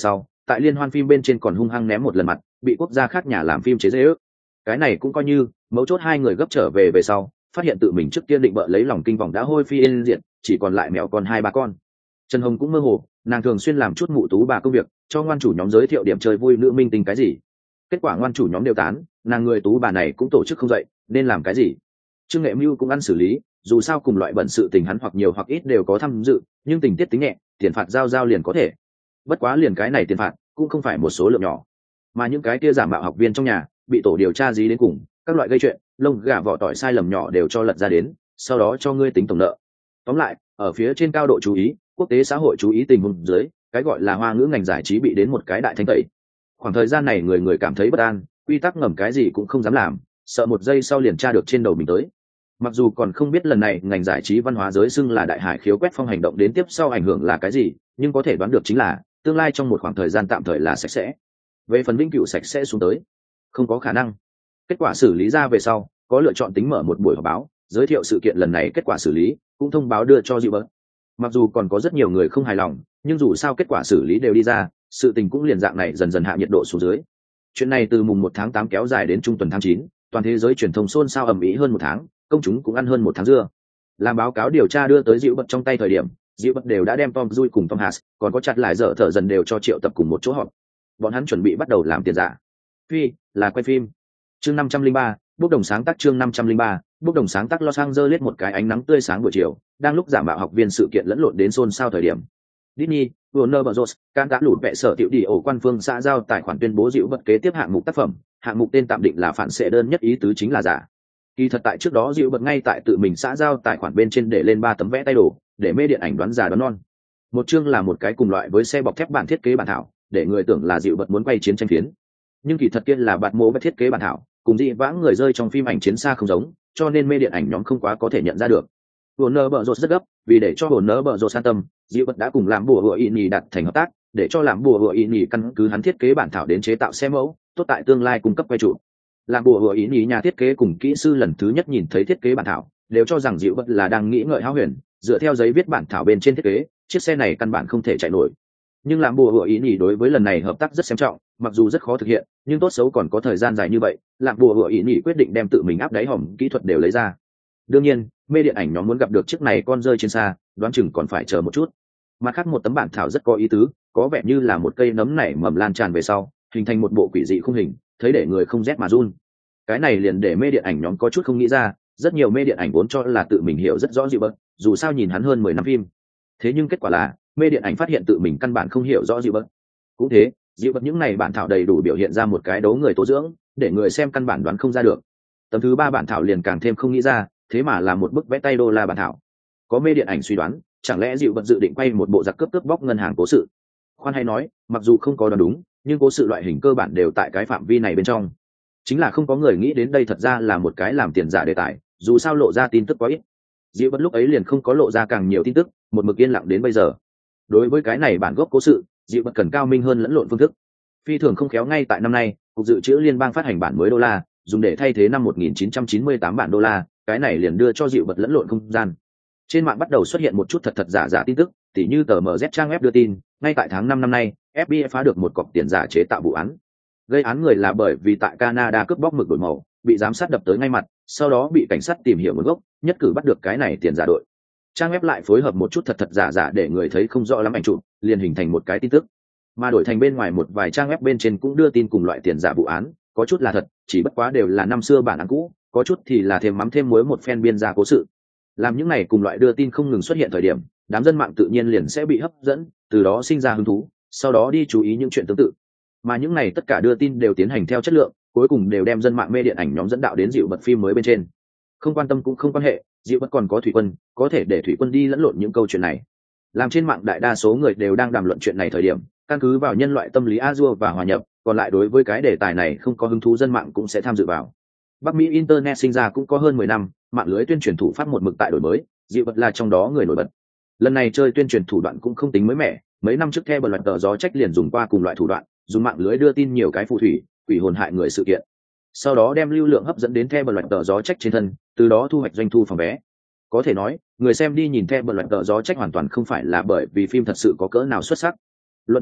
tại liên hoan phim bên trên còn hung hăng ném một lần mặt, bị quốc gia khác nhà làm phim chế giễu. Cái này cũng coi như mấu chốt, hai người gấp trở về sau phát hiện tự mình trước kia định bợ lấy lòng kinh vòng đã hôi phi yên diệt, chỉ còn lại mèo con 2-3 con. Trần Hồng cũng mơ hồ, nàng thường xuyên làm chút mụ tú bà công việc, cho ngoan chủ nhóm giới thiệu điểm chơi vui nữ minh tinh cái gì. Kết quả ngoan chủ nhóm đều tán, nàng người tú bà này cũng tổ chức không dậy, nên làm cái gì? Trương Nghệ Mưu cũng ăn xử lý, dù sao cùng loại bận sự tình hắn hoặc nhiều hoặc ít đều có tham dự, nhưng tình tiết tính nhẹ, tiền phạt giao liền có thể. Bất quá liền cái này tiền phạt cũng không phải một số lượng nhỏ, mà những cái kia giả mạo học viên trong nhà bị tổ điều tra dí đến cùng, các loại gây chuyện, lông gà vỏ tỏi sai lầm nhỏ đều cho lật ra đến, sau đó cho ngươi tính tổng nợ. Tóm lại, ở phía trên cao độ chú ý, quốc tế xã hội chú ý tình huống dưới, cái gọi là hoa ngữ ngành giải trí bị đến một cái đại thanh tẩy. Khoảng thời gian này người người cảm thấy bất an, quy tắc ngầm cái gì cũng không dám làm, sợ một giây sau liền tra được trên đầu mình tới. Mặc dù còn không biết lần này ngành giải trí văn hóa giới xưng là đại hải khiếu quét phong hành động đến tiếp sau ảnh hưởng là cái gì, nhưng có thể đoán được chính là tương lai trong một khoảng thời gian tạm thời là sạch sẽ. Về phần vĩnh cửu sạch sẽ xuống tới, không có khả năng. Kết quả xử lý ra về sau, có lựa chọn tính mở một buổi họp báo, giới thiệu sự kiện lần này kết quả xử lý, cũng thông báo đưa cho Diệu Bật. Mặc dù còn có rất nhiều người không hài lòng, nhưng dù sao kết quả xử lý đều đi ra, sự tình cũng liền dạng này dần dần hạ nhiệt độ xuống dưới. Chuyện này từ mùng 1 tháng 8 kéo dài đến trung tuần tháng 9, toàn thế giới truyền thông xôn xao ầm ĩ hơn 1 tháng, công chúng cũng ăn hơn 1 tháng dưa. Làm báo cáo điều tra đưa tới Diệu Bật trong tay thời điểm, Diệu Bật đều đã đem Tom Cruise cùng Tom Hanks, còn có chặt lại dở thở dần đều cho triệu tập cùng một chỗ họp. Bọn hắn chuẩn bị bắt đầu làm tiền giả. Phi là quay phim. Chương 503, bốc đồng sáng tác. Chương 503, bốc đồng sáng tác. Los Angeles một cái ánh nắng tươi sáng buổi chiều, đang lúc giả mạo học viên sự kiện lẫn lộn đến xôn xao thời điểm. Disney, Warner Bros, can đã lụt vẽ sở tiểu đi ổ quan phương xã giao tài khoản tuyên bố Diệu Bật kế tiếp hạng mục tác phẩm, hạng mục tên tạm định là phản xệ đơn nhất ý tứ chính là giả. Kỳ thật tại trước đó Diệu Bật ngay tại tự mình xã giao tài khoản bên trên để lên 3 tấm vẽ tay đồ, để mê điện ảnh đoán giả đoán non. Một chương là một cái cùng loại với xe bọc thép bản thiết kế bản thảo, để người tưởng là Diệu Bật muốn quay chiến tranh phiến. Nhưng kỳ thật kia là bạt mô thiết kế bản thảo, cùng dị vãng người rơi trong phim ảnh chiến xa không giống, cho nên mê điện ảnh nhóm không quá có thể nhận ra được. Warner Bros rất gấp, vì để cho Warner Bros an tâm, Diệu Bật đã cùng làm bùa hựa ý đặt thành hợp tác, để cho làm bùa hựa ý căn cứ hắn thiết kế bản thảo đến chế tạo xe mẫu, tốt tại tương lai cung cấp quay trụ. Làm bùa hựa ý nhà thiết kế cùng kỹ sư lần thứ nhất nhìn thấy thiết kế bản thảo, đều cho rằng Diệu Bật là đang nghĩ ngợi hão huyền, dựa theo giấy viết bản thảo bên trên thiết kế, chiếc xe này căn bản không thể chạy nổi. Nhưng làm bùa hựa ý đối với lần này hợp tác rất xem trọng, mặc dù rất khó thực hiện, nhưng tốt xấu còn có thời gian dài như vậy, làm bùa hựa ý quyết định đem tự mình áp đáy hòm kỹ thuật đều lấy ra. Đương nhiên, mê điện ảnh nhóm muốn gặp được chiếc này con rơi trên xa, đoán chừng còn phải chờ một chút. Mặt khác một tấm bản thảo rất có ý tứ, có vẻ như là một cây nấm nảy mầm lan tràn về sau, hình thành một bộ quỷ dị khung hình, thấy để người không rét mà run. Cái này liền để mê điện ảnh nhóm có chút không nghĩ ra, rất nhiều mê điện ảnh vốn cho là tự mình hiểu rất rõ Diệu Bật, dù sao nhìn hắn hơn 10 năm phim. Thế nhưng kết quả là, mê điện ảnh phát hiện tự mình căn bản không hiểu rõ Diệu Bật. Cũng thế, Diệu Bật những này bản thảo đầy đủ biểu hiện ra một cái đấu người tố dưỡng, để người xem căn bản đoán không ra được. Tấm thứ 3 bản thảo liền càng thêm không nghĩ ra, thế mà là một bức vẽ tay đô la bản thảo. Có mê điện ảnh suy đoán, chẳng lẽ Diệu Bật dự định quay một bộ giặc cướp bóc ngân hàng cố sự. Khoan hay nói, mặc dù không có đoán đúng, nhưng cố sự loại hình cơ bản đều tại cái phạm vi này bên trong. Chính là không có người nghĩ đến đây thật ra là một cái làm tiền giả đề tài, dù sao lộ ra tin tức quá ít. Diệu Bật lúc ấy liền không có lộ ra càng nhiều tin tức, một mực yên lặng đến bây giờ. Đối với cái này bản gốc cố sự, Diệu Bật cần cao minh hơn lẫn lộn phương thức. Phi thường không khéo ngay tại năm nay, cục dự trữ liên bang phát hành bản mới đô la, dùng để thay thế năm 1998 bản đô la, cái này liền đưa cho Diệu Bật lẫn lộn không gian. Trên mạng bắt đầu xuất hiện một chút thật giả tin tức, tỉ như tờ MZ trang web đưa tin, ngay tại tháng 5 năm nay, FBI phá được một cọc tiền giả chế tạo vụ án. Gây án người là bởi vì tại Canada cướp bóc mực đổi màu, bị giám sát đập tới ngay mặt, sau đó bị cảnh sát tìm hiểu nguồn gốc, nhất cử bắt được cái này tiền giả đội. Trang web lại phối hợp một chút thật giả để người thấy không rõ lắm ảnh chụp, liền hình thành một cái tin tức. Mà đổi thành bên ngoài một vài trang web bên trên cũng đưa tin cùng loại tiền giả vụ án, có chút là thật, chỉ bất quá đều là năm xưa bản án cũ, có chút thì là thêm mắm thêm muối một phen biên ra cố sự. Làm những này cùng loại đưa tin không ngừng xuất hiện thời điểm, đám dân mạng tự nhiên liền sẽ bị hấp dẫn, từ đó sinh ra hứng thú, sau đó đi chú ý những chuyện tương tự. Mà những này tất cả đưa tin đều tiến hành theo chất lượng, cuối cùng đều đem dân mạng mê điện ảnh nhóm dẫn đạo đến Diệu Bật phim mới bên trên. Không quan tâm cũng không quan hệ, Diệu Bật còn có Thủy Quân, có thể để Thủy Quân đi lẫn lộn những câu chuyện này. Làm trên mạng đại đa số người đều đang đàm luận chuyện này thời điểm, căn cứ vào nhân loại tâm lý Azure và hòa nhập, còn lại đối với cái đề tài này không có hứng thú dân mạng cũng sẽ tham dự vào. Bắc Mỹ Internet sinh ra cũng có hơn 10 năm, mạng lưới tuyên truyền thủ pháp một mực tại đổi mới, Diệu Bật là trong đó người nổi bật. Lần này chơi tuyên truyền thủ đoạn cũng không tính mới mẻ, mấy năm trước theo bật loạt tờ gió trách liền dùng qua cùng loại thủ đoạn, dùng mạng lưới đưa tin nhiều cái phù thủy, quỷ hồn hại người sự kiện, sau đó đem lưu lượng hấp dẫn đến theo bật loạt tờ gió trách trên thân, từ đó thu hoạch doanh thu phòng vé. Có thể nói, người xem đi nhìn theo bật loạt tờ gió trách hoàn toàn không phải là bởi vì phim thật sự có cỡ nào xuất sắc. Luận chất lượng,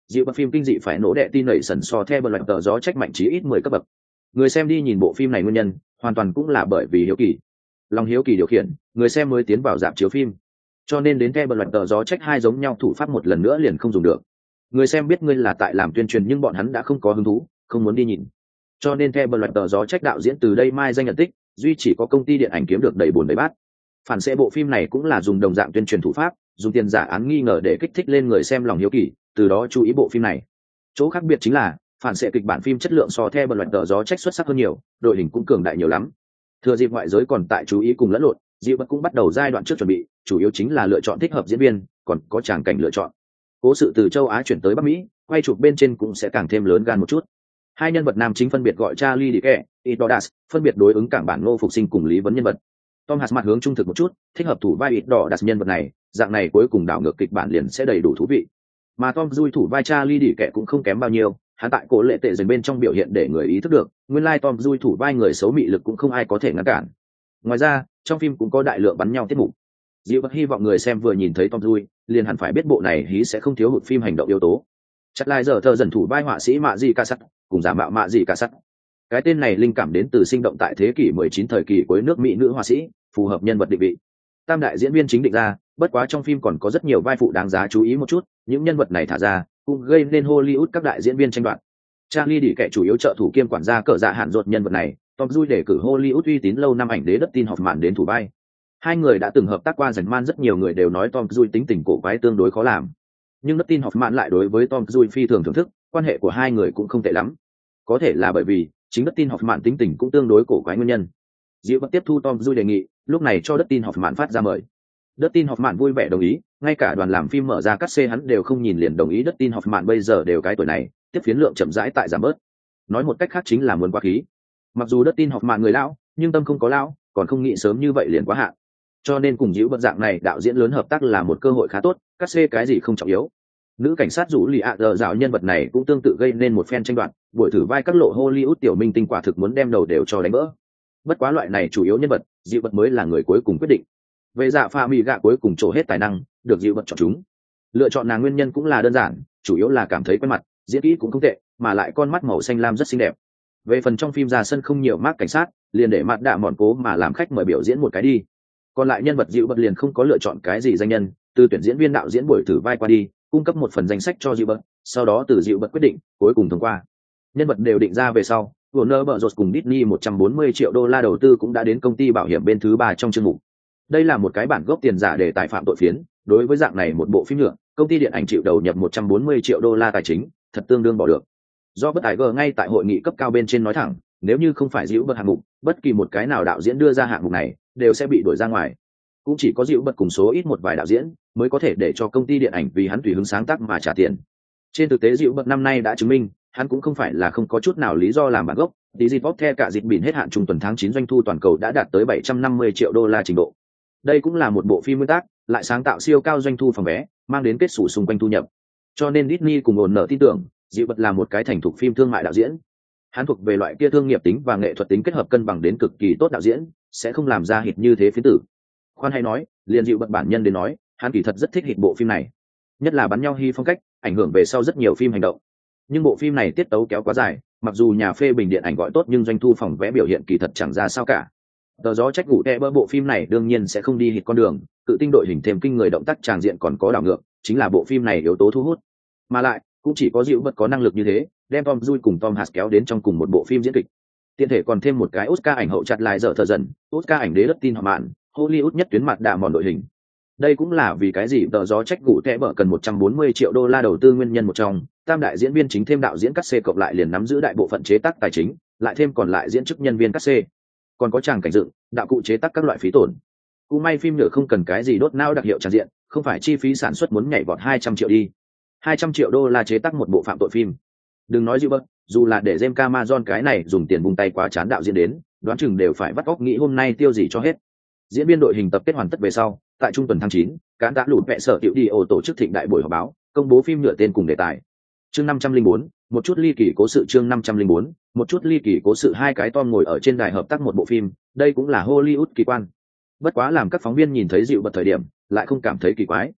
dịu bật phim kinh dị phải nổ đệ tin nảy sần so theo bật loạt tờ gió trách mạnh chí ít 10 cấp bậc. Người xem đi nhìn bộ phim này nguyên nhân hoàn toàn cũng là bởi vì hiếu kỳ, lòng hiếu kỳ điều khiển người xem mới tiến vào rạp chiếu phim, cho nên đến theo bật loạt tờ gió trách hai giống nhau thủ pháp một lần nữa liền không dùng được. Người xem biết ngươi là tại làm tuyên truyền nhưng bọn hắn đã không có hứng thú, không muốn đi nhìn, cho nên theo bật loạt tờ gió trách đạo diễn từ đây mai danh nhận tích, duy chỉ có công ty điện ảnh kiếm được đầy bồn đầy bát. Phản xạ bộ phim này cũng là dùng đồng dạng tuyên truyền thủ pháp, dùng tiền giả án nghi ngờ để kích thích lên người xem lòng hiếu kỳ, từ đó chú ý bộ phim này. Chỗ khác biệt chính là phản xạ kịch bản phim chất lượng so theo bật loạt tờ gió trách xuất sắc hơn nhiều, đội hình cũng cường đại nhiều lắm. Thừa dịp ngoại giới còn tại chú ý cùng lẫn lộn, Diệu Bất cũng bắt đầu giai đoạn trước chuẩn bị, chủ yếu chính là lựa chọn thích hợp diễn viên, còn có tràng cảnh lựa chọn. Cố sự từ châu Á chuyển tới Bắc Mỹ, quay chụp bên trên cũng sẽ càng thêm lớn gan một chút. Hai nhân vật nam chính phân biệt gọi Charlie Dike, Idodas, phân biệt đối ứng cảng bản Ngô Phục Sinh cùng Lý Vấn nhân vật. Tom Hanks mặt hướng trung thực một chút, thích hợp thủ vai Idodas nhân vật này, dạng này cuối cùng đảo ngược kịch bản liền sẽ đầy đủ thú vị. Mà Tom Cruise thủ vai Charlie Dike cũng không kém bao nhiêu, hắn tại Cố Lệ Tệ dần bên trong biểu hiện để người ý thức được, nguyên lai Tom Cruise thủ vai người xấu mị lực cũng không ai có thể ngăn cản. Ngoài ra, trong phim cũng có đại lượng bắn nhau tiết mục. Diệu Bất hy vọng người xem vừa nhìn thấy Tom Cruise, liền hẳn phải biết bộ này hí sẽ không thiếu hụt phim hành động yếu tố. Chặt lại giờ thợ dần thủ vai họa sĩ Mạ Dị Ca Sắt, cùng giả mạo Mạ Dị Ca Sắt. Cái tên này linh cảm đến từ sinh động tại thế kỷ 19 thời kỳ cuối nước Mỹ nữ họa sĩ, phù hợp nhân vật định vị. Tam đại diễn viên chính định ra, bất quá trong phim còn có rất nhiều vai phụ đáng giá chú ý một chút, những nhân vật này thả ra, cũng gây nên Hollywood các đại diễn viên tranh đoạt. Charlie Đi kẻ chủ yếu trợ thủ kiêm quản gia cỡ dạ hạn ruột nhân vật này, Tom Cruise để cử Hollywood uy tín lâu năm ảnh đế Dustin Hoffman đến thủ vai. Hai người đã từng hợp tác qua dần man, rất nhiều người đều nói Tom Cruise tính tình cổ quái tương đối khó làm. Nhưng Dustin Hoffman lại đối với Tom Cruise phi thường thưởng thức, quan hệ của hai người cũng không tệ lắm. Có thể là bởi vì chính Dustin Hoffman tính tình cũng tương đối cổ quái nguyên nhân. Diệu Bất tiếp thu Tom Cruise đề nghị, lúc này cho Dustin Hoffman phát ra mời. Dustin Hoffman vui vẻ đồng ý, ngay cả đoàn làm phim mở ra cắt xê hắn đều không nhìn liền đồng ý. Dustin Hoffman bây giờ đều cái tuổi này, tiếp phiến lượng chậm rãi tại giảm bớt. Nói một cách khác chính là muốn quá khí. Mặc dù Dustin Hoffman người lão, nhưng tâm không có lão, còn không nghĩ sớm như vậy liền quá hạn. Cho nên cùng Diệu Bất dạng này đạo diễn lớn hợp tác là một cơ hội khá tốt, cắt xê cái gì không trọng yếu. Nữ cảnh sát rủ lì ạ dở dạo nhân vật này cũng tương tự gây nên một phen tranh đoạt, buổi thử vai các lộ Hollywood tiểu minh tinh quả thực muốn đem đầu đều cho đánh vỡ. Bất quá loại này chủ yếu nhân vật, Diệu Bất mới là người cuối cùng quyết định. Về dạ pha mì gạ cuối cùng trổ hết tài năng, được Diệu Bất chọn chúng. Lựa chọn nàng nguyên nhân cũng là đơn giản, chủ yếu là cảm thấy quen mặt, diễn kỹ cũng không tệ, mà lại con mắt màu xanh lam rất xinh đẹp. Về phần trong phim ra sân không nhiều mác cảnh sát, liền để mặt đạ mọn cố mà làm khách mời biểu diễn một cái đi. Còn lại nhân vật Diệu Bất liền không có lựa chọn cái gì danh nhân, từ tuyển diễn viên đạo diễn buổi thử vai qua đi, cung cấp một phần danh sách cho Diệu Bất, sau đó từ Diệu Bất quyết định, cuối cùng thông qua. Nhân vật đều định ra về sau, Warner Bros cùng Disney 140 triệu đô la đầu tư cũng đã đến công ty bảo hiểm bên thứ ba trong chương mục. Đây là một cái bản gốc tiền giả để tài phạm tội phiến, đối với dạng này một bộ phim nhựa, công ty điện ảnh chịu đầu nhập 140 triệu đô la tài chính, thật tương đương bỏ được. Do bất tài ngay tại hội nghị cấp cao bên trên nói thẳng, nếu như không phải Diệu Bất hạng mục, bất kỳ một cái nào đạo diễn đưa ra hạng mục này đều sẽ bị đuổi ra ngoài. Cũng chỉ có Diệu Bất cùng số ít một vài đạo diễn mới có thể để cho công ty điện ảnh vì hắn tùy hứng sáng tác mà trả tiền. Trên thực tế Diệu Bất năm nay đã chứng minh, hắn cũng không phải là không có chút nào lý do làm bản gốc. Digipop theo cả dịch bỉn hết hạn trung tuần tháng 9 doanh thu toàn cầu đã đạt tới 750 triệu đô la trình độ. Đây cũng là một bộ phim nguyên tác, lại sáng tạo siêu cao doanh thu phòng vé, mang đến kết sủ xung quanh thu nhập. Cho nên Disney cùng ổn nợ tin tưởng, Diệu Bất là một cái thành thục phim thương mại đạo diễn. Hắn thuộc về loại kia thương nghiệp tính và nghệ thuật tính kết hợp cân bằng đến cực kỳ tốt đạo diễn, sẽ không làm ra hit như thế phiến tử. Khoan hay nói, liền Diệu Bất bản nhân đến nói, hắn kỳ thật rất thích hit bộ phim này. Nhất là bắn nhau hy phong cách, ảnh hưởng về sau rất nhiều phim hành động. Nhưng bộ phim này tiết tấu kéo quá dài, mặc dù nhà phê bình điện ảnh gọi tốt nhưng doanh thu phòng vé biểu hiện kỳ thật chẳng ra sao cả. Tờ gió trách ngủ tệ bơ bộ phim này đương nhiên sẽ không đi hit con đường, tự tinh đội hình thêm kinh người động tác tràng diện còn có đảo ngược, chính là bộ phim này yếu tố thu hút. Mà lại, cũng chỉ có Diệu Bất có năng lực như thế, đem Tom Cruise cùng Tom Hanks kéo đến trong cùng một bộ phim diễn kịch. Tiện thể còn thêm một cái Oscar ảnh hậu chặt lại dở thợ dần, Oscar ảnh đế Dustin Hoffman, Hollywood nhất tuyến mặt đạ mòn đội hình. Đây cũng là vì cái gì tờ gió trách ngủ tệ bơ cần 140 triệu đô la đầu tư nguyên nhân một trong. Tam đại diễn viên chính thêm đạo diễn cắt xê cộng lại liền nắm giữ đại bộ phận chế tác tài chính, lại thêm còn lại diễn chức nhân viên cắt xê, còn có tràng cảnh dựng, đạo cụ chế tác các loại phí tổn. Cũng may phim nhựa không cần cái gì đốt não đặc hiệu tràn diện, không phải chi phí sản xuất muốn nhảy vọt 200 triệu đi. 200 triệu đô la chế tác một bộ phạm tội phim. Đừng nói Diệu Bất, dù là để James Cameron cái này dùng tiền vung tay quá chán đạo diễn đến, đoán chừng đều phải vắt óc nghĩ hôm nay tiêu gì cho hết. Diễn viên đội hình tập kết hoàn tất về sau, tại trung tuần tháng 9, cán đã lụt vẽ sở tiểu đi ô tổ chức thịnh đại buổi họp báo, công bố phim nhựa tên cùng đề tài. Chương 504, một chút ly kỳ cố sự. Chương 504, một chút ly kỳ cố sự. Hai cái Tom ngồi ở trên đài hợp tác một bộ phim, đây cũng là Hollywood kỳ quan. Bất quá làm các phóng viên nhìn thấy Diệu Bất thời điểm, lại không cảm thấy kỳ quái.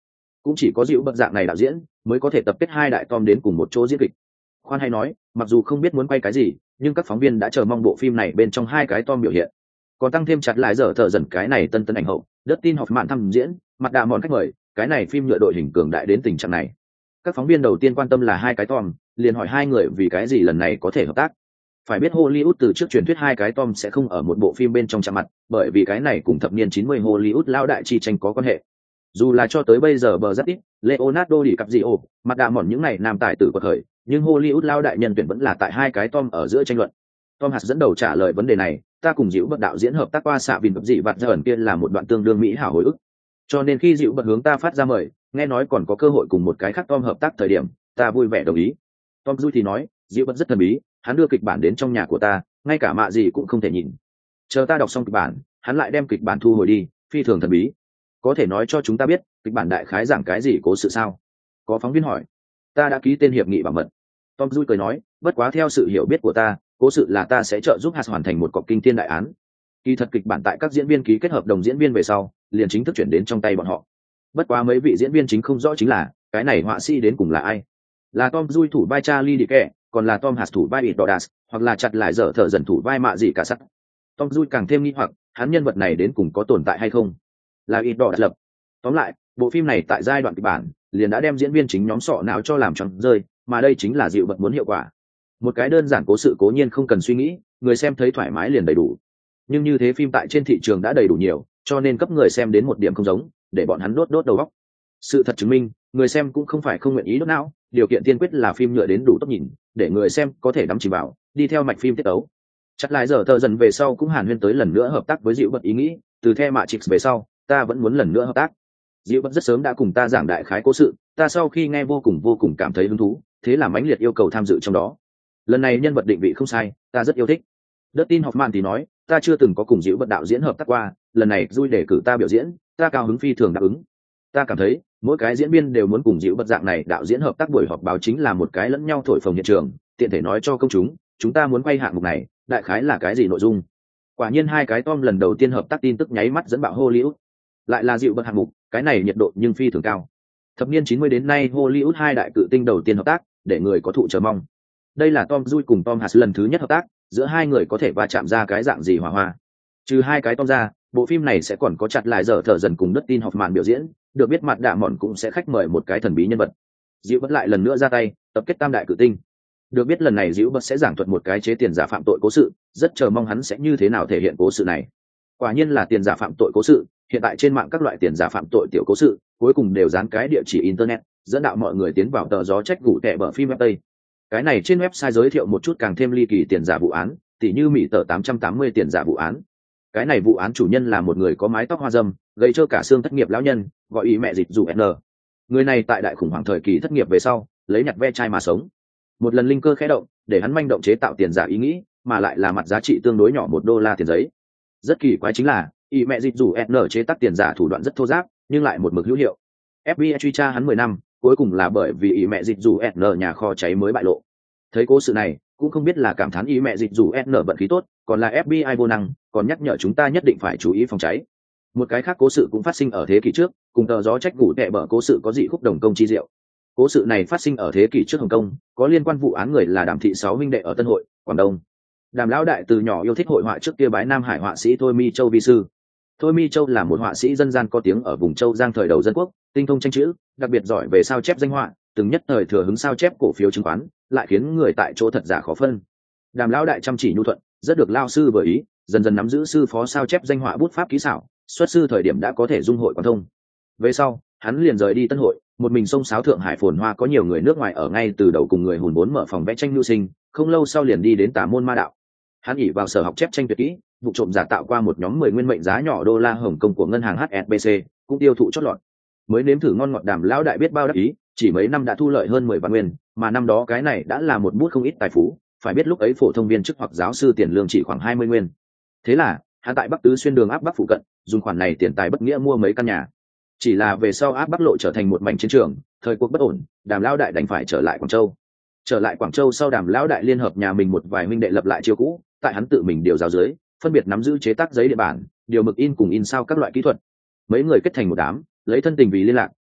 cũng chỉ có dịu bật dạng này đạo diễn mới có thể tập kết hai đại tom đến cùng một chỗ diễn kịch. Khoan hay nói, mặc dù không biết muốn quay cái gì, nhưng các phóng viên đã chờ mong bộ phim này bên trong hai cái tom biểu hiện. Còn tăng thêm chặt lại dở thợ dần cái này tân ảnh hậu, Dustin Hoffman thăm diễn, mặt đạ mòn khách mời, cái này phim nhựa đội hình cường đại đến tình trạng này. Các phóng viên đầu tiên quan tâm là hai cái tom, liền hỏi hai người vì cái gì lần này có thể hợp tác. Phải biết Hollywood từ trước truyền thuyết hai cái tom sẽ không ở một bộ phim bên trong chạm mặt, bởi vì cái này cùng thập niên 90 Hollywood lão đại chi tranh có quan hệ. Dù là cho tới bây giờ bờ rất ít, Leonardo DiCaprio, mặt đạ mòn những này nam tài tử của thời, nhưng Hollywood lão đại nhân tuyển vẫn là tại hai cái tom ở giữa tranh luận. Tom Hanks dẫn đầu trả lời vấn đề này, ta cùng Dữu Bật đạo diễn hợp tác qua xạ vìn vật dị vặt ẩn kia là một đoạn tương đương mỹ hảo hồi ức. Cho nên khi Dữu Bật hướng ta phát ra mời, nghe nói còn có cơ hội cùng một cái khác Tom hợp tác thời điểm, ta vui vẻ đồng ý. Tom vui thì nói, Dữu Bật rất thần bí, hắn đưa kịch bản đến trong nhà của ta, ngay cả mạ gì cũng không thể nhìn. Chờ ta đọc xong kịch bản, hắn lại đem kịch bản thu hồi đi, phi thường thần bí. Có thể nói cho chúng ta biết, kịch bản đại khái giảng cái gì cố sự sao? Có phóng viên hỏi. Ta đã ký tên hiệp nghị bảo mật. Tom vui cười nói, bất quá theo sự hiểu biết của ta, cố sự là ta sẽ trợ giúp Hạt hoàn thành một cọc kinh thiên đại án. Kỳ thật kịch bản tại các diễn viên ký kết hợp đồng diễn viên về sau, liền chính thức chuyển đến trong tay bọn họ. Bất quá mấy vị diễn viên chính không rõ chính là, cái này họa sĩ đến cùng là ai? Là Tom Dui thủ vai Charlie Dike, còn là Tom Hanks thủ vai Idodas, hoặc là chặt lại dở thợ dần thủ vai mạ gì cả sắt. Tom Dui càng thêm nghi hoặc, hắn nhân vật này đến cùng có tồn tại hay không? Là Idodas lập. Tóm lại, bộ phim này tại giai đoạn kịch bản, liền đã đem diễn viên chính nhóm sọ não cho làm choáng rơi, mà đây chính là Dịu Bật muốn hiệu quả. Một cái đơn giản cố sự cố nhiên không cần suy nghĩ, người xem thấy thoải mái liền đầy đủ. Nhưng như thế phim tại trên thị trường đã đầy đủ nhiều, cho nên cấp người xem đến một điểm không giống, để bọn hắn đốt đầu óc. Sự thật chứng minh, người xem cũng không phải không nguyện ý đốt não, điều kiện tiên quyết là phim nhựa đến đủ tốt nhìn, để người xem có thể đắm chìm vào, đi theo mạch phim tiết tấu. Chắc lại giờ tờ dần về sau cũng hàn huyên tới lần nữa hợp tác với Dịu Bật ý nghĩ, từ The Matrix về sau, ta vẫn muốn lần nữa hợp tác. Dịu Bật rất sớm đã cùng ta giảng đại khái cố sự, ta sau khi nghe vô cùng cảm thấy hứng thú, thế là mãnh liệt yêu cầu tham dự trong đó. Lần này nhân vật định vị không sai, ta rất yêu thích. Dustin Hoffman thì nói, ta chưa từng có cùng Dữu Bật đạo diễn hợp tác qua, lần này vui để cử ta biểu diễn, ta cao hứng phi thường đáp ứng. Ta cảm thấy, mỗi cái diễn viên đều muốn cùng Dữu Bật dạng này đạo diễn hợp tác, buổi họp báo chính là một cái lẫn nhau thổi phồng hiện trường, tiện thể nói cho công chúng ta muốn quay hạng mục này, đại khái là cái gì nội dung. Quả nhiên hai cái Tom lần đầu tiên hợp tác tin tức nháy mắt dẫn bạo Hollywood. Lại là Dữu Bật hạng mục, cái này nhiệt độ nhưng phi thường cao. Thập niên 90 đến nay Hollywood hai đại cự tinh đầu tiên hợp tác, để người có thụ chờ mong. Đây là Tom Cruise cùng Tom Hanks lần thứ nhất hợp tác, giữa hai người có thể va chạm ra cái dạng gì hỏa hoa. Trừ hai cái Tom ra, bộ phim này sẽ còn có chặt lại dở thợ dần cùng Dustin Hoffman biểu diễn, được biết mặt đạ mòn cũng sẽ khách mời một cái thần bí nhân vật. Dữu Bật lại lần nữa ra tay, tập kết tam đại cự tinh. Được biết lần này Dữu Bật sẽ giảng thuật một cái chế tiền giả phạm tội cố sự, rất chờ mong hắn sẽ như thế nào thể hiện cố sự này. Quả nhiên là tiền giả phạm tội cố sự, hiện tại trên mạng các loại tiền giả phạm tội tiểu cố sự, cuối cùng đều dán cái địa chỉ internet, dẫn đạo mọi người tiến vào tờ gió trách gủ tệ bở phim web tây. Cái này trên website giới thiệu một chút càng thêm ly kỳ tiền giả vụ án, tỉ như Mỹ tờ 880 tiền giả vụ án. Cái này vụ án chủ nhân là một người có mái tóc hoa râm, gây trơ cả xương thất nghiệp lão nhân, gọi ý mẹ dịch dù N. Người này tại đại khủng hoảng thời kỳ thất nghiệp về sau, lấy nhặt ve chai mà sống. Một lần linh cơ khẽ động, để hắn manh động chế tạo tiền giả ý nghĩ, mà lại là mặt giá trị tương đối nhỏ $1 tiền giấy. Rất kỳ quái chính là, ý mẹ dịch dù N chế tác tiền giả thủ đoạn rất thô ráp, nhưng lại một mực hữu hiệu. FBI truy tra hắn 10 năm, cuối cùng là bởi vì ý mẹ dịch dù N nhà kho cháy mới bại lộ. Thấy cố sự này, cũng không biết là cảm thán ý mẹ dịch dù N vận khí tốt, còn là FBI vô năng, còn nhắc nhở chúng ta nhất định phải chú ý phòng cháy. Một cái khác cố sự cũng phát sinh ở thế kỷ trước, cùng tờ gió trách gủ tệ bở cố sự có dị khúc đồng công chi diệu. Cố sự này phát sinh ở thế kỷ trước Hồng Kông, có liên quan vụ án người là Đàm thị 6 huynh đệ ở Tân Hội, Quảng Đông. Đàm lão đại từ nhỏ yêu thích hội họa, trước kia bái Nam Hải họa sĩ Thôi Mi Châu vi sư. Thôi Mi Châu là một họa sĩ dân gian có tiếng ở vùng Châu Giang thời đầu dân quốc, tinh thông tranh chữ, đặc biệt giỏi về sao chép danh họa, từng nhất thời thừa hứng sao chép cổ phiếu chứng khoán, lại khiến người tại chỗ thật giả khó phân. Đàm lão đại chăm chỉ nhu thuận, rất được lao sư vừa ý, dần dần nắm giữ sư phó sao chép danh họa bút pháp kỹ xảo, xuất sư thời điểm đã có thể dung hội quán thông. Về sau, hắn liền rời đi Tân Hội, một mình xông xáo Thượng Hải phồn hoa, có nhiều người nước ngoài ở ngay từ đầu cùng người hùn vốn mở phòng vẽ tranh nhu sinh, không lâu sau liền đi đến Tả Môn Ma Đạo. Hắn ỉ vào sở học chép tranh tuyệt kỹ, vụ trộm giả tạo qua một nhóm 10 nguyên mệnh giá nhỏ đô la Hồng Kông của ngân hàng HSBC, cũng tiêu thụ chót lọt. Mới nếm thử ngon ngọt, Đàm lão đại biết bao đắc ý, chỉ mấy năm đã thu lợi hơn 10 vạn nguyên, mà năm đó cái này đã là một bút không ít tài phú, phải biết lúc ấy phổ thông viên chức hoặc giáo sư tiền lương chỉ khoảng 20 nguyên. Thế là, hắn tại Bắc Tứ Xuyên đường áp Bắc phụ cận, dùng khoản này tiền tài bất nghĩa mua mấy căn nhà. Chỉ là về sau áp Bắc lộ trở thành một mảnh chiến trường, thời cuộc bất ổn, Đàm lão đại đành phải trở lại Quảng Châu. Trở lại Quảng Châu sau, Đàm lão đại liên hợp nhà mình một vài huynh đệ lập lại chiêu cũ, tại hắn tự mình điều giáo dưới, phân biệt nắm giữ chế tác giấy địa bản, điều mực in cùng in sao các loại kỹ thuật. Mấy người kết thành một đám, lấy thân tình vì liên lạc,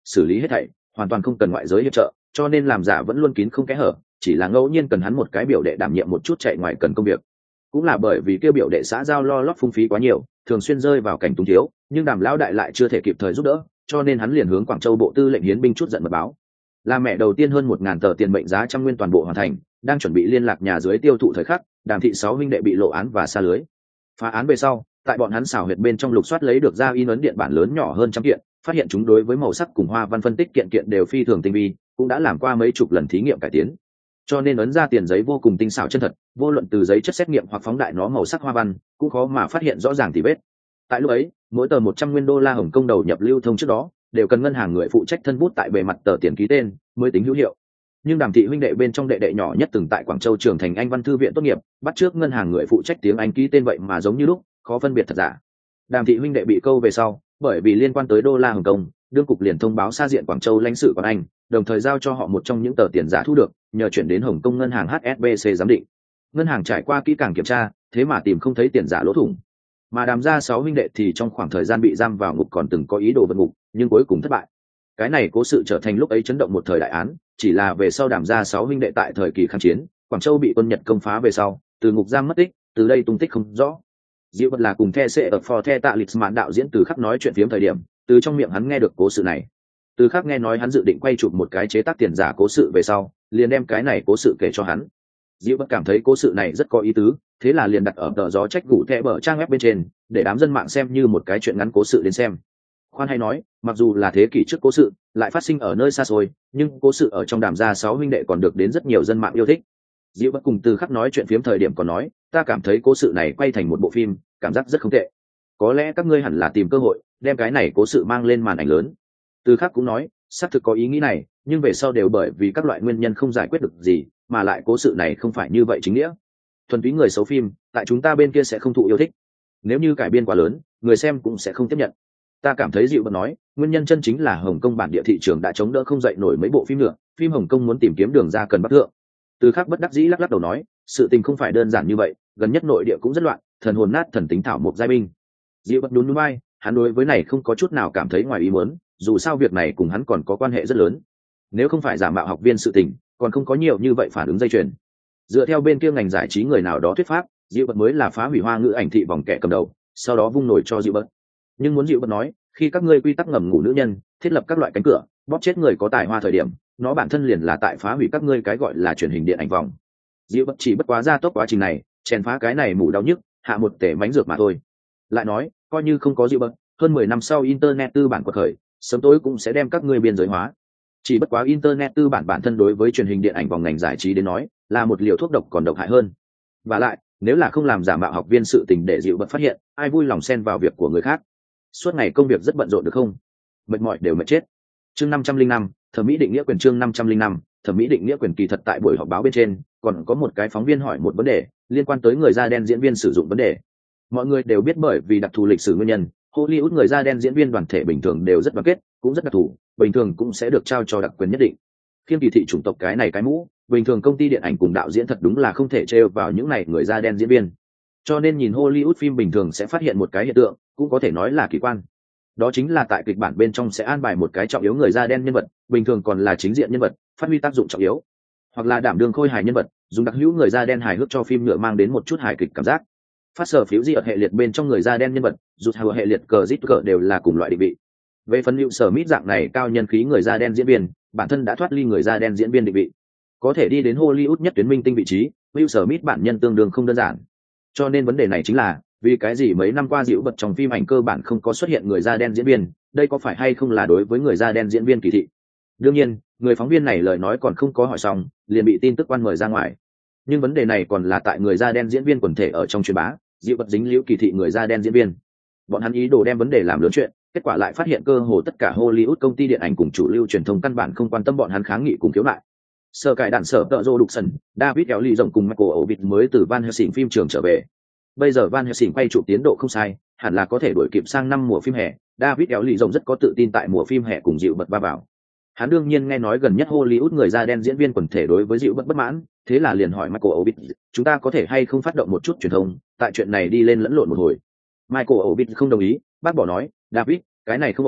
xử lý hết thảy hoàn toàn không cần ngoại giới hiệp trợ, cho nên làm giả vẫn luôn kín không kẽ hở, chỉ là ngẫu nhiên cần hắn một cái biểu đệ đảm nhiệm một chút chạy ngoài cần công việc. Cũng là bởi vì kêu biểu đệ xã giao lo lót phung phí quá nhiều, thường xuyên rơi vào cảnh túng thiếu, nhưng Đàm lão đại lại chưa thể kịp thời giúp đỡ, cho nên hắn liền hướng Quảng Châu bộ tư lệnh hiến binh chút giận mật báo. Là mẹ đầu tiên hơn 1.000 tờ tiền mệnh giá 100 nguyên toàn bộ hoàn thành, đang chuẩn bị liên lạc nhà dưới tiêu thụ thời khắc, Đàm thị 6 huynh đệ bị lộ án và xa lưới. Phá án về sau, tại bọn hắn xảo huyệt bên trong lục soát lấy được ra in ấn điện bản lớn nhỏ hơn 100 kiện, phát hiện chúng đối với màu sắc cùng hoa văn phân tích kiện kiện đều phi thường tinh vi, cũng đã làm qua mấy chục lần thí nghiệm cải tiến. Cho nên ấn ra tiền giấy vô cùng tinh xảo chân thật, vô luận từ giấy chất xét nghiệm hoặc phóng đại nó màu sắc hoa văn, cũng khó mà phát hiện rõ ràng tỉ vết. Tại lúc ấy, mỗi tờ 100 nguyên đô la Hồng Kông đầu nhập lưu thông trước đó, đều cần ngân hàng người phụ trách thân bút tại bề mặt tờ tiền ký tên mới tính hữu hiệu. Nhưng Đàm thị huynh đệ bên trong đệ đệ nhỏ nhất từng tại Quảng Châu trường thành Anh Văn thư viện tốt nghiệp, bắt trước ngân hàng người phụ trách tiếng Anh ký tên vậy mà giống như lúc, khó phân biệt thật giả. Đàm thị huynh đệ bị câu về sau, bởi vì liên quan tới đô la Hồng Kông, đương cục liền thông báo xa diện Quảng Châu lãnh sự quán Anh, đồng thời giao cho họ một trong những tờ tiền giả thu được, nhờ chuyển đến Hồng Kông ngân hàng HSBC giám định. Ngân hàng trải qua kỹ càng kiểm tra, thế mà tìm không thấy tiền giả lỗ thủng. Mà Đàm gia 6 huynh đệ thì trong khoảng thời gian bị giam vào ngục còn từng có ý đồ vượt ngục, nhưng cuối cùng thất bại. Cái này cố sự trở thành lúc ấy chấn động một thời đại án, chỉ là về sau Đàm gia 6 huynh đệ tại thời kỳ kháng chiến, Quảng Châu bị quân Nhật công phá về sau, từ ngục giam mất tích, từ đây tung tích không rõ. Diệu Vật là cùng The sẽ ở For The Tạ Lịch Mạn đạo diễn Từ Khắc nói chuyện phiếm thời điểm, từ trong miệng hắn nghe được cố sự này. Từ Khắc nghe nói hắn dự định quay chụp một cái chế tác tiền giả cố sự về sau, liền đem cái này cố sự kể cho hắn. Diệu Vật cảm thấy cố sự này rất có ý tứ, thế là liền đặt ở tờ gió trách gủ thẻ bờ trang web bên trên, để đám dân mạng xem như một cái chuyện ngắn cố sự đến xem. Khoan hay nói, mặc dù là thế kỷ trước cố sự, lại phát sinh ở nơi xa xôi, nhưng cố sự ở trong Đàm gia 6 huynh đệ còn được đến rất nhiều dân mạng yêu thích. Diệu Bất cùng Từ Khắc nói chuyện phiếm thời điểm còn nói, ta cảm thấy cố sự này quay thành một bộ phim, cảm giác rất không tệ. Có lẽ các ngươi hẳn là tìm cơ hội, đem cái này cố sự mang lên màn ảnh lớn. Từ Khắc cũng nói, xác thực có ý nghĩ này, nhưng về sau đều bởi vì các loại nguyên nhân không giải quyết được gì, mà lại cố sự này không phải như vậy chính nghĩa. Thuần túy người xấu phim, tại chúng ta bên kia sẽ không thụ yêu thích. Nếu như cải biên quá lớn, người xem cũng sẽ không tiếp nhận. Ta cảm thấy Diệu Bất nói, nguyên nhân chân chính là Hồng Kông bản địa thị trường đã chống đỡ không dậy nổi mấy bộ phim nữa, phim Hồng Kông muốn tìm kiếm đường ra cần bắt thượng. Từ Khắc bất đắc dĩ lắc lắc đầu nói, sự tình không phải đơn giản như vậy, gần nhất nội địa cũng rất loạn, thần hồn nát thần tính thảo mộc giai binh. Diệu Bất nhún nhún vai, hắn đối với này không có chút nào cảm thấy ngoài ý muốn, dù sao việc này cùng hắn còn có quan hệ rất lớn. Nếu không phải giả mạo học viên sự tình, còn không có nhiều như vậy phản ứng dây chuyền. Dựa theo bên kia ngành giải trí người nào đó thuyết pháp, Diệu Bất mới là phá hủy Hoa ngữ ảnh thị vòng kẻ cầm đầu, sau đó vung nổi cho Diệu Bất. Nhưng muốn Diệu Bất nói, khi các ngươi quy tắc ngầm ngủ nữ nhân, thiết lập các loại cánh cửa, bóp chết người có tài hoa thời điểm, nó bản thân liền là tại phá hủy các ngươi cái gọi là truyền hình điện ảnh vòng. Diệu Bất chỉ bất quá ra tốc quá trình này, chèn phá cái này mủ đau nhức, hạ một tể mánh dược mà thôi. Lại nói, coi như không có Diệu Bất, hơn 10 năm sau internet tư bản quật khởi, sớm tối cũng sẽ đem các ngươi biên giới hóa. Chỉ bất quá internet tư bản bản thân đối với truyền hình điện ảnh vòng ngành giải trí đến nói, là một liều thuốc độc còn độc hại hơn. Và lại, nếu là không làm giả mạo học viên sự tình để Diệu Bất phát hiện, ai vui lòng xen vào việc của người khác. Suốt ngày công việc rất bận rộn được không? Mệt mỏi đều mệt chết. Chương 505, thẩm mỹ định nghĩa quyền. Chương 505, thẩm mỹ định nghĩa quyền. Kỳ thật tại buổi họp báo bên trên, còn có một cái phóng viên hỏi một vấn đề liên quan tới người da đen diễn viên sử dụng vấn đề. Mọi người đều biết bởi vì đặc thù lịch sử nguyên nhân, Hollywood người da đen diễn viên đoàn thể bình thường đều rất đoàn kết, cũng rất đặc thù, bình thường cũng sẽ được trao cho đặc quyền nhất định. Khiêm kỳ thị chủng tộc cái này cái mũ, bình thường công ty điện ảnh cùng đạo diễn thật đúng là không thể trêu vào những này người da đen diễn viên. Cho nên nhìn Hollywood phim bình thường sẽ phát hiện một cái hiện tượng, cũng có thể nói là kỳ quan. Đó chính là tại kịch bản bên trong sẽ an bài một cái trọng yếu người da đen nhân vật, bình thường còn là chính diện nhân vật, phát huy tác dụng trọng yếu, hoặc là đảm đương khôi hài nhân vật, dùng đặc hữu người da đen hài hước cho phim nhựa mang đến một chút hài kịch cảm giác. Phát sở phiếu gì ở hệ liệt bên trong người da đen nhân vật, rụt hào hệ liệt cờ zit cờ đều là cùng loại định vị. Về phần hữu sở mít dạng này cao nhân khí người da đen diễn viên, bản thân đã thoát ly người da đen diễn viên định vị, có thể đi đến Hollywood nhất tuyến minh tinh vị trí, hữu sở mít bản nhân tương đương không đơn giản. Cho nên vấn đề này chính là vì cái gì mấy năm qua Diệu Bất trong phim ảnh cơ bản không có xuất hiện người da đen diễn viên, đây có phải hay không là đối với người da đen diễn viên kỳ thị? Đương nhiên, người phóng viên này lời nói còn không có hỏi xong, liền bị tin tức quan mời ra ngoài. Nhưng vấn đề này còn là tại người da đen diễn viên quần thể ở trong truyền bá, Diệu Bất dính liễu kỳ thị người da đen diễn viên. Bọn hắn ý đồ đem vấn đề làm lớn chuyện, kết quả lại phát hiện cơ hồ tất cả Hollywood công ty điện ảnh cùng chủ lưu truyền thông căn bản không quan tâm bọn hắn kháng nghị cùng khiếu nại. Sở cải đạn sở tợ rô đục sần, David kéo lì rộng cùng Michael Ovid mới từ Van Helsing phim trường trở về. Bây giờ Van Helsing quay chụp tiến độ không sai, hẳn là có thể đuổi kịp sang năm mùa phim hè. David kéo lì rộng rất có tự tin tại mùa phim hè cùng Diệu Bất va vào. Hắn đương nhiên nghe nói gần nhất Hollywood người da đen diễn viên quần thể đối với Diệu Bất bất mãn, thế là liền hỏi Michael Ovid, chúng ta có thể hay không phát động một chút truyền thông, tại chuyện này đi lên lẫn lộn một hồi. Michael Ovid không đồng ý, bác bỏ nói, David, cái này không ổn,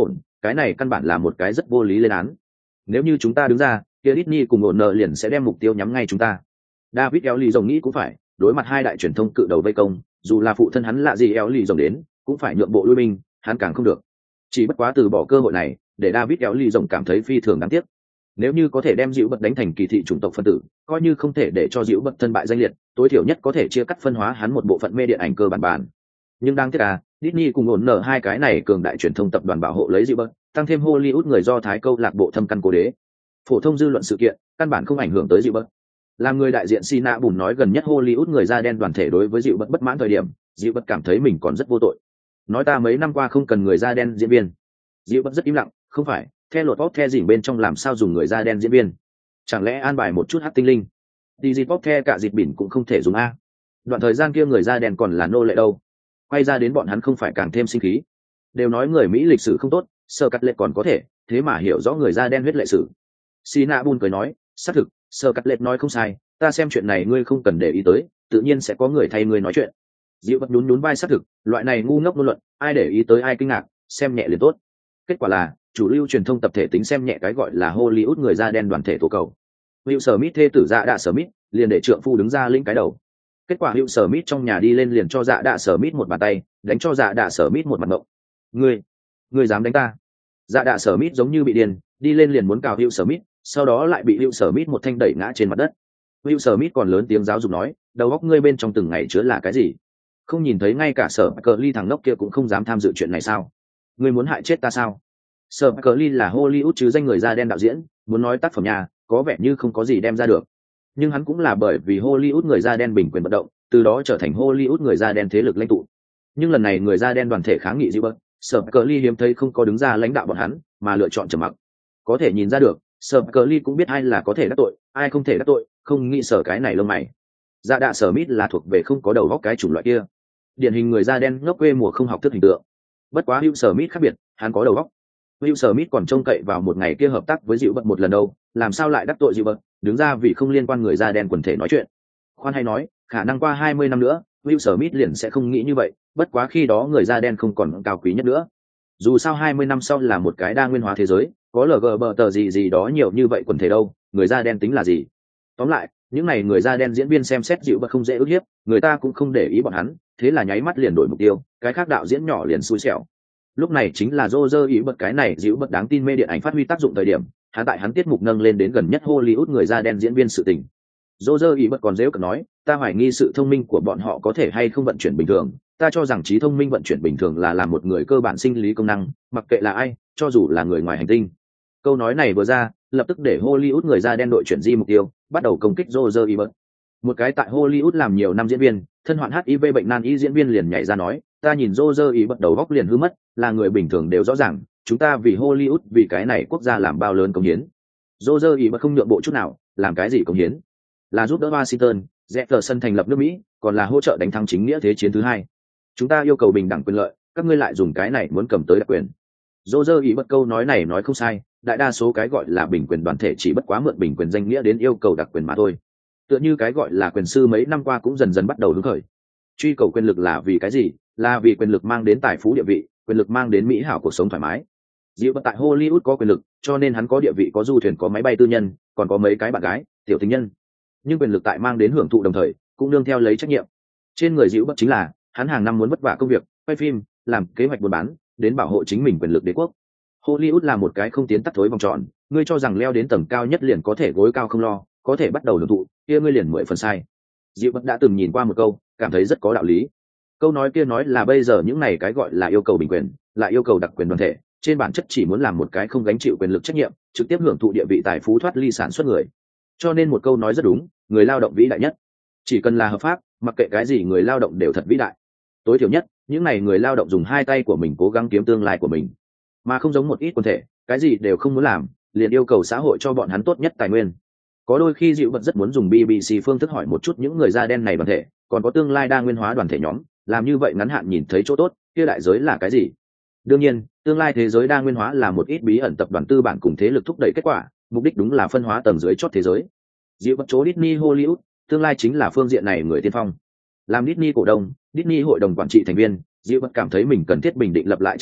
cái này căn bản là một cái rất vô lý lên án. Nếu như chúng ta đứng ra, kia Disney cùng ổn nợ liền sẽ đem mục tiêu nhắm ngay chúng ta. David eo lì rồng nghĩ cũng phải, đối mặt hai đại truyền thông cự đầu vây công, dù là phụ thân hắn lạ gì eo lì rồng đến cũng phải nhượng bộ lui binh, hắn càng không được. Chỉ bất quá từ bỏ cơ hội này, để David eo lì rồng cảm thấy phi thường đáng tiếc. Nếu như có thể đem Dữu Bật đánh thành kỳ thị chủng tộc phân tử, coi như không thể để cho Dữu Bật thân bại danh liệt, tối thiểu nhất có thể chia cắt phân hóa hắn một bộ phận mê điện ảnh cơ bản. Nhưng đáng tiếc là Disney cùng ổn nợ hai cái này cường đại truyền thông tập đoàn bảo hộ lấy Dữu Bật, tăng thêm Hollywood người Do Thái câu lạc bộ thâm căn cố đế. Phổ thông dư luận sự kiện, căn bản không ảnh hưởng tới Dữu Bật. Làm người đại diện Sina Bùn nói gần nhất Hollywood người da đen đoàn thể đối với Dữu Bật bất mãn thời điểm, Dữu Bật cảm thấy mình còn rất vô tội. Nói ta mấy năm qua không cần người da đen diễn viên. Dữu Bật rất im lặng, không phải, theo luật pop the dỉn bên trong làm sao dùng người da đen diễn viên? Chẳng lẽ an bài một chút hắc tinh linh? Đi dịp pop the cả dịp bỉn cũng không thể dùng a. Đoạn thời gian kia người da đen còn là nô lệ đâu. Quay ra đến bọn hắn không phải càng thêm sinh khí. Đều nói người Mỹ lịch sử không tốt, sơ cắt lệ còn có thể, thế mà hiểu rõ người da đen huyết lệ sử. Sina Bun cười nói, xác thực, sơ cắt lệ nói không sai, ta xem chuyện này ngươi không cần để ý tới, tự nhiên sẽ có người thay ngươi nói chuyện. Dịu Bật nhún vai xác thực, loại này ngu ngốc ngôn luận, ai để ý tới ai kinh ngạc, xem nhẹ liền tốt. Kết quả là, chủ lưu truyền thông tập thể tính xem nhẹ cái gọi là Hollywood người da đen đoàn thể tố cầu. Will Smith thê tử Dạ Đạ Smith liền để trượng phu đứng ra lĩnh cái đầu. Kết quả Will Smith trong nhà đi lên liền cho Dạ Đạ Smith một bàn tay, đánh cho Dạ Đạ Smith một mặt ngộng. Ngươi dám đánh ta? Dạ Đạ Smith giống như bị điên, đi lên liền muốn cào Will Smith, sau đó lại bị Will Smith một thanh đẩy ngã trên mặt đất. Will Smith còn lớn tiếng giáo dục nói, đầu óc ngươi bên trong từng ngày chứa là cái gì? Không nhìn thấy ngay cả Sở Cờ Ly thằng ngốc kia cũng không dám tham dự chuyện này sao? Ngươi muốn hại chết ta sao? Sở Cờ Ly là Hollywood chứ danh người da đen đạo diễn, muốn nói tác phẩm nhà, có vẻ như không có gì đem ra được. Nhưng hắn cũng là bởi vì Hollywood người da đen bình quyền vận động, từ đó trở thành Hollywood người da đen thế lực lãnh tụ. Nhưng lần này người da đen đoàn thể kháng nghị Dữu Bật, Sở Cờ Ly hiếm thấy không có đứng ra lãnh đạo bọn hắn, mà lựa chọn trầm mặc. Có thể nhìn ra được, Sở Cờ Ly cũng biết ai là có thể đắc tội, ai không thể đắc tội, không nghĩ sở cái này lông mày. Dạ Đạ Smith là thuộc về không có đầu óc cái chủng loại kia, điển hình người da đen ngốc quê mùa không học thức hình tượng. Bất quá Will Smith khác biệt, hắn có đầu óc. Will Smith còn trông cậy vào một ngày kia hợp tác với Dữu Bật một lần đâu, làm sao lại đắc tội Dữu Bật, đứng ra vì không liên quan người da đen quần thể nói chuyện. Khoan hay nói, khả năng qua 20 năm nữa, Will Smith liền sẽ không nghĩ như vậy, bất quá khi đó người da đen không còn cao quý nhất nữa. Dù sao 20 năm sau là một cái đa nguyên hóa thế giới, có LGBT gì đó nhiều như vậy quần thể đâu, người da đen tính là gì? Tóm lại, những này người da đen diễn viên xem xét Dữu Bật không dễ ức hiếp, người ta cũng không để ý bọn hắn, thế là nháy mắt liền đổi mục tiêu, cái khác đạo diễn nhỏ liền xui xẻo. Lúc này chính là Roger ý bật cái này Dữu Bật đáng tin mê điện ảnh phát huy tác dụng thời điểm, hắn tại hắn tiết mục nâng lên đến gần nhất Hollywood người da đen diễn viên sự tình. Roger ý bật còn dễ cợt nói, ta hoài nghi sự thông minh của bọn họ có thể hay không vận chuyển bình thường, ta cho rằng trí thông minh vận chuyển bình thường là làm một người cơ bản sinh lý công năng, mặc kệ là ai, cho dù là người ngoài hành tinh. Câu nói này vừa ra, lập tức để Hollywood người da đen đội chuyển di mục tiêu, bắt đầu công kích Roger ý bật. Một cái tại Hollywood làm nhiều năm diễn viên, thân hoạn HIV bệnh nan y diễn viên liền nhảy ra nói, ta nhìn Roger ý bật đầu góc liền hư mất, là người bình thường đều rõ ràng, chúng ta vì Hollywood vì cái này quốc gia làm bao lớn công hiến. Roger ý bật không nhượng bộ chút nào, làm cái gì công hiến? Là giúp đỡ Washington, Jefferson thành lập nước Mỹ, còn là hỗ trợ đánh thắng chính nghĩa thế chiến thứ hai. Chúng ta yêu cầu bình đẳng quyền lợi, các ngươi lại dùng cái này muốn cầm tới đặc quyền. Roger ý bật câu nói này nói không sai, đại đa số cái gọi là bình quyền đoàn thể chỉ bất quá mượn bình quyền danh nghĩa đến yêu cầu đặc quyền mà thôi. Tựa như cái gọi là quyền sư mấy năm qua cũng dần dần bắt đầu hứng khởi. Truy cầu quyền lực là vì cái gì? Là vì quyền lực mang đến tài phú địa vị, quyền lực mang đến mỹ hảo cuộc sống thoải mái. Dữu Bật tại Hollywood có quyền lực, cho nên hắn có địa vị, có du thuyền, có máy bay tư nhân, còn có mấy cái bạn gái, tiểu tình nhân. Nhưng quyền lực tại mang đến hưởng thụ đồng thời, cũng nương theo lấy trách nhiệm. Trên người Dữu Bật chính là, hắn hàng năm muốn vất vả công việc, quay phim, làm kế hoạch buôn bán, đến bảo hộ chính mình quyền lực đế quốc. Hollywood là một cái không tiến tắt thối vòng tròn, ngươi cho rằng leo đến tầng cao nhất liền có thể gối cao không lo, có thể bắt đầu hưởng thụ, kia ngươi liền 10 phần sai. Dữu Bật đã từng nhìn qua một câu, cảm thấy rất có đạo lý. Câu nói kia nói là bây giờ những này cái gọi là yêu cầu bình quyền, lại yêu cầu đặc quyền đoàn thể, trên bản chất chỉ muốn làm một cái không gánh chịu quyền lực trách nhiệm, trực tiếp hưởng thụ địa vị tài phú thoát ly sản xuất người. Cho nên một câu nói rất đúng, người lao động vĩ đại nhất. Chỉ cần là hợp pháp, mặc kệ cái gì người lao động đều thật vĩ đại. Tối thiểu nhất, những này người lao động dùng hai tay của mình cố gắng kiếm tương lai của mình, mà không giống một ít quần thể, cái gì đều không muốn làm, liền yêu cầu xã hội cho bọn hắn tốt nhất tài nguyên. Có đôi khi Dữu Bật rất muốn dùng BBC phương thức hỏi một chút những người da đen này đoàn thể, còn có tương lai đa nguyên hóa đoàn thể nhóm, làm như vậy ngắn hạn nhìn thấy chỗ tốt, kia đại giới là cái gì? Đương nhiên, tương lai thế giới đa nguyên hóa là một ít bí ẩn tập đoàn tư bản cùng thế lực thúc đẩy kết quả, mục đích đúng là phân hóa tầng dưới chót thế giới. Dữu Bật chỗ Disney Hollywood, tương lai chính là phương diện này người tiên phong. Làm Disney cổ đông, Disney hội đồng quản trị thành viên, Dữu Bật cảm thấy mình cần thiết bình định lập lại trật tự,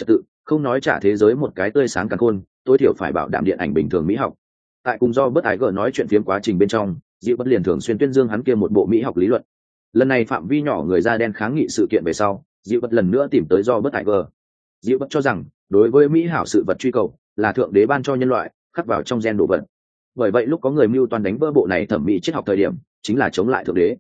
không nói trả thế giới một cái tươi sáng càng khôn, tối thiểu phải bảo đảm điện ảnh bình thường mỹ học. Tại cùng do bất ái gở nói chuyện phiếm quá trình bên trong, Diệu Bất liền thường xuyên tuyên dương hắn kia một bộ mỹ học lý luận. Lần này phạm vi nhỏ người da đen kháng nghị sự kiện về sau, Diệu Bất lần nữa tìm tới do bất ái gở. Diệu Bất cho rằng, đối với mỹ hảo sự vật truy cầu là thượng đế ban cho nhân loại, khắc vào trong gen đồ vật. Bởi vậy lúc có người mưu toan đánh vỡ bộ này thẩm mỹ triết học thời điểm, chính là chống lại thượng đế.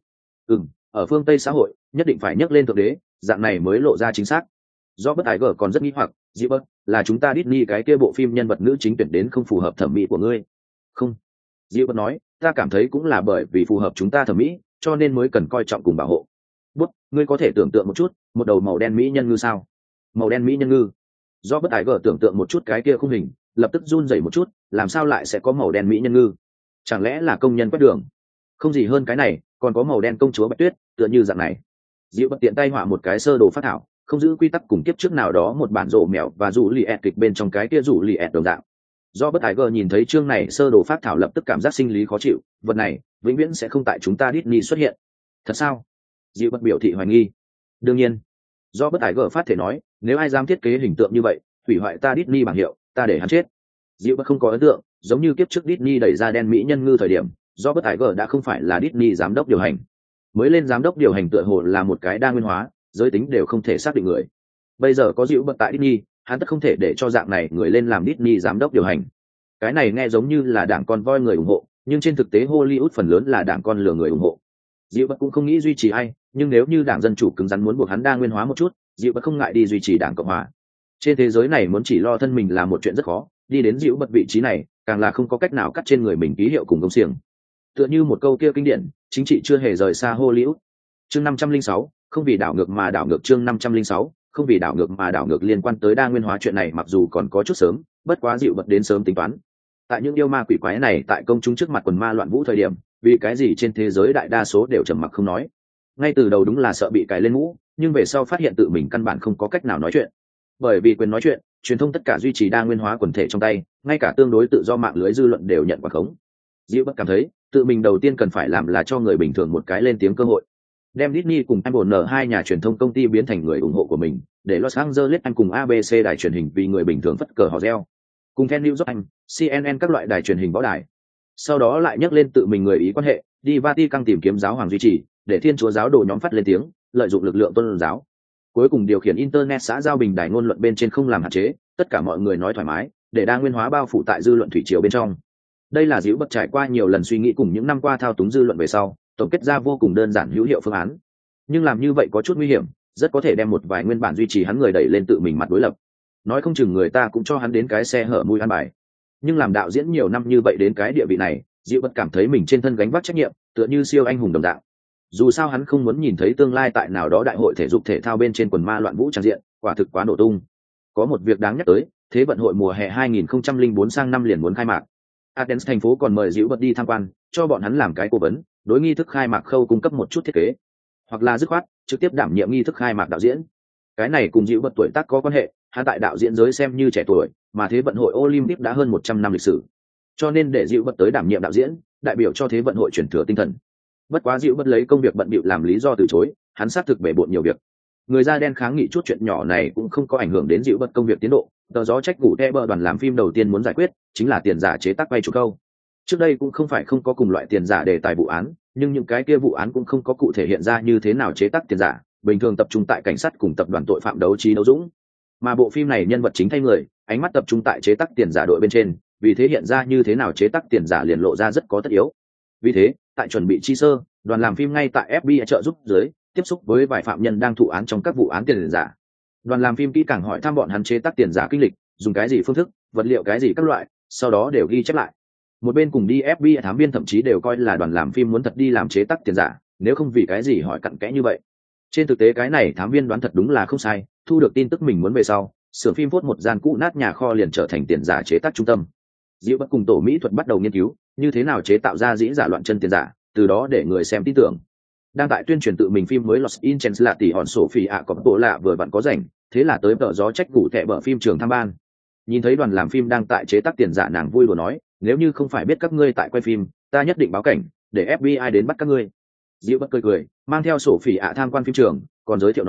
Ở phương Tây xã hội, nhất định phải nhắc lên thượng đế, dạng này mới lộ ra chính xác. Do bất ái gở còn rất nghi hoặc, Diệu Bất, là chúng ta Disney cái kia bộ phim nhân vật nữ chính tuyển đến không phù hợp thẩm mỹ của ngươi. Không. Diệu Bất nói, ta cảm thấy cũng là bởi vì phù hợp chúng ta thẩm mỹ, cho nên mới cần coi trọng cùng bảo hộ. Bút, ngươi có thể tưởng tượng một chút, một đầu màu đen mỹ nhân ngư sao? Màu đen mỹ nhân ngư. Do bất ái gở tưởng tượng một chút cái kia khung hình, lập tức run rẩy một chút, làm sao lại sẽ có màu đen mỹ nhân ngư? Chẳng lẽ là công nhân quét đường? Không gì hơn cái này, còn có màu đen công chúa Bạch Tuyết, tựa như dạng này. Diệu Bất tiện tay họa một cái sơ đồ phát thảo, không giữ quy tắc cùng kiếp trước nào đó một bản rổ mèo và rủ lì ẹt kịch bên trong cái kia rủ lì ẹt đồng dạng. Do bất ái gờ nhìn thấy chương này sơ đồ phát thảo lập tức cảm giác sinh lý khó chịu, vật này vĩnh viễn sẽ không tại chúng ta Disney xuất hiện. Thật sao? Diệu Bất biểu thị hoài nghi. Đương nhiên. Do bất ái gờ phát thể nói, nếu ai dám thiết kế hình tượng như vậy, hủy hoại ta Disney bảng hiệu, ta để hắn chết. Diệu Bất không có ấn tượng, giống như kiếp trước Disney đẩy ra đen mỹ nhân ngư thời điểm, do bất ái gờ đã không phải là Disney giám đốc điều hành. Mới lên giám đốc điều hành tựa hồ là một cái đa nguyên hóa, giới tính đều không thể xác định người. Bây giờ có Diệu Bất tại Disney, hắn tất không thể để cho dạng này người lên làm Disney giám đốc điều hành. Cái này nghe giống như là đảng con voi người ủng hộ, nhưng trên thực tế Hollywood phần lớn là đảng con lừa người ủng hộ. Diệu Bất cũng không nghĩ duy trì ai, nhưng nếu như đảng dân chủ cứng rắn muốn buộc hắn đa nguyên hóa một chút, Diệu Bất không ngại đi duy trì đảng cộng hòa. Trên thế giới này muốn chỉ lo thân mình là một chuyện rất khó, đi đến Diệu Bất vị trí này, càng là không có cách nào cắt trên người mình ký hiệu cùng công xiềng. Tựa như một câu kia kinh điển, chính trị chưa hề rời xa Hollywood. Chương 506, không vì đảo ngược mà đảo ngược. Chương 506, không vì đảo ngược mà đảo ngược. Liên quan tới đa nguyên hóa chuyện này mặc dù còn có chút sớm, bất quá Diệu Bất đến sớm tính toán. Tại những yêu ma quỷ quái này tại công chúng trước mặt quần ma loạn vũ thời điểm, vì cái gì trên thế giới đại đa số đều trầm mặc không nói. Ngay từ đầu đúng là sợ bị cài lên mũ, nhưng về sau phát hiện tự mình căn bản không có cách nào nói chuyện. Bởi vì quyền nói chuyện, truyền thông tất cả duy trì đa nguyên hóa quần thể trong tay, ngay cả tương đối tự do mạng lưới dư luận đều nhận quả khống. Diệu Bất cảm thấy, tự mình đầu tiên cần phải làm là cho người bình thường một cái lên tiếng cơ hội. Đem Disney cùng Apple hai nhà truyền thông công ty biến thành người ủng hộ của mình, để Los Angeles Anh cùng ABC đài truyền hình vì người bình thường phất cờ hò reo, cùng Ten New York Anh, CNN các loại đài truyền hình võ đài. Sau đó lại nhắc lên tự mình người ý quan hệ, đi Vatican tìm kiếm giáo hoàng duy trì, để Thiên Chúa giáo đồ nhóm phát lên tiếng, lợi dụng lực lượng tôn giáo. Cuối cùng điều khiển internet xã giao bình đài ngôn luận bên trên không làm hạn chế, tất cả mọi người nói thoải mái, để đa nguyên hóa bao phủ tại dư luận thủy triều bên trong. Đây là Diệu Bất trải qua nhiều lần suy nghĩ cùng những năm qua thao túng dư luận về sau, tổng kết ra vô cùng đơn giản hữu hiệu phương án. Nhưng làm như vậy có chút nguy hiểm, rất có thể đem một vài nguyên bản duy trì hắn người đẩy lên tự mình mặt đối lập. Nói không chừng người ta cũng cho hắn đến cái xe hở mùi ăn bài. Nhưng làm đạo diễn nhiều năm như vậy đến cái địa vị này, Diệu Bất cảm thấy mình trên thân gánh vác trách nhiệm, tựa như siêu anh hùng đồng dạng. Dù sao hắn không muốn nhìn thấy tương lai tại nào đó đại hội thể dục thể thao bên trên quần ma loạn vũ tràn diện, quả thực quá nổ tung. Có một việc đáng nhắc tới, Thế vận hội mùa hè 2004 sang năm liền muốn khai mạc. Athens thành phố còn mời Diệu Bất đi tham quan, cho bọn hắn làm cái cố vấn, đối nghi thức khai mạc khâu cung cấp một chút thiết kế, hoặc là dứt khoát trực tiếp đảm nhiệm nghi thức khai mạc đạo diễn. Cái này cùng Diệu Bất tuổi tác có quan hệ, hắn tại đạo diễn giới xem như trẻ tuổi, mà Thế vận hội Olympic đã hơn 100 năm lịch sử, cho nên để Diệu Bất tới đảm nhiệm đạo diễn, đại biểu cho Thế vận hội truyền thừa tinh thần. Bất quá Diệu Bất lấy công việc bận bịu làm lý do từ chối, hắn xác thực bể bộn nhiều việc. Người da đen kháng nghị chút chuyện nhỏ này cũng không có ảnh hưởng đến Diệu Bất công việc tiến độ. Tờ gió trách ngủ bờ đoàn làm phim đầu tiên muốn giải quyết chính là tiền giả chế tác quay chụp câu. Trước đây cũng không phải không có cùng loại tiền giả đề tài vụ án, nhưng những cái kia vụ án cũng không có cụ thể hiện ra như thế nào chế tác tiền giả, bình thường tập trung tại cảnh sát cùng tập đoàn tội phạm đấu trí đấu dũng. Mà bộ phim này nhân vật chính thay người, ánh mắt tập trung tại chế tác tiền giả đội bên trên, vì thế hiện ra như thế nào chế tác tiền giả liền lộ ra rất có tất yếu. Vì thế, tại chuẩn bị chi sơ, đoàn làm phim ngay tại FBI trợ giúp dưới, tiếp xúc với vài phạm nhân đang thụ án trong các vụ án tiền giả. Đoàn làm phim kỹ càng hỏi thăm bọn hắn chế tác tiền giả kinh lịch, dùng cái gì phương thức, vật liệu cái gì các loại, sau đó đều ghi chép lại. Một bên cùng đi FBI thám viên thậm chí đều coi là đoàn làm phim muốn thật đi làm chế tác tiền giả, nếu không vì cái gì hỏi cặn kẽ như vậy. Trên thực tế cái này thám viên đoán thật đúng là không sai, thu được tin tức mình muốn về sau, xưởng phim phốt một gian cũ nát nhà kho liền trở thành tiền giả chế tác trung tâm. Diệu Bất cùng tổ mỹ thuật bắt đầu nghiên cứu như thế nào chế tạo ra dĩ giả loạn chân tiền giả, từ đó để người xem tin tưởng. Đang tại tuyên truyền tự mình phim mới Los Angeles là tỷ hòn sổ phỉ ạ có bộ lạ vừa vặn có rảnh, thế là tới tờ gió trách ngủ thẻ bờ phim trường tham ban. Nhìn thấy đoàn làm phim đang tại chế tác tiền giả, nàng vui đùa nói, nếu như không phải biết các ngươi tại quay phim, ta nhất định báo cảnh để FBI đến bắt các ngươi. Diệu Bất cười cười, mang theo sổ phỉ ạ tham quan phim trường, còn giới thiệu nói,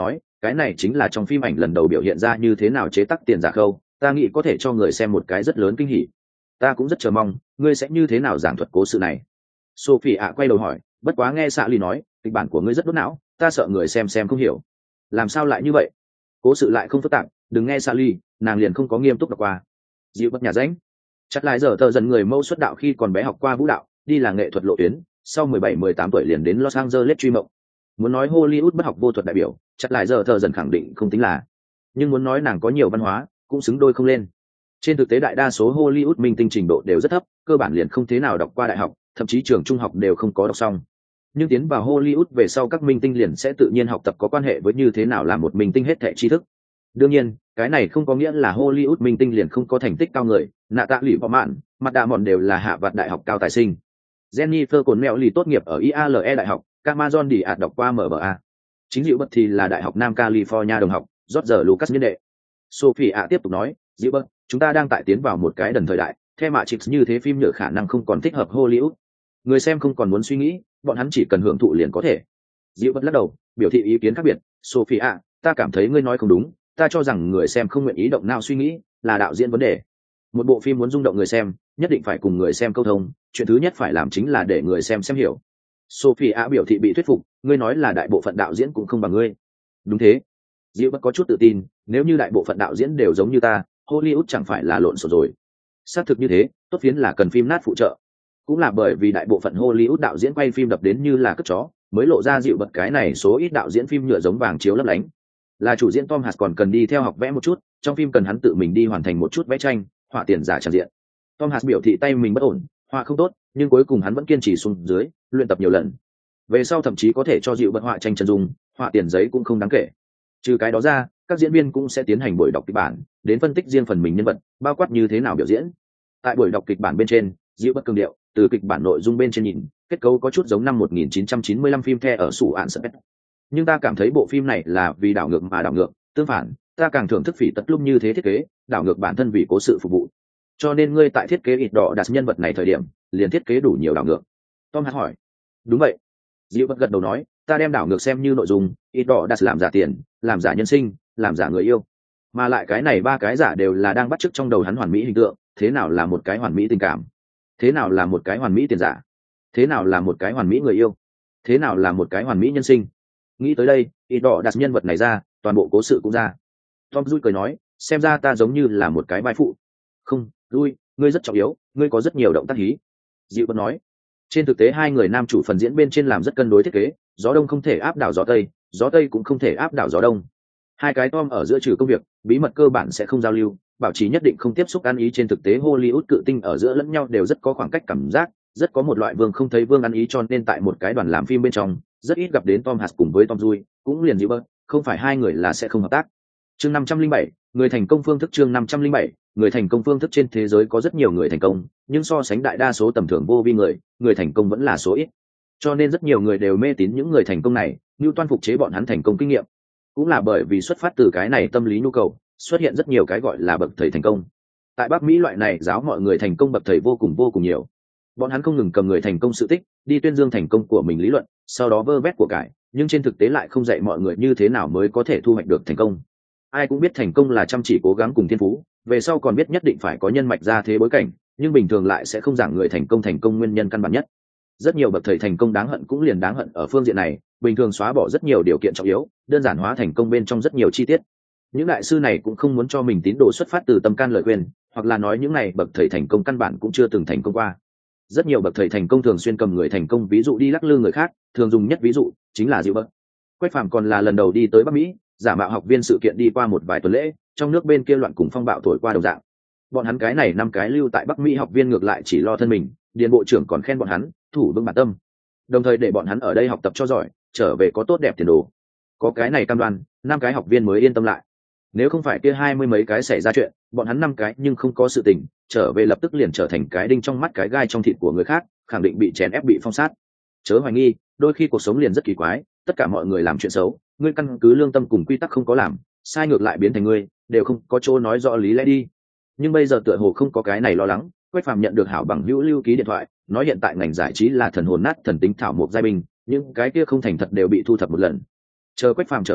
cái này chính là trong phim ảnh lần đầu biểu hiện ra như thế nào chế tác tiền giả khâu, ta nghĩ có thể cho người xem một cái rất lớn kinh hỉ. Ta cũng rất chờ mong ngươi sẽ như thế nào giảng thuật cố sự này. Sophie ạ quay đầu hỏi, bất quá nghe xạ ly nói kịch bản của ngươi rất đốt não, ta sợ người xem không hiểu. Làm sao lại như vậy? Cố sự lại không phức tạp, đừng nghe xạ ly, nàng liền không có nghiêm túc đọc qua. Dịu bất nhà ránh chặt lại giờ tờ dần người mẫu xuất đạo khi còn bé, học qua vũ đạo, đi là nghệ thuật lộ tuyến, sau 17-18 tuổi liền đến Los Angeles truy mộng. Muốn nói Hollywood bất học vô thuật đại biểu, chặt lại giờ tờ dần khẳng định không tính là, nhưng muốn nói nàng có nhiều văn hóa cũng xứng đôi không lên. Trên thực tế đại đa số Hollywood minh tinh trình độ đều rất thấp, cơ bản liền không thế nào đọc qua đại học, thậm chí trường trung học đều không có đọc xong. Nhưng tiến vào Hollywood về sau, các minh tinh liền sẽ tự nhiên học tập có quan hệ với như thế nào làm một minh tinh hết thảy tri thức. Đương nhiên, cái này không có nghĩa là Hollywood minh tinh liền không có thành tích cao người, nạ tạ lỉ bỏ mạn, mặt đạ mòn đều là hạ vặt đại học cao tài sinh. Jennifer Connelly tốt nghiệp ở IALE đại học, Amazon đi đọc qua MBA. Chính Diệu Bất thì là đại học Nam California đồng học, George Lucas nhân đệ. Sophie ạ tiếp tục nói, Diệu Bất, chúng ta đang tại tiến vào một cái đần thời đại, theo Matrix như thế phim nhựa khả năng không còn thích hợp Hollywood. Người xem không còn muốn suy nghĩ, bọn hắn chỉ cần hưởng thụ liền có thể. Diệu Bất lắc đầu, biểu thị ý kiến khác biệt. Sophie ạ, ta cảm thấy ngươi nói không đúng, ta cho rằng người xem không nguyện ý động não suy nghĩ là đạo diễn vấn đề. Một bộ phim muốn rung động người xem, nhất định phải cùng người xem câu thông, chuyện thứ nhất phải làm chính là để người xem hiểu. Sophie ạ biểu thị bị thuyết phục, ngươi nói là đại bộ phận đạo diễn cũng không bằng ngươi. Đúng thế. Diệu Bất có chút tự tin, nếu như đại bộ phận đạo diễn đều giống như ta, Hollywood chẳng phải là lộn xộn rồi. Xác thực như thế, tốt phiến là cần phim nát phụ trợ. Cũng là bởi vì đại bộ phận Hollywood đạo diễn quay phim đập đến như là cất chó, mới lộ ra Diệu Bất cái này số ít đạo diễn phim nhựa giống vàng chiếu lấp lánh. Là chủ diễn Tom Hanks còn cần đi theo học vẽ một chút, trong phim cần hắn tự mình đi hoàn thành một chút vẽ tranh, họa tiền giả tràn diện. Tom Hanks biểu thị tay mình bất ổn, họa không tốt, nhưng cuối cùng hắn vẫn kiên trì xuống dưới, luyện tập nhiều lần. Về sau thậm chí có thể cho Diệu Bất họa tranh chân dung, họa tiền giấy cũng không đáng kể. Trừ cái đó ra, các diễn viên cũng sẽ tiến hành buổi đọc kịch bản, đến phân tích riêng phần mình nhân vật, bao quát như thế nào biểu diễn. Tại buổi đọc kịch bản bên trên, Diệu Bất cường điệu, từ kịch bản nội dung bên trên nhìn, kết cấu có chút giống năm 1995 phim The ở sủ ạn Spet. Nhưng ta cảm thấy bộ phim này là vì đảo ngược mà đảo ngược, tương phản, ta càng thưởng thức phỉ tất lúc như thế thiết kế, đảo ngược bản thân vì cố sự phục vụ. Cho nên ngươi tại thiết kế ít đỏ đặt nhân vật này thời điểm, liền thiết kế đủ nhiều đảo ngược. Tom Hanks hỏi. Đúng vậy. Diệu Bất gật đầu nói, ta đem đảo ngược xem như nội dung, ít đỏ đặt làm giả tiền, làm giả nhân sinh, làm giả người yêu. Mà lại cái này ba cái giả đều là đang bắt chước trong đầu hắn hoàn mỹ hình tượng, thế nào là một cái hoàn mỹ tình cảm? Thế nào là một cái hoàn mỹ tiền giả? Thế nào là một cái hoàn mỹ người yêu? Thế nào là một cái hoàn mỹ nhân sinh? Nghĩ tới đây, ít đỏ đặt nhân vật này ra, toàn bộ cố sự cũng ra. Tom Cruise cười nói, xem ra ta giống như là một cái vai phụ. Không, Lui, ngươi rất trọng yếu, ngươi có rất nhiều động tác hí. Diệu Bất nói. Trên thực tế hai người nam chủ phần diễn bên trên làm rất cân đối thiết kế, gió đông không thể áp đảo gió tây cũng không thể áp đảo gió đông. Hai cái Tom ở giữa trừ công việc, bí mật cơ bản sẽ không giao lưu, bảo trì nhất định không tiếp xúc ăn ý. Trên thực tế Hollywood cự tinh ở giữa lẫn nhau đều rất có khoảng cách cảm giác, rất có một loại vương không thấy vương ăn ý, cho nên tại một cái đoàn làm phim bên trong, rất ít gặp đến Tom Hanks cùng với Tom Cruise, cũng liền Diệu Bất, không phải hai người là sẽ không hợp tác. Chương 507, người thành công phương thức. Chương 507, người thành công phương thức. Trên thế giới có rất nhiều người thành công, nhưng so sánh đại đa số tầm thường vô vi người thành công vẫn là số ít. Cho nên rất nhiều người đều mê tín những người thành công này, như toan phục chế bọn hắn thành công kinh nghiệm. Cũng là bởi vì xuất phát từ cái này tâm lý nhu cầu, xuất hiện rất nhiều cái gọi là bậc thầy thành công. Tại Bắc Mỹ loại này giáo mọi người thành công bậc thầy vô cùng nhiều. Bọn hắn không ngừng cầm người thành công sự tích, đi tuyên dương thành công của mình lý luận, sau đó vơ vét của cải, nhưng trên thực tế lại không dạy mọi người như thế nào mới có thể thu hoạch được thành công. Ai cũng biết thành công là chăm chỉ cố gắng cùng thiên phú, về sau còn biết nhất định phải có nhân mạch ra thế bối cảnh, nhưng bình thường lại sẽ không giảng người thành công nguyên nhân căn bản nhất. Rất nhiều bậc thầy thành công đáng hận cũng liền đáng hận ở phương diện này, bình thường xóa bỏ rất nhiều điều kiện trọng yếu, đơn giản hóa thành công bên trong rất nhiều chi tiết. Những đại sư này cũng không muốn cho mình tín đồ xuất phát từ tâm can lời khuyên, hoặc là nói những này bậc thầy thành công căn bản cũng chưa từng thành công qua. Rất nhiều bậc thầy thành công thường xuyên cầm người thành công ví dụ đi lắc lư người khác, thường dùng nhất ví dụ chính là Diệu Bất. Quách Phàm còn là lần đầu đi tới Bắc Mỹ, giả mạo học viên sự kiện đi qua một vài tuần lễ, trong nước bên kia loạn cùng phong bạo thổi qua đồng dạng. Bọn hắn cái này 5 cái lưu tại Bắc Mỹ học viên ngược lại chỉ lo thân mình, Điền bộ trưởng còn khen bọn hắn thủ vững bản tâm, đồng thời để bọn hắn ở đây học tập cho giỏi, trở về có tốt đẹp tiền đồ. Có cái này cam đoan, 5 cái học viên mới yên tâm lại. Nếu không phải kia 20 mấy cái xảy ra chuyện, bọn hắn 5 cái nhưng không có sự tình, trở về lập tức liền trở thành cái đinh trong mắt cái gai trong thịt của người khác, khẳng định bị chèn ép bị phong sát. Chớ hoài nghi, đôi khi cuộc sống liền rất kỳ quái, tất cả mọi người làm chuyện xấu, ngươi căn cứ lương tâm cùng quy tắc không có làm, sai ngược lại biến thành ngươi, đều không có chỗ nói rõ lý lẽ đi. Nhưng bây giờ tựa hồ không có cái này lo lắng. Quách Phàm nhận được hảo bằng hữu lưu ký điện thoại, nói hiện tại ngành giải trí là thần hồn nát thần tính thảo mộc giai binh, những cái kia không thành thật đều bị thu thập một lần. Chờ Quách Phàm trở về,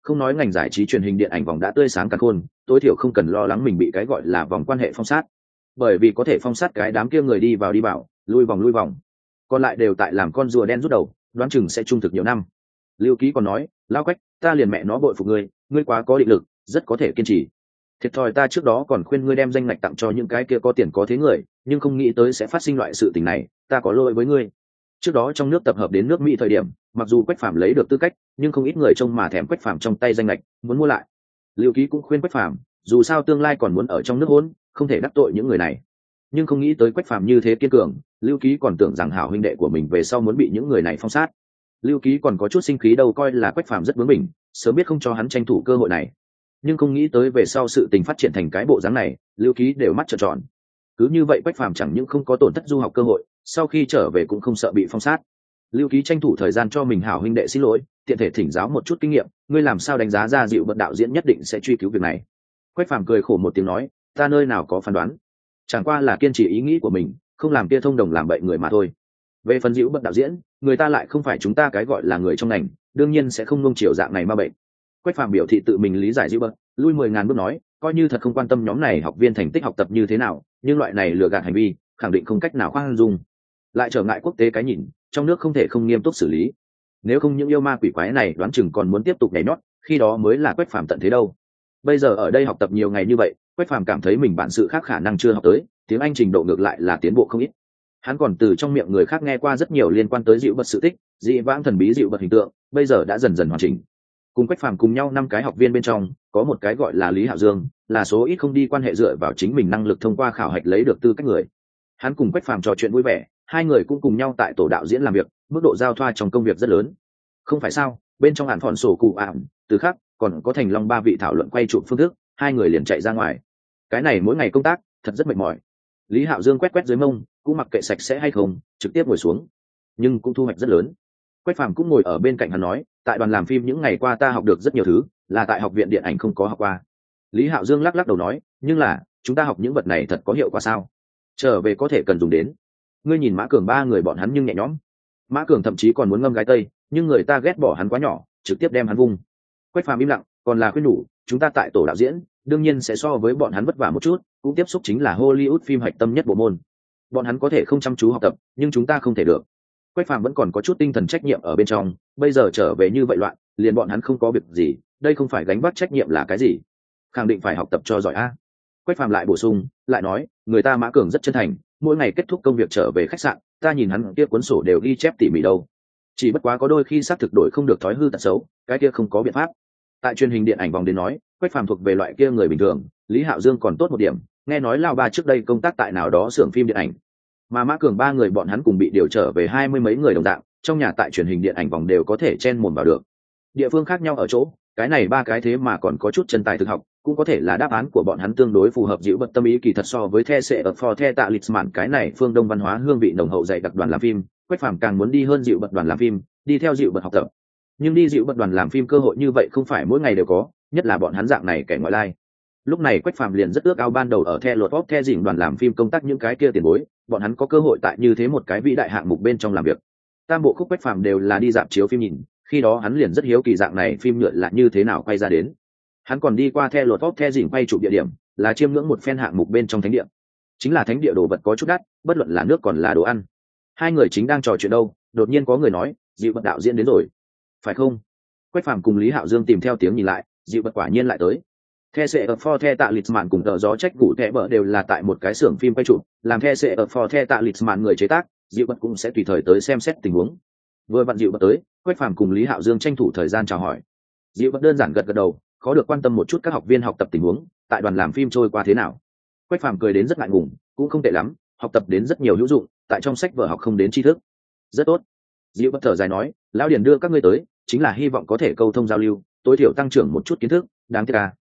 không nói ngành giải trí truyền hình điện ảnh vòng đã tươi sáng cả khôn, tối thiểu không cần lo lắng mình bị cái gọi là vòng quan hệ phong sát, bởi vì có thể phong sát cái đám kia người đi vào lui vòng, còn lại đều tại làm con rùa đen rút đầu, đoán chừng sẽ trung thực nhiều năm. Lưu Ký còn nói, Lao Quách, ta liền mẹ nó bội phục ngươi quá có định lực, rất có thể kiên trì. Thiệt thòi ta trước đó còn khuyên ngươi đem danh ngạch tặng cho những cái kia có tiền có thế người, nhưng không nghĩ tới sẽ phát sinh loại sự tình này, ta có lỗi với ngươi. Trước đó trong nước tập hợp đến nước Mỹ thời điểm, mặc dù Quách Phàm lấy được tư cách, nhưng không ít người trông mà thèm Quách Phàm trong tay danh ngạch, muốn mua lại. Lưu Ký cũng khuyên Quách Phàm, dù sao tương lai còn muốn ở trong nước hỗn, không thể đắc tội những người này. Nhưng không nghĩ tới Quách Phàm như thế kiên cường, Lưu Ký còn tưởng rằng hảo huynh đệ của mình về sau muốn bị những người này phong sát. Lưu Ký còn có chút sinh khí đâu, coi là Quách Phàm rất bướng bỉnh, sớm biết không cho hắn tranh thủ cơ hội này. Nhưng không nghĩ tới về sau sự tình phát triển thành cái bộ dáng này, Lưu Ký đều mắt trợn tròn. Cứ như vậy Quách Phàm chẳng những không có tổn thất du học cơ hội, sau khi trở về cũng không sợ bị phong sát. Lưu Ký tranh thủ thời gian cho mình hảo huynh đệ xin lỗi, tiện thể thỉnh giáo một chút kinh nghiệm, ngươi làm sao đánh giá ra Dịu Bật đạo diễn nhất định sẽ truy cứu việc này. Quách Phàm cười khổ một tiếng nói, ta nơi nào có phán đoán, chẳng qua là kiên trì ý nghĩ của mình, không làm kia thông đồng làm bậy người mà thôi. Về phần Dịu Bật đạo diễn, người ta lại không phải chúng ta cái gọi là người trong ngành, đương nhiên sẽ không nung chiều dạng này ma bệnh. Quách Phàm biểu thị tự mình lý giải Dịu Bật, lui 10.000 bước nói, coi như thật không quan tâm nhóm này học viên thành tích học tập như thế nào, nhưng loại này lừa gạt hành vi, khẳng định không cách nào khoan dung. Lại trở ngại quốc tế cái nhìn, trong nước không thể không nghiêm túc xử lý. Nếu không những yêu ma quỷ quái này đoán chừng còn muốn tiếp tục nhảy nhót, khi đó mới là Quách Phàm tận thế đâu. Bây giờ ở đây học tập nhiều ngày như vậy, Quách Phàm cảm thấy mình bản sự khác khả năng chưa học tới, tiếng Anh trình độ ngược lại là tiến bộ không ít. Hắn còn từ trong miệng người khác nghe qua rất nhiều liên quan tới Dịu Bật sự tích, dị vãng thần bí Dịu Bật hình tượng, bây giờ đã dần dần hoàn chỉnh. Cùng Quách Phàm cùng nhau 5 cái học viên bên trong, có một cái gọi là Lý Hạo Dương, là số ít không đi quan hệ dựa vào chính mình năng lực thông qua khảo hạch lấy được tư cách người. Hắn cùng Quách Phàm trò chuyện vui vẻ, hai người cũng cùng nhau tại tổ đạo diễn làm việc, mức độ giao thoa trong công việc rất lớn. Không phải sao, bên trong hạn phòn sổ cụ ảm, từ khác, còn có Thành Long ba vị thảo luận quay chụp phương thức, hai người liền chạy ra ngoài. Cái này mỗi ngày công tác, thật rất mệt mỏi. Lý Hạo Dương quét quét dưới mông, cũng mặc kệ sạch sẽ hay không, trực tiếp ngồi xuống. Nhưng cũng thu hoạch rất lớn. Quách Phàm cũng ngồi ở bên cạnh hắn nói, tại đoàn làm phim những ngày qua ta học được rất nhiều thứ, là tại học viện điện ảnh không có học qua. Lý Hạo Dương lắc lắc đầu nói, nhưng là chúng ta học những vật này thật có hiệu quả sao? Trở về có thể cần dùng đến. Ngươi nhìn Mã Cường ba người bọn hắn nhưng nhẹ nhõm. Mã Cường thậm chí còn muốn ngâm gái tây, nhưng người ta ghét bỏ hắn quá nhỏ, trực tiếp đem hắn vung. Quách Phàm im lặng, còn là khuyên nhủ, chúng ta tại tổ đạo diễn, đương nhiên sẽ so với bọn hắn vất vả một chút, cũng tiếp xúc chính là Hollywood phim hạch tâm nhất bộ môn. Bọn hắn có thể không chăm chú học tập, nhưng chúng ta không thể được. Quách Phàm vẫn còn có chút tinh thần trách nhiệm ở bên trong, bây giờ trở về như vậy loạn, liền bọn hắn không có việc gì, đây không phải gánh vác trách nhiệm là cái gì? Khẳng định phải học tập cho giỏi a. Quách Phàm lại bổ sung, lại nói, người ta Mã Cường rất chân thành, mỗi ngày kết thúc công việc trở về khách sạn, ta nhìn hắn kia cuốn sổ đều ghi chép tỉ mỉ đâu. Chỉ bất quá có đôi khi xác thực đổi không được thói hư tật xấu, cái kia không có biện pháp. Tại truyền hình điện ảnh vòng đến nói, Quách Phàm thuộc về loại kia người bình thường, Lý Hạo Dương còn tốt một điểm, nghe nói Lao Ba trước đây công tác tại nào đó xưởng phim điện ảnh, mà Mã Cường ba người bọn hắn cùng bị điều trở về 20 mấy người đồng dạng, trong nhà tại truyền hình điện ảnh vòng đều có thể chen mồm vào được. Địa phương khác nhau ở chỗ, cái này ba cái thế mà còn có chút chân tài thực học, cũng có thể là đáp án của bọn hắn tương đối phù hợp Dịu Bật tâm ý kỳ thật so với The Sẽ ở For The Tạ Lisman cái này phương Đông văn hóa hương vị nồng hậu dày đặc đoàn làm phim, Quách Phàm càng muốn đi hơn Dịu Bật đoàn làm phim, đi theo Dịu Bật học tập. Nhưng đi Dịu Bật đoàn làm phim cơ hội như vậy không phải mỗi ngày đều có, nhất là bọn hắn dạng này kẻ ngoại lai. Lúc này Quách Phàm liền rất ước ao ban đầu ở The Lột Pop The Dĩnh đoàn làm phim công tác những cái kia tiền bối, bọn hắn có cơ hội tại như thế một cái vĩ đại hạng mục bên trong làm việc. Tam bộ khúc Quách Phàm đều là đi dạp chiếu phim nhìn, khi đó hắn liền rất hiếu kỳ dạng này phim nhựa là như thế nào quay ra đến. Hắn còn đi qua The Lột Pop The Dĩnh quay chụp địa điểm, là chiêm ngưỡng một phen hạng mục bên trong thánh địa. Chính là thánh địa đồ vật có chút đắt, bất luận là nước còn là đồ ăn. Hai người chính đang trò chuyện đâu, đột nhiên có người nói, Dịu Bật đạo diễn đến rồi. Phải không? Quách Phàm cùng Lý Hạo Dương tìm theo tiếng nhìn lại, Dịu Bật quả nhiên lại tới. The Sẽ ở For The Tạ Lisman cùng tờ gió trách cụ thẻ bờ đều là tại một cái xưởng phim quay chụp, làm The Sẽ ở For The Tạ Lisman người chế tác, Dịu Bật cũng sẽ tùy thời tới xem xét tình huống. Vừa vặn Dịu Bật tới, Quách Phàm cùng Lý Hạo Dương tranh thủ thời gian chào hỏi. Dịu Bật đơn giản gật gật đầu, khó được quan tâm một chút các học viên học tập tình huống, tại đoàn làm phim trôi qua thế nào. Quách Phàm cười đến rất ngại ngùng, cũng không tệ lắm, học tập đến rất nhiều hữu dụng, tại trong sách vở học không đến tri thức. Rất tốt. Dịu Bật thở dài nói, lão Điền đưa các ngươi tới, chính là hy vọng có thể câu thông giao lưu, tối thiểu tăng trưởng một chút kiến thức, đáng tiếc à.